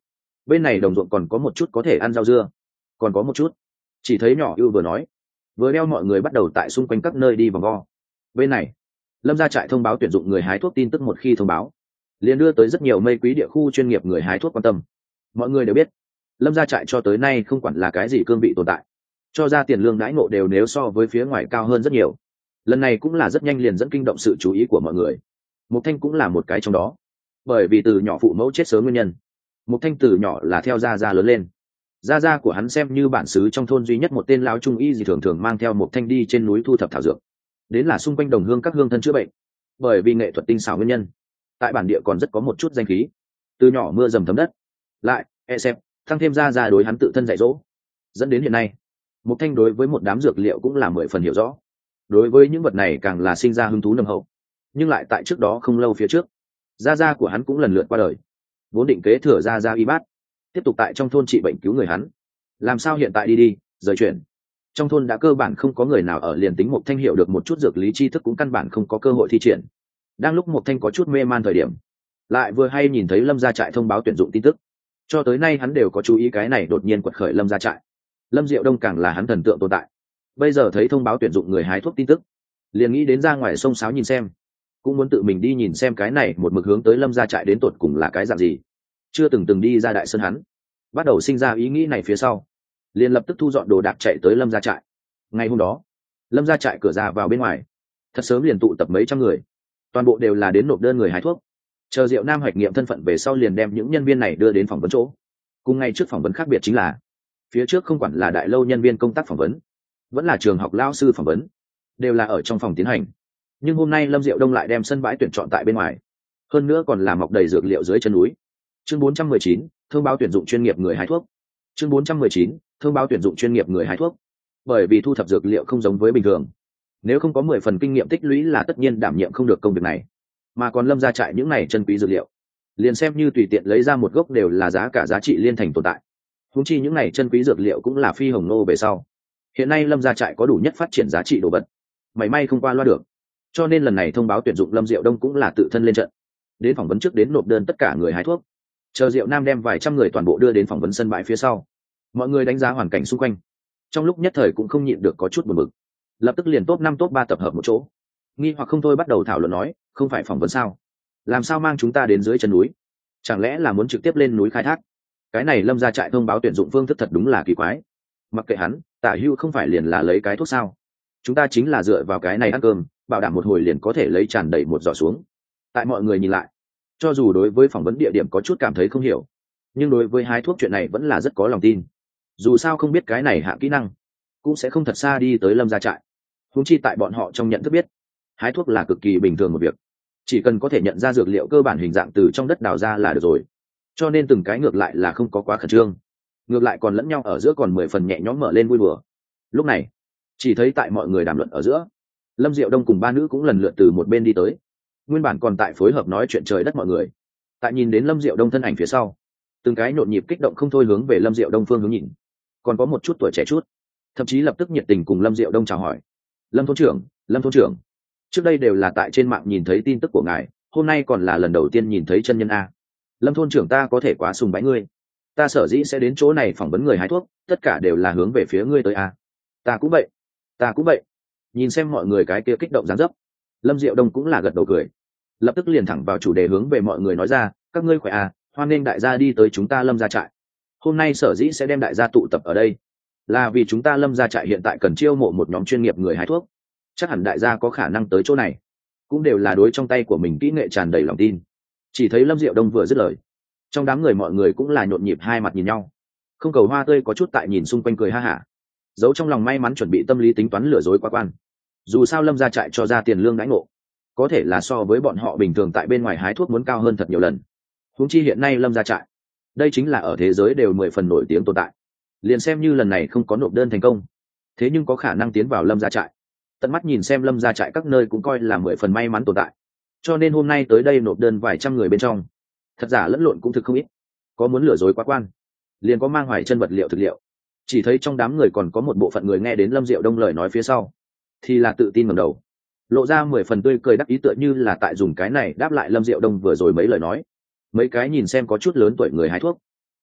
A: bên này đồng ruộng còn có một chút có thể ăn rau dưa, còn có một chút. Chỉ thấy nhỏ ưu vừa nói vừa đeo mọi người bắt đầu tại xung quanh các nơi đi vòng vo. Bên này lâm gia trại thông báo tuyển dụng người hái thuốc, tin tức một khi thông báo liền đưa tới rất nhiều mây quý địa khu chuyên nghiệp người hái thuốc quan tâm. Mọi người đều biết lâm gia trại cho tới nay không quản là cái gì cương vị tồn tại, cho ra tiền lương đãi ngộ đều nếu so với phía ngoài cao hơn rất nhiều. Lần này cũng là rất nhanh liền dẫn kinh động sự chú ý của mọi người. Mục Thanh cũng là một cái trong đó, bởi vì từ nhỏ phụ mẫu chết sớm nguyên nhân, Mục Thanh từ nhỏ là theo gia gia lớn lên. Gia gia của hắn xem như bản xứ trong thôn duy nhất một tên lão trung y gì thường thường mang theo Mục Thanh đi trên núi thu thập thảo dược, đến là xung quanh đồng hương các hương thân chữa bệnh. Bởi vì nghệ thuật tinh xảo nguyên nhân, tại bản địa còn rất có một chút danh khí. Từ nhỏ mưa dầm thấm đất, lại xem tăng thêm gia gia đối hắn tự thân dạy dỗ, dẫn đến hiện nay Mục Thanh đối với một đám dược liệu cũng là 10 phần hiểu rõ. Đối với những vật này càng là sinh ra hứng thú nồng hậu. Nhưng lại tại trước đó không lâu phía trước, gia gia của hắn cũng lần lượt qua đời, vốn định kế thừa gia gia y bát, tiếp tục tại trong thôn trị bệnh cứu người hắn. Làm sao hiện tại đi rời chuyển, trong thôn đã cơ bản không có người nào ở, liền tính Mục Thanh hiểu được một chút dược lý tri thức cũng căn bản không có cơ hội thi triển. Đang lúc Mục Thanh có chút mê man thời điểm, lại vừa hay nhìn thấy lâm gia trại thông báo tuyển dụng tin tức. Cho tới nay hắn đều có chú ý cái này đột nhiên quật khởi lâm gia trại, Lâm Diệu Đông càng là hắn thần tượng tồn tại. Bây giờ thấy thông báo tuyển dụng người hái thuốc tin tức, liền nghĩ đến ra ngoài sông sáo nhìn xem, cũng muốn tự mình đi nhìn xem cái này một mực hướng tới lâm gia trại đến tột cùng là cái dạng gì. Chưa từng đi ra đại sơn hắn bắt đầu sinh ra ý nghĩ này phía sau, liền lập tức thu dọn đồ đạc chạy tới lâm gia trại. Ngày hôm đó lâm gia trại cửa ra vào bên ngoài thật sớm liền tụ tập mấy trăm người, toàn bộ đều là đến nộp đơn người hái thuốc. Chờ Diệu Nam hoạch nghiệm thân phận về sau liền đem những nhân viên này đưa đến phỏng vấn chỗ. Cùng ngày trước phỏng vấn khác biệt chính là phía trước không quản là đại lâu nhân viên công tác phỏng vấn vẫn là trường học lao sư phỏng vấn, đều là ở trong phòng tiến hành. Nhưng hôm nay Lâm Diệu Đông lại đem sân bãi tuyển chọn tại bên ngoài, hơn nữa còn là mọc đầy dược liệu dưới chân núi. Chương 419, thông báo tuyển dụng chuyên nghiệp người hái thuốc. Chương 419, thông báo tuyển dụng chuyên nghiệp người hái thuốc. Bởi vì thu thập dược liệu không giống với bình thường, nếu không có 10 phần kinh nghiệm tích lũy là tất nhiên đảm nhiệm không được công việc này. Mà còn lâm gia trại những này chân quý dược liệu, liền xem như tùy tiện lấy ra một gốc đều là giá cả giá trị liên thành tồn tại. Huống chi những này chân quý dược liệu cũng là phi hồng nô về sau. Hiện nay lâm gia trại có đủ nhất phát triển giá trị đồ vật, mảy may không qua loa được. Cho nên lần này thông báo tuyển dụng Lâm Diệu Đông cũng là tự thân lên trận, đến phỏng vấn trước đến nộp đơn tất cả người hái thuốc. Chờ Diệu Nam đem vài trăm người toàn bộ đưa đến phỏng vấn sân bãi phía sau, mọi người đánh giá hoàn cảnh xung quanh, trong lúc nhất thời cũng không nhịn được có chút buồn bực. Lập tức liền top 5 top 3 tập hợp một chỗ, nghi hoặc không thôi bắt đầu thảo luận nói, không phải phỏng vấn sao, làm sao mang chúng ta đến dưới chân núi, chẳng lẽ là muốn trực tiếp lên núi khai thác? Cái này lâm gia trại thông báo tuyển dụng phương thức thật đúng là kỳ quái. Mặc kệ hắn, Tả Hưu không phải liền là lấy cái thuốc sao, chúng ta chính là dựa vào cái này ăn cơm, bảo đảm một hồi liền có thể lấy tràn đầy một giỏ xuống. Tại mọi người nhìn lại, cho dù đối với phỏng vấn địa điểm có chút cảm thấy không hiểu, nhưng đối với hái thuốc chuyện này vẫn là rất có lòng tin. Dù sao không biết cái này hạ kỹ năng, cũng sẽ không thật xa đi tới lâm gia trại. Huống chi tại bọn họ trong nhận thức biết, hái thuốc là cực kỳ bình thường một việc, chỉ cần có thể nhận ra dược liệu cơ bản hình dạng từ trong đất đào ra là được rồi. Cho nên từng cái ngược lại là không có quá khẩn trương, ngược lại còn lẫn nhau ở giữa còn 10 phần nhẹ nhõm mở lên vui bừa. Lúc này chỉ thấy tại mọi người đàm luận ở giữa, Lâm Diệu Đông cùng ba nữ cũng lần lượt từ một bên đi tới. Nguyên bản còn tại phối hợp nói chuyện trời đất mọi người, tại nhìn đến Lâm Diệu Đông thân ảnh phía sau, từng cái nhộn nhịp kích động không thôi hướng về Lâm Diệu Đông phương hướng nhìn. Còn có một chút tuổi trẻ chút, thậm chí lập tức nhiệt tình cùng Lâm Diệu Đông chào hỏi. Lâm thôn trưởng, trước đây đều là tại trên mạng nhìn thấy tin tức của ngài, hôm nay còn là lần đầu tiên nhìn thấy chân nhân a. Lâm thôn trưởng, ta có thể quá sùng bái ngươi, ta sở dĩ sẽ đến chỗ này phỏng vấn người hái thuốc, tất cả đều là hướng về phía ngươi tới a. Ta cũng vậy. Nhìn xem mọi người cái kia kích động dáng dấp, Lâm Diệu Đông cũng là gật đầu cười, lập tức liền thẳng vào chủ đề hướng về mọi người nói ra, các ngươi khỏe à, hoan nghênh đại gia đi tới chúng ta Lâm gia trại. Hôm nay sở dĩ sẽ đem đại gia tụ tập ở đây, là vì chúng ta Lâm gia trại hiện tại cần chiêu mộ một nhóm chuyên nghiệp người hái thuốc. Chắc hẳn đại gia có khả năng tới chỗ này, cũng đều là đối trong tay của mình kỹ nghệ tràn đầy lòng tin. Chỉ thấy Lâm Diệu Đông vừa dứt lời, trong đám người mọi người cũng là nhộn nhịp hai mặt nhìn nhau. Không Cầu Hoa tươi có chút tại nhìn xung quanh cười ha hả, giấu trong lòng may mắn chuẩn bị tâm lý tính toán lừa dối quá quan. Dù sao Lâm gia trại cho ra tiền lương đãi ngộ, có thể là so với bọn họ bình thường tại bên ngoài hái thuốc muốn cao hơn thật nhiều lần. Huống chi hiện nay Lâm gia trại, đây chính là ở thế giới đều 10 phần nổi tiếng tồn tại. Liền xem như lần này không có nộp đơn thành công, thế nhưng có khả năng tiến vào Lâm gia trại, tận mắt nhìn xem Lâm gia trại các nơi cũng coi là 10 phần may mắn tồn tại. Cho nên hôm nay tới đây nộp đơn vài trăm người bên trong, thật giả lẫn lộn cũng thực không ít. Có muốn lừa dối quá quan, liền có mang hoài chân vật liệu thực liệu. Chỉ thấy trong đám người còn có một bộ phận người nghe đến Lâm Diệu Đông lời nói phía sau, thì là tự tin ngẩng đầu, lộ ra 10 phần tươi cười đắc ý, tựa như là tại dùng cái này đáp lại Lâm Diệu Đông vừa rồi mấy lời nói. Mấy cái nhìn xem có chút lớn tuổi người hái thuốc,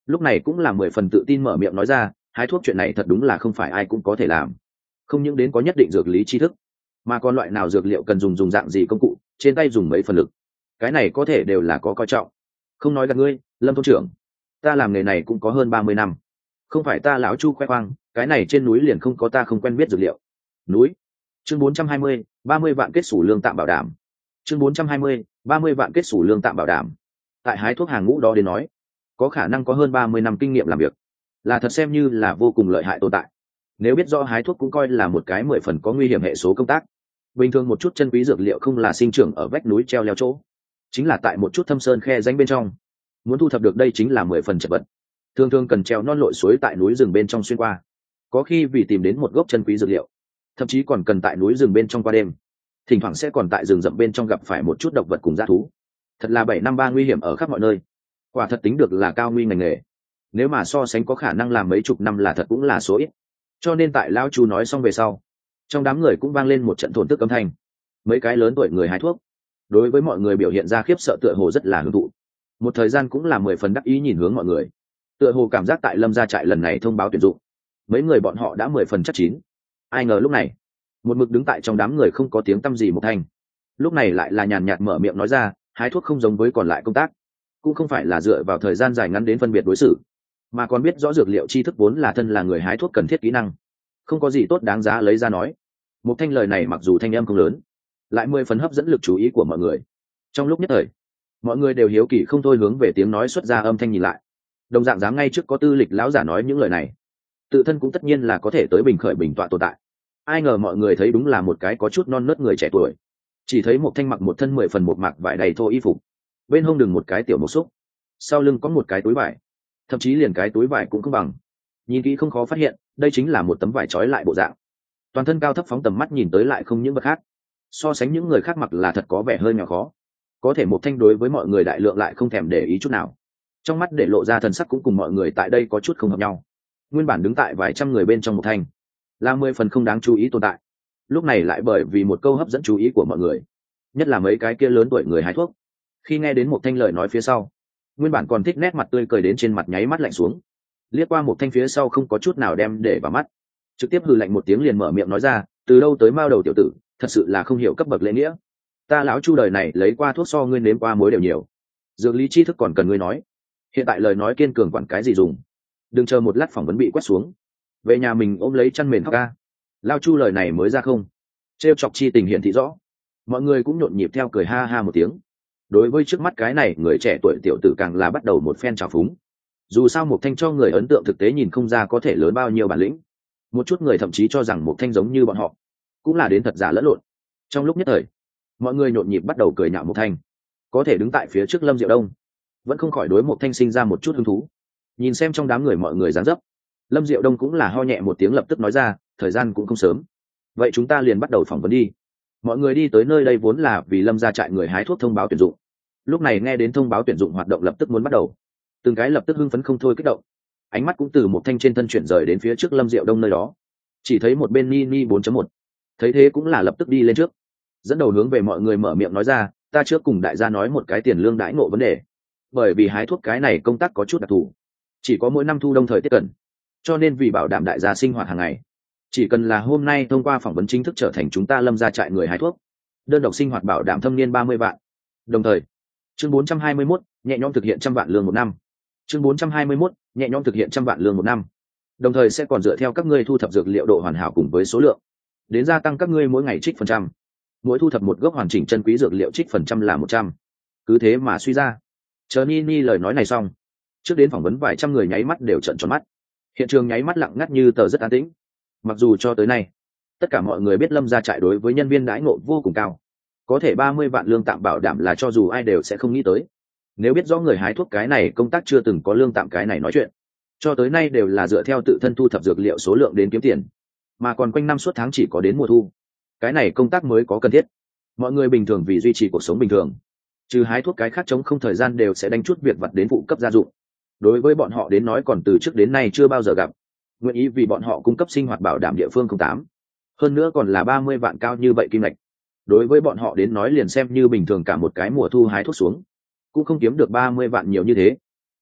A: lúc này cũng là 10 phần tự tin mở miệng nói ra, hái thuốc chuyện này thật đúng là không phải ai cũng có thể làm, không những đến có nhất định dược lý tri thức, mà còn loại nào dược liệu cần dùng dạng gì công cụ, trên tay dùng mấy phần lực, cái này có thể đều là có coi trọng. Không nói gặp ngươi, Lâm thôn trưởng, ta làm nghề này cũng có hơn 30 năm, không phải ta lão Chu khoe khoang, cái này trên núi liền không có ta không quen biết dược liệu. Núi. Chương 420, 30 vạn kết sủ lương tạm bảo đảm. Chương 420, 30 vạn kết sủ lương tạm bảo đảm. Tại hái thuốc hàng ngũ đó đến nói, có khả năng có hơn 30 năm kinh nghiệm làm việc, là thật xem như là vô cùng lợi hại tồn tại. Nếu biết rõ hái thuốc cũng coi là một cái 10 phần có nguy hiểm hệ số công tác. Bình thường một chút chân quý dược liệu không là sinh trưởng ở vách núi treo leo chỗ, chính là tại một chút thâm sơn khe rãnh bên trong. Muốn thu thập được đây chính là 10 phần chật vật. Thường thường cần treo non lội suối tại núi rừng bên trong xuyên qua. Có khi vì tìm đến một gốc chân quý dược liệu, thậm chí còn cần tại núi rừng bên trong qua đêm. Thỉnh thoảng sẽ còn tại rừng rậm bên trong gặp phải một chút độc vật cùng dã thú. Thật là 753 nguy hiểm ở khắp mọi nơi. Quả thật tính được là cao nguy ngành nghề. Nếu mà so sánh có khả năng làm mấy chục năm là thật cũng là số ít. Cho nên tại lão Chu nói xong về sau, trong đám người cũng vang lên một trận thổn thức âm thanh. Mấy cái lớn tuổi người hái thuốc, đối với mọi người biểu hiện ra khiếp sợ tựa hồ rất là hưởng thụ. Một thời gian cũng là 10 phần đắc ý nhìn hướng mọi người. Tựa hồ cảm giác tại Lâm gia trại lần này thông báo tuyển dụng, mấy người bọn họ đã 10 phần chắc chín. Ai ngờ lúc này, một mực đứng tại trong đám người không có tiếng tăm gì một thanh, lúc này lại là nhàn nhạt mở miệng nói ra, hái thuốc không giống với còn lại công tác, cũng không phải là dựa vào thời gian dài ngắn đến phân biệt đối xử, mà còn biết rõ dược liệu tri thức vốn là thân là người hái thuốc cần thiết kỹ năng, không có gì tốt đáng giá lấy ra nói. Một thanh lời này mặc dù thanh âm không lớn, lại 10 phần hấp dẫn lực chú ý của mọi người. Trong lúc nhất thời, mọi người đều hiếu kỳ không thôi hướng về tiếng nói xuất ra âm thanh nhìn lại. Đồng dạng dám ngay trước có tư lịch lão giả nói những lời này, tự thân cũng tất nhiên là có thể tới bình khởi bình tọa tồn tại. Ai ngờ mọi người thấy đúng là một cái có chút non nớt người trẻ tuổi, chỉ thấy một thanh mặc một thân 10 phần một mạc vải đầy thô y phục, bên hông đừng một cái tiểu một xúc, sau lưng có một cái túi vải, thậm chí liền cái túi vải cũng không bằng. Nhìn kỹ không khó phát hiện, đây chính là một tấm vải trói lại bộ dạng. Toàn thân cao thấp phóng tầm mắt nhìn tới lại không những vật khác, so sánh những người khác mặc là thật có vẻ hơi nhỏ khó. Có thể một thanh đối với mọi người đại lượng lại không thèm để ý chút nào, trong mắt để lộ ra thần sắc cũng cùng mọi người tại đây có chút không hợp nhau. Nguyên bản đứng tại vài trăm người bên trong một thanh, là 10 phần không đáng chú ý tồn tại, lúc này lại bởi vì một câu hấp dẫn chú ý của mọi người, nhất là mấy cái kia lớn tuổi người hái thuốc. Khi nghe đến một thanh lời nói phía sau, nguyên bản còn thích nét mặt tươi cười đến trên mặt nháy mắt lạnh xuống, liếc qua một thanh phía sau không có chút nào đem để vào mắt, trực tiếp hừ lạnh một tiếng liền mở miệng nói ra, từ đâu tới mao đầu tiểu tử, thật sự là không hiểu cấp bậc lễ nghĩa. Ta lão Chu đời này lấy qua thuốc so ngươi nếm qua muối đều nhiều, dược lý tri thức còn cần ngươi nói, hiện tại lời nói kiên cường quản cái gì dùng, đừng chờ một lát phỏng vấn bị quét xuống, về nhà mình ôm lấy chăn mền khóc ca. Lao Chu lời này mới ra không, trêu chọc chi tình hiện thị rõ, mọi người cũng nhộn nhịp theo cười ha ha một tiếng. Đối với trước mắt cái này người trẻ tuổi tiểu tử càng là bắt đầu một phen trào phúng. Dù sao một thanh cho người ấn tượng thực tế nhìn không ra có thể lớn bao nhiêu bản lĩnh, một chút người thậm chí cho rằng một thanh giống như bọn họ, cũng là đến thật giả lẫn lộn. Trong lúc nhất thời, mọi người nhộn nhịp bắt đầu cười nhạo một thanh. Có thể đứng tại phía trước Lâm Diệu Đông, vẫn không khỏi đối một thanh sinh ra một chút hứng thú. Nhìn xem trong đám người mọi người dáng dấp, Lâm Diệu Đông cũng là ho nhẹ một tiếng lập tức nói ra, thời gian cũng không sớm, vậy chúng ta liền bắt đầu phỏng vấn đi. Mọi người đi tới nơi đây vốn là vì Lâm gia trại người hái thuốc thông báo tuyển dụng, lúc này nghe đến thông báo tuyển dụng hoạt động lập tức muốn bắt đầu, từng cái lập tức hưng phấn không thôi kích động. Ánh mắt cũng từ một thanh trên thân chuyển rời đến phía trước Lâm Diệu Đông nơi đó, chỉ thấy một bên Nini 4.1, thấy thế cũng là lập tức đi lên trước, dẫn đầu hướng về mọi người mở miệng nói ra, ta trước cùng đại gia nói một cái tiền lương đãi ngộ vấn đề. Bởi vì hái thuốc cái này công tác có chút đặc thù, chỉ có mỗi năm thu đông thời tiết cần, cho nên vì bảo đảm đại gia sinh hoạt hàng ngày, chỉ cần là hôm nay thông qua phỏng vấn chính thức trở thành chúng ta Lâm gia trại người hái thuốc, đơn độc sinh hoạt bảo đảm thâm niên 30 vạn. Đồng thời, chương 421, nhẹ nhõm thực hiện 100 vạn lương một năm. Chương 421, nhẹ nhõm thực hiện 100 vạn lương một năm. Đồng thời sẽ còn dựa theo các ngươi thu thập dược liệu độ hoàn hảo cùng với số lượng, đến gia tăng các ngươi mỗi ngày trích phần trăm. Mỗi thu thập một gốc hoàn chỉnh chân quý dược liệu trích phần trăm là 100. Cứ thế mà suy ra. Chờ Nini lời nói này xong, trước đến phỏng vấn vài trăm người nháy mắt đều trợn tròn mắt. Hiện trường nháy mắt lặng ngắt như tờ, rất an tĩnh. Mặc dù cho tới nay, tất cả mọi người biết Lâm gia trại đối với nhân viên đãi ngộ vô cùng cao, có thể 30 vạn lương tạm bảo đảm là cho dù ai đều sẽ không nghĩ tới. Nếu biết rõ người hái thuốc cái này công tác chưa từng có lương tạm cái này nói chuyện, cho tới nay đều là dựa theo tự thân thu thập dược liệu số lượng đến kiếm tiền, mà còn quanh năm suốt tháng chỉ có đến mùa thu, cái này công tác mới có cần thiết. Mọi người bình thường vì duy trì cuộc sống bình thường, trừ hái thuốc cái khác chống không thời gian đều sẽ đánh chút việc vặt đến phụ cấp gia dụng. Đối với bọn họ đến nói còn từ trước đến nay chưa bao giờ gặp, nguyện ý vì bọn họ cung cấp sinh hoạt bảo đảm địa phương 08, hơn nữa còn là 30 vạn cao như vậy kim ngạch. Đối với bọn họ đến nói liền xem như bình thường cả một cái mùa thu hái thuốc xuống, cũng không kiếm được 30 vạn nhiều như thế.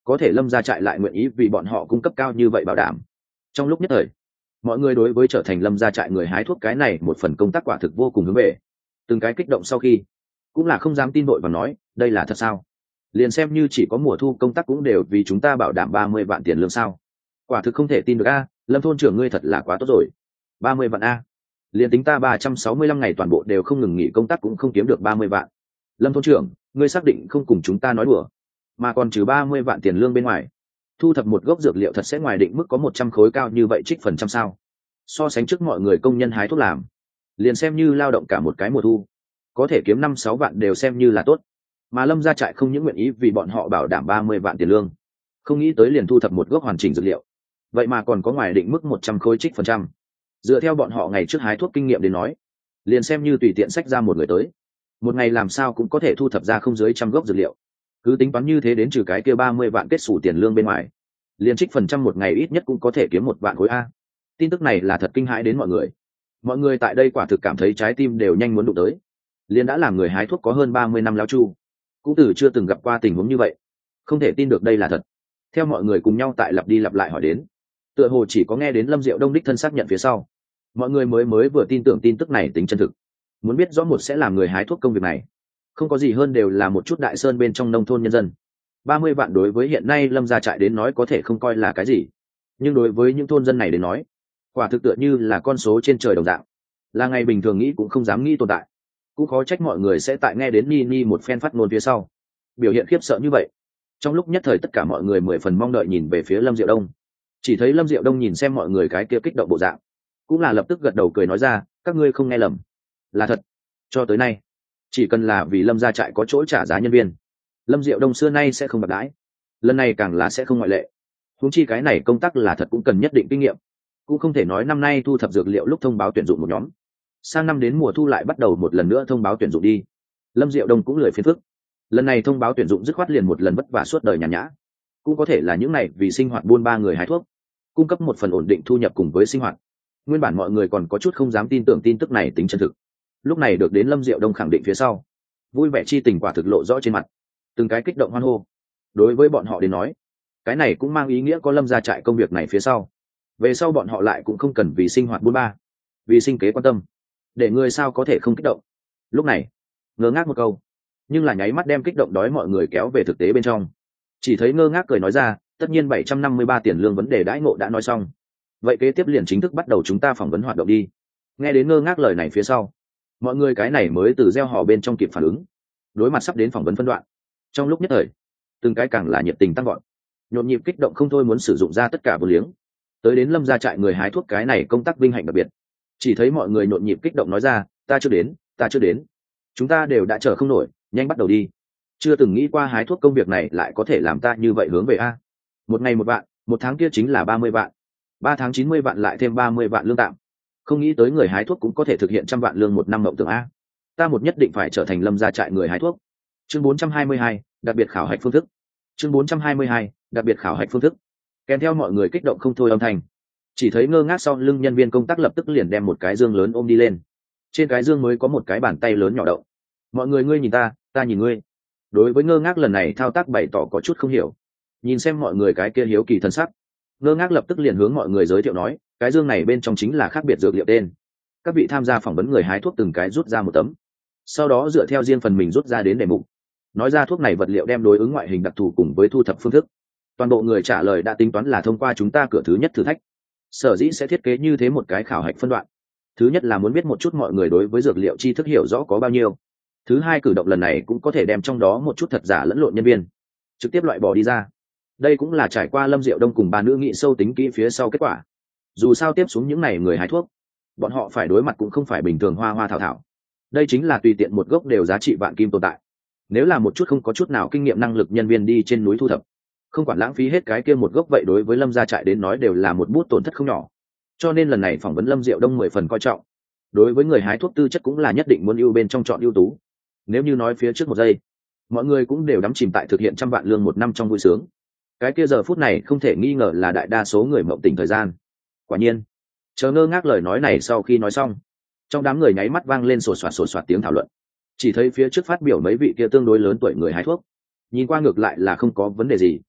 A: có thể lâm gia trại lại nguyện ý vì bọn họ cung cấp cao như vậy bảo đảm. Trong lúc nhất thời, mọi người đối với trở thành lâm gia trại người hái thuốc cái này một phần công tác quả thực vô cùng hướng về. Từng cái kích động sau khi cũng là không dám tin vội và nói đây là thật sao? Liền xem như chỉ có mùa thu công tác cũng đều vì chúng ta bảo đảm 30 vạn tiền lương sao? Quả thực không thể tin được a. Lâm thôn trưởng ngươi thật là quá tốt rồi. 30 vạn a. Liền tính ta 365 ngày toàn bộ đều không ngừng nghỉ công tác cũng không kiếm được 30 vạn. Lâm thôn trưởng, ngươi xác định không cùng chúng ta nói đùa, mà còn trừ 30 vạn tiền lương bên ngoài, thu thập một gốc dược liệu thật sẽ ngoài định mức có 100 khối cao như vậy trích phần trăm sao? So sánh trước mọi người công nhân hái thuốc làm, liền xem như lao động cả một cái mùa thu, có thể kiếm 5-6 vạn đều xem như là tốt. Mà lâm gia trại không những nguyện ý vì bọn họ bảo đảm 30 vạn tiền lương, không nghĩ tới liền thu thập một gốc hoàn chỉnh dược liệu, vậy mà còn có ngoài định mức 100 khối trích phần trăm. Dựa theo bọn họ ngày trước hái thuốc kinh nghiệm đến nói, liền xem như tùy tiện sách ra một người tới, một ngày làm sao cũng có thể thu thập ra không dưới 100 gốc dược liệu. Cứ tính toán như thế, đến trừ cái kia 30 vạn kết sổ tiền lương bên ngoài, liền trích phần trăm một ngày ít nhất cũng có thể kiếm 1 vạn khối a. Tin tức này là thật kinh hãi đến mọi người. Mọi người tại đây quả thực cảm thấy trái tim đều nhanh muốn đụng tới. Liên đã làm người hái thuốc có hơn 30 năm lão chu, cũng từ chưa từng gặp qua tình huống như vậy, không thể tin được đây là thật. Theo mọi người cùng nhau tại lặp đi lặp lại hỏi đến, tựa hồ chỉ có nghe đến Lâm Diệu Đông đích thân xác nhận phía sau, mọi người mới vừa tin tưởng tin tức này tính chân thực. Muốn biết rõ một sẽ làm người hái thuốc công việc này, không có gì hơn đều là một chút đại sơn bên trong nông thôn nhân dân. 30 vạn đối với hiện nay Lâm gia trại đến nói có thể không coi là cái gì, nhưng đối với những thôn dân này đến nói, quả thực tựa như là con số trên trời đồng dạng, là ngày bình thường nghĩ cũng không dám nghĩ tồn tại. Cũng khó trách mọi người sẽ tại nghe đến Nini một phen phát ngôn phía sau biểu hiện khiếp sợ như vậy. Trong lúc nhất thời tất cả mọi người 10 phần mong đợi nhìn về phía Lâm Diệu Đông. Chỉ thấy Lâm Diệu Đông nhìn xem mọi người cái kia kích động bộ dạng, cũng là lập tức gật đầu cười nói ra, các ngươi không nghe lầm, là thật. Cho tới nay, chỉ cần là vì Lâm gia trại có chỗ trả giá nhân viên, Lâm Diệu Đông xưa nay sẽ không bạc đãi, lần này càng là sẽ không ngoại lệ. Huống chi cái này công tác là thật cũng cần nhất định kinh nghiệm, cũng không thể nói năm nay thu thập dược liệu lúc thông báo tuyển dụng một nhóm, sang năm đến mùa thu lại bắt đầu một lần nữa thông báo tuyển dụng đi. Lâm Diệu Đông cũng lười phiền phức, lần này thông báo tuyển dụng dứt khoát liền một lần vất vả suốt đời nhàn nhã. Cũng có thể là những này vì sinh hoạt buôn ba người hái thuốc, cung cấp một phần ổn định thu nhập cùng với sinh hoạt. Nguyên bản mọi người còn có chút không dám tin tưởng tin tức này tính chân thực, lúc này được đến Lâm Diệu Đông khẳng định phía sau, vui vẻ chi tình quả thực lộ rõ trên mặt, từng cái kích động hoan hô. Đối với bọn họ đến nói, cái này cũng mang ý nghĩa có Lâm gia trại công việc này phía sau, về sau bọn họ lại cũng không cần vì sinh hoạt buôn ba, vì sinh kế quan tâm, để người sao có thể không kích động. Lúc này ngơ ngác một câu, nhưng là nháy mắt đem kích động đói mọi người kéo về thực tế bên trong. Chỉ thấy ngơ ngác cười nói ra, tất nhiên 753 tiền lương vấn đề đãi ngộ đã nói xong, vậy kế tiếp liền chính thức bắt đầu chúng ta phỏng vấn hoạt động đi. Nghe đến ngơ ngác lời này phía sau, mọi người cái này mới từ gieo hò bên trong kịp phản ứng, đối mặt sắp đến phỏng vấn phân đoạn. Trong lúc nhất thời, từng cái càng là nhiệt tình tăng gọn, nhộn nhịp kích động không thôi muốn sử dụng ra tất cả vô liếng tới đến Lâm gia trại người hái thuốc cái này công tác vinh hạnh đặc biệt. Chỉ thấy mọi người nhộn nhịp kích động nói ra, ta chưa đến, ta chưa đến, chúng ta đều đã chờ không nổi, nhanh bắt đầu đi. Chưa từng nghĩ qua hái thuốc công việc này lại có thể làm ta như vậy hướng về a. Một ngày 1 vạn, một tháng kia chính là 30 vạn, 3 tháng 90 vạn lại thêm 30 vạn lương tạm. Không nghĩ tới người hái thuốc cũng có thể thực hiện 100 vạn lương một năm mộng tưởng a. Ta một nhất định phải trở thành Lâm gia trại người hái thuốc. Chương 422, đặc biệt khảo hạch phương thức. Chương 422, đặc biệt khảo hạch phương thức. Kèm theo mọi người kích động không thôi âm thanh, chỉ thấy ngơ ngác sau lưng nhân viên công tác lập tức liền đem một cái dương lớn ôm đi lên. Trên cái dương mới có một cái bàn tay lớn nhỏ đậu. Mọi người ngươi nhìn ta, ta nhìn ngươi. Đối với ngơ ngác lần này thao tác bày tỏ có chút không hiểu, nhìn xem mọi người cái kia hiếu kỳ thân sắc, ngơ ngác lập tức liền hướng mọi người giới thiệu nói, cái dương này bên trong chính là khác biệt dược liệu tên. Các vị tham gia phỏng vấn người hái thuốc từng cái rút ra một tấm, sau đó dựa theo riêng phần mình rút ra đến đề mục, nói ra thuốc này vật liệu đem đối ứng ngoại hình đặc thù cùng với thu thập phương thức. Toàn bộ người trả lời đã tính toán là thông qua chúng ta cửa thứ nhất thử thách. Sở dĩ sẽ thiết kế như thế một cái khảo hạch phân đoạn, thứ nhất là muốn biết một chút mọi người đối với dược liệu tri thức hiểu rõ có bao nhiêu. Thứ hai, cử động lần này cũng có thể đem trong đó một chút thật giả lẫn lộn nhân viên trực tiếp loại bỏ đi ra. Đây cũng là trải qua Lâm Diệu Đông cùng ba nữ nghị sâu tính kỹ phía sau kết quả. Dù sao tiếp xuống những này người hái thuốc, bọn họ phải đối mặt cũng không phải bình thường hoa hoa thảo thảo, đây chính là tùy tiện một gốc đều giá trị vạn kim tồn tại. Nếu là một chút không có chút nào kinh nghiệm năng lực nhân viên đi trên núi thu thập, không quản lãng phí hết cái kia một gốc, vậy đối với Lâm gia trại đến nói đều là một bút tổn thất không nhỏ. Cho nên lần này phỏng vấn Lâm Diệu Đông 10 phần coi trọng, đối với người hái thuốc tư chất cũng là nhất định muốn ưu bên trong chọn ưu tú. Nếu như nói phía trước một giây mọi người cũng đều đắm chìm tại thực hiện 100 vạn lương một năm trong vui sướng, cái kia giờ phút này không thể nghi ngờ là đại đa số người mộng tỉnh thời gian. Quả nhiên, chờ ngơ ngác lời nói này sau khi nói xong, trong đám người nháy mắt vang lên sột soạt tiếng thảo luận. Chỉ thấy phía trước phát biểu mấy vị kia tương đối lớn tuổi người hái thuốc, nhìn qua ngược lại là không có vấn đề gì,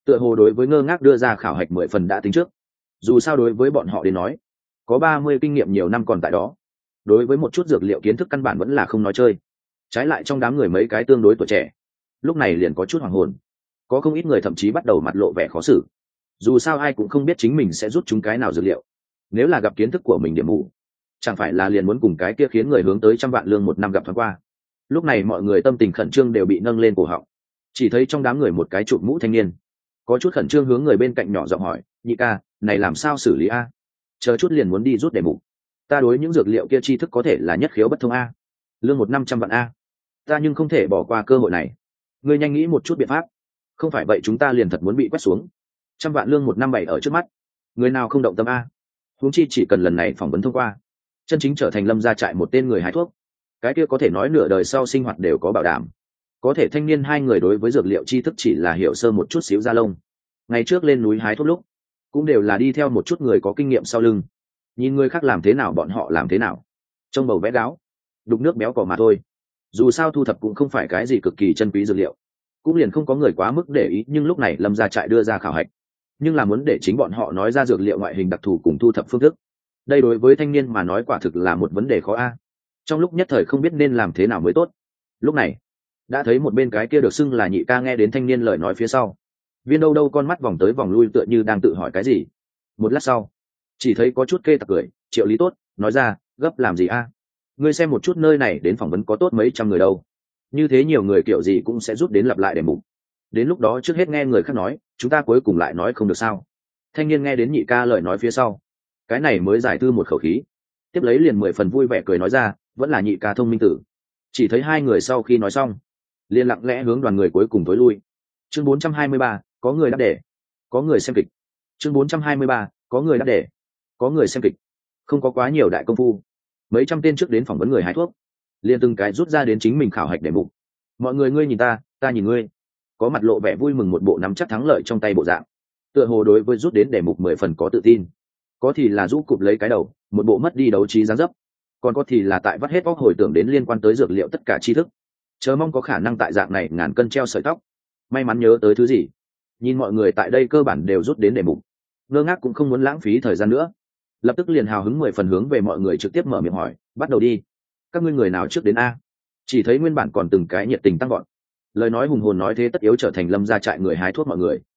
A: tựa hồ đối với ngơ ngác đưa ra khảo hạch 10 phần đã tính trước. Dù sao đối với bọn họ đến nói, có 30 kinh nghiệm nhiều năm còn tại đó, đối với một chút dược liệu kiến thức căn bản vẫn là không nói chơi. Trái lại trong đám người mấy cái tương đối tuổi trẻ, lúc này liền có chút hoàng hồn, có không ít người thậm chí bắt đầu mặt lộ vẻ khó xử. Dù sao ai cũng không biết chính mình sẽ rút chúng cái nào dược liệu, nếu là gặp kiến thức của mình điểm mù, chẳng phải là liền muốn cùng cái kia khiến người hướng tới 100 vạn lương một năm gặp thoáng qua. Lúc này mọi người tâm tình khẩn trương đều bị nâng lên cổ họng. Chỉ thấy trong đám người một cái chụp mũ thanh niên có chút khẩn trương hướng người bên cạnh nhỏ giọng hỏi, nhị ca, này làm sao xử lý a? Chờ chút liền muốn đi rút đề mục, ta đối những dược liệu kia tri thức có thể là nhất khiếu bất thông a, lương một năm 100 vạn a, ta nhưng không thể bỏ qua cơ hội này. Ngươi nhanh nghĩ một chút biện pháp, không phải vậy chúng ta liền thật muốn bị quét xuống. 100 vạn lương một năm bày ở trước mắt, người nào không động tâm a? Huống chi chỉ cần lần này phỏng vấn thông qua, chân chính trở thành Lâm gia trại một tên người hái thuốc, cái kia có thể nói nửa đời sau sinh hoạt đều có bảo đảm. Có thể thanh niên hai người đối với dược liệu tri thức chỉ là hiểu sơ một chút xíu da lông. Ngày trước lên núi hái thuốc lúc, cũng đều là đi theo một chút người có kinh nghiệm sau lưng, nhìn người khác làm thế nào bọn họ làm thế nào, trông bầu vẽ gáo, đục nước béo cỏ mà thôi. Dù sao thu thập cũng không phải cái gì cực kỳ chân quý dược liệu, cũng liền không có người quá mức để ý. Nhưng lúc này Lâm gia trại đưa ra khảo hạch, nhưng là muốn để chính bọn họ nói ra dược liệu ngoại hình đặc thù cùng thu thập phương thức. Đây đối với thanh niên mà nói quả thực là một vấn đề khó a. Trong lúc nhất thời không biết nên làm thế nào mới tốt. Lúc này đã thấy một bên cái kia được xưng là nhị ca nghe đến thanh niên lời nói phía sau, viên đâu đâu con mắt vòng tới vòng lui tựa như đang tự hỏi cái gì. Một lát sau chỉ thấy có chút kê tặc cười, Triệu Lý tốt, nói ra, gấp làm gì a? Ngươi xem một chút nơi này đến phỏng vấn có tốt mấy trăm người đâu, như thế nhiều người kiểu gì cũng sẽ rút đến lặp lại đề mục, đến lúc đó trước hết nghe người khác nói, chúng ta cuối cùng lại nói không được sao? Thanh niên nghe đến nhị ca lời nói phía sau, cái này mới giải thư một khẩu khí, tiếp lấy liền 10 phần vui vẻ cười nói ra, vẫn là nhị ca thông minh tử. Chỉ thấy hai người sau khi nói xong, liền lặng lẽ hướng đoàn người cuối cùng tối lui. Chương 423, có người đáp để, có người xem kịch. Chương 423, có người đáp để, có người xem kịch. Không có quá nhiều đại công phu, mấy trăm tên trước đến phỏng vấn người hái thuốc, liền từng cái rút ra đến chính mình khảo hạch đề mục. Mọi người ngươi nhìn ta, ta nhìn ngươi, có mặt lộ vẻ vui mừng, một bộ nắm chắc thắng lợi trong tay bộ dạng, tựa hồ đối với rút đến đề mục 10 phần có tự tin. Có thì là rũ cụp lấy cái đầu, một bộ mất đi đấu trí dáng dấp, còn có thì là tại vắt hết óc hồi tưởng đến liên quan tới dược liệu tất cả tri thức, chờ mong có khả năng tại dạng này ngàn cân treo sợi tóc, may mắn nhớ tới thứ gì. Nhìn mọi người tại đây cơ bản đều rút đến đề mục, ngơ ngác cũng không muốn lãng phí thời gian nữa, lập tức liền hào hứng 10 phần hướng về mọi người trực tiếp mở miệng hỏi, bắt đầu đi, các ngươi người nào trước đến a? Chỉ thấy nguyên bản còn từng cái nhiệt tình tăng gọn, lời nói hùng hồn nói thế tất yếu trở thành Lâm gia trại người hái thuốc mọi người.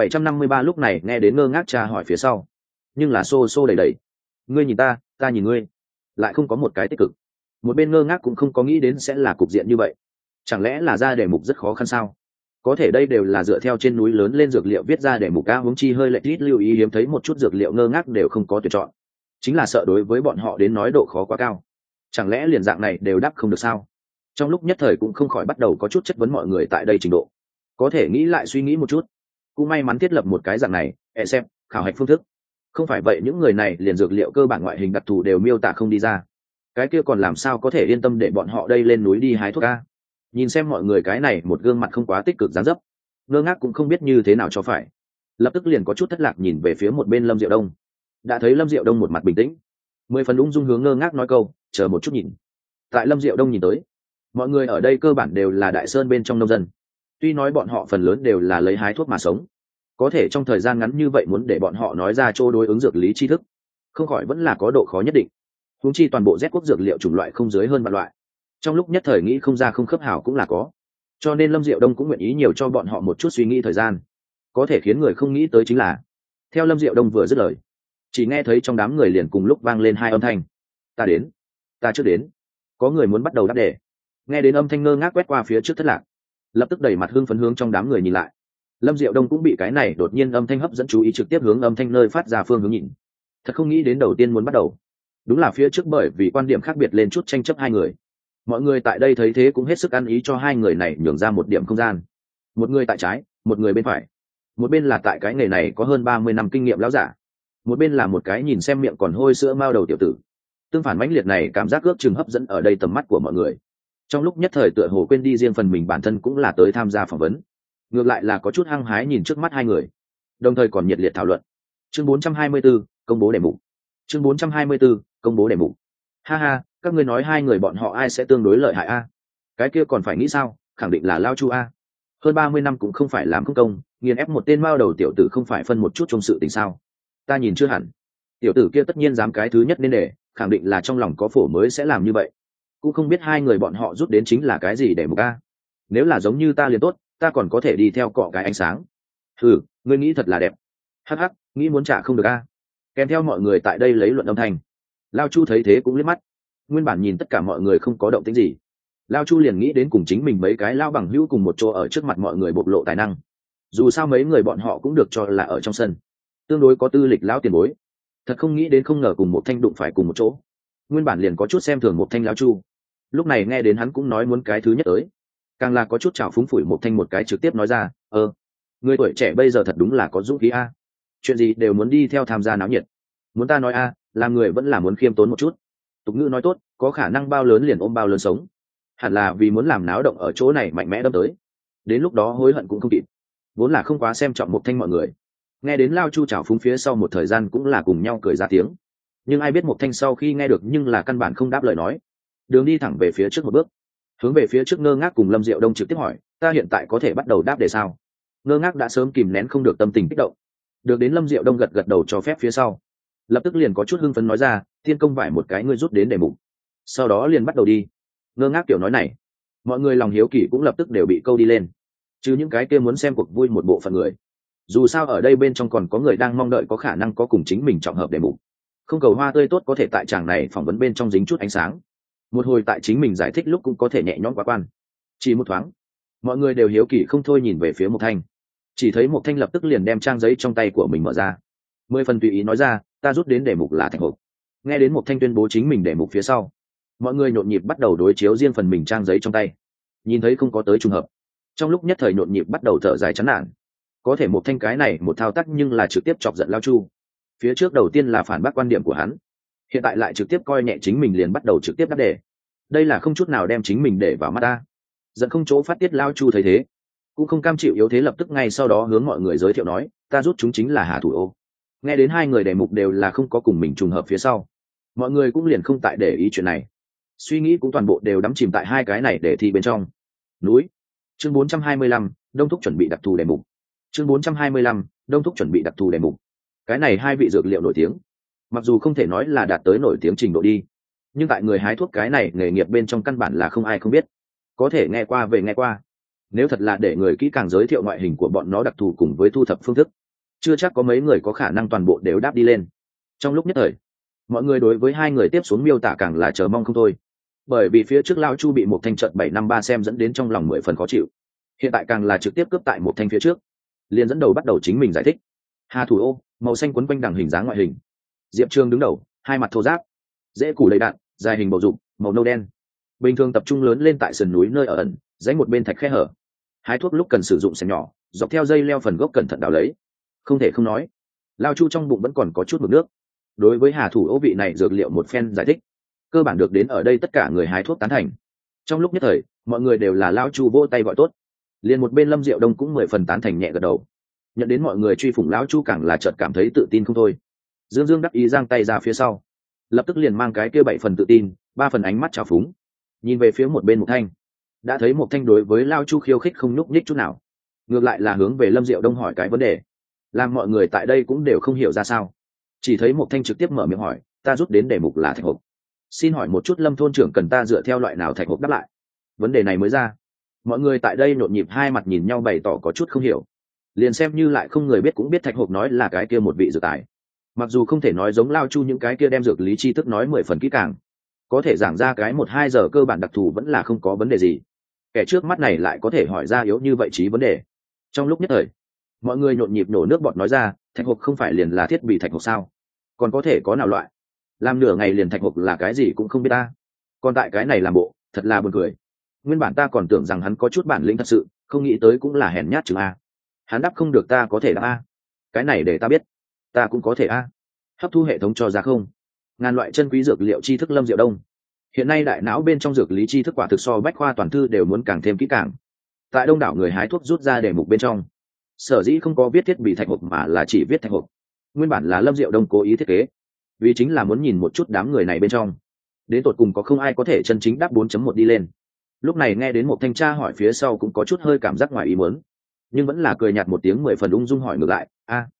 A: 753 lúc này nghe đến ngơ ngác tra hỏi phía sau, nhưng là xô xô đầy đầy, ngươi nhìn ta, ta nhìn ngươi, lại không có một cái tích cực. Một bên ngơ ngác cũng không có nghĩ đến sẽ là cục diện như vậy, chẳng lẽ là ra đề mục rất khó khăn sao? Có thể đây đều là dựa theo trên núi lớn lên dược liệu viết ra đề mục, ca huống chi hơi lệch ít lưu ý hiếm thấy một chút dược liệu ngơ ngác đều không có tuyển chọn, chính là sợ đối với bọn họ đến nói độ khó quá cao. Chẳng lẽ liền dạng này đều đáp không được sao? Trong lúc nhất thời cũng không khỏi bắt đầu có chút chất vấn mọi người tại đây trình độ. Có thể nghĩ lại suy nghĩ một chút, cũng may mắn thiết lập một cái dạng này, xem khảo hạch phương thức. Không phải vậy những người này liền dược liệu cơ bản ngoại hình đặc thù đều miêu tả không đi ra, cái kia còn làm sao có thể yên tâm để bọn họ đây lên núi đi hái thuốc ca? Nhìn xem mọi người cái này một gương mặt không quá tích cực dáng dấp, ngơ ngác cũng không biết như thế nào cho phải, lập tức liền có chút thất lạc nhìn về phía một bên Lâm Diệu Đông. Đã thấy Lâm Diệu Đông một mặt bình tĩnh, 10 phần ung dung hướng ngơ ngác nói câu, chờ một chút nhìn. Tại Lâm Diệu Đông nhìn tới, mọi người ở đây cơ bản đều là đại sơn bên trong nông dân, tuy nói bọn họ phần lớn đều là lấy hái thuốc mà sống, có thể trong thời gian ngắn như vậy muốn để bọn họ nói ra chỗ đối ứng dược lý tri thức, không khỏi vẫn là có độ khó nhất định. Huống chi toàn bộ Z quốc dược liệu chủng loại không dưới hơn vạn loại, trong lúc nhất thời nghĩ không ra không khớp hảo cũng là có, cho nên Lâm Diệu Đông cũng nguyện ý nhiều cho bọn họ một chút suy nghĩ thời gian. Có thể khiến người không nghĩ tới chính là, theo Lâm Diệu Đông vừa dứt lời, chỉ nghe thấy trong đám người liền cùng lúc vang lên hai âm thanh, ta đến, ta trước đến. Có người muốn bắt đầu đáp đề. Nghe đến âm thanh ngơ ngác quét qua phía trước thất lạc, lập tức đẩy mặt hưng phấn hướng trong đám người nhìn lại. Lâm Diệu Đông cũng bị cái này đột nhiên âm thanh hấp dẫn chú ý, trực tiếp hướng âm thanh nơi phát ra phương hướng nhìn. Thật không nghĩ đến đầu tiên muốn bắt đầu, đúng là phía trước, bởi vì quan điểm khác biệt lên chút tranh chấp hai người. Mọi người tại đây thấy thế cũng hết sức ăn ý cho hai người này nhường ra một điểm không gian. Một người tại trái, một người bên phải. Một bên là tại cái nghề này có hơn 30 năm kinh nghiệm lão giả, một bên là một cái nhìn xem miệng còn hôi sữa mao đầu tiểu tử. Tương phản mãnh liệt này cảm giác ước chừng hấp dẫn ở đây tầm mắt của mọi người. Trong lúc nhất thời tựa hồ quên đi riêng phần mình bản thân cũng là tới tham gia phỏng vấn, ngược lại là có chút hăng hái nhìn trước mắt hai người, đồng thời còn nhiệt liệt thảo luận. Chương 424, công bố đề mục. Chương 424, công bố đề mục. Ha ha, các ngươi nói hai người bọn họ ai sẽ tương đối lợi hại a? Cái kia còn phải nghĩ sao, khẳng định là Lao Chu a. hơn 30 năm cũng không phải làm không công, nghiền ép một tên mao đầu tiểu tử không phải phân một chút trong sự tình sao? Ta nhìn chưa hẳn. Tiểu tử kia tất nhiên dám cái thứ nhất nên để khẳng định là trong lòng có phổ mới sẽ làm như vậy. Cũng không biết hai người bọn họ rút đến chính là cái gì để mục a. Nếu là giống như ta liền tốt, ta còn có thể đi theo cọ cái ánh sáng. Ừ, ngươi nghĩ thật là đẹp. Hắc hắc, nghĩ muốn trả không được a. Kèm theo mọi người tại đây lấy luận âm thanh. Lao Chu thấy thế cũng liếc mắt. Nguyên bản nhìn tất cả mọi người không có động tĩnh gì, Lao Chu liền nghĩ đến cùng chính mình mấy cái lao bằng hữu cùng một chỗ ở trước mặt mọi người bộc lộ tài năng. Dù sao mấy người bọn họ cũng được cho là ở trong sân tương đối có tư lịch lão tiền bối, thật không nghĩ đến không ngờ cùng một thanh đụng phải cùng một chỗ. Nguyên bản liền có chút xem thường một thanh Lao Chu, lúc này nghe đến hắn cũng nói muốn cái thứ nhất tới, càng là có chút trào phúng phủi một thanh một cái, trực tiếp nói ra người tuổi trẻ bây giờ thật đúng là có dũng khí a, chuyện gì đều muốn đi theo tham gia náo nhiệt. Muốn ta nói a, làm người vẫn là muốn khiêm tốn một chút. Tục ngữ nói tốt, có khả năng bao lớn liền ôm bao lớn sống, hẳn là vì muốn làm náo động ở chỗ này mạnh mẽ đâm tới, đến lúc đó hối hận cũng không kịp. Vốn là không quá xem trọng một thanh mọi người, nghe đến Lao Chu trào phúng phía sau một thời gian cũng là cùng nhau cười ra tiếng. Nhưng ai biết một thanh sau khi nghe được nhưng là căn bản không đáp lời nói, đường đi thẳng về phía trước một bước, hướng về phía trước Ngơ Ngác cùng Lâm Diệu Đông trực tiếp hỏi, ta hiện tại có thể bắt đầu đáp đề sao? Ngơ Ngác đã sớm kìm nén không được tâm tình kích động, được đến Lâm Diệu Đông gật gật đầu cho phép phía sau, lập tức liền có chút hưng phấn nói ra, thiên công vải một cái ngươi rút đến đề mục, sau đó liền bắt đầu đi. Ngơ Ngác kiểu nói này, mọi người lòng hiếu kỳ cũng lập tức đều bị câu đi lên, chứ những cái kia muốn xem cuộc vui một bộ phận người. Dù sao ở đây bên trong còn có người đang mong đợi có khả năng có cùng chính mình trọng hợp đề mục, không cầu hoa tươi tốt có thể tại tràng này phỏng vấn bên trong dính chút ánh sáng, một hồi tại chính mình giải thích lúc cũng có thể nhẹ nhõm quá quan. Chỉ một thoáng, mọi người đều hiếu kỳ không thôi nhìn về phía Mộc Thanh. Chỉ thấy Mộc Thanh lập tức liền đem trang giấy trong tay của mình mở ra, 10 phần tùy ý nói ra, ta rút đến đề mục là thạch hộp. Nghe đến Mộc Thanh tuyên bố chính mình đề mục phía sau, mọi người nhộn nhịp bắt đầu đối chiếu riêng phần mình trang giấy trong tay. Nhìn thấy không có tới trùng hợp, trong lúc nhất thời nhộn nhịp bắt đầu thở dài chán nản. Có thể Mộc Thanh cái này một thao tác nhưng là trực tiếp chọc giận Lao Chu. Phía trước đầu tiên là phản bác quan điểm của hắn, hiện tại lại trực tiếp coi nhẹ chính mình, liền bắt đầu trực tiếp đáp đề. Đây là không chút nào đem chính mình để vào mắt ta. Giận không chỗ phát tiết. Lao Chu thấy thế cũng không cam chịu yếu thế, lập tức ngay sau đó hướng mọi người giới thiệu nói, ta rút chúng chính là Hà Thủ Ô. Nghe đến hai người đề mục đều là không có cùng mình trùng hợp phía sau, mọi người cũng liền không tại để ý chuyện này, suy nghĩ cũng toàn bộ đều đắm chìm tại hai cái này để thi bên trong. Núi. Chương 425, Đông Thúc chuẩn bị đặc thù đề mục. Chương 425, Đông Thúc chuẩn bị đặc thù đề mục. Cái này hai vị dược liệu nổi tiếng, mặc dù không thể nói là đạt tới nổi tiếng trình độ đi, nhưng tại người hái thuốc cái này nghề nghiệp bên trong căn bản là không ai không biết, có thể nghe qua về nghe qua. Nếu thật là để người kỹ càng giới thiệu ngoại hình của bọn nó đặc thù cùng với thu thập phương thức, chưa chắc có mấy người có khả năng toàn bộ đều đáp đi lên. Trong lúc nhất thời, mọi người đối với hai người tiếp xuống miêu tả càng là chờ mong không thôi, bởi vì phía trước Lao Chu bị một thanh trận 753 xem dẫn đến trong lòng 10 phần khó chịu, hiện tại càng là trực tiếp cướp tại một thanh phía trước, liền dẫn đầu bắt đầu chính mình giải thích. Hà Thủ Ô, màu xanh quấn quanh đằng hình dáng ngoại hình. Diệp Trương đứng đầu, hai mặt thô ráp, dễ củ đầy đạn, dài hình bầu dục, màu nâu đen. Bình thường tập trung lớn lên tại sườn núi nơi ở ẩn, dãy một bên thạch khe hở. Hái thuốc lúc cần sử dụng xẻng nhỏ, dọc theo dây leo phần gốc cẩn thận đào lấy. Không thể không nói, Lao Chu trong bụng vẫn còn có chút mực nước. Đối với Hà Thủ Ô vị này dược liệu một phen giải thích, cơ bản được đến ở đây tất cả người hái thuốc tán thành. Trong lúc nhất thời, mọi người đều là Lao Chu vỗ tay gọi tốt. Liền một bên Lâm Diệu Đông cũng 10 phần tán thành nhẹ gật đầu. Nhận đến mọi người truy phủng, Lão Chu càng là chợt cảm thấy tự tin không thôi. Dương Dương đắc ý giang tay ra phía sau, lập tức liền mang cái kia 7 phần tự tin, 3 phần ánh mắt trào phúng, nhìn về phía một bên Mộc Thanh. Đã thấy Mộc Thanh đối với Lao Chu khiêu khích không nhúc nhích chút nào, ngược lại là hướng về Lâm Diệu Đông hỏi cái vấn đề, làm mọi người tại đây cũng đều không hiểu ra sao. Chỉ thấy Mộc Thanh trực tiếp mở miệng hỏi, ta rút đến đề mục là thạch hộp, xin hỏi một chút Lâm thôn trưởng cần ta dựa theo loại nào thạch hộp đáp lại. Vấn đề này mới ra, mọi người tại đây nhộn nhịp hai mặt nhìn nhau bày tỏ có chút không hiểu. Liền xem như lại không người biết cũng biết thạch hộp nói là cái kia một vị dược tài, mặc dù không thể nói giống Lao Chu những cái kia đem dược lý tri thức nói 10 phần kỹ càng, có thể giảng ra cái 1-2 giờ cơ bản đặc thù vẫn là không có vấn đề gì. Kẻ trước mắt này lại có thể hỏi ra yếu như vậy trí vấn đề. Trong lúc nhất thời, mọi người nhộn nhịp nổ nước bọt nói ra, thạch hộp không phải liền là thiết bị thạch hộp sao, còn có thể có nào loại, làm nửa ngày liền thạch hộp là cái gì cũng không biết ta. Còn tại cái này làm bộ, thật là buồn cười. Nguyên bản ta còn tưởng rằng hắn có chút bản lĩnh thật sự, không nghĩ tới cũng là hèn nhát chừng a. Hắn đáp không được ta có thể đáp a, cái này để ta biết ta cũng có thể a. Hấp thu hệ thống cho ra không ngàn loại chân quý dược liệu tri thức Lâm Diệu Đông. Hiện nay đại não bên trong dược lý tri thức quả thực so bách khoa toàn thư đều muốn càng thêm kỹ càng. Tại đông đảo người hái thuốc rút ra đề mục bên trong, sở dĩ không có viết thiết bị thạch hộp mà là chỉ viết thạch hộp, nguyên bản là Lâm Diệu Đông cố ý thiết kế, vì chính là muốn nhìn một chút đám người này bên trong đến tột cùng có không ai có thể chân chính đáp 4.1 đi lên. lúc này nghe đến một thanh tra hỏi phía sau cũng có chút hơi cảm giác ngoài ý muốn, nhưng vẫn là cười nhạt một tiếng 10 phần ung dung hỏi ngược lại,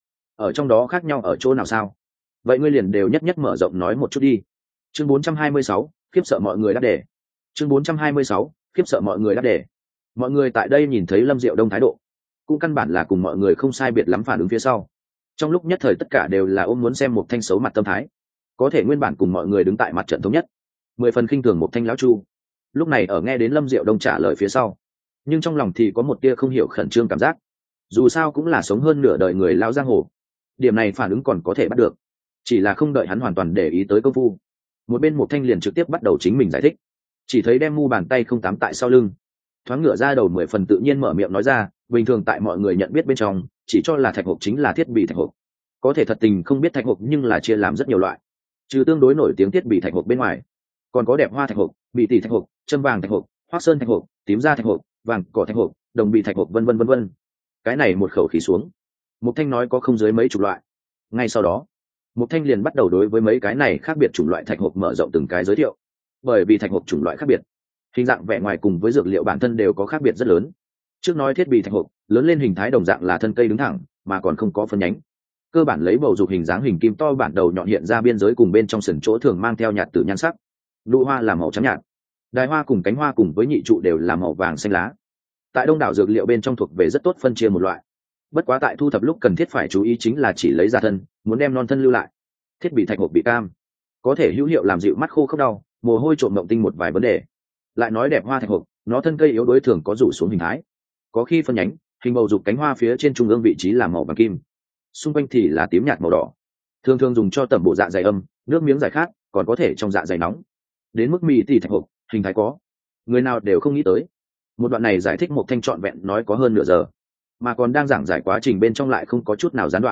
A: ở trong đó khác nhau ở chỗ nào sao? Vậy ngươi liền đều nhất nhất mở rộng nói một chút đi. Chương 426, khiếp sợ mọi người đáp đề. Chương 426, khiếp sợ mọi người đáp đề. Mọi người tại đây nhìn thấy Lâm Diệu Đông thái độ, cũng căn bản là cùng mọi người không sai biệt lắm phản ứng phía sau. Trong lúc nhất thời tất cả đều là ôm muốn xem một thanh xấu mặt tâm thái, có thể nguyên bản cùng mọi người đứng tại mặt trận thống nhất, 10 phần khinh thường một thanh lão chu. Lúc này ở nghe đến Lâm Diệu Đông trả lời phía sau, nhưng trong lòng thì có một tia không hiểu khẩn trương cảm giác. Dù sao cũng là sống hơn nửa đời người lão giang hồ, điểm này phản ứng còn có thể bắt được, chỉ là không đợi hắn hoàn toàn để ý tới công phu, một bên một thanh liền trực tiếp bắt đầu chính mình giải thích. Chỉ thấy đem mu bàn tay không tám tại sau lưng, thoáng ngửa ra đầu 10 phần tự nhiên mở miệng nói ra, bình thường tại mọi người nhận biết bên trong chỉ cho là thạch hộp chính là thiết bị thạch hộp, có thể thật tình không biết thạch hộp nhưng là chia làm rất nhiều loại. Trừ tương đối nổi tiếng thiết bị thạch hộp bên ngoài, còn có đẹp hoa thạch hộp, bị tỷ thạch hộp, châm vàng thạch hộp, hoác sơn thạch hộp, tím da thạch hộp, vàng cỏ thạch hộp, đồng bị thạch hộp, vân vân vân vân. Cái này một khẩu khí xuống, Mục Thanh nói có không dưới mấy chục loại. Ngay sau đó, Mục Thanh liền bắt đầu đối với mấy cái này khác biệt chủng loại thạch hộp mở rộng từng cái giới thiệu. Bởi vì thạch hộp chủng loại khác biệt, hình dạng vẻ ngoài cùng với dược liệu bản thân đều có khác biệt rất lớn. Trước nói thiết bị thạch hộp, lớn lên hình thái đồng dạng là thân cây đứng thẳng, mà còn không có phân nhánh. Cơ bản lấy bầu dục hình dáng hình kim to bản đầu nhọn hiện ra biên giới cùng bên trong sườn chỗ thường mang theo nhạt tử nhan sắc. Nụ hoa là màu trắng nhạt, đài hoa cùng cánh hoa cùng với nhị trụ đều là màu vàng xanh lá. Tại đông đảo dược liệu bên trong thuộc về rất tốt phân chia một loại. Bất quá tại thu thập lúc cần thiết phải chú ý chính là chỉ lấy ra thân, muốn đem non thân lưu lại. Thiết bị thạch hộp bị cam, có thể hữu hiệu làm dịu mắt khô khốc đau, mồ hôi trộm mộng tinh một vài vấn đề. Lại nói đẹp hoa thạch hộp, nó thân cây yếu đối thường có rủ xuống hình thái, có khi phân nhánh, hình bầu dục cánh hoa phía trên trung ương vị trí là màu vàng kim, xung quanh thì là tím nhạt màu đỏ, thường thường dùng cho tẩm bổ dạ dày âm, nước miếng giải khát, còn có thể trong dạ dày nóng. Đến mức mì tỷ thạch hộp, hình thái có, người nào đều không nghĩ tới. Một đoạn này giải thích một thanh trọn vẹn nói có hơn nửa giờ, mà còn đang giảng giải quá trình bên trong lại không có chút nào gián đoạn.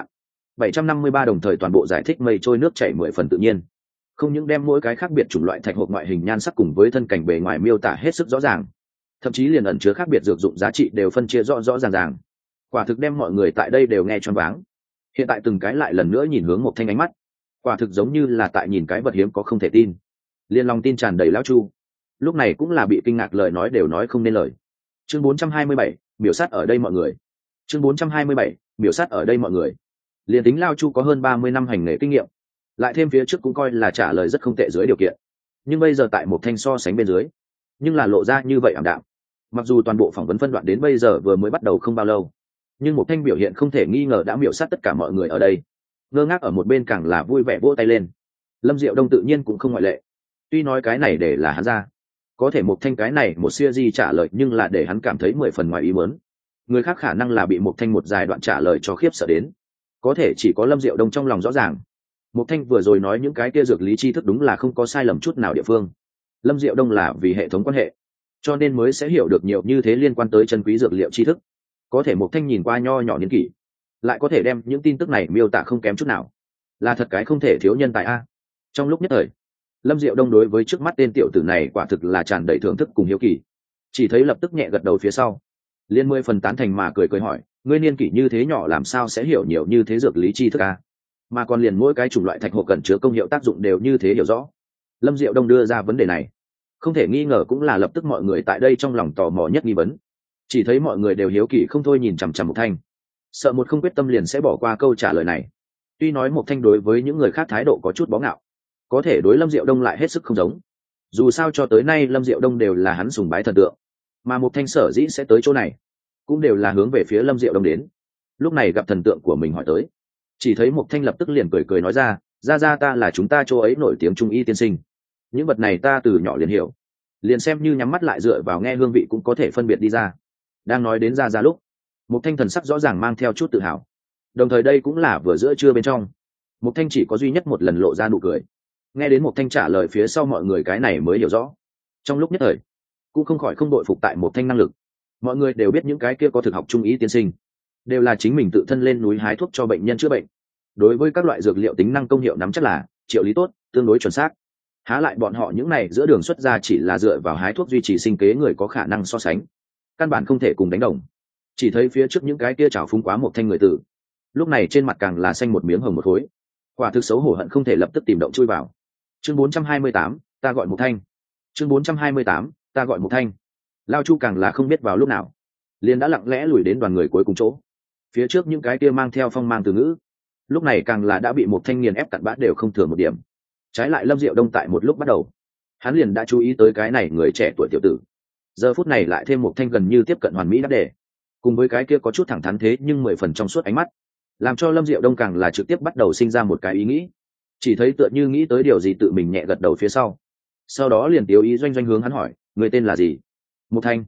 A: 753 đồng thời toàn bộ giải thích mây trôi nước chảy 10 phần tự nhiên, không những đem mỗi cái khác biệt chủng loại thạch hộp ngoại hình nhan sắc cùng với thân cảnh bề ngoài miêu tả hết sức rõ ràng, thậm chí liền ẩn chứa khác biệt dược dụng giá trị đều phân chia rõ rõ ràng ràng. Quả thực đem mọi người tại đây đều nghe choáng váng. Hiện tại từng cái lại lần nữa nhìn hướng một thanh ánh mắt, quả thực giống như là tại nhìn cái vật hiếm có không thể tin. Liên lòng tin tràn đầy lão chu, lúc này cũng là bị kinh ngạc, lời nói đều nói không nên lời. Chương 427, biểu sát ở đây mọi người. Chương 427, biểu sát ở đây mọi người. Liên tính lao chu có hơn 30 năm hành nghề kinh nghiệm, lại thêm phía trước cũng coi là trả lời rất không tệ dưới điều kiện, nhưng bây giờ tại một thanh so sánh bên dưới, nhưng là lộ ra như vậy ảm đạm. Mặc dù toàn bộ phỏng vấn phân đoạn đến bây giờ vừa mới bắt đầu không bao lâu, nhưng một thanh biểu hiện không thể nghi ngờ đã miểu sát tất cả mọi người ở đây. Ngơ ngác ở một bên càng là vui vẻ vỗ tay lên. Lâm Diệu Đông tự nhiên cũng không ngoại lệ. Tuy nói cái này để là hắn ra, có thể một thanh cái này một siêu di trả lời nhưng là để hắn cảm thấy 10 phần ngoài ý muốn. Người khác khả năng là bị một thanh một dài đoạn trả lời cho khiếp sợ đến, có thể chỉ có Lâm Diệu Đông trong lòng rõ ràng. Một thanh vừa rồi nói những cái kia dược lý tri thức đúng là không có sai lầm chút nào địa phương. Lâm Diệu Đông là vì hệ thống quan hệ, cho nên mới sẽ hiểu được nhiều như thế liên quan tới chân quý dược liệu tri thức. Có thể một thanh nhìn qua nho nhỏ niên kỷ, lại có thể đem những tin tức này miêu tả không kém chút nào, là thật cái không thể thiếu nhân tài a. Trong lúc nhất thời, Lâm Diệu Đông đối với trước mắt tên tiểu tử này quả thực là tràn đầy thưởng thức cùng hiếu kỳ. Chỉ thấy lập tức nhẹ gật đầu phía sau, liên 10 phần tán thành mà cười cười hỏi, ngươi niên kỷ như thế nhỏ làm sao sẽ hiểu nhiều như thế dược lý tri thức a? Mà còn liền mỗi cái chủng loại thạch hộp cần chứa công hiệu tác dụng đều như thế hiểu rõ. Lâm Diệu Đông đưa ra vấn đề này, không thể nghi ngờ cũng là lập tức mọi người tại đây trong lòng tò mò nhất nghi vấn. Chỉ thấy mọi người đều hiếu kỳ không thôi nhìn chằm chằm một thanh, sợ một không quyết tâm liền sẽ bỏ qua câu trả lời này. Tuy nói một thanh đối với những người khác thái độ có chút bó ngạo, có thể đối Lâm Diệu Đông lại hết sức không giống. Dù sao cho tới nay Lâm Diệu Đông đều là hắn sùng bái thần tượng, mà một thanh sở dĩ sẽ tới chỗ này cũng đều là hướng về phía Lâm Diệu Đông đến. Lúc này gặp thần tượng của mình hỏi tới, chỉ thấy một thanh lập tức liền cười cười nói ra ta là chúng ta chỗ ấy nổi tiếng trung y tiên sinh, những vật này ta từ nhỏ liền hiểu, liền xem như nhắm mắt lại dựa vào nghe hương vị cũng có thể phân biệt đi ra. Đang nói đến ra lúc, một thanh thần sắc rõ ràng mang theo chút tự hào, đồng thời đây cũng là vừa giữa trưa bên trong, một thanh chỉ có duy nhất một lần lộ ra nụ cười. Nghe đến một thanh trả lời phía sau mọi người cái này mới hiểu rõ, trong lúc nhất thời cũng không khỏi không đội phục tại một thanh năng lực. Mọi người đều biết những cái kia có thực học trung ý tiên sinh đều là chính mình tự thân lên núi hái thuốc cho bệnh nhân chữa bệnh, đối với các loại dược liệu tính năng công hiệu nắm chắc là triệu lý tốt, tương đối chuẩn xác. Há lại bọn họ những này giữa đường xuất ra chỉ là dựa vào hái thuốc duy trì sinh kế người có khả năng so sánh, căn bản không thể cùng đánh đồng. Chỉ thấy phía trước những cái kia trào phúng quá một thanh người tử, lúc này trên mặt càng là xanh một miếng hồng một khối, quả thực xấu hổ hận không thể lập tức tìm động chui vào. Chương 428, ta gọi một thanh. Chương 428, ta gọi một thanh. Lao Chu càng là không biết vào lúc nào liền đã lặng lẽ lùi đến đoàn người cuối cùng chỗ. Phía trước những cái kia mang theo phong mang từ ngữ lúc này càng là đã bị một thanh niên ép cặn bã đều không thừa một điểm. Trái lại Lâm Diệu Đông tại một lúc bắt đầu hắn liền đã chú ý tới cái này người trẻ tuổi tiểu tử, giờ phút này lại thêm một thanh gần như tiếp cận hoàn mỹ đáp đề, cùng với cái kia có chút thẳng thắn thế nhưng 10 phần trong suốt ánh mắt, làm cho Lâm Diệu Đông càng là trực tiếp bắt đầu sinh ra một cái ý nghĩ. Chỉ thấy tựa như nghĩ tới điều gì tự mình nhẹ gật đầu phía sau đó liền tiêu ý doanh doanh hướng hắn hỏi, người tên là gì? Một Thanh.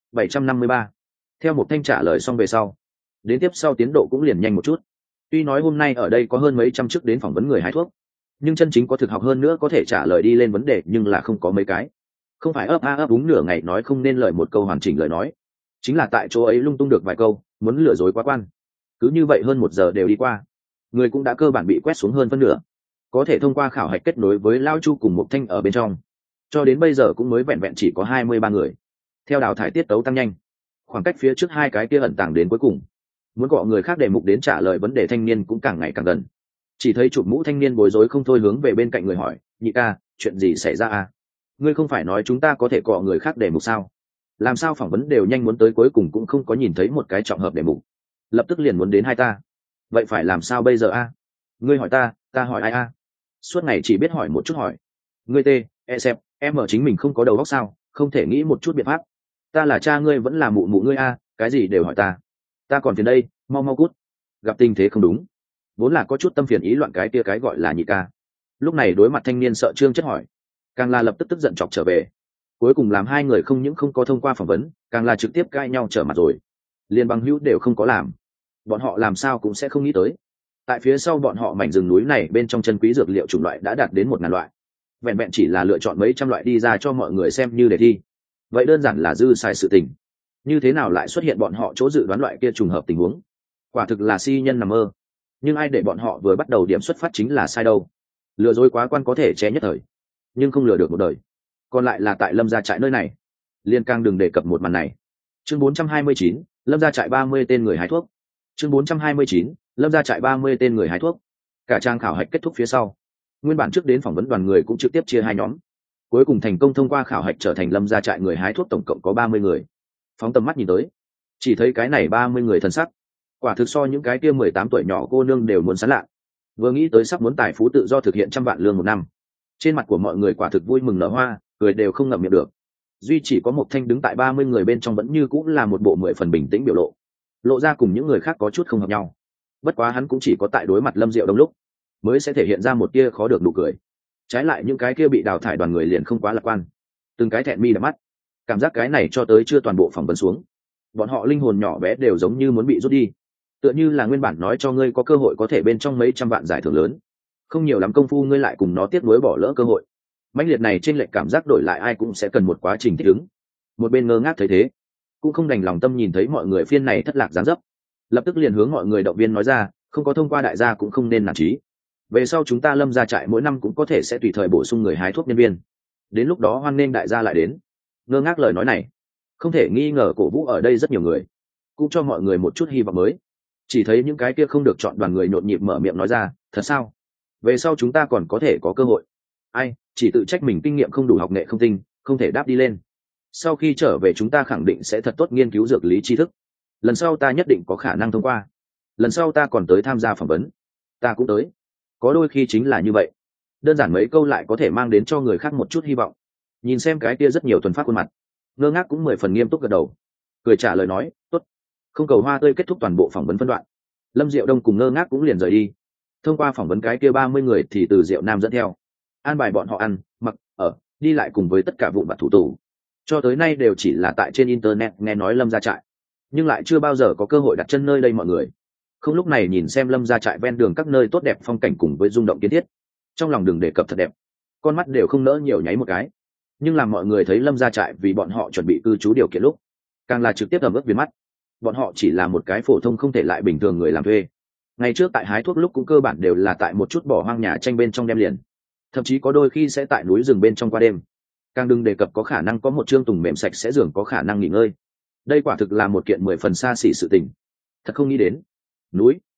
A: 753. Theo một Thanh trả lời xong về sau, đến tiếp sau tiến độ cũng liền nhanh một chút. Tuy nói hôm nay ở đây có hơn mấy trăm chức đến phỏng vấn người hái thuốc, nhưng chân chính có thực học hơn nữa có thể trả lời đi lên vấn đề nhưng là không có mấy cái. Không phải ấp đúng nửa ngày nói không nên lời một câu hoàn chỉnh lời nói, chính là tại chỗ ấy lung tung được vài câu, muốn lừa dối quá quan. Cứ như vậy hơn 1 giờ đều đi qua, người cũng đã cơ bản bị quét xuống hơn phân nửa. Có thể thông qua khảo hạch kết nối với Lao Chu cùng một Thanh ở bên trong, cho đến bây giờ cũng mới vẹn vẹn chỉ có 23 người. Theo đào thải tiết tấu tăng nhanh, khoảng cách phía trước hai cái kia ẩn tàng đến cuối cùng, muốn gọi người khác đề mục đến trả lời vấn đề thanh niên cũng càng ngày càng gần. Chỉ thấy chụp mũ thanh niên bối rối không thôi hướng về bên cạnh người hỏi, nhị ca, chuyện gì xảy ra à? Ngươi không phải nói chúng ta có thể cọ người khác đề mục sao? Làm sao phỏng vấn đều nhanh muốn tới cuối cùng cũng không có nhìn thấy một cái trọng hợp đề mục, lập tức liền muốn đến hai ta. Vậy phải làm sao bây giờ a? Ngươi hỏi ta hỏi ai a? Suốt ngày chỉ biết hỏi một chút hỏi. Ngươi xem em ở chính mình không có đầu óc sao, không thể nghĩ một chút biện pháp. Ta là cha ngươi vẫn là mụ mụ ngươi a, cái gì đều hỏi ta còn phiền đây, mau cút. Gặp tình thế không đúng, vốn là có chút tâm phiền ý loạn cái kia cái gọi là nhị ca, lúc này đối mặt thanh niên sợ trương chất hỏi, càng là lập tức tức giận chọc trở về. Cuối cùng làm hai người không những không có thông qua phỏng vấn, càng là trực tiếp cãi nhau trở mặt rồi. Liên bằng hữu đều không có làm, bọn họ làm sao cũng sẽ không nghĩ tới, tại phía sau bọn họ mảnh rừng núi này bên trong chân quý dược liệu chủng loại đã đạt đến 1000 loại, vẹn vẹn chỉ là lựa chọn mấy trăm loại đi ra cho mọi người xem như đề thi, vậy đơn giản là dư xài sự tình. Như thế nào lại xuất hiện bọn họ chỗ dự đoán loại kia trùng hợp tình huống? Quả thực là si nhân nằm mơ. Nhưng ai để bọn họ vừa bắt đầu điểm xuất phát chính là sai đâu? Lừa dối quá quan có thể che nhất thời, nhưng không lừa được một đời. Còn lại là tại Lâm gia trại nơi này, liên càng đừng đề cập một màn này. Chương 429, Lâm gia trại 30 tên người hái thuốc. Chương 429, Lâm gia trại 30 tên người hái thuốc. Cả trang khảo hạch kết thúc phía sau, nguyên bản trước đến phỏng vấn đoàn người cũng trực tiếp chia hai nhóm, cuối cùng thành công thông qua khảo hạch trở thành Lâm gia trại người hái thuốc, tổng cộng có 30 người. Phóng tầm mắt nhìn tới, chỉ thấy cái này 30 người thân sắc, quả thực so những cái kia 18 tuổi nhỏ cô nương đều muốn sán lạ. Vừa nghĩ tới sắp muốn tài phú tự do thực hiện 100 vạn lương một năm, trên mặt của mọi người quả thực vui mừng nở hoa, cười đều không ngậm miệng được. Duy chỉ có một Thanh đứng tại 30 người bên trong vẫn như cũng là một bộ 10 phần bình tĩnh biểu lộ ra cùng những người khác có chút không hợp nhau. Bất quá hắn cũng chỉ có tại đối mặt Lâm Diệu Đông lúc mới sẽ thể hiện ra một tia khó được nụ cười. Trái lại những cái kia bị đào thải đoàn người liền không quá lạc quan, từng cái thẹn mi đỏ mắt, cảm giác cái này cho tới chưa toàn bộ phỏng vấn xuống, bọn họ linh hồn nhỏ bé đều giống như muốn bị rút đi. Tựa như là nguyên bản nói cho ngươi có cơ hội có thể bên trong mấy trăm vạn giải thưởng lớn, không nhiều lắm công phu ngươi lại cùng nó tiếp nối bỏ lỡ cơ hội. Mãnh liệt này trên lệch cảm giác đổi lại ai cũng sẽ cần một quá trình thích ứng. Một bên ngơ ngác thấy thế, cũng không đành lòng tâm nhìn thấy mọi người phiên này thất lạc dáng dấp, lập tức liền hướng mọi người động viên nói ra, không có thông qua đại gia cũng không nên nản chí. Về sau chúng ta Lâm gia trại mỗi năm cũng có thể sẽ tùy thời bổ sung người hái thuốc nhân viên, đến lúc đó hoan nghênh đại gia lại đến. Ngơ ngác lời nói này không thể nghi ngờ cổ vũ ở đây rất nhiều người, cũng cho mọi người một chút hy vọng mới. Chỉ thấy những cái kia không được chọn đoàn người nhộn nhịp mở miệng nói ra, thật sao? Về sau chúng ta còn có thể có cơ hội. Ai, chỉ tự trách mình kinh nghiệm không đủ, học nghệ không tinh, không thể đáp đi lên. Sau khi trở về chúng ta khẳng định sẽ thật tốt nghiên cứu dược lý tri thức. Lần sau ta nhất định có khả năng thông qua. Lần sau ta còn tới tham gia phỏng vấn. Ta cũng tới. Có đôi khi chính là như vậy. Đơn giản mấy câu lại có thể mang đến cho người khác một chút hy vọng. Nhìn xem cái kia rất nhiều thuần phát khuôn mặt, ngơ ngác cũng 10 phần nghiêm túc gật đầu, cười trả lời nói, tốt. Không cầu hoa tươi kết thúc toàn bộ phỏng vấn phân đoạn, Lâm Diệu Đông cùng ngơ ngác cũng liền rời đi. Thông qua phỏng vấn cái kia 30 người thì từ Diệu Nam dẫn theo, an bài bọn họ ăn, mặc, ở, đi lại cùng với tất cả vụn vặt thủ tục. Cho tới nay đều chỉ là tại trên internet nghe nói Lâm gia trại, nhưng lại chưa bao giờ có cơ hội đặt chân nơi đây mọi người. Không lúc này nhìn xem Lâm gia trại ven đường các nơi tốt đẹp phong cảnh cùng với rung động kiến thiết, trong lòng đừng đề cập thật đẹp, con mắt đều không nỡ nhiều nháy một cái. Nhưng làm mọi người thấy Lâm gia trại vì bọn họ chuẩn bị cư trú điều kiện lúc, càng là trực tiếp ẩm ướt viền mắt. Bọn họ chỉ là một cái phổ thông không thể lại bình thường người làm thuê. Ngày trước tại hái thuốc lúc cũng cơ bản đều là tại một chút bỏ hoang nhà tranh bên trong đem liền, thậm chí có đôi khi sẽ tại núi rừng bên trong qua đêm. Càng đừng đề cập có khả năng có một trương tùng mềm sạch sẽ giường có khả năng nghỉ ngơi. Đây quả thực là một kiện 10 phần xa xỉ sự tình. Thật không nghĩ đến, núi